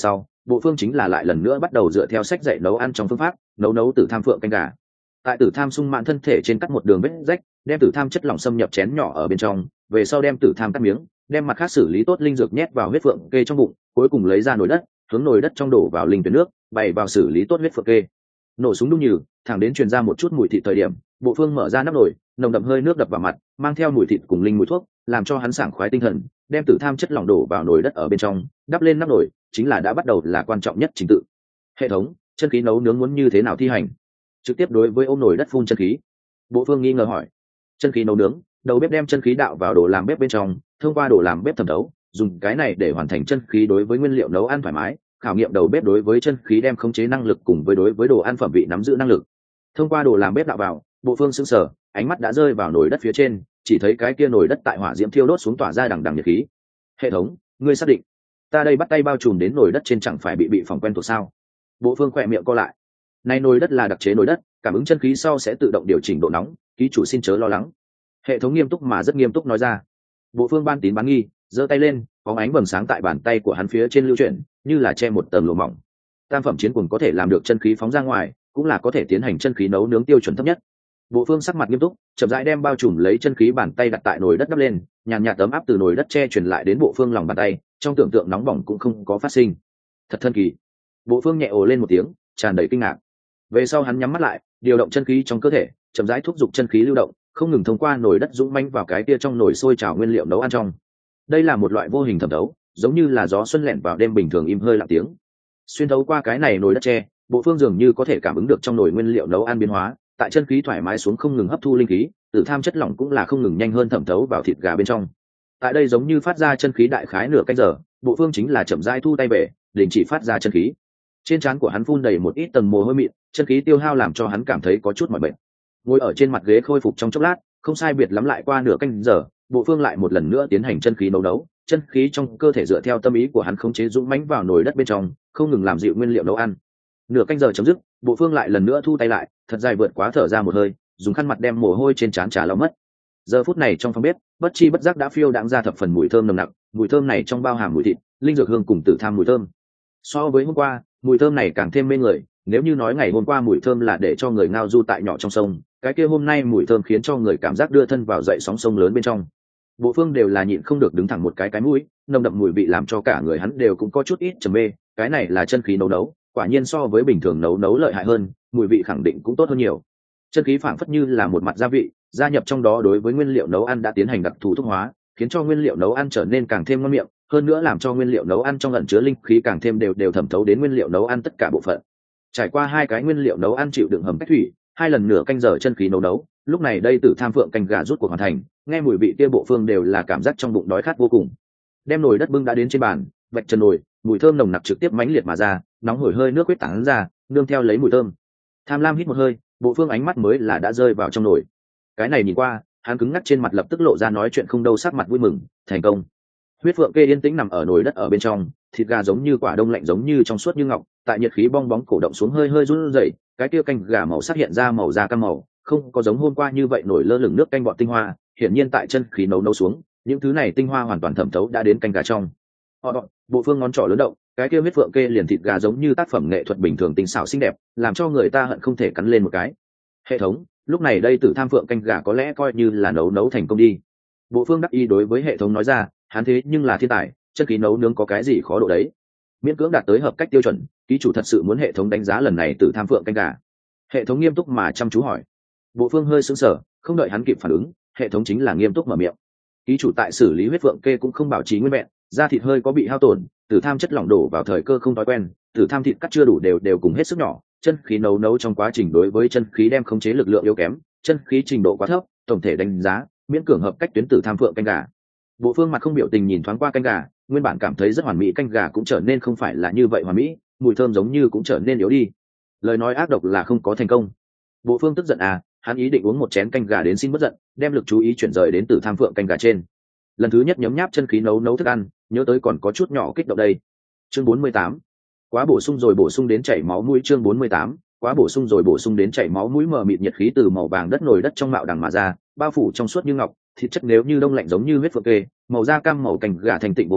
bộ phương chính là lại lần nữa bắt đầu dựa theo sách dạy nấu ăn trong phương pháp nấu nấu tử tham phượng canh gà. Tại tử tham sung mãn thân thể trên cắt một đường vết rách, đem tử tham chất lỏng xâm nhập chén nhỏ ở bên trong, về sau đem tử tham cắt miếng, đem mặt khác xử lý tốt linh dược nhét vào huyết phượng kê trong bụng, cuối cùng lấy ra nồi đất, hướng nồi đất trong đổ vào linh tuyển nước, bày vào xử lý tốt huyết phượng kê. Nổ súng đung nhừ, thẳng đến truyền ra một chút mùi thịt thời điểm, bộ phương mở ra nắp nồi, nồng đậm hơi nước đập vào mặt, mang theo mùi thịt cùng linh mùi thuốc, làm cho hắn sảng khoái tinh thần, đem tử tham chất lỏng đổ vào nồi đất ở bên trong, đắp lên nắp nồi, chính là đã bắt đầu là quan trọng nhất trình tự. Hệ thống chân khí nấu nướng muốn như thế nào thi hành? Trực tiếp đối với ôm nồi đất phun chân khí. Bộ phương nghi ngờ hỏi. Chân khí nấu nướng, đầu bếp đem chân khí đạo vào đồ làm bếp bên trong, thông qua đồ làm bếp thẩm thấu, dùng cái này để hoàn thành chân khí đối với nguyên liệu nấu ăn thoải mái, khảo nghiệm đầu bếp đối với chân khí đem khống chế năng lực cùng với đối với đồ ăn phẩm vị nắm giữ năng lực. Thông qua đồ làm bếp đạo vào, bộ phương sững sờ, ánh mắt đã rơi vào nồi đất phía trên, chỉ thấy cái kia nồi đất tại hỏa diễm thiêu đốt xuống tỏa ra đằng đằng nhiệt khí. Hệ thống, ngươi xác định ta đây bắt tay bao trùm đến nồi đất trên chẳng phải bị bị phỏng quen thuộc sao? Bộ phương khỏe miệng co lại. Này nồi đất là đặc chế nồi đất, cảm ứng chân khí sau sẽ tự động điều chỉnh độ nóng, ký chủ xin chớ lo lắng. Hệ thống nghiêm túc mà rất nghiêm túc nói ra. Bộ phương ban tín bán nghi, giơ tay lên, bóng ánh vầng sáng tại bàn tay của hắn phía trên lưu chuyển, như là che một tầng lụa mỏng. Tam phẩm chiến cuồng có thể làm được chân khí phóng ra ngoài, cũng là có thể tiến hành chân khí nấu nướng tiêu chuẩn thấp nhất. Bộ phương sắc mặt nghiêm túc, chậm rãi đem bao trùm lấy chân khí bàn tay đặt tại nồi đất đắp lên, nhàn nhạt ấm áp từ nồi đất che truyền lại đến bộ phương lòng bàn tay, trong tưởng tượng nóng bỏng cũng không có phát sinh. Thật thần kỳ. Bộ phương nhẹ ồ lên một tiếng, tràn đầy kinh ngạc. Về sau hắn nhắm mắt lại, điều động chân khí trong cơ thể, chậm rãi thúc giục chân khí lưu động, không ngừng thông qua nồi đất dũng mãnh vào cái kia trong nồi sôi trào nguyên liệu nấu ăn trong. Đây là một loại vô hình thẩm thấu, giống như là gió xuân lẹn vào đêm bình thường im hơi lặng tiếng. Xuyên thấu qua cái này nồi đất tre, bộ phương dường như có thể cảm ứng được trong nồi nguyên liệu nấu ăn biến hóa, tại chân khí thoải mái xuống không ngừng hấp thu linh khí, tử tham chất lỏng cũng là không ngừng nhanh hơn thẩm thấu vào thịt gà bên trong. Tại đây giống như phát ra chân khí đại khái nửa canh giờ, bộ phương chính là chậm rãi thu tay về, đình chỉ phát ra chân khí. Trên trán của hắn phun đầy một ít tầng mồ hôi mịn, chân khí tiêu hao làm cho hắn cảm thấy có chút mỏi mệt. Ngồi ở trên mặt ghế khôi phục trong chốc lát, không sai biệt lắm lại qua nửa canh giờ, bộ phương lại một lần nữa tiến hành chân khí nấu nấu, chân khí trong cơ thể dựa theo tâm ý của hắn khống chế dũng mãnh vào nồi đất bên trong, không ngừng làm dịu nguyên liệu nấu ăn. Nửa canh giờ chấm dứt, bộ phương lại lần nữa thu tay lại, thật dài vượt quá thở ra một hơi, dùng khăn mặt đem mồ hôi trên trán trà lau mất. Giờ phút này trong phòng bếp, bất chi bất giác đã phiêu đãng ra thập phần mùi thơm nồng nặc, mùi thơm này trong bao hàm mùi thịt, linh dược hương cùng tử tham mùi thơm. So với hôm qua, mùi thơm này càng thêm mê người, nếu như nói ngày hôm qua mùi thơm là để cho người ngao du tại nhỏ trong sông, cái kia hôm nay mùi thơm khiến cho người cảm giác đưa thân vào dậy sóng sông lớn bên trong. Bộ phương đều là nhịn không được đứng thẳng một cái cái mũi, nồng đậm mùi vị làm cho cả người hắn đều cũng có chút ít trầm mê, cái này là chân khí nấu nấu, quả nhiên so với bình thường nấu nấu lợi hại hơn, mùi vị khẳng định cũng tốt hơn nhiều. Chân khí phảng phất như là một mặt gia vị, gia nhập trong đó đối với nguyên liệu nấu ăn đã tiến hành đặc thù thuốc hóa, khiến cho nguyên liệu nấu ăn trở nên càng thêm ngon miệng, hơn nữa làm cho nguyên liệu nấu ăn trong ẩn chứa linh khí càng thêm đều đều thẩm thấu đến nguyên liệu nấu ăn tất cả bộ phận. Trải qua hai cái nguyên liệu nấu ăn chịu đựng hầm cách thủy, hai lần nửa canh giờ chân khí nấu nấu, lúc này đây tử tham phượng canh gà rút cuộc hoàn thành, nghe mùi vị kia bộ phương đều là cảm giác trong bụng đói khát vô cùng. Đem nồi đất bưng đã đến trên bàn, vạch trần nồi, mùi thơm nồng nặc trực tiếp mãnh liệt mà ra, nóng hổi hơi nước huyết tản ra, nương theo lấy mùi thơm. Tham lam hít một hơi, bộ phương ánh mắt mới là đã rơi vào trong nồi. Cái này nhìn qua, hắn cứng ngắc trên mặt lập tức lộ ra nói chuyện không đâu sắc mặt vui mừng, thành công. Huyết phượng kê yên tĩnh nằm ở nồi đất ở bên trong, thịt gà giống như quả đông lạnh giống như trong suốt như ngọc, tại nhiệt khí bong bóng cổ động xuống hơi hơi run rẩy, cái kia canh gà màu sắc hiện ra màu da cam màu, không có giống hôm qua như vậy nổi lơ lửng nước canh bọt tinh hoa, hiển nhiên tại chân khí nấu nấu xuống, những thứ này tinh hoa hoàn toàn thẩm thấu đã đến canh gà trong. Họ bộ phương ngón trỏ lớn động, cái kia huyết phượng kê liền thịt gà giống như tác phẩm nghệ thuật bình thường tinh xảo xinh đẹp, làm cho người ta hận không thể cắn lên một cái. Hệ thống, lúc này đây tử tham phượng canh gà có lẽ coi như là nấu nấu thành công đi. Bộ phương đắc ý đối với hệ thống nói ra, hắn thế nhưng là thiên tài, chân khí nấu nướng có cái gì khó độ đấy. Miễn cưỡng đạt tới hợp cách tiêu chuẩn, ký chủ thật sự muốn hệ thống đánh giá lần này tử tham phượng canh gà. Hệ thống nghiêm túc mà chăm chú hỏi. Bộ phương hơi sững sờ, không đợi hắn kịp phản ứng, hệ thống chính là nghiêm túc mở miệng. Ký chủ tại xử lý huyết phượng kê cũng không bảo trì nguyên vẹn, da thịt hơi có bị hao tổn, tử tham chất lỏng đổ vào thời cơ không thói quen, tử tham thịt cắt chưa đủ đều đều cùng hết sức nhỏ, chân khí nấu nấu trong quá trình đối với chân khí đem khống chế lực lượng yếu kém, chân khí trình độ quá thấp, tổng thể đánh giá miễn cưỡng hợp cách tuyến tử tham phượng canh gà. Bộ phương mặt không biểu tình nhìn thoáng qua canh gà, nguyên bản cảm thấy rất hoàn mỹ canh gà cũng trở nên không phải là như vậy hoàn mỹ, mùi thơm giống như cũng trở nên yếu đi. Lời nói ác độc là không có thành công. Bộ phương tức giận à, hắn ý định uống một chén canh gà đến xin bất giận, đem lực chú ý chuyển rời đến tử tham phượng canh gà trên. Lần thứ nhất nhấm nháp chân khí nấu nấu thức ăn, nhớ tới còn có chút nhỏ kích động đây. Chương bốn mươi tám, quá bổ sung rồi bổ sung đến chảy máu mũi. Chương bốn mươi tám, quá bổ sung rồi bổ sung đến chảy máu mũi. Mờ mịt nhiệt khí từ màu vàng đất nồi đất trong mạo đằng mà ra, bao phủ trong suốt như ngọc, thịt chất nếu như đông lạnh giống như huyết phượng kê, màu da cam màu canh gà thành tịnh vô cùng,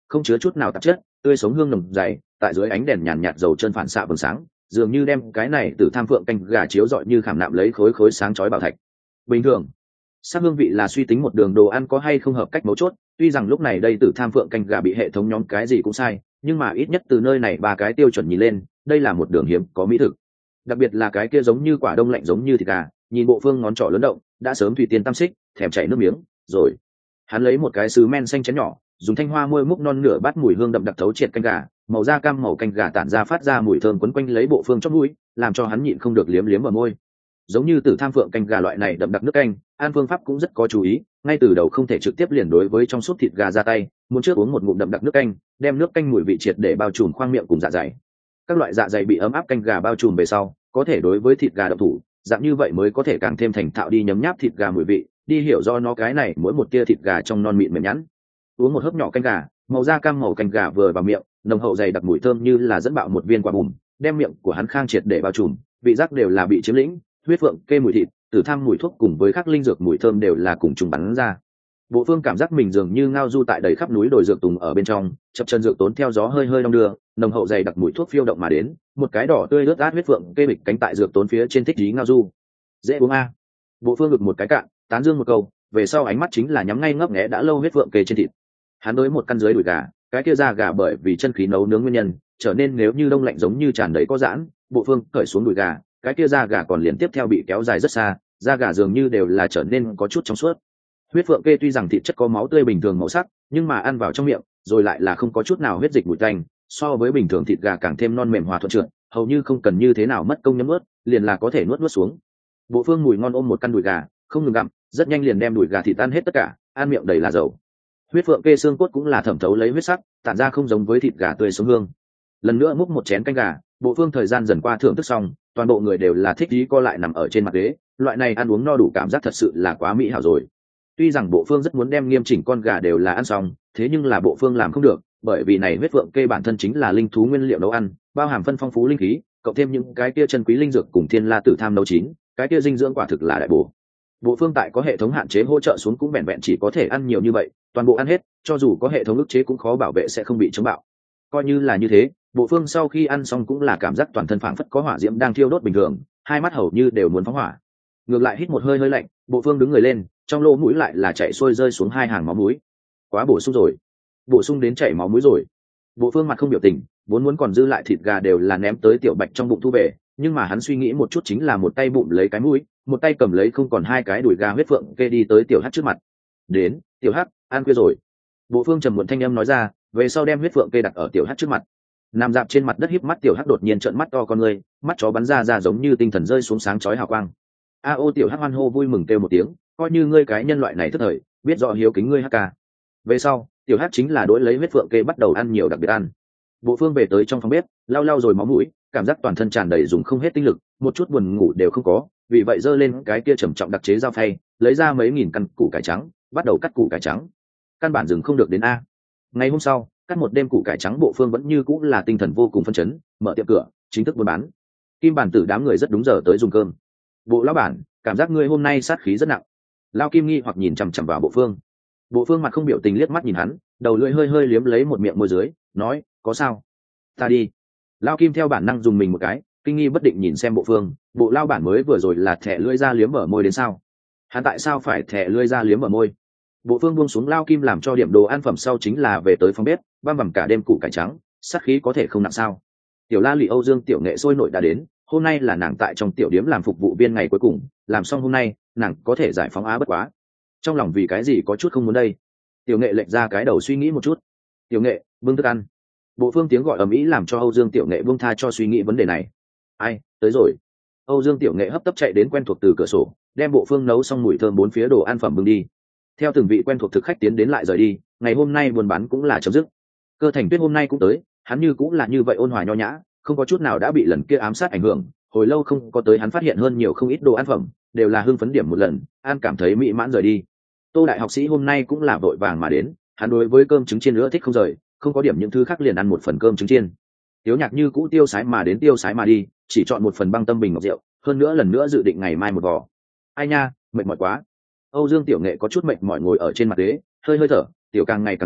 không chứa chút nào tạp chất, tươi sống hương nồng dày, tại dưới ánh đèn nhàn nhạt dầu chân phản xạ vầng sáng, dường như đem cái này từ tham phượng canh gà chiếu rọi như khảm nạm lấy khối khối sáng chói bảo thạch. Bình thường, sắc hương vị là suy tính một đường đồ ăn có hay không hợp cách mấu chốt, tuy rằng lúc này đây từ tham phượng canh gà bị hệ thống nhóm cái gì cũng sai, nhưng mà ít nhất từ nơi này ba cái tiêu chuẩn nhìn lên, đây là một đường hiếm có mỹ thực. Đặc biệt là cái kia giống như quả đông lạnh giống như thịt gà, nhìn bộ phương ngón trỏ lớn động, đã sớm thủy tiên tam xích, thèm chảy nước miếng, rồi. Hắn lấy một cái sứ men xanh chén nhỏ, dùng thanh hoa môi múc non nửa bát mùi hương đậm đặc thấu triệt canh gà, màu da cam màu canh gà tản ra phát ra mùi thơm quấn quanh lấy bộ phương chóp mũi, làm cho hắn nhịn không được liếm liếm vào môi. Giống như từ tham phượng canh gà loại này đậm đặc nước canh, an phương pháp cũng rất có chú ý, ngay từ đầu không thể trực tiếp liền đối với trong suốt thịt gà ra tay, muốn trước uống một ngụm đậm đặc nước canh, đem nước canh mùi vị triệt để bao trùm khoang miệng cùng dạ dày. Các loại dạ dày bị ấm áp canh gà bao trùm về sau, có thể đối với thịt gà độc thủ, dạng như vậy mới có thể càng thêm thành thạo đi nhấm nháp thịt gà mùi vị, đi hiểu do nó cái này mỗi một tia thịt gà trong non mịn mềm nhẵn. Uống một hớp nhỏ canh gà, màu da cam màu canh gà vừa vào miệng, nồng hậu dày đặc mùi thơm như là dẫn bạo một viên quả bùm, đem miệng của hắn khang triệt để bao trùm, vị giác đều là bị chiếm lĩnh, huyết phượng kê mùi thịt, tử tham mùi thuốc cùng với các linh dược mùi thơm đều là cùng trùng bắn ra. Bộ phương cảm giác mình dường như ngao du tại đầy khắp núi đồi dược tùng ở bên trong, chập chân dược tốn theo gió hơi hơi đong đưa, nồng hậu dày đặc mùi thuốc phiêu động mà đến, một cái đỏ tươi lướt át huyết phượng kê bịch cánh tại dược tốn phía trên thích trí ngao du. Dễ uống a. Bộ phương ngực một cái cạn, tán dương một câu, về sau ánh mắt chính là nhắm ngay ngấp nghé đã lâu huyết phượng kê trên thịt. Hắn đối một căn dưới đùi gà, cái kia da gà bởi vì chân khí nấu nướng nguyên nhân, trở nên nếu như đông lạnh giống như tràn đầy có giãn, bộ phương cởi xuống đùi gà, cái kia da gà còn liền tiếp theo bị kéo dài rất xa, da gà dường như đều là trở nên có chút trong suốt. Huyết phượng kê tuy rằng thịt chất có máu tươi bình thường màu sắc, nhưng mà ăn vào trong miệng, rồi lại là không có chút nào huyết dịch mùi tanh, so với bình thường thịt gà càng thêm non mềm hòa thuận trượt, hầu như không cần như thế nào mất công nhấm nuốt, liền là có thể nuốt nuốt xuống. Bộ phương mùi ngon ôm một căn đùi gà, không ngừng gặm, rất nhanh liền đem đùi gà thịt tan hết tất cả, ăn miệng đầy là dầu. Huyết phượng kê xương cốt cũng là thẩm thấu lấy huyết sắc, tản ra không giống với thịt gà tươi sống hương. Lần nữa múc một chén canh gà, bộ phương thời gian dần qua thưởng thức xong, toàn bộ người đều là thích ý co lại nằm ở trên mặt ghế, loại này ăn uống no đủ cảm giác thật sự là quá mỹ hảo rồi. Tuy rằng bộ phương rất muốn đem nghiêm chỉnh con gà đều là ăn xong, thế nhưng là bộ phương làm không được, bởi vì này huyết phượng kê bản thân chính là linh thú nguyên liệu nấu ăn, bao hàm phân phong phú linh khí, cộng thêm những cái kia chân quý linh dược cùng thiên la tử tham nấu chín, cái kia dinh dưỡng quả thực là đại bổ. Bộ phương tại có hệ thống hạn chế hỗ trợ xuống cũng vẹn vẹn chỉ có thể ăn nhiều như vậy, toàn bộ ăn hết, cho dù có hệ thống ức chế cũng khó bảo vệ sẽ không bị chống bạo. Coi như là như thế, bộ phương sau khi ăn xong cũng là cảm giác toàn thân phảng phất có hỏa diễm đang thiêu đốt bình thường, hai mắt hầu như đều muốn phóng hỏa. Ngược lại hít một hơi hơi lạnh, bộ phương đứng người lên, trong lỗ mũi lại là chảy xuôi rơi xuống hai hàng máu mũi. Quá bổ sung rồi, bổ sung đến chảy máu mũi rồi. Bộ phương mặt không biểu tình, vốn muốn còn dư lại thịt gà đều là ném tới tiểu bạch trong bụng thu về, nhưng mà hắn suy nghĩ một chút chính là một tay bụng lấy cái mũi, một tay cầm lấy không còn hai cái đùi gà huyết phượng kê đi tới tiểu hắc trước mặt. Đến, tiểu hắc, ăn khuya rồi. Bộ phương trầm muộn thanh âm nói ra, về sau đem huyết phượng kê đặt ở tiểu hắc trước mặt. Nằm dạp trên mặt đất híp mắt tiểu hắc đột nhiên trợn mắt to con người, mắt chó bắn ra ra giống như tinh thần rơi xuống sáng chói hào quang. A ô tiểu hắc hoan hô vui mừng kêu một tiếng, coi như ngươi cái nhân loại này thất thời, biết rõ hiếu kính ngươi hắc ca. Về sau, tiểu hắc chính là đối lấy huyết phượng kê bắt đầu ăn nhiều đặc biệt ăn. Bộ phương về tới trong phòng bếp, lau lau rồi máu mũi, cảm giác toàn thân tràn đầy dùng không hết tinh lực, một chút buồn ngủ đều không có, vì vậy giơ lên cái kia trầm trọng đặc chế dao phay, lấy ra mấy nghìn căn củ cải trắng, bắt đầu cắt củ cải trắng. Căn bản dừng không được đến a. Ngày hôm sau, cắt một đêm củ cải trắng, bộ phương vẫn như cũng là tinh thần vô cùng phấn chấn, mở tiệm cửa, chính thức buôn bán. Kim bản tử đám người rất đúng giờ tới dùng cơm. Bộ lão bản, cảm giác ngươi hôm nay sát khí rất nặng. Lao Kim nghi hoặc nhìn chằm chằm vào bộ phương. Bộ phương mặt không biểu tình liếc mắt nhìn hắn, đầu lưỡi hơi hơi liếm lấy một miệng môi dưới, nói, có sao? Ta đi. Lao Kim theo bản năng dùng mình một cái, kinh nghi bất định nhìn xem bộ phương, bộ lao bản mới vừa rồi là thẻ lưỡi ra liếm ở môi đến sao? Hắn tại sao phải thẻ lưỡi ra liếm ở môi? Bộ phương buông xuống Lao Kim làm cho điểm đồ ăn phẩm sau chính là về tới phòng bếp, băm vằm cả đêm củ cải trắng, sát khí có thể không nặng sao? Tiểu La Lị Âu Dương tiểu nghệ sôi nổi đã đến, hôm nay là nàng tại trong tiểu điếm làm phục vụ viên ngày cuối cùng, làm xong hôm nay, nàng có thể giải phóng á bất quá. Trong lòng vì cái gì có chút không muốn đây? Tiểu nghệ lệch ra cái đầu suy nghĩ một chút. Tiểu nghệ, bưng thức ăn. Bộ phương tiếng gọi ầm ĩ làm cho Âu Dương tiểu nghệ buông tha cho suy nghĩ vấn đề này. Ai, tới rồi. Âu Dương tiểu nghệ hấp tấp chạy đến quen thuộc từ cửa sổ, đem bộ phương nấu xong mùi thơm bốn phía đồ ăn phẩm bưng đi. Theo từng vị quen thuộc thực khách tiến đến lại rời đi, ngày hôm nay buôn bán cũng là chấm dứt. Cơ Thành Tuyết hôm nay cũng tới, hắn như cũng là như vậy ôn hòa nho nhã, không có chút nào đã bị lần kia ám sát ảnh hưởng, hồi lâu không có tới hắn phát hiện hơn nhiều không ít đồ ăn phẩm, đều là hưng phấn điểm một lần, an cảm thấy mỹ mãn rời đi. Tô đại học sĩ hôm nay cũng là vội vàng mà đến, hắn đối với cơm trứng chiên nữa thích không rời, không có điểm những thứ khác liền ăn một phần cơm trứng chiên. Tiếu Nhạc như cũ tiêu sái mà đến tiêu sái mà đi, chỉ chọn một phần băng tâm bình ngọc rượu, hơn nữa lần nữa dự định ngày mai một vò. Ai nha, mệt mỏi quá. Âu Dương tiểu nghệ có chút mệt mỏi ngồi ở trên mặt ghế, hơi hơi thở, tiểu càng ngày càng lửa,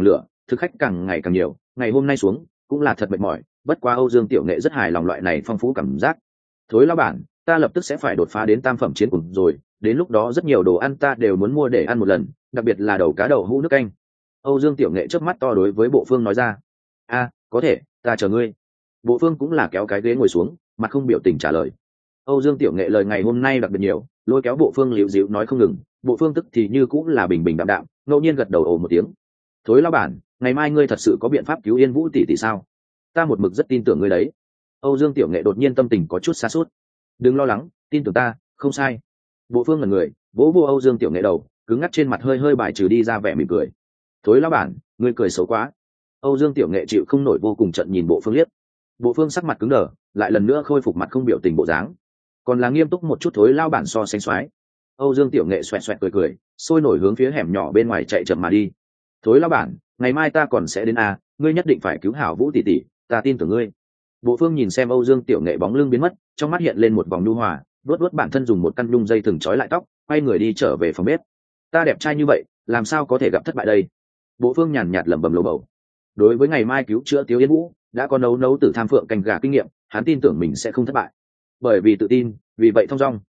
thực khách càng ngày càng nhiều, ngày hôm nay xuống cũng là thật mệt mỏi, bất quá Âu Dương Tiểu Nghệ rất hài lòng loại này phong phú cảm giác. Thối lão bản, ta lập tức sẽ phải đột phá đến tam phẩm chiến cùng rồi, đến lúc đó rất nhiều đồ ăn ta đều muốn mua để ăn một lần, đặc biệt là đầu cá đậu hũ nước canh. Âu Dương Tiểu Nghệ chớp mắt to đối với Bộ Phương nói ra. A, có thể, ta chờ ngươi. Bộ Phương cũng là kéo cái ghế ngồi xuống, mặt không biểu tình trả lời. Âu Dương Tiểu Nghệ lời ngày hôm nay đặc biệt nhiều, lôi kéo Bộ Phương liễu dịu nói không ngừng, Bộ Phương tức thì như cũng là bình bình đạm đạm, ngẫu nhiên gật đầu ồ một tiếng. Thối lão bản, ngày mai ngươi thật sự có biện pháp cứu Yên Vũ tỷ tỷ sao? Ta một mực rất tin tưởng ngươi đấy. Âu Dương Tiểu Nghệ đột nhiên tâm tình có chút xa suốt. Đừng lo lắng, tin tưởng ta, không sai. Bộ Phương ngẩn người, vỗ vô Âu Dương Tiểu Nghệ đầu, cứng ngắc trên mặt hơi hơi bài trừ đi ra vẻ mỉm cười. Thối lão bản, ngươi cười xấu quá. Âu Dương Tiểu Nghệ chịu không nổi vô cùng trận nhìn Bộ Phương liếc. Bộ Phương sắc mặt cứng đờ, lại lần nữa khôi phục mặt không biểu tình bộ dáng, còn là nghiêm túc một chút. Thối lão bản so sánh xoái. Âu Dương Tiểu Nghệ xoẹt xoẹt cười cười, sôi nổi hướng phía hẻm nhỏ bên ngoài chạy chậm mà đi. Thối lão bản, ngày mai ta còn sẽ đến a, ngươi nhất định phải cứu hảo Vũ tỷ tỷ, ta tin tưởng ngươi. Bộ Phương nhìn xem Âu Dương Tiểu Nghệ bóng lưng biến mất, trong mắt hiện lên một vòng nhu hòa, đuốt đuốt bản thân dùng một căn nhung dây thừng trói lại tóc, quay người đi trở về phòng bếp. Ta đẹp trai như vậy, làm sao có thể gặp thất bại đây? Bộ Phương nhàn nhạt lẩm bẩm lầu bầu. Đối với ngày mai cứu chữa Tiếu Yên Vũ, đã có nấu nấu tử tham phượng canh gà kinh nghiệm, hắn tin tưởng mình sẽ không thất bại. Bởi vì tự tin, vì vậy thong dong.